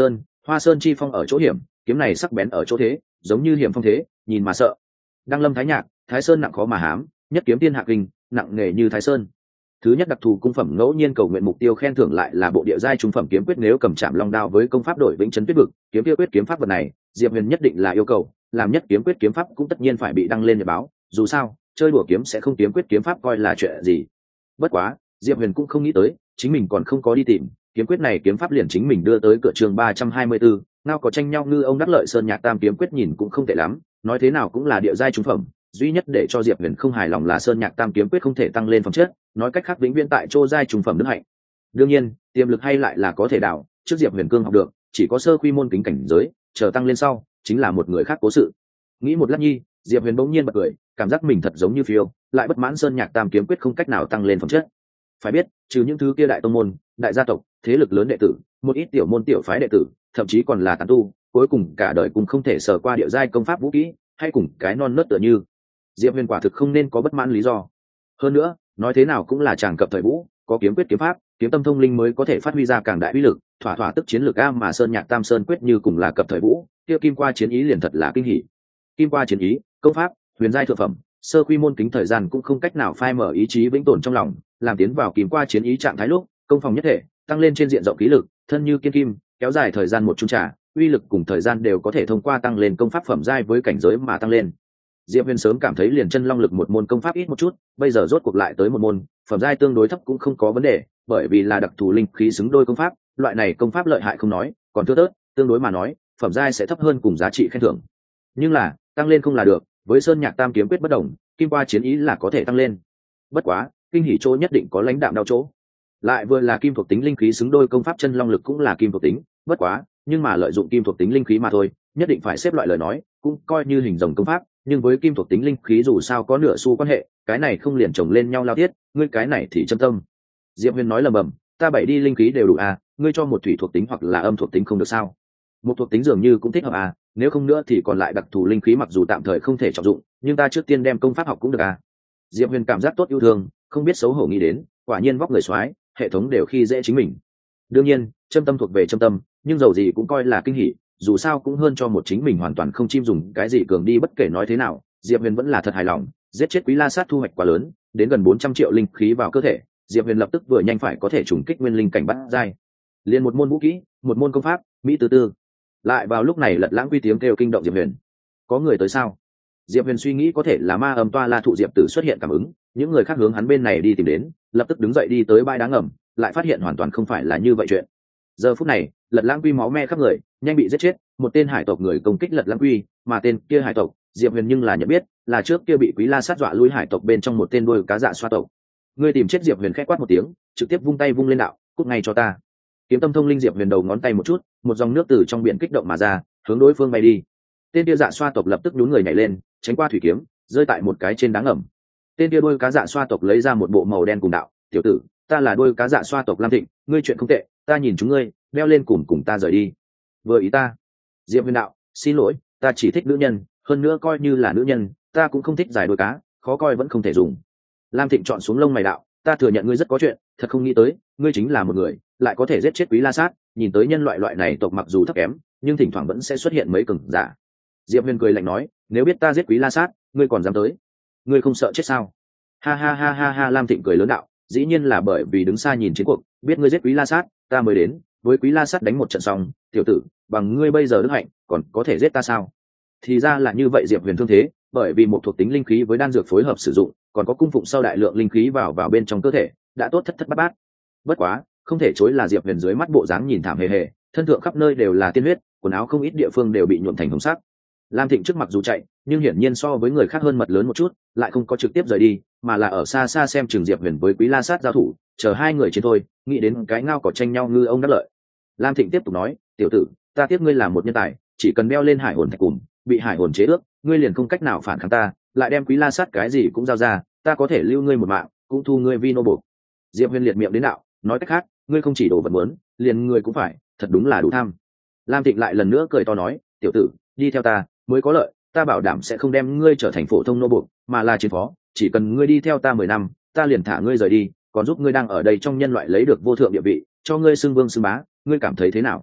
Hoa sơn chi phong ở chỗ hiểm, kiếm này sắc bén ở chỗ thế, giống như hiểm phong thế, nhìn mà sợ. Đăng lâm thái nhạc, thái sơn nặng khó mà hám, nhất kiếm tiên hạ kinh, nặng nghề như thái sơn. Thứ nhất đặc thù cung phẩm ngẫu nhiên cầu nguyện mục tiêu khen thưởng lại là bộ địa giai trung phẩm kiếm quyết, nếu cầm chạm long đao với công pháp đổi vĩnh chấn tuyết vực kiếm tiêu quyết kiếm pháp vật này, Diệp Huyền nhất định là yêu cầu làm nhất kiếm quyết kiếm pháp cũng tất nhiên phải bị đăng lên nhật báo, dù sao chơi đùa kiếm sẽ không kiếm quyết kiếm pháp coi là chuyện gì. Bất quá Diệp Huyền cũng không nghĩ tới chính mình còn không có đi tìm kiếm quyết này kiếm pháp liền chính mình đưa tới cửa trường 324, ngao có tranh nhau ngư ông đắc lợi sơn nhạc tam kiếm quyết nhìn cũng không tệ lắm, nói thế nào cũng là địa giai trung phẩm, duy nhất để cho Diệp Huyền không hài lòng là sơn nhạc tam kiếm quyết không thể tăng lên phẩm chất, nói cách khác vĩnh viễn tại chỗ giai trung phẩm đức hạnh. Đương nhiên tiềm lực hay lại là có thể đảo, trước Diệp Huyền cương học được chỉ có sơ quy môn kính cảnh giới, chờ tăng lên sau chính là một người khác cố sự. Nghĩ một lát nhi, Diệp Huyền bỗng nhiên bật cười, cảm giác mình thật giống như phiêu, lại bất mãn sơn nhạc tam kiếm quyết không cách nào tăng lên phẩm chất. Phải biết trừ những thứ kia đại tông môn, đại gia tộc, thế lực lớn đệ tử, một ít tiểu môn tiểu phái đệ tử, thậm chí còn là tán tu, cuối cùng cả đời cũng không thể sở qua địa giai công pháp vũ kỹ, hay cùng cái non nớt tựa như. Diệp Huyền quả thực không nên có bất mãn lý do. Hơn nữa nói thế nào cũng là chàng cập thời vũ, có kiếm quyết kiếm pháp, kiếm tâm thông linh mới có thể phát huy ra càng đại uy lực, thỏa thỏa tức chiến lược a, mà sơn nhạc tam sơn quyết như cùng là cập thời vũ, kia kim qua chiến ý liền thật là kinh hỉ. Kim qua chiến ý công pháp huyền giai thượng phẩm, sơ quy môn kính thời gian cũng không cách nào phai mở ý chí vĩnh tồn trong lòng, làm tiến vào kim qua chiến ý trạng thái lúc công phòng nhất thể, tăng lên trên diện rộng khí lực, thân như kiên kim, kéo dài thời gian một chung trà, uy lực cùng thời gian đều có thể thông qua tăng lên công pháp phẩm giai với cảnh giới mà tăng lên. Diệp Huyền sớm cảm thấy liền chân long lực một môn công pháp ít một chút, bây giờ rốt cuộc lại tới một môn, phẩm giai tương đối thấp cũng không có vấn đề, bởi vì là đặc thù linh khí xứng đôi công pháp, loại này công pháp lợi hại không nói, còn thưa thớt, tương đối mà nói, phẩm giai sẽ thấp hơn cùng giá trị khen thưởng. Nhưng là, tăng lên không là được, với sơn nhạc tam kiếm quyết bất đồng, kim qua chiến ý là có thể tăng lên. Bất quá, kinh hỉ chỗ nhất định có lãnh đạm đau chỗ. Lại vừa là kim thuộc tính linh khí xứng đôi công pháp chân long lực cũng là kim thuộc tính, bất quá, nhưng mà lợi dụng kim thuộc tính linh khí mà thôi, nhất định phải xếp loại lời nói, cũng coi như hình rồng công pháp, nhưng với kim thuộc tính linh khí dù sao có nửa xu quan hệ, cái này không liền chồng lên nhau lao tiết, ngươi cái này thì châm tâm. Diệp Huyền nói lầm bầm, ta bảy đi linh khí đều đủ à, ngươi cho một thủy thuộc tính hoặc là âm thuộc tính không được sao? Một thuộc tính dường như cũng thích hợp à, nếu không nữa thì còn lại đặc thù linh khí mặc dù tạm thời không thể trọng dụng, nhưng ta trước tiên đem công pháp học cũng được à. Diệp Huyền cảm giác tốt yêu thương, không biết xấu hổ nghĩ đến, quả nhiên vóc người soái, hệ thống đều khi dễ chính mình. Đương nhiên, châm tâm thuộc về châm tâm, nhưng dầu gì cũng coi là kinh hỉ, dù sao cũng hơn cho một chính mình hoàn toàn không chim dùng cái gì cường đi, bất kể nói thế nào, Diệp Huyền vẫn là thật hài lòng, giết chết Quý La Sát thu hoạch quá lớn, đến gần 400 triệu linh khí vào cơ thể, Diệp Huyền lập tức vừa nhanh phải có thể trùng kích nguyên linh cảnh bát giai. Liền một môn vũ kỹ, một môn công pháp, mỹ tư tư. Lại vào lúc này Lật Lãng Quy tiếng kêu kinh động Diệp Huyền. Có người tới sao? Diệp Huyền suy nghĩ có thể là ma âm toa la thụ Diệp Tử xuất hiện cảm ứng, những người khác hướng hắn bên này đi tìm đến, lập tức đứng dậy đi tới bãi đá ngầm, lại phát hiện hoàn toàn không phải là như vậy chuyện. Giờ phút này, Lật Lãng Quy máu me khắp người, nhanh bị giết chết, một tên hải tộc người công kích Lật Lãng Quy, mà tên kia hải tộc, Diệp Huyền nhưng là nhận biết, là trước kia bị Quý La Sát dọa lui hải tộc bên trong một tên đuôi cá dạ xoa tộc. Ngươi tìm chết. Diệp Huyền khẽ quát một tiếng, trực tiếp vung tay vung lên đạo, cút ngay cho ta. Kiếm tâm thông linh. Diệp Huyền đầu ngón tay một chút, một dòng nước từ trong biển kích động mà ra, hướng đối phương bay đi. Tên kia dạ xoa tộc lập tức nhún người nhảy lên, tránh qua thủy kiếm, rơi tại một cái trên đá ngầm. Tên kia đuôi cá dạ xoa tộc lấy ra một bộ màu đen cùng đạo, tiểu tử, ta là đuôi cá dạ xoa tộc Lam Thịnh, ngươi chuyện không tệ, ta nhìn chúng ngươi, đeo lên cùng ta rời đi. Vừa ý ta. Diệp Huyền đạo, xin lỗi, ta chỉ thích nữ nhân, hơn nữa coi như là nữ nhân, ta cũng không thích giải đuôi cá, khó coi vẫn không thể dùng. Lam Thịnh chọn xuống lông mày đạo, ta thừa nhận ngươi rất có chuyện, thật không nghĩ tới, ngươi chính là một người, lại có thể giết chết Quý La Sát, nhìn tới nhân loại này tộc mặc dù thấp kém, nhưng thỉnh thoảng vẫn sẽ xuất hiện mấy cường giả. Diệp Huyền cười lạnh nói, nếu biết ta giết Quý La Sát, ngươi còn dám tới? Ngươi không sợ chết sao? Ha ha ha ha ha. Lam Thịnh cười lớn đạo, dĩ nhiên là bởi vì đứng xa nhìn chiến cuộc, biết ngươi giết Quý La Sát, ta mới đến, với Quý La Sát đánh một trận xong, tiểu tử, bằng ngươi bây giờ đức hạnh, còn có thể giết ta sao? Thì ra là như vậy. Diệp Huyền thương thế, bởi vì một thuộc tính linh khí với đan dược phối hợp sử dụng, còn có cung phụng sau đại lượng linh khí vào bên trong cơ thể, đã tốt thất bát bát. Bất quá, không thể chối là Diệp Huyền dưới mắt bộ dáng nhìn thảm hề hề, thân thượng khắp nơi đều là tiên huyết, quần áo không ít địa phương đều bị nhuộm thành hồng sắc. Lam Thịnh trước mặt dù chạy, nhưng hiển nhiên so với người khác hơn mật lớn một chút, lại không có trực tiếp rời đi, mà là ở xa xa xem chừng Diệp Huyền với Quý La Sát giao thủ, chờ hai người chiến thôi, nghĩ đến cái ngao cỏ tranh nhau ngư ông đắc lợi. Lam Thịnh tiếp tục nói, tiểu tử, ta tiếc ngươi là một nhân tài, chỉ cần đeo lên hải hồn thạch cùng, bị hải hồn chế ước, ngươi liền không cách nào phản kháng ta, lại đem Quý La Sát cái gì cũng giao ra, ta có thể lưu ngươi một mạng, cũng thu ngươi vi nô bộc. Diệp Huyền liệt miệng đến đạo, nói cách khác, ngươi không chỉ đồ vật muốn, liền ngươi cũng phải, thật đúng là đủ tham. Lam Thịnh lại lần nữa cười to nói, tiểu tử, đi theo ta mới có lợi, ta bảo đảm sẽ không đem ngươi trở thành phổ thông nô buộc, mà là chiến phó, chỉ cần ngươi đi theo ta 10 năm, ta liền thả ngươi rời đi, còn giúp ngươi đang ở đây trong nhân loại lấy được vô thượng địa vị, cho ngươi xưng vương xưng bá, ngươi cảm thấy thế nào?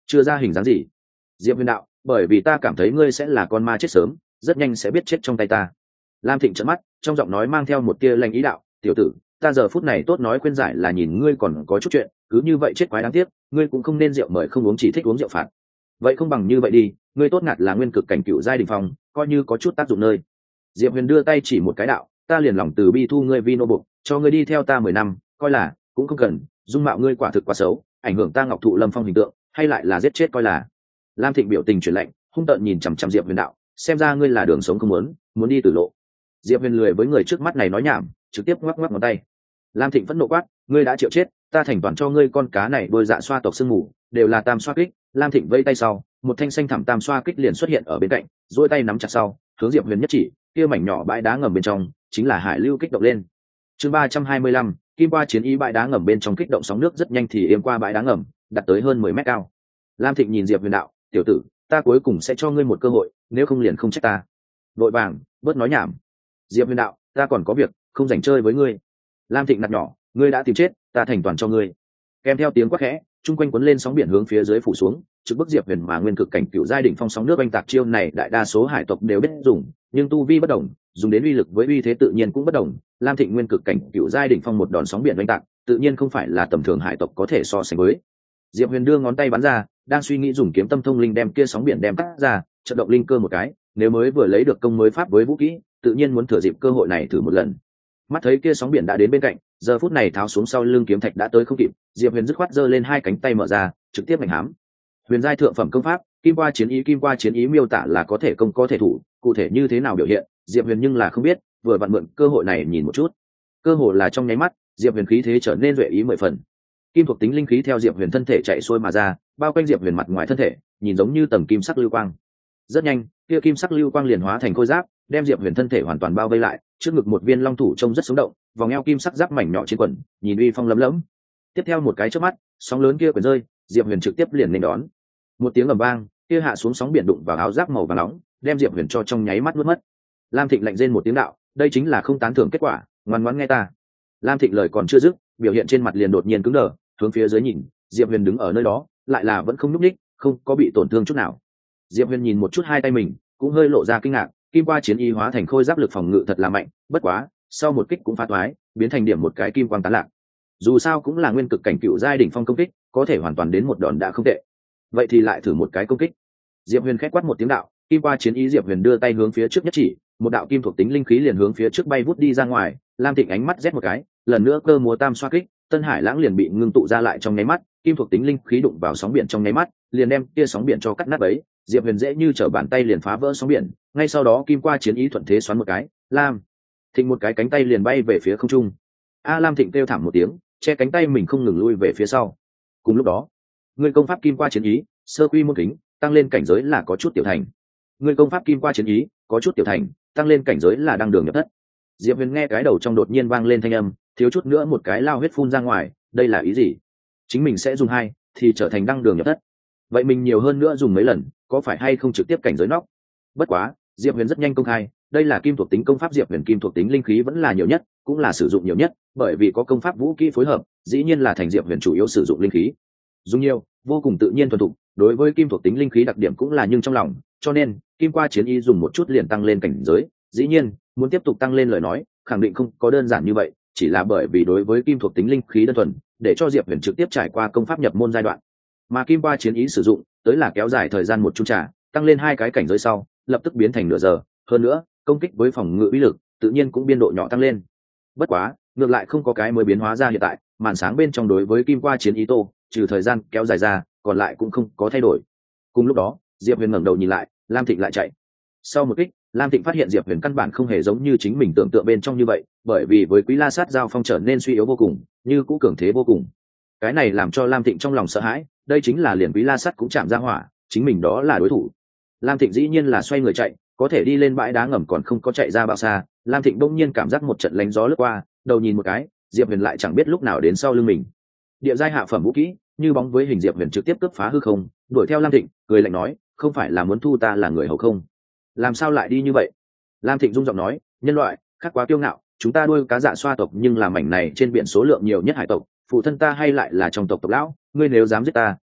chưa ra hình dáng gì. Diệp Huyền đạo, bởi vì ta cảm thấy ngươi sẽ là con ma chết sớm, rất nhanh sẽ biết chết trong tay ta. Lam Thịnh trợn mắt, trong giọng nói mang theo một tia lanh ý đạo, tiểu tử, ta giờ phút này tốt nói khuyên giải là nhìn ngươi còn có chút chuyện, cứ như vậy chết quái đáng tiếc, ngươi cũng không nên rượu mời không uống, chỉ thích uống rượu phạt. Vậy không bằng như vậy đi, ngươi tốt ngạt là nguyên cực cảnh cựu giai đỉnh phong, coi như có chút tác dụng nơi. Diệp Huyền đưa tay chỉ một cái đạo, ta liền lòng từ bi thu ngươi vi nô buộc, cho ngươi đi theo ta 10 năm, coi là cũng không cần, dung mạo ngươi quả thực quá xấu, ảnh hưởng ta Ngọc Thụ Lâm Phong hình tượng, hay lại là giết chết coi là. Lam Thịnh biểu tình chuyển lạnh, hung tợn nhìn chằm chằm Diệp Huyền đạo, xem ra ngươi là đường sống không muốn đi tử lộ. Diệp Huyền lười với người trước mắt này nói nhảm, trực tiếp ngoắc ngoắc ngón tay. Lam Thịnh phẫn nộ quát, ngươi đã chịu chết, ta thành toàn cho ngươi con cá này đôi dạ xoa tộc sương mù, đều là tam xoa kích. Lam Thịnh vây tay sau, một thanh xanh thẳm tam xoa kích liền xuất hiện ở bên cạnh, duỗi tay nắm chặt sau, hướng Diệp Huyền nhất chỉ, kia mảnh nhỏ bãi đá ngầm bên trong, chính là hải lưu kích động lên. Chương 325, kim qua chiến ý bãi đá ngầm bên trong kích động sóng nước rất nhanh thì êm qua bãi đá ngầm, đạt tới hơn 10 mét cao. Lam Thịnh nhìn Diệp Huyền đạo, tiểu tử, ta cuối cùng sẽ cho ngươi một cơ hội, nếu không liền không trách ta. Vội vàng, bớt nói nhảm. Diệp Huyền đạo, ta còn có việc, không rảnh chơi với ngươi. Lam Thịnh nạt nhỏ, ngươi đã tìm chết, ta thành toàn cho ngươi. Kèm theo tiếng quát khẽ, chung quanh cuốn lên sóng biển hướng phía dưới phủ xuống, trực bức Diệp Huyền mà nguyên cực cảnh cựu giai đỉnh phong sóng nước oanh tạc chiêu này đại đa số hải tộc đều biết dùng, nhưng tu vi bất đồng, dùng đến uy lực với uy thế tự nhiên cũng bất đồng. Lam Thịnh nguyên cực cảnh cựu giai đỉnh phong một đòn sóng biển oanh tạc, tự nhiên không phải là tầm thường hải tộc có thể so sánh với. Diệp Huyền đưa ngón tay bắn ra, đang suy nghĩ dùng kiếm tâm thông linh đem kia sóng biển đem cắt ra, chợt động linh cơ một cái, nếu mới vừa lấy được công mới pháp với vũ kỹ, tự nhiên muốn thừa dịp cơ hội này thử một lần. Mắt thấy kia sóng biển đã đến bên cạnh, giờ phút này tháo xuống sau lưng kiếm thạch đã tới không kịp, Diệp Huyền dứt khoát giơ lên hai cánh tay mở ra, trực tiếp mạnh hám. Huyền giai thượng phẩm công pháp, kim qua chiến ý miêu tả là có thể công có thể thủ, cụ thể như thế nào biểu hiện, Diệp Huyền nhưng là không biết, vừa vặn mượn cơ hội này nhìn một chút. Cơ hội là trong nháy mắt, Diệp Huyền khí thế trở nên duệ ý 10 phần. Kim thuộc tính linh khí theo Diệp Huyền thân thể chạy xuôi mà ra, bao quanh Diệp Huyền mặt ngoài thân thể, nhìn giống như tầng kim sắc lưu quang. Rất nhanh, kia kim sắc lưu quang liền hóa thành khôi giáp, đem Diệp Huyền thân thể hoàn toàn bao vây lại, trước ngực một viên long thủ trông rất sống động, vòng eo kim sắc giáp mảnh nhỏ trên quần, nhìn uy phong lấm lẫm. Tiếp theo một cái chớp mắt, sóng lớn kia quyển rơi, Diệp Huyền trực tiếp liền nên đón. Một tiếng ầm vang, kia hạ xuống sóng biển đụng vào áo giáp màu vàng nóng, đem Diệp Huyền cho trong nháy mắt nuốt mất. Lam Thịnh lạnh rên một tiếng đạo, đây chính là không tán thưởng kết quả, ngoan ngoãn nghe ta. Lam Thịnh lời còn chưa dứt, biểu hiện trên mặt liền đột nhiên cứng đờ, hướng phía dưới nhìn, Diệp Huyền đứng ở nơi đó, lại là vẫn không nhúc nhích, không có bị tổn thương chút nào. Diệp Huyền nhìn một chút hai tay mình, cũng hơi lộ ra kinh ngạc, kim qua chiến y hóa thành khôi giáp lực phòng ngự thật là mạnh, bất quá, sau một kích cũng phá toái, biến thành điểm một cái kim quang tán lạc. Dù sao cũng là nguyên cực cảnh cựu giai đỉnh phong công kích, có thể hoàn toàn đến một đòn đã không tệ. Vậy thì lại thử một cái công kích. Diệp Huyền khẽ quát một tiếng đạo, kim qua chiến ý Diệp Huyền đưa tay hướng phía trước nhất chỉ, một đạo kim thuộc tính linh khí liền hướng phía trước bay vút đi ra ngoài. Lam Thịnh ánh mắt rét một cái, lần nữa cơ múa tam xoa kích, Tân Hải Lãng liền bị ngưng tụ ra lại trong nháy mắt, kim thuộc tính linh khí đụng vào sóng biển trong nháy mắt, liền đem kia sóng biển cho cắt nát ấy. Diệp Huyền dễ như trở bàn tay liền phá vỡ sóng biển, ngay sau đó kim qua chiến ý thuận thế xoắn một cái, Lam Thịnh một cái cánh tay liền bay về phía không trung. Lam Thịnh kêu thảm một tiếng, che cánh tay mình không ngừng lui về phía sau. Cùng lúc đó, người công pháp kim qua chiến ý, sơ quy môn kính, tăng lên cảnh giới là có chút tiểu thành. Người công pháp kim qua chiến ý, có chút tiểu thành, tăng lên cảnh giới là đăng đường nhập thất. Diệp Huyền nghe cái đầu trong đột nhiên vang lên thanh âm, thiếu chút nữa một cái lao huyết phun ra ngoài, đây là ý gì? Chính mình sẽ dùng hai, thì trở thành đăng đường nhập thất. Vậy mình nhiều hơn nữa dùng mấy lần, có phải hay không trực tiếp cảnh giới nóc? Bất quá, Diệp Huyền rất nhanh công khai, đây là kim thuộc tính công pháp Diệp Huyền kim thuộc tính linh khí vẫn là nhiều nhất, cũng là sử dụng nhiều nhất, bởi vì có công pháp vũ kỹ phối hợp, dĩ nhiên là thành Diệp Huyền chủ yếu sử dụng linh khí. Dùng nhiều, vô cùng tự nhiên thuần thục, đối với kim thuộc tính linh khí đặc điểm cũng là nhưng trong lòng, cho nên kim qua chiến y dùng một chút liền tăng lên cảnh giới, dĩ nhiên, muốn tiếp tục tăng lên lời nói, khẳng định không có đơn giản như vậy, chỉ là bởi vì đối với kim thuộc tính linh khí đơn thuần, để cho Diệp Huyền trực tiếp trải qua công pháp nhập môn giai đoạn. Mà kim qua chiến ý sử dụng, tới là kéo dài thời gian một chung trà, tăng lên hai cái cảnh giới sau, lập tức biến thành nửa giờ, hơn nữa, công kích với phòng ngự uy lực, tự nhiên cũng biên độ nhỏ tăng lên. Bất quá, ngược lại không có cái mới biến hóa ra hiện tại, màn sáng bên trong đối với kim qua chiến ý tô, trừ thời gian kéo dài ra, còn lại cũng không có thay đổi. Cùng lúc đó, Diệp Huyền ngẩng đầu nhìn lại, Lam Thịnh lại chạy. Sau một kích, Lam Thịnh phát hiện Diệp Huyền căn bản không hề giống như chính mình tưởng tượng bên trong như vậy, bởi vì với Quý La Sát giao phong trở nên suy yếu vô cùng, như cũ cường thế vô cùng. Cái này làm cho Lam Thịnh trong lòng sợ hãi, đây chính là liền Quý La Sát cũng chạm ra hỏa, chính mình đó là đối thủ. Lam Thịnh dĩ nhiên là xoay người chạy, có thể đi lên bãi đá ngầm còn không có chạy ra bao xa, Lam Thịnh bỗng nhiên cảm giác một trận lánh gió lướt qua, đầu nhìn một cái, Diệp Huyền lại chẳng biết lúc nào đến sau lưng mình. Địa giai hạ phẩm vũ kỹ, như bóng với hình Diệp Huyền trực tiếp cướp phá hư không, đuổi theo Lam Thịnh, cười lạnh nói, không phải là muốn thu ta là người hầu không? Làm sao lại đi như vậy? Lam Thịnh rung giọng nói, nhân loại khác quá kiêu ngạo, chúng ta nuôi cá dạ xoa tộc nhưng là mảnh này trên biển số lượng nhiều nhất hải tộc, phụ thân ta hay lại là trong tộc lão, ngươi nếu dám giết ta,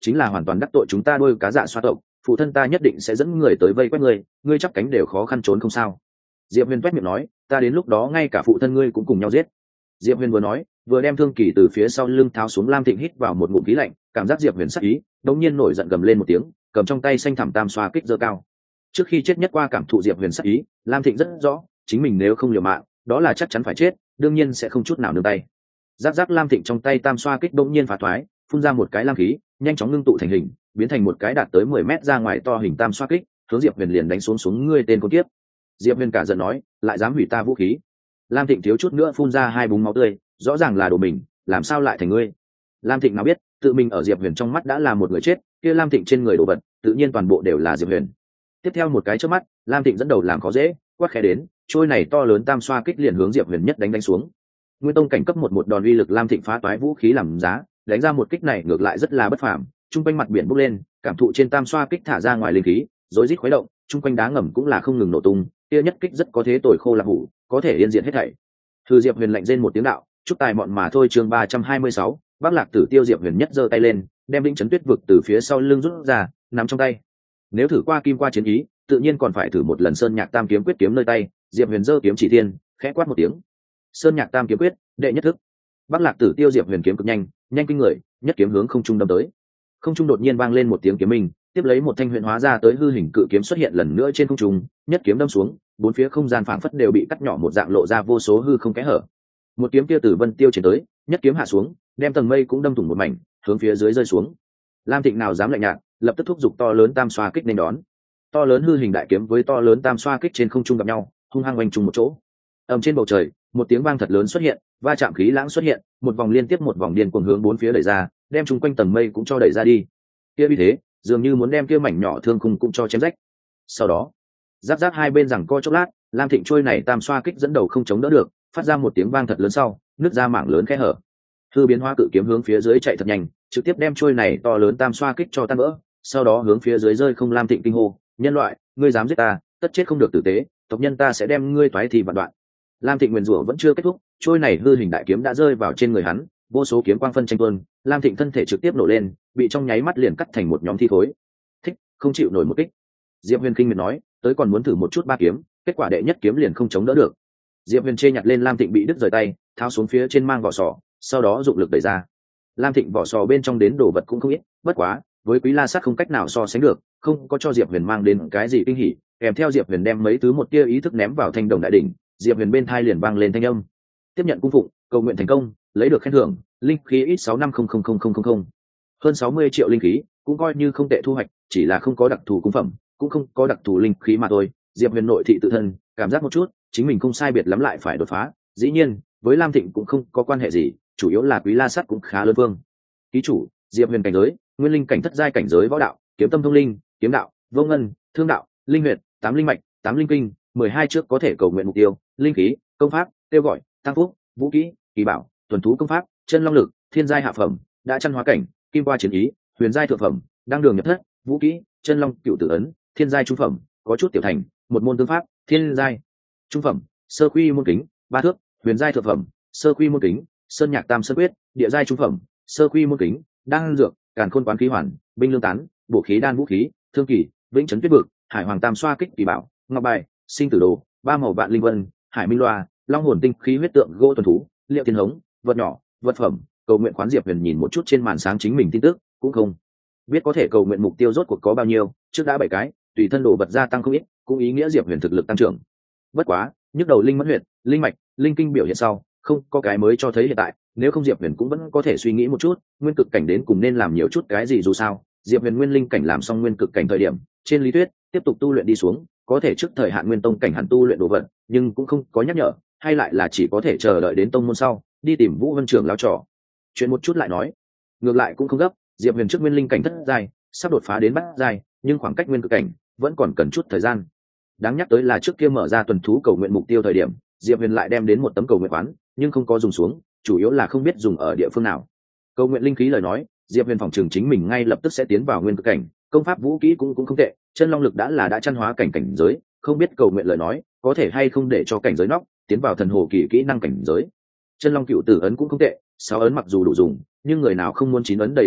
chính là hoàn toàn đắc tội chúng ta đôi cá dạ xoa tộc, phụ thân ta nhất định sẽ dẫn người tới vây quét ngươi, ngươi chắp cánh đều khó khăn trốn không sao. Diệp Huyền toét miệng nói, ta đến lúc đó ngay cả phụ thân ngươi cũng cùng nhau giết. Diệp Huyền vừa nói vừa đem thương kỳ từ phía sau lưng tháo xuống. Lam Thịnh hít vào một ngụm khí lạnh, cảm giác Diệp Huyền sắc ý, đống nhiên nổi giận gầm lên một tiếng, cầm trong tay xanh thẳm tam xoa kích giơ cao. Trước khi chết nhất qua cảm thụ Diệp Huyền sắc ý, Lam Thịnh rất rõ, chính mình nếu không liều mạng, đó là chắc chắn phải chết, đương nhiên sẽ không chút nào nương tay. Giáp giáp Lam Thịnh trong tay tam xoa kích đống nhiên phá thoái, phun ra một cái lam khí, nhanh chóng ngưng tụ thành hình, biến thành một cái đạt tới 10 mét ra ngoài to hình tam xoa kích, hướng Diệp Huyền liền đánh xuống ngươi tên con kiếp. Diệp Huyền cả giận nói, lại dám hủy ta vũ khí. Lam Thịnh thiếu chút nữa phun ra hai búng máu tươi, rõ ràng là đồ mình, làm sao lại thành ngươi? Lam Thịnh nào biết, tự mình ở Diệp Huyền trong mắt đã là một người chết, kia Lam Thịnh trên người đồ vật, tự nhiên toàn bộ đều là Diệp Huyền. Tiếp theo một cái chớp mắt, Lam Thịnh dẫn đầu làm khó dễ, quát khẽ đến, trôi này to lớn tam xoa kích liền hướng Diệp Huyền nhất đánh xuống. Nguyên tông cảnh cấp một đòn uy lực, Lam Thịnh phá toái vũ khí làm giá, đánh ra một kích này ngược lại rất là bất phàm, trung quanh mặt biển bốc lên, cảm thụ trên tam xoa kích thả ra ngoài linh khí, rối rít khuấy động, trung quanh đá ngầm cũng là không ngừng nổ tung, kia nhất kích rất có thế tồi khô là hủ, có thể yên diện hết thảy. Thư Diệp Huyền lạnh rên một tiếng đạo, chúc tài mọn mà thôi. Chương 326, Bắc Lạc Tử Tiêu. Diệp Huyền nhất giơ tay lên, đem Vĩnh Chấn Tuyết vực từ phía sau lưng rút ra, nắm trong tay. Nếu thử qua kim qua chiến ý, tự nhiên còn phải thử một lần Sơn Nhạc Tam kiếm quyết kiếm nơi tay. Diệp Huyền giơ kiếm chỉ thiên, khẽ quát một tiếng. Sơn Nhạc Tam kiếm quyết, đệ nhất thức. Bắc Lạc Tử Tiêu. Diệp Huyền kiếm cực nhanh, nhanh kinh người, nhất kiếm hướng không trung đâm tới. Không trung đột nhiên vang lên một tiếng kiếm minh, tiếp lấy một thanh huyền hóa ra tới hư hình cự kiếm xuất hiện lần nữa trên không trung, nhất kiếm đâm xuống, bốn phía không gian phảng phất đều bị cắt nhỏ một dạng, lộ ra vô số hư không kẽ hở. Một kiếm kia từ Vân Tiêu triển tới, nhất kiếm hạ xuống, đem tầng mây cũng đâm thủng một mảnh, hướng phía dưới rơi xuống. Lam Thịnh nào dám lạnh nhạt, lập tức thúc giục to lớn tam xoa kích nên đón. To lớn hư hình đại kiếm với to lớn tam xoa kích trên không trung gặp nhau, hung hăng oanh trùng một chỗ. Ầm, trên bầu trời, một tiếng vang thật lớn xuất hiện, va chạm khí lãng xuất hiện, một vòng liên tiếp một vòng điên cuồng hướng bốn phía đẩy ra, đem chung quanh tầng mây cũng cho đẩy ra đi. Kia vì thế, dường như muốn đem kia mảnh nhỏ thương khung cũng cho chém rách. Sau đó, giáp giáp hai bên rằng co chốc lát, Lam Thịnh trôi này tam xoa kích dẫn đầu không chống đỡ được, phát ra một tiếng vang thật lớn sau, nứt ra mảng lớn kẽ hở. Hư biến hóa cự kiếm hướng phía dưới chạy thật nhanh, trực tiếp đem trôi này to lớn tam xoa kích cho tan vỡ, sau đó hướng phía dưới rơi không. Lam Thịnh kinh hô, nhân loại, ngươi dám giết ta, tất chết không được tử tế, tộc nhân ta sẽ đem ngươi toái thì vạn đoạn. Lam Thịnh nguyền rủa vẫn chưa kết thúc, trôi này hư hình đại kiếm đã rơi vào trên người hắn, vô số kiếm quang phân tranh tuôn, Lam Thịnh thân thể trực tiếp nổ lên, bị trong nháy mắt liền cắt thành một nhóm thi khối. Thích, không chịu nổi một kích. Diệp Huyền kinh miệt nói, tới còn muốn thử một chút ba kiếm, kết quả đệ nhất kiếm liền không chống đỡ được. Diệp Huyền chê nhặt lên Lam Thịnh bị đứt rời tay, tháo xuống phía trên mang vỏ sò, sau đó dụng lực đẩy ra. Lam Thịnh vỏ sò bên trong đến đồ vật cũng không ít, bất quá với Quý La Sát không cách nào so sánh được, không có cho Diệp Huyền mang đến cái gì kinh hỉ. Kèm theo Diệp Huyền đem mấy thứ một tia ý thức ném vào thanh đồng đại đỉnh, Diệp Huyền bên thai liền vang lên thanh âm, tiếp nhận cung phụng, cầu nguyện thành công, lấy được khen thưởng, linh khí ít 6500000, hơn 60 triệu linh khí, cũng coi như không tệ thu hoạch, chỉ là không có đặc thù cung phẩm, cũng không có đặc thù linh khí mà thôi. Diệp Huyền nội thị tự thân, cảm giác một chút, chính mình không sai biệt lắm lại phải đột phá. Dĩ nhiên, với Lam Thịnh cũng không có quan hệ gì, chủ yếu là Quý La Sát cũng khá lớn vương. Ký chủ, Diệp Huyền cảnh giới, nguyên linh cảnh thất giai cảnh giới võ đạo, kiếm tâm thông linh, kiếm đạo, vô ngân, thương đạo, linh huyệt, 8 linh mạch, 8 linh kinh, 12 trước có thể cầu nguyện mục tiêu, linh khí, công pháp, kêu gọi, tăng phúc, vũ kỹ, kỳ bảo, tuần thú công pháp, chân long lực, thiên giai hạ phẩm, đã chân hóa cảnh, kim qua chiến ý, huyền giai thượng phẩm, đang đường nhập thất, vũ kỹ, chân long cựu tử ấn, thiên giai trung phẩm, có chút tiểu thành, một môn tương pháp, thiên giai trung phẩm, sơ quy môn kính, ba thước, huyền giai thượng phẩm, sơ quy môn kính, sơn nhạc tam sơn quyết, địa giai trung phẩm, sơ quy môn kính, đan dược, càn khôn quán khí hoàn, binh lương tán, bổ khí đan vũ khí, thương kỳ, vĩnh chấn tuyết vực, hải hoàng tam xoa kích kỳ bảo, ngọc bài, sinh tử đồ, ba màu vạn linh vân, hải minh loa, long hồn tinh khí huyết tượng gỗ tuần thú, liệu thiên hống, vật nhỏ, vật phẩm, cầu nguyện khoán. Diệp Huyền nhìn một chút trên màn sáng chính mình tin tức, cũng không biết có thể cầu nguyện mục tiêu rốt cuộc có bao nhiêu, trước đã 7 cái, tùy thân đồ vật gia tăng không ít, cũng ý nghĩa Diệp Huyền thực lực tăng trưởng. Bất quá, nhức đầu linh mẫn huyệt, linh mạch, linh kinh biểu hiện sau, không có cái mới cho thấy hiện tại, nếu không Diệp Huyền cũng vẫn có thể suy nghĩ một chút, nguyên cực cảnh đến cùng nên làm nhiều chút cái gì. Dù sao, Diệp Huyền nguyên linh cảnh làm xong nguyên cực cảnh thời điểm, trên lý thuyết, tiếp tục tu luyện đi xuống, có thể trước thời hạn nguyên tông cảnh hẳn tu luyện đồ vật, nhưng cũng không có nhắc nhở, hay lại là chỉ có thể chờ đợi đến tông môn sau, đi tìm Vũ Vân Trường lão trò chuyện một chút lại nói. Ngược lại cũng không gấp, Diệp Huyền trước nguyên linh cảnh thất giai, sắp đột phá đến bát giai, nhưng khoảng cách nguyên cực cảnh vẫn còn cần chút thời gian. Đáng nhắc tới là trước kia mở ra tuần thú cầu nguyện mục tiêu thời điểm, Diệp Huyền lại đem đến một tấm cầu nguyện khoán, nhưng không có dùng xuống, chủ yếu là không biết dùng ở địa phương nào. Cầu nguyện linh khí lời nói, Diệp Huyền phòng trường chính mình ngay lập tức sẽ tiến vào nguyên cực cảnh, công pháp vũ kỹ cũng không tệ, chân long lực đã chân hóa cảnh giới, không biết cầu nguyện lời nói, có thể hay không để cho cảnh giới nóc tiến vào thần hồ kỳ kỹ năng cảnh giới. Chân long cựu tử ấn cũng không tệ, 6 ấn mặc dù đủ dùng, nhưng người nào không muốn 9 ấn đầy đủ hết,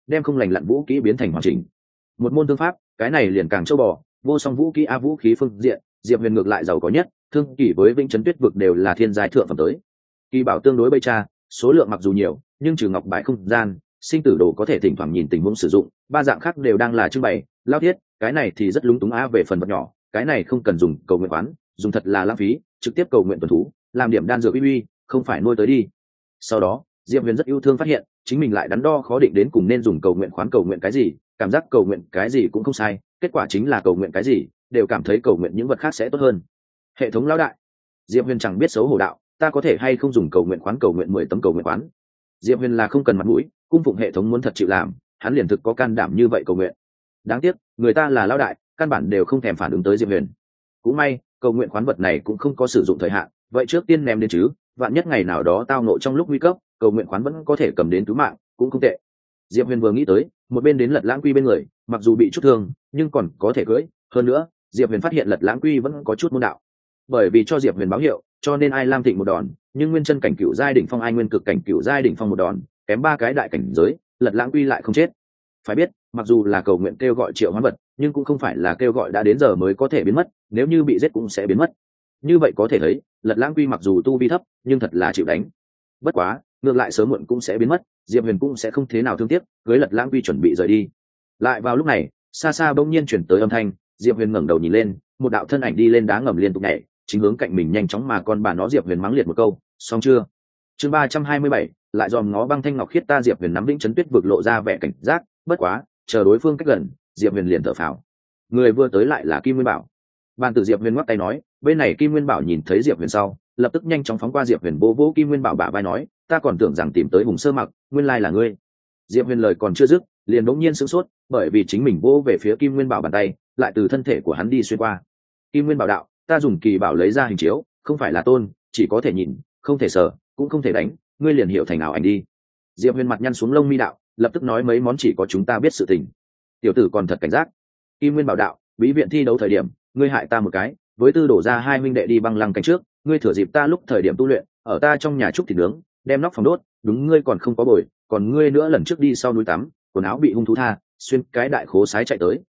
đem không lành lặn vũ kỹ biến thành hoàn chỉnh. Một môn thương pháp, cái này liền càng châu bò, vô song vũ kỹ a vũ khí phương diện, Diệp Huyền ngược lại giàu có nhất, thương kỷ với Vĩnh Chấn Tuyết vực đều là thiên giai thượng phẩm tới. Kỳ bảo tương đối bây cha, số lượng mặc dù nhiều, nhưng trừ ngọc bãi không gian, sinh tử đồ có thể thỉnh thoảng nhìn tình huống sử dụng, ba dạng khác đều đang là trưng bày, lao thiết, cái này thì rất lúng túng á. Về phần vật nhỏ, cái này không cần dùng cầu nguyện quán, dùng thật là lãng phí, trực tiếp cầu nguyện tuần thú, làm điểm đan dược uy, không phải nuôi tới đi. Sau đó, Diệp Huyền rất yêu thương phát hiện, chính mình lại đắn đo khó định đến cùng nên dùng cầu nguyện khoán cầu nguyện cái gì, cảm giác cầu nguyện cái gì cũng không sai, kết quả chính là cầu nguyện cái gì đều cảm thấy cầu nguyện những vật khác sẽ tốt hơn. Hệ thống lão đại, Diệp Huyền chẳng biết xấu hổ đạo, ta có thể hay không dùng cầu nguyện khoán cầu nguyện 10 tấm cầu nguyện khoán. Diệp Huyền là không cần mặt mũi, cung phụng hệ thống muốn thật chịu làm, hắn liền thực có can đảm như vậy cầu nguyện. Đáng tiếc, người ta là lão đại, căn bản đều không thèm phản ứng tới Diệp Huyền. Cũng may, cầu nguyện khoán vật này cũng không có sử dụng thời hạn, vậy trước tiên ném đến chứ, vạn nhất ngày nào đó tao ngộ trong lúc nguy cấp, cầu nguyện khoán vẫn có thể cầm đến cứu mạng, cũng không tệ. Diệp Huyền vừa nghĩ tới, một bên đến Lật Lãng Quy bên người, mặc dù bị chút thương, nhưng còn có thể cưỡi. Hơn nữa, Diệp Huyền phát hiện Lật Lãng Quy vẫn có chút môn đạo, bởi vì cho Diệp Huyền báo hiệu, cho nên Ai Lam Thịnh một đòn, nhưng Nguyên Chân cảnh cửu giai đỉnh phong, Ai Nguyên cực cảnh cửu giai đỉnh phong một đòn, kém 3 cái đại cảnh giới, Lật Lãng Quy lại không chết. Phải biết, mặc dù là cầu nguyện kêu gọi triệu hoán vật, nhưng cũng không phải là kêu gọi đã đến giờ mới có thể biến mất, nếu như bị giết cũng sẽ biến mất. Như vậy có thể thấy, Lật Lãng Quy mặc dù tu vi thấp, nhưng thật là chịu đánh. Bất quá, ngược lại sớm muộn cũng sẽ biến mất, Diệp Huyền cũng sẽ không thế nào thương tiếc, cưới Lật Lãng Quy chuẩn bị rời đi. Lại vào lúc này, xa xa bỗng nhiên chuyển tới âm thanh, Diệp Huyền ngẩng đầu nhìn lên, một đạo thân ảnh đi lên đá ngầm liên tục nhảy, chính hướng cạnh mình nhanh chóng mà con bà nó. Diệp Huyền mắng liệt một câu, xong chưa? Chương 327, lại dòm ngó băng thanh ngọc khiết ta. Diệp Huyền nắm Vĩnh Chấn Tuyết vực lộ ra vẻ cảnh giác, bất quá, chờ đối phương cách gần, Diệp Huyền liền thở phào. Người vừa tới lại là Kim Nguyên Bảo. Bàn tử Diệp Huyền ngoắc tay nói, bên này Kim Nguyên Bảo nhìn thấy Diệp Huyền sau, lập tức nhanh chóng phóng qua Diệp Huyền, vỗ Kim Nguyên Bảo bả vai nói, ta còn tưởng rằng tìm tới Hùng Sơ Mặc, nguyên lai là ngươi. Diệp Huyền lời còn chưa dứt, liền đống nhiên sửng sốt, bởi vì chính mình vỗ về phía Kim Nguyên Bảo bàn tay, lại từ thân thể của hắn đi xuyên qua. Kim Nguyên Bảo đạo, ta dùng kỳ bảo lấy ra hình chiếu, không phải là tôn, chỉ có thể nhìn, không thể sờ, cũng không thể đánh, ngươi liền hiểu thành nào ảnh đi. Diệp Huyền mặt nhăn xuống lông mi đạo, lập tức nói mấy món chỉ có chúng ta biết sự tình. Tiểu tử còn thật cảnh giác. Kim Nguyên Bảo đạo, bí viện thi đấu thời điểm, ngươi hại ta một cái, với Tư đổ ra hai huynh đệ đi băng lăng cảnh trước, ngươi thừa dịp ta lúc thời điểm tu luyện, ở ta trong nhà trúc thịt nướng, đem nóc phòng đốt, đúng ngươi còn không có bồi, còn ngươi nữa lần trước đi sau núi tắm, quần áo bị hung thú tha, xuyên cái đại khố sái chạy tới.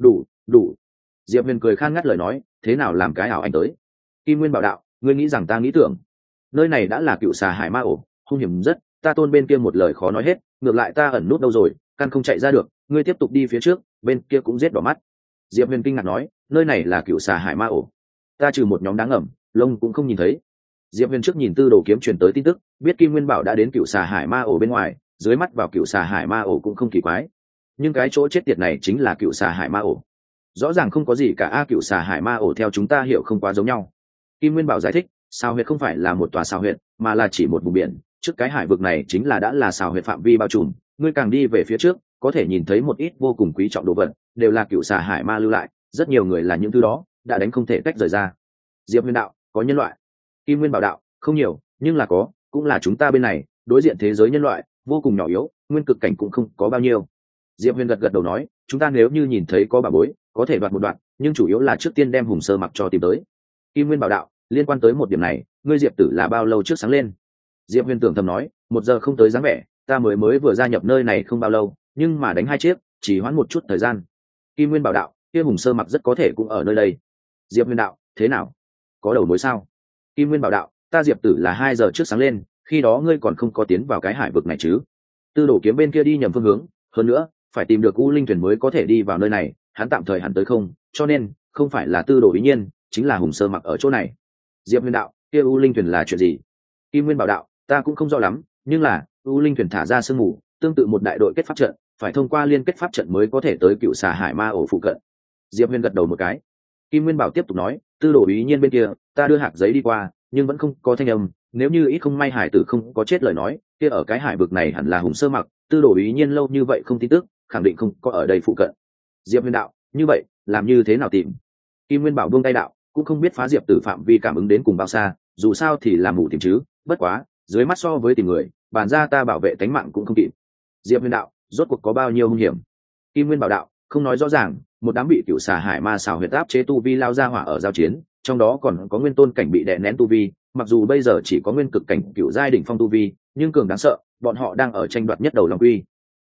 Đủ. Diệp Huyền cười khan ngắt lời nói, thế nào làm cái ảo anh tới? Kim Nguyên Bảo đạo, ngươi nghĩ rằng ta nghĩ tưởng? Nơi này đã là cựu xà hải ma ổ, hung hiểm rất, ta tôn bên kia một lời khó nói hết, ngược lại ta ẩn nút đâu rồi, căn không chạy ra được, ngươi tiếp tục đi phía trước, bên kia cũng giết đỏ mắt. Diệp Huyền kinh ngạc nói, nơi này là cựu xà hải ma ổ, ta trừ một nhóm đáng ngẩm, lông cũng không nhìn thấy. Diệp Huyền trước nhìn Tư Đồ Kiếm truyền tới tin tức, biết Kim Nguyên Bảo đã đến cựu xà hải ma ổ bên ngoài, dưới mắt vào cựu xà hải ma ổ cũng không kỳ quái. Nhưng cái chỗ chết tiệt này chính là cựu xà hải ma ổ, rõ ràng không có gì cả. Cựu xà hải ma ổ theo chúng ta hiểu không quá giống nhau. Kim Nguyên Bảo giải thích, sao huyệt không phải là một tòa sao huyệt, mà là chỉ một vùng biển, trước cái hải vực này chính là đã là sao huyệt phạm vi bao trùm. Ngươi càng đi về phía trước, có thể nhìn thấy một ít vô cùng quý trọng đồ vật, đều là cựu xà hải ma lưu lại, rất nhiều người là những thứ đó đã đánh không thể tách rời ra. Diệp Huyền đạo, có nhân loại? Kim Nguyên Bảo đạo, không nhiều, nhưng là có, cũng là chúng ta bên này đối diện thế giới nhân loại vô cùng nhỏ yếu, nguyên cực cảnh cũng không có bao nhiêu. Diệp Huyền gật đầu nói, chúng ta nếu như nhìn thấy có bảo bối, có thể đoạt một đoạn, nhưng chủ yếu là trước tiên đem Hùng Sơ Mặc cho tìm tới. Kim Nguyên Bảo đạo, liên quan tới một điểm này, ngươi Diệp tử là bao lâu trước sáng lên? Diệp Huyền tưởng thầm nói, 1 giờ không tới dáng vẻ, ta mới vừa gia nhập nơi này không bao lâu, nhưng mà đánh 2 chiếc, chỉ hoãn một chút thời gian. Kim Nguyên Bảo đạo, kia Hùng Sơ Mặc rất có thể cũng ở nơi đây. Diệp Huyền đạo, thế nào, có đầu mối sao? Kim Nguyên Bảo đạo, ta Diệp tử là 2 giờ trước sáng lên, khi đó ngươi còn không có tiến vào cái hải vực này chứ? Tư Đồ Kiếm bên kia đi nhầm phương hướng, hơn nữa phải tìm được U Linh thuyền mới có thể đi vào nơi này, hắn tạm thời hắn tới không, cho nên không phải là Tư Đồ Ý Nhiên, chính là Hùng Sơ Mặc ở chỗ này. Diệp Huyền đạo, kia U Linh thuyền là chuyện gì? Kim Nguyên Bảo đạo, ta cũng không rõ lắm, nhưng là U Linh thuyền thả ra sương mù, tương tự một đại đội kết pháp trận, phải thông qua liên kết pháp trận mới có thể tới cựu xà hải ma ổ phụ cận. Diệp Huyền gật đầu một cái. Kim Nguyên Bảo tiếp tục nói, Tư Đồ Ý Nhiên bên kia, ta đưa hạt giấy đi qua, nhưng vẫn không có thanh âm, nếu như ít không may hải tử không có chết lời nói, kia ở cái hải vực này hẳn là Hùng Sơ Mặc. Tư Đồ Ý Nhiên lâu như vậy không tin tức, khẳng định không có ở đây phụ cận. Diệp Huyền đạo, như vậy làm như thế nào tìm? Kim Nguyên Bảo buông tay đạo, cũng không biết phá Diệp tử phạm vi cảm ứng đến cùng bao xa, dù sao thì làm mù tìm chứ, bất quá dưới mắt so với tìm người, bàn ra ta bảo vệ tánh mạng cũng không kịp. Diệp Huyền đạo, rốt cuộc có bao nhiêu hung hiểm? Kim Nguyên Bảo đạo, không nói rõ ràng, một đám bị cựu xà hải ma xào huyệt áp chế tu vi lao ra hỏa ở giao chiến, trong đó còn có nguyên tôn cảnh bị đè nén tu vi, mặc dù bây giờ chỉ có nguyên cực cảnh cựu giai đỉnh phong tu vi, nhưng cường đáng sợ, bọn họ đang ở tranh đoạt nhất đầu long quy.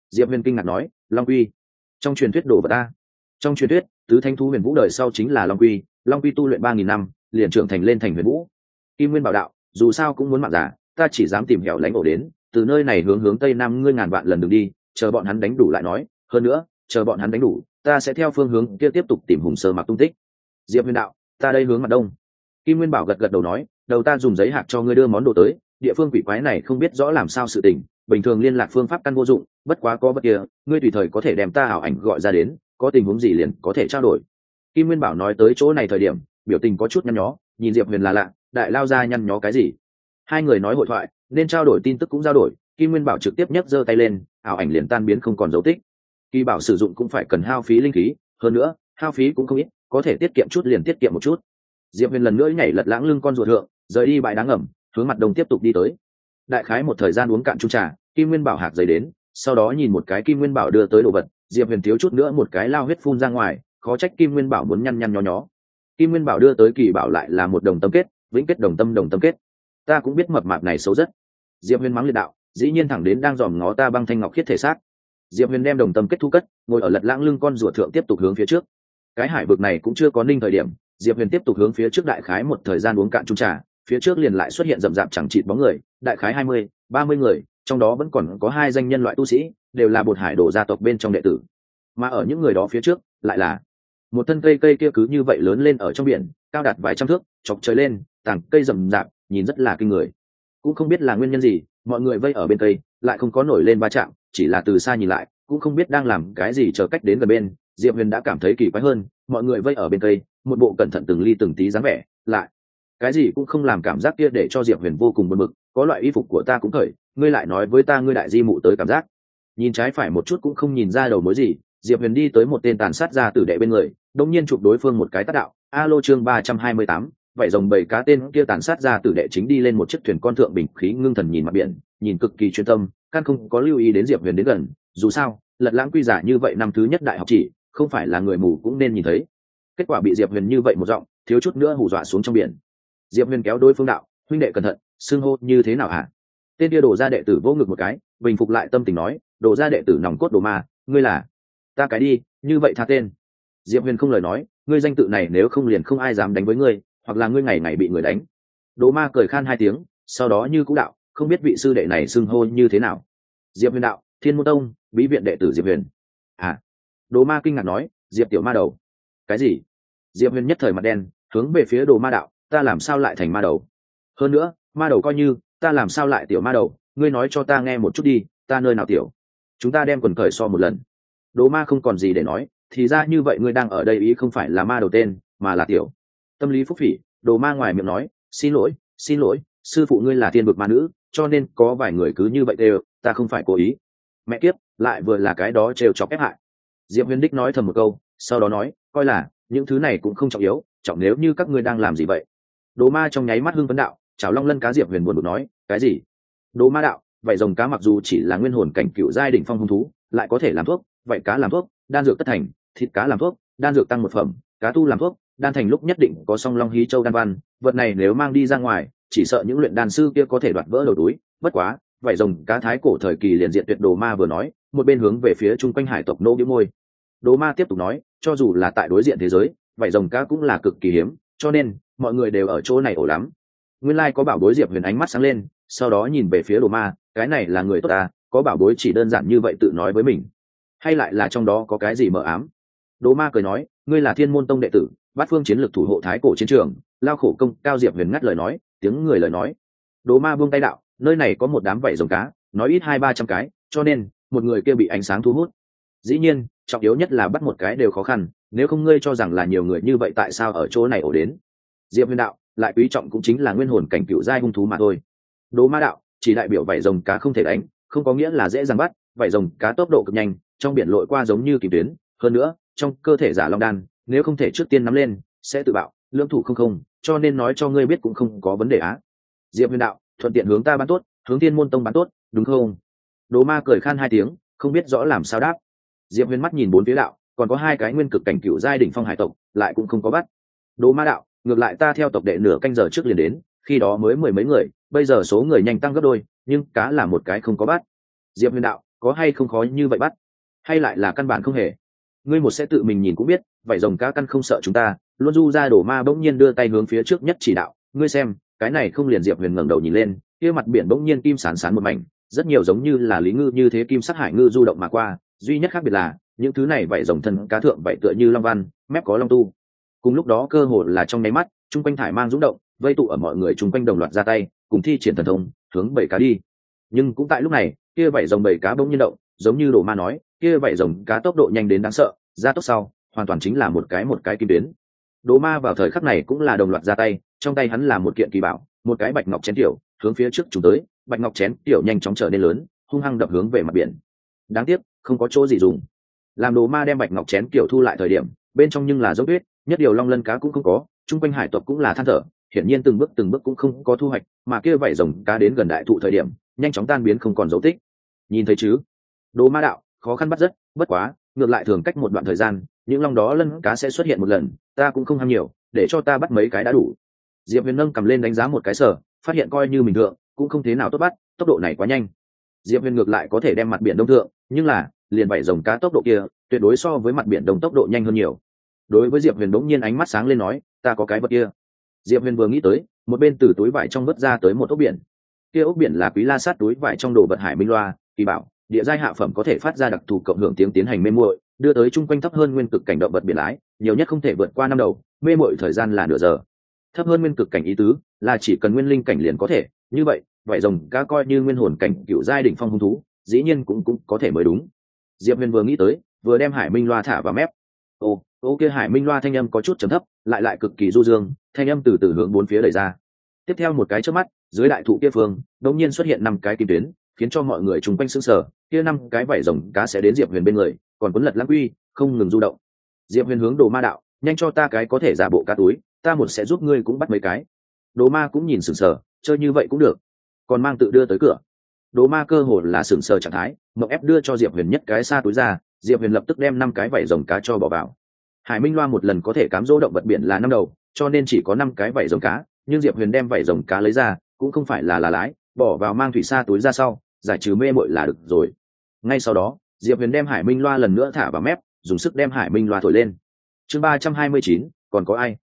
Diệp Huyền kinh ngạc nói, long quy trong truyền thuyết đồ vật ta. Trong truyền thuyết tứ thanh thú huyền vũ đời sau chính là long quy tu luyện 3.000 năm liền trưởng thành lên thành huyền vũ. Kim Nguyên bảo đạo, dù sao cũng muốn mạng giả, ta chỉ dám tìm hẻo lánh ổ đến, từ nơi này hướng tây nam ngươi ngàn vạn lần đừng đi, chờ bọn hắn đánh đủ lại nói, hơn nữa chờ bọn hắn đánh đủ ta sẽ theo phương hướng kia tiếp tục tìm Hùng Sơ Mặc tung tích. Diệp Huyền đạo, ta đây hướng mặt đông. Kim Nguyên bảo gật gật đầu nói, đầu ta dùng giấy hạc cho ngươi đưa món đồ tới, địa phương quỷ quái này không biết rõ làm sao sự tình, bình thường liên lạc phương pháp căn vô dụng, bất quá có vật kia ngươi tùy thời có thể đem ta ảo ảnh gọi ra đến, có tình huống gì liền có thể trao đổi. Kim Nguyên bảo nói tới chỗ này thời điểm biểu tình có chút nhăn nhó, nhìn Diệp Huyền là lạ, đại lao ra nhăn nhó cái gì. Hai người nói hội thoại nên trao đổi tin tức cũng trao đổi, Kim Nguyên bảo trực tiếp nhấc giơ tay lên, ảo ảnh liền tan biến không còn dấu tích. Kỳ bảo sử dụng cũng phải cần hao phí linh khí, hơn nữa hao phí cũng không ít, có thể tiết kiệm chút liền tiết kiệm một chút. Diệp Huyền lần nữa nhảy lật lãng lưng con ruột thượng, rời đi bãi đá ngầm, hướng mặt đông tiếp tục đi tới. Đại khái một thời gian uống cạn chung trà, Kim Nguyên bảo hạc giấy đến, sau đó nhìn một cái Kim Nguyên bảo đưa tới đồ vật, Diệp Huyền thiếu chút nữa một cái lao huyết phun ra ngoài, khó trách Kim Nguyên bảo muốn nhăn nhăn nhó nhó. Kim Nguyên bảo đưa tới kỳ bảo lại là một đồng tâm kết, vĩnh kết đồng tâm kết. Ta cũng biết mập mạp này xấu rất. Diệp Huyền mắng liệt đạo, dĩ nhiên thẳng đến đang dòm ngó ta băng thanh ngọc khiết thể xác. Diệp Huyền đem đồng tâm kết thu cất, ngồi ở lật lãng lưng con rùa thượng tiếp tục hướng phía trước. Cái hải vực này cũng chưa có ninh thời điểm, Diệp Huyền tiếp tục hướng phía trước đại khái một thời gian uống cạn chung trà, phía trước liền lại xuất hiện rậm rạp chẳng chịt bóng người, đại khái 20-30 người, trong đó vẫn còn có 2 danh nhân loại tu sĩ, đều là Bột Hải Đồ gia tộc bên trong đệ tử. Mà ở những người đó phía trước, lại là một thân cây kia cứ như vậy lớn lên ở trong biển, cao đạt vài trăm thước, chọc trời lên, tàng cây rậm rạp, nhìn rất là kinh người. Cũng không biết là nguyên nhân gì, mọi người vây ở bên cây, lại không có nổi lên va chạm, chỉ là từ xa nhìn lại, cũng không biết đang làm cái gì chờ cách đến gần bên. Diệp Huyền đã cảm thấy kỳ quái hơn, mọi người vây ở bên cây, một bộ cẩn thận từng ly từng tí dáng vẻ, lại cái gì cũng không làm, cảm giác kia để cho Diệp Huyền vô cùng buồn bực. Có loại y phục của ta cũng cởi, ngươi lại nói với ta ngươi đại di mụ tới cảm giác. Nhìn trái phải một chút cũng không nhìn ra đầu mối gì, Diệp Huyền đi tới một tên tàn sát ra tử đệ bên người, đột nhiên chụp đối phương một cái tát đạo. Alo chương 328, vậy rồng bầy cá tên kia tàn sát ra tử đệ chính đi lên một chiếc thuyền con thượng bình khí ngưng thần nhìn mặt biển, nhìn cực kỳ chuyên tâm, căn không có lưu ý đến Diệp Huyền đến gần. Dù sao lật lãng quy giả như vậy năm thứ nhất đại học chỉ không phải là người mù cũng nên nhìn thấy. Kết quả bị Diệp Huyền như vậy một giọng thiếu chút nữa hù dọa xuống trong biển. Diệp Huyền kéo đối phương đạo, huynh đệ cẩn thận, xưng hô như thế nào hả? Tên kia Đồ gia đệ tử vô ngực một cái, bình phục lại tâm tình nói, Đồ gia đệ tử nòng cốt Đồ Ma, ngươi là? Ta cái đi, như vậy tha tên. Diệp Huyền không lời nói, ngươi danh tự này nếu không liền không ai dám đánh với ngươi, hoặc là ngươi ngày ngày bị người đánh. Đồ Ma cười khan 2 tiếng, sau đó như cũ đạo, không biết vị sư đệ này xưng hô như thế nào. Diệp Huyền đạo, Thiên Môn Tông bí viện đệ tử Diệp Huyền. À? Đồ Ma kinh ngạc nói, Diệp tiểu ma đầu. Cái gì? Diệp Huyền nhất thời mặt đen, hướng về phía Đồ Ma đạo, ta làm sao lại thành ma đầu? Hơn nữa ma đầu coi như, ta làm sao lại tiểu ma đầu? Ngươi nói cho ta nghe một chút đi, ta nơi nào tiểu? Chúng ta đem quần cởi so một lần. Đồ Ma không còn gì để nói, thì ra như vậy ngươi đang ở đây ý không phải là ma đầu tên, mà là tiểu. Tâm lý phúc phỉ, Đồ Ma ngoài miệng nói, xin lỗi, sư phụ ngươi là thiên vực ma nữ, cho nên có vài người cứ như vậy đều, ta không phải cố ý. Mẹ kiếp, lại vừa là cái đó trêu chọc ép hại. Diệp Huyền đích nói thầm một câu, sau đó nói, coi là những thứ này cũng không trọng yếu, trọng nếu như các ngươi đang làm gì vậy. Đồ Ma trong nháy mắt hưng phấn đạo, chào long lân cá. Diệp Huyền buồn bực nói, cái gì? Đồ Ma đạo, vậy rồng cá mặc dù chỉ là nguyên hồn cảnh cựu giai đỉnh phong hung thú, lại có thể làm thuốc, vậy cá làm thuốc, đan dược tất thành, thịt cá làm thuốc, đan dược tăng 1 phẩm, cá tu làm thuốc, đan thành lúc nhất định có song long hí châu đan văn, vật này nếu mang đi ra ngoài, chỉ sợ những luyện đan sư kia có thể đoạt vỡ đầu túi. Bất quá vậy rồng cá thái cổ thời kỳ liền diện tuyệt. Đồ Ma vừa nói, một bên hướng về phía chung quanh hải tộc nô bĩu môi. Đồ Ma tiếp tục nói, cho dù là tại đối diện thế giới, vậy rồng cá cũng là cực kỳ hiếm, cho nên mọi người đều ở chỗ này ổ lắm. Nguyên lai có bảo bối. Diệp Huyền ánh mắt sáng lên, sau đó nhìn về phía Đồ Ma, cái này là người tốt à, có bảo bối chỉ đơn giản như vậy tự nói với mình, hay lại là trong đó có cái gì mờ ám? Đồ Ma cười nói, ngươi là Thiên Môn Tông đệ tử, bát phương chiến lược thủ hộ thái cổ chiến trường, lao khổ công cao. Diệp Huyền ngắt lời nói, tiếng người lời nói. Đồ Ma buông tay đạo, nơi này có một đám vảy rồng cá, nói ít 200-300 cái, cho nên một người kia bị ánh sáng thu hút. Dĩ nhiên trọng yếu nhất là bắt một cái đều khó khăn, nếu không ngươi cho rằng là nhiều người như vậy tại sao ở chỗ này ổ đến? Diệp Huyền đạo, lại quý trọng cũng chính là nguyên hồn cảnh cựu giai hung thú mà thôi. Đồ Ma đạo, chỉ đại biểu vảy rồng cá không thể đánh, không có nghĩa là dễ dàng bắt. Vảy rồng cá tốc độ cực nhanh, trong biển lội qua giống như kìm tuyến, hơn nữa trong cơ thể giả long đan, nếu không thể trước tiên nắm lên sẽ tự bạo, lưỡng thủ không, cho nên nói cho ngươi biết cũng không có vấn đề á. Diệp Huyền đạo, thuận tiện hướng ta bán tốt, hướng Thiên Môn Tông bán tốt, đúng không? Đồ Ma cười khan 2 tiếng, không biết rõ làm sao đáp. Diệp Huyền mắt nhìn 4 phía đạo, còn có 2 cái nguyên cực cảnh cựu giai đỉnh phong hải tộc, lại cũng không có bắt. Đồ Ma đạo, ngược lại ta theo tộc đệ nửa canh giờ trước liền đến, khi đó mới 10 mấy người, bây giờ số người nhanh tăng gấp đôi, nhưng cá là một cái không có bắt. Diệp Huyền đạo, có hay không khó như vậy bắt, hay lại là căn bản không hề? Ngươi một sẽ tự mình nhìn cũng biết, vảy rồng cá căn không sợ chúng ta. Luôn du ra đổ ma bỗng nhiên đưa tay hướng phía trước nhất chỉ đạo, ngươi xem cái này không? Liền Diệp Huyền ngẩng đầu nhìn lên, kia mặt biển bỗng nhiên kim sán sán một mảnh, rất nhiều giống như là lý ngư như thế kim sắc hải ngư du động mà qua, duy nhất khác biệt là những thứ này vảy rồng thân cá thượng vậy tựa như long văn, mép có long tu. Cùng lúc đó cơ hồ là trong nháy mắt, trung quanh thải mang rung động, vây tụ ở mọi người trung quanh đồng loạt ra tay, cùng thi triển thần thông, hướng bầy cá đi. Nhưng cũng tại lúc này, kia vảy rồng bầy cá bỗng nhiên động, giống như Đồ Ma nói, kia vảy rồng cá tốc độ nhanh đến đáng sợ, ra tốc sau, hoàn toàn chính là một cái kim tuyến. Đồ Ma vào thời khắc này cũng là đồng loạt ra tay, trong tay hắn là một kiện kỳ bảo, một cái bạch ngọc chén tiểu, hướng phía trước chúng tới, bạch ngọc chén tiểu nhanh chóng trở nên lớn, hung hăng đập hướng về mặt biển. Đáng tiếc, không có chỗ gì dùng. Làm Đồ Ma đem bạch ngọc chén tiểu thu lại thời điểm, bên trong nhưng là dốc tuyết, nhất điều long lân cá cũng không có, trung quanh hải tộc cũng là than thở, hiển nhiên từng bước cũng không có thu hoạch, mà kia vảy rồng cá đến gần đại thụ thời điểm, nhanh chóng tan biến không còn dấu tích. Nhìn thấy chứ? Đồ Ma đạo, khó khăn bắt rất, bất quá, ngược lại thường cách một đoạn thời gian, những long đó lân cá sẽ xuất hiện một lần, ta cũng không ham nhiều, để cho ta bắt mấy cái đã đủ. Diệp Huyền nâng cầm lên đánh giá một cái sở, phát hiện coi như mình thượng, cũng không thế nào tốt bắt, tốc độ này quá nhanh. Diệp Huyền ngược lại có thể đem mặt biển đông thượng, nhưng là liền vảy rồng cá tốc độ kia, tuyệt đối so với mặt biển đông tốc độ nhanh hơn nhiều. Đối với Diệp Huyền đống nhiên ánh mắt sáng lên nói, ta có cái vật kia. Diệp Huyền vừa nghĩ tới, một bên từ túi vải trong vớt ra tới một ốc biển. Kia ốc biển là quý la sát túi vải trong đồ vật hải minh loa, kỳ bảo, địa giai hạ phẩm có thể phát ra đặc thù cộng hưởng tiếng tiến hành mê muội, đưa tới chung quanh thấp hơn nguyên cực cảnh động vật biển lái, nhiều nhất không thể vượt qua 5 đầu, mê muội thời gian là nửa giờ. Thấp hơn nguyên cực cảnh ý tứ là chỉ cần nguyên linh cảnh liền có thể, như vậy, vảy rồng cá coi như nguyên hồn cảnh cựu giai đỉnh phong hung thú, dĩ nhiên cũng có thể mới đúng. Diệp Huyền vừa nghĩ tới, vừa đem hải minh loa thả vào mép. Ô kia hải minh loa thanh âm có chút trầm thấp, lại cực kỳ du dương, thanh âm từ từ hướng bốn phía đẩy ra. Tiếp theo một cái chớp mắt, dưới đại thụ kia phương, đột nhiên xuất hiện 5 cái kim tuyến, khiến cho mọi người chung quanh sững sờ, kia 5 cái vảy rồng cá sẽ đến Diệp Huyền bên người, còn cuốn lật lãng quy, không ngừng du động. Diệp Huyền hướng Đồ Ma đạo, nhanh cho ta cái có thể giả bộ cá túi, ta một sẽ giúp ngươi cũng bắt mấy cái. Đồ Ma cũng nhìn sững sờ, chơi như vậy cũng được, còn mang tự đưa tới cửa. Đồ Ma cơ hồ là sững sờ trạng thái, mộng ép đưa cho Diệp Huyền nhất cái xa túi ra, Diệp Huyền lập tức đem 5 cái vảy rồng cá cho bỏ vào. Hải minh loa một lần có thể cám dỗ động vật biển là 5 đầu, cho nên chỉ có 5 cái vảy rồng cá, nhưng Diệp Huyền đem vảy rồng cá lấy ra, cũng không phải là lái, bỏ vào mang thủy sa túi ra sau, giải trừ mê muội là được rồi. Ngay sau đó, Diệp Huyền đem hải minh loa lần nữa thả vào mép, dùng sức đem hải minh loa thổi lên. Chương 329, còn có ai?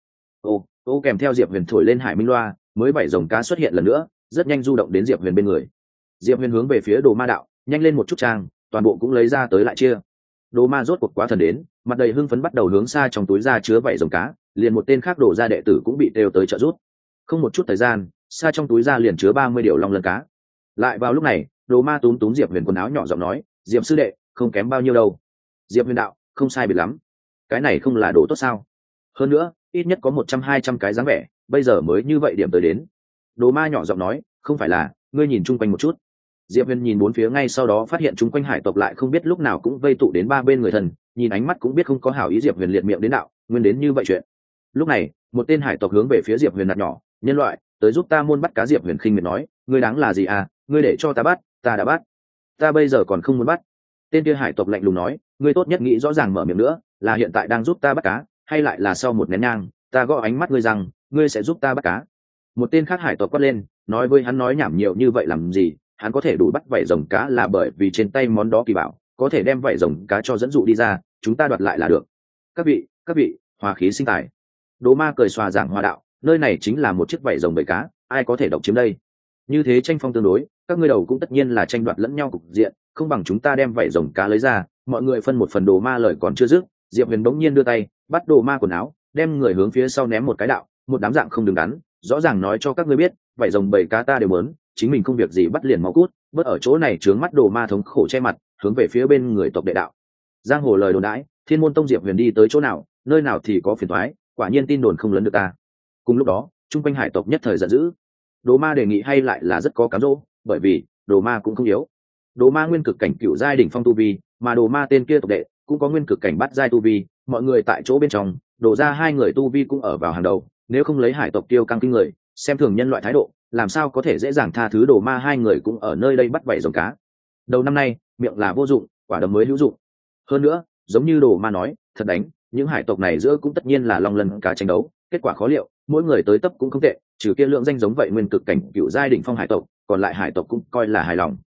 Ô kèm theo Diệp Huyền thổi lên hải minh loa, mới vảy rồng cá xuất hiện lần nữa, rất nhanh du động đến Diệp Huyền bên người. Diệp Huyền hướng về phía Đồ Ma đạo, nhanh lên một chút trang, toàn bộ cũng lấy ra tới lại chia. Đồ Ma rốt cuộc quá thần đến, mặt đầy hưng phấn bắt đầu hướng xa trong túi ra chứa vảy rồng cá, liền một tên khác đổ ra đệ tử cũng bị đều tới trợ giúp. Không một chút thời gian, xa trong túi ra liền chứa 30 điều long lân cá. Lại vào lúc này, Đồ Ma túm Diệp Huyền quần áo nhỏ giọng nói, Diệp sư đệ, không kém bao nhiêu đâu. Diệp Huyền đạo, không sai biệt lắm. Cái này không là đồ tốt sao? Hơn nữa, ít nhất có 100-200 cái dáng vẻ, bây giờ mới như vậy điểm tới đến. Đồ Ma nhỏ giọng nói, không phải là, ngươi nhìn chung quanh một chút. Diệp Huyền nhìn bốn phía, ngay sau đó phát hiện chung quanh hải tộc lại không biết lúc nào cũng vây tụ đến 3 bên người thần, nhìn ánh mắt cũng biết không có hảo ý. Diệp Huyền liệt miệng đến đạo, nguyên đến như vậy chuyện. Lúc này, một tên hải tộc hướng về phía Diệp Huyền nạt nhỏ, nhân loại, tới giúp ta môn bắt cá. Diệp Huyền khinh miệt nói, ngươi đáng là gì à, ngươi để cho ta bắt, ta đã bắt, ta bây giờ còn không muốn bắt. Tên kia hải tộc lạnh lùng nói, ngươi tốt nhất nghĩ rõ ràng mở miệng nữa, là hiện tại đang giúp ta bắt cá, hay lại là sau một nén nhang, ta gõ ánh mắt ngươi rằng, ngươi sẽ giúp ta bắt cá. Một tên khác hải tộc quát lên, nói với hắn nói nhảm nhiều như vậy làm gì, hắn có thể đủ bắt vảy rồng cá là bởi vì trên tay món đó kỳ bảo, có thể đem vảy rồng cá cho dẫn dụ đi ra, chúng ta đoạt lại là được. Các vị, hòa khí sinh tài. Đồ Ma cười xòa giảng hòa đạo, nơi này chính là một chiếc vảy rồng bầy cá, ai có thể độc chiếm đây? Như thế tranh phong tương đối, các ngươi đầu cũng tất nhiên là tranh đoạt lẫn nhau cục diện, không bằng chúng ta đem vảy rồng cá lấy ra, mọi người phân một phần. Đồ Ma lời còn chưa dứt, Diệp Huyền bỗng nhiên đưa tay bắt Đồ Ma quần áo, đem người hướng phía sau ném một cái đạo, một đám dạng không đứng đắn, rõ ràng nói cho các ngươi biết, vảy rồng bầy cá ta đều muốn, chính mình không việc gì bắt liền mau cút, bớt ở chỗ này trướng mắt. Đồ Ma thống khổ che mặt, hướng về phía bên người tộc đệ đạo. Giang hồ lời đồn đãi, Thiên Môn Tông Diệp Huyền đi tới chỗ nào, nơi nào thì có phiền toái, quả nhiên tin đồn không lớn được ta. Cùng lúc đó, trung quanh hải tộc nhất thời giận dữ. Đồ Ma đề nghị hay lại là rất có cám dỗ, bởi vì Đồ Ma cũng không yếu. Đồ Ma nguyên cực cảnh cựu giai đỉnh phong tu vi, mà Đồ Ma tên kia tộc đệ cũng có nguyên cực cảnh bát giai tu vi, mọi người tại chỗ bên trong, đổ ra 2 người tu vi cũng ở vào hàng đầu, nếu không lấy hải tộc tiêu căng kinh người, xem thường nhân loại thái độ, làm sao có thể dễ dàng tha thứ Đồ Ma 2 người cũng ở nơi đây bắt vảy rồng cá. Đầu năm nay, miệng là vô dụng, quả đấm mới hữu dụng. Hơn nữa, giống như Đồ Ma nói, thật đánh, những hải tộc này giữa cũng tất nhiên là long lân cá tranh đấu, kết quả khó liệu, mỗi người tới tấp cũng không tệ, trừ kia lượng danh giống vậy nguyên cực cảnh cựu giai đỉnh phong hải tộc, còn lại hải tộc cũng coi là hài lòng.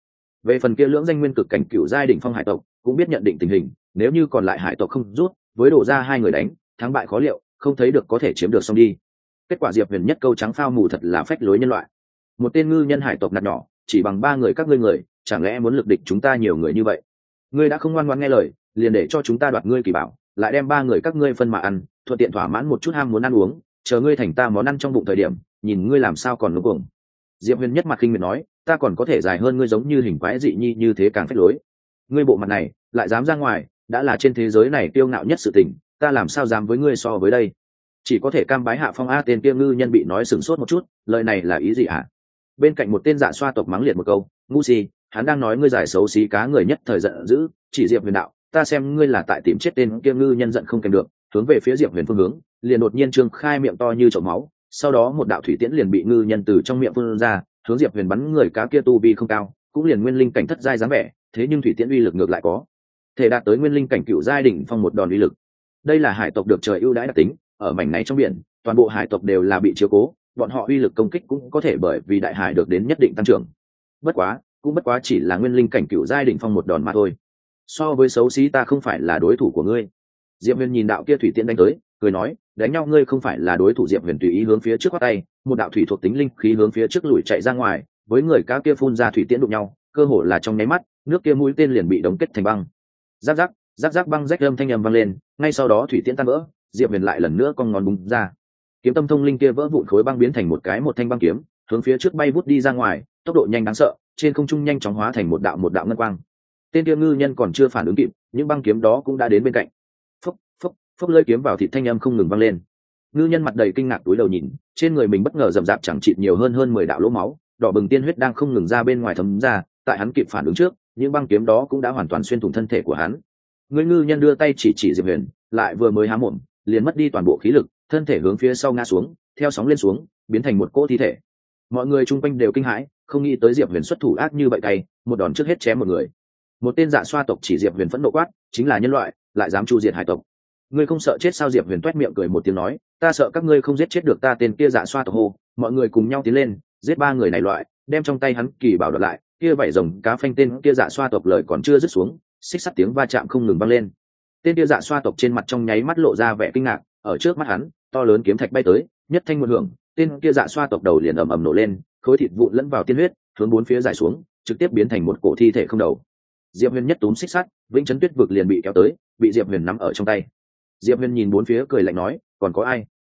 Về phần kia lưỡng danh nguyên cực cảnh cựu giai đỉnh phong hải tộc cũng biết nhận định tình hình, nếu như còn lại hải tộc không rút, với đổ ra hai người đánh, thắng bại khó liệu, không thấy được có thể chiếm được xong đi. Kết quả Diệp Huyền nhất câu trắng phao mù thật là phách lối nhân loại. Một tên ngư nhân hải tộc nạt nhỏ, chỉ bằng ba người các ngươi người, chẳng lẽ muốn lực địch chúng ta nhiều người như vậy? Ngươi đã không ngoan ngoãn nghe lời, liền để cho chúng ta đoạt ngươi kỳ bảo, lại đem ba người các ngươi phân mà ăn, thuận tiện thỏa mãn một chút ham muốn ăn uống, chờ ngươi thành ta món ăn trong bụng thời điểm, nhìn ngươi làm sao còn ngông cuồng. Diệp Huyền nhất mặt khinh miệt nói, ta còn có thể dài hơn ngươi giống như hình quái dị nhi như thế càng phách lối. Ngươi bộ mặt này lại dám ra ngoài, đã là trên thế giới này kiêu ngạo nhất sự tình, ta làm sao dám với ngươi so với đây? Chỉ có thể cam bái hạ phong. A tên kia ngư nhân bị nói sửng sốt một chút, lời này là ý gì hả? Bên cạnh một tên dạ xoa tộc mắng liệt một câu, ngu si, hắn đang nói ngươi giải xấu xí cá người nhất thời giận dữ, chỉ Diệp Huyền đạo, ta xem ngươi là tại tìm chết tên kia ngư nhân giận không kèm được, hướng về phía Diệp Huyền phương hướng, liền đột nhiên trương khai miệng to như chậu máu, sau đó một đạo thủy tiễn liền bị ngư nhân từ trong miệng phun ra, hướng Diệp Huyền bắn người cá kia tu vi không cao, cũng liền nguyên linh cảnh thất giai dáng vẻ, thế nhưng thủy tiễn uy lực ngược lại có thể đạt tới nguyên linh cảnh cựu giai đỉnh phong một đòn uy lực. Đây là hải tộc được trời ưu đãi đặc tính, ở mảnh này trong biển, toàn bộ hải tộc đều là bị chiếu cố, bọn họ uy lực công kích cũng có thể bởi vì đại hải được đến nhất định tăng trưởng. Bất quá chỉ là nguyên linh cảnh cựu giai đỉnh phong một đòn mà thôi. So với xấu xí ta không phải là đối thủ của ngươi. Diệp Huyền nhìn đạo kia thủy tiễn đánh tới, cười nói, đánh nhau ngươi không phải là đối thủ. Diệp Huyền tùy ý hướng phía trước quát tay, một đạo thủy thuộc tính linh khí hướng phía trước lùi chạy ra ngoài, với người cá kia phun ra thủy tiễn đụng nhau, cơ hồ là trong nháy mắt, nước kia mũi tên liền bị đóng kết thành băng. Rắc rắc, rắc rắc băng rách âm thanh âm vang lên, ngay sau đó thủy tiễn tan vỡ, Diệp Huyền lại lần nữa cong ngón búng ra. Kiếm tâm thông linh kia vỡ vụn khối băng biến thành một thanh băng kiếm, hướng phía trước bay vút đi ra ngoài, tốc độ nhanh đáng sợ, trên không trung nhanh chóng hóa thành một đạo ngân quang. Tên kia ngư nhân còn chưa phản ứng kịp, những băng kiếm đó cũng đã đến bên cạnh. Phốc phốc phốc, lưỡi kiếm vào thịt thanh âm không ngừng vang lên. Ngư nhân mặt đầy kinh ngạc túi đầu nhìn, trên người mình bất ngờ rầm rạp chẳng chịt nhiều hơn 10 đạo lỗ máu, đỏ bừng tiên huyết đang không ngừng ra bên ngoài thấm ra, tại hắn kịp phản ứng trước, những băng kiếm đó cũng đã hoàn toàn xuyên thủng thân thể của hắn. Người ngư nhân đưa tay chỉ Diệp Huyền, lại vừa mới há mồm, liền mất đi toàn bộ khí lực, thân thể hướng phía sau ngã xuống, theo sóng lên xuống, biến thành một cỗ thi thể. Mọi người chung quanh đều kinh hãi, không nghĩ tới Diệp Huyền xuất thủ ác như vậy cay, một đòn trước hết chém một người. Một tên dạ xoa tộc chỉ Diệp Huyền phẫn nộ quát, chính là nhân loại, lại dám chu diệt hải tộc. Ngươi không sợ chết sao? Diệp Huyền toét miệng cười một tiếng nói, ta sợ các ngươi không giết chết được ta. Tên kia dạ xoa tộc hô, mọi người cùng nhau tiến lên, giết ba người này loại, đem trong tay hắn kỳ bảo đoạt lại. Kia vảy rồng cá phanh tên kia dạ xoa tộc lời còn chưa dứt xuống, xích sắt tiếng va chạm không ngừng vang lên. Tên kia dạ xoa tộc trên mặt trong nháy mắt lộ ra vẻ kinh ngạc, ở trước mắt hắn, to lớn kiếm thạch bay tới, nhất thanh một hưởng, tên kia dạ xoa tộc đầu liền ầm ầm nổ lên, khối thịt vụn lẫn vào tiên huyết, hướng bốn phía giải xuống, trực tiếp biến thành một cổ thi thể không đầu. Diệp Huyền nhất túm xích sắt, Vĩnh Chấn Tuyết vực liền bị kéo tới, bị Diệp Huyền nắm ở trong tay. Diệp Huyền nhìn bốn phía cười lạnh nói, còn có ai?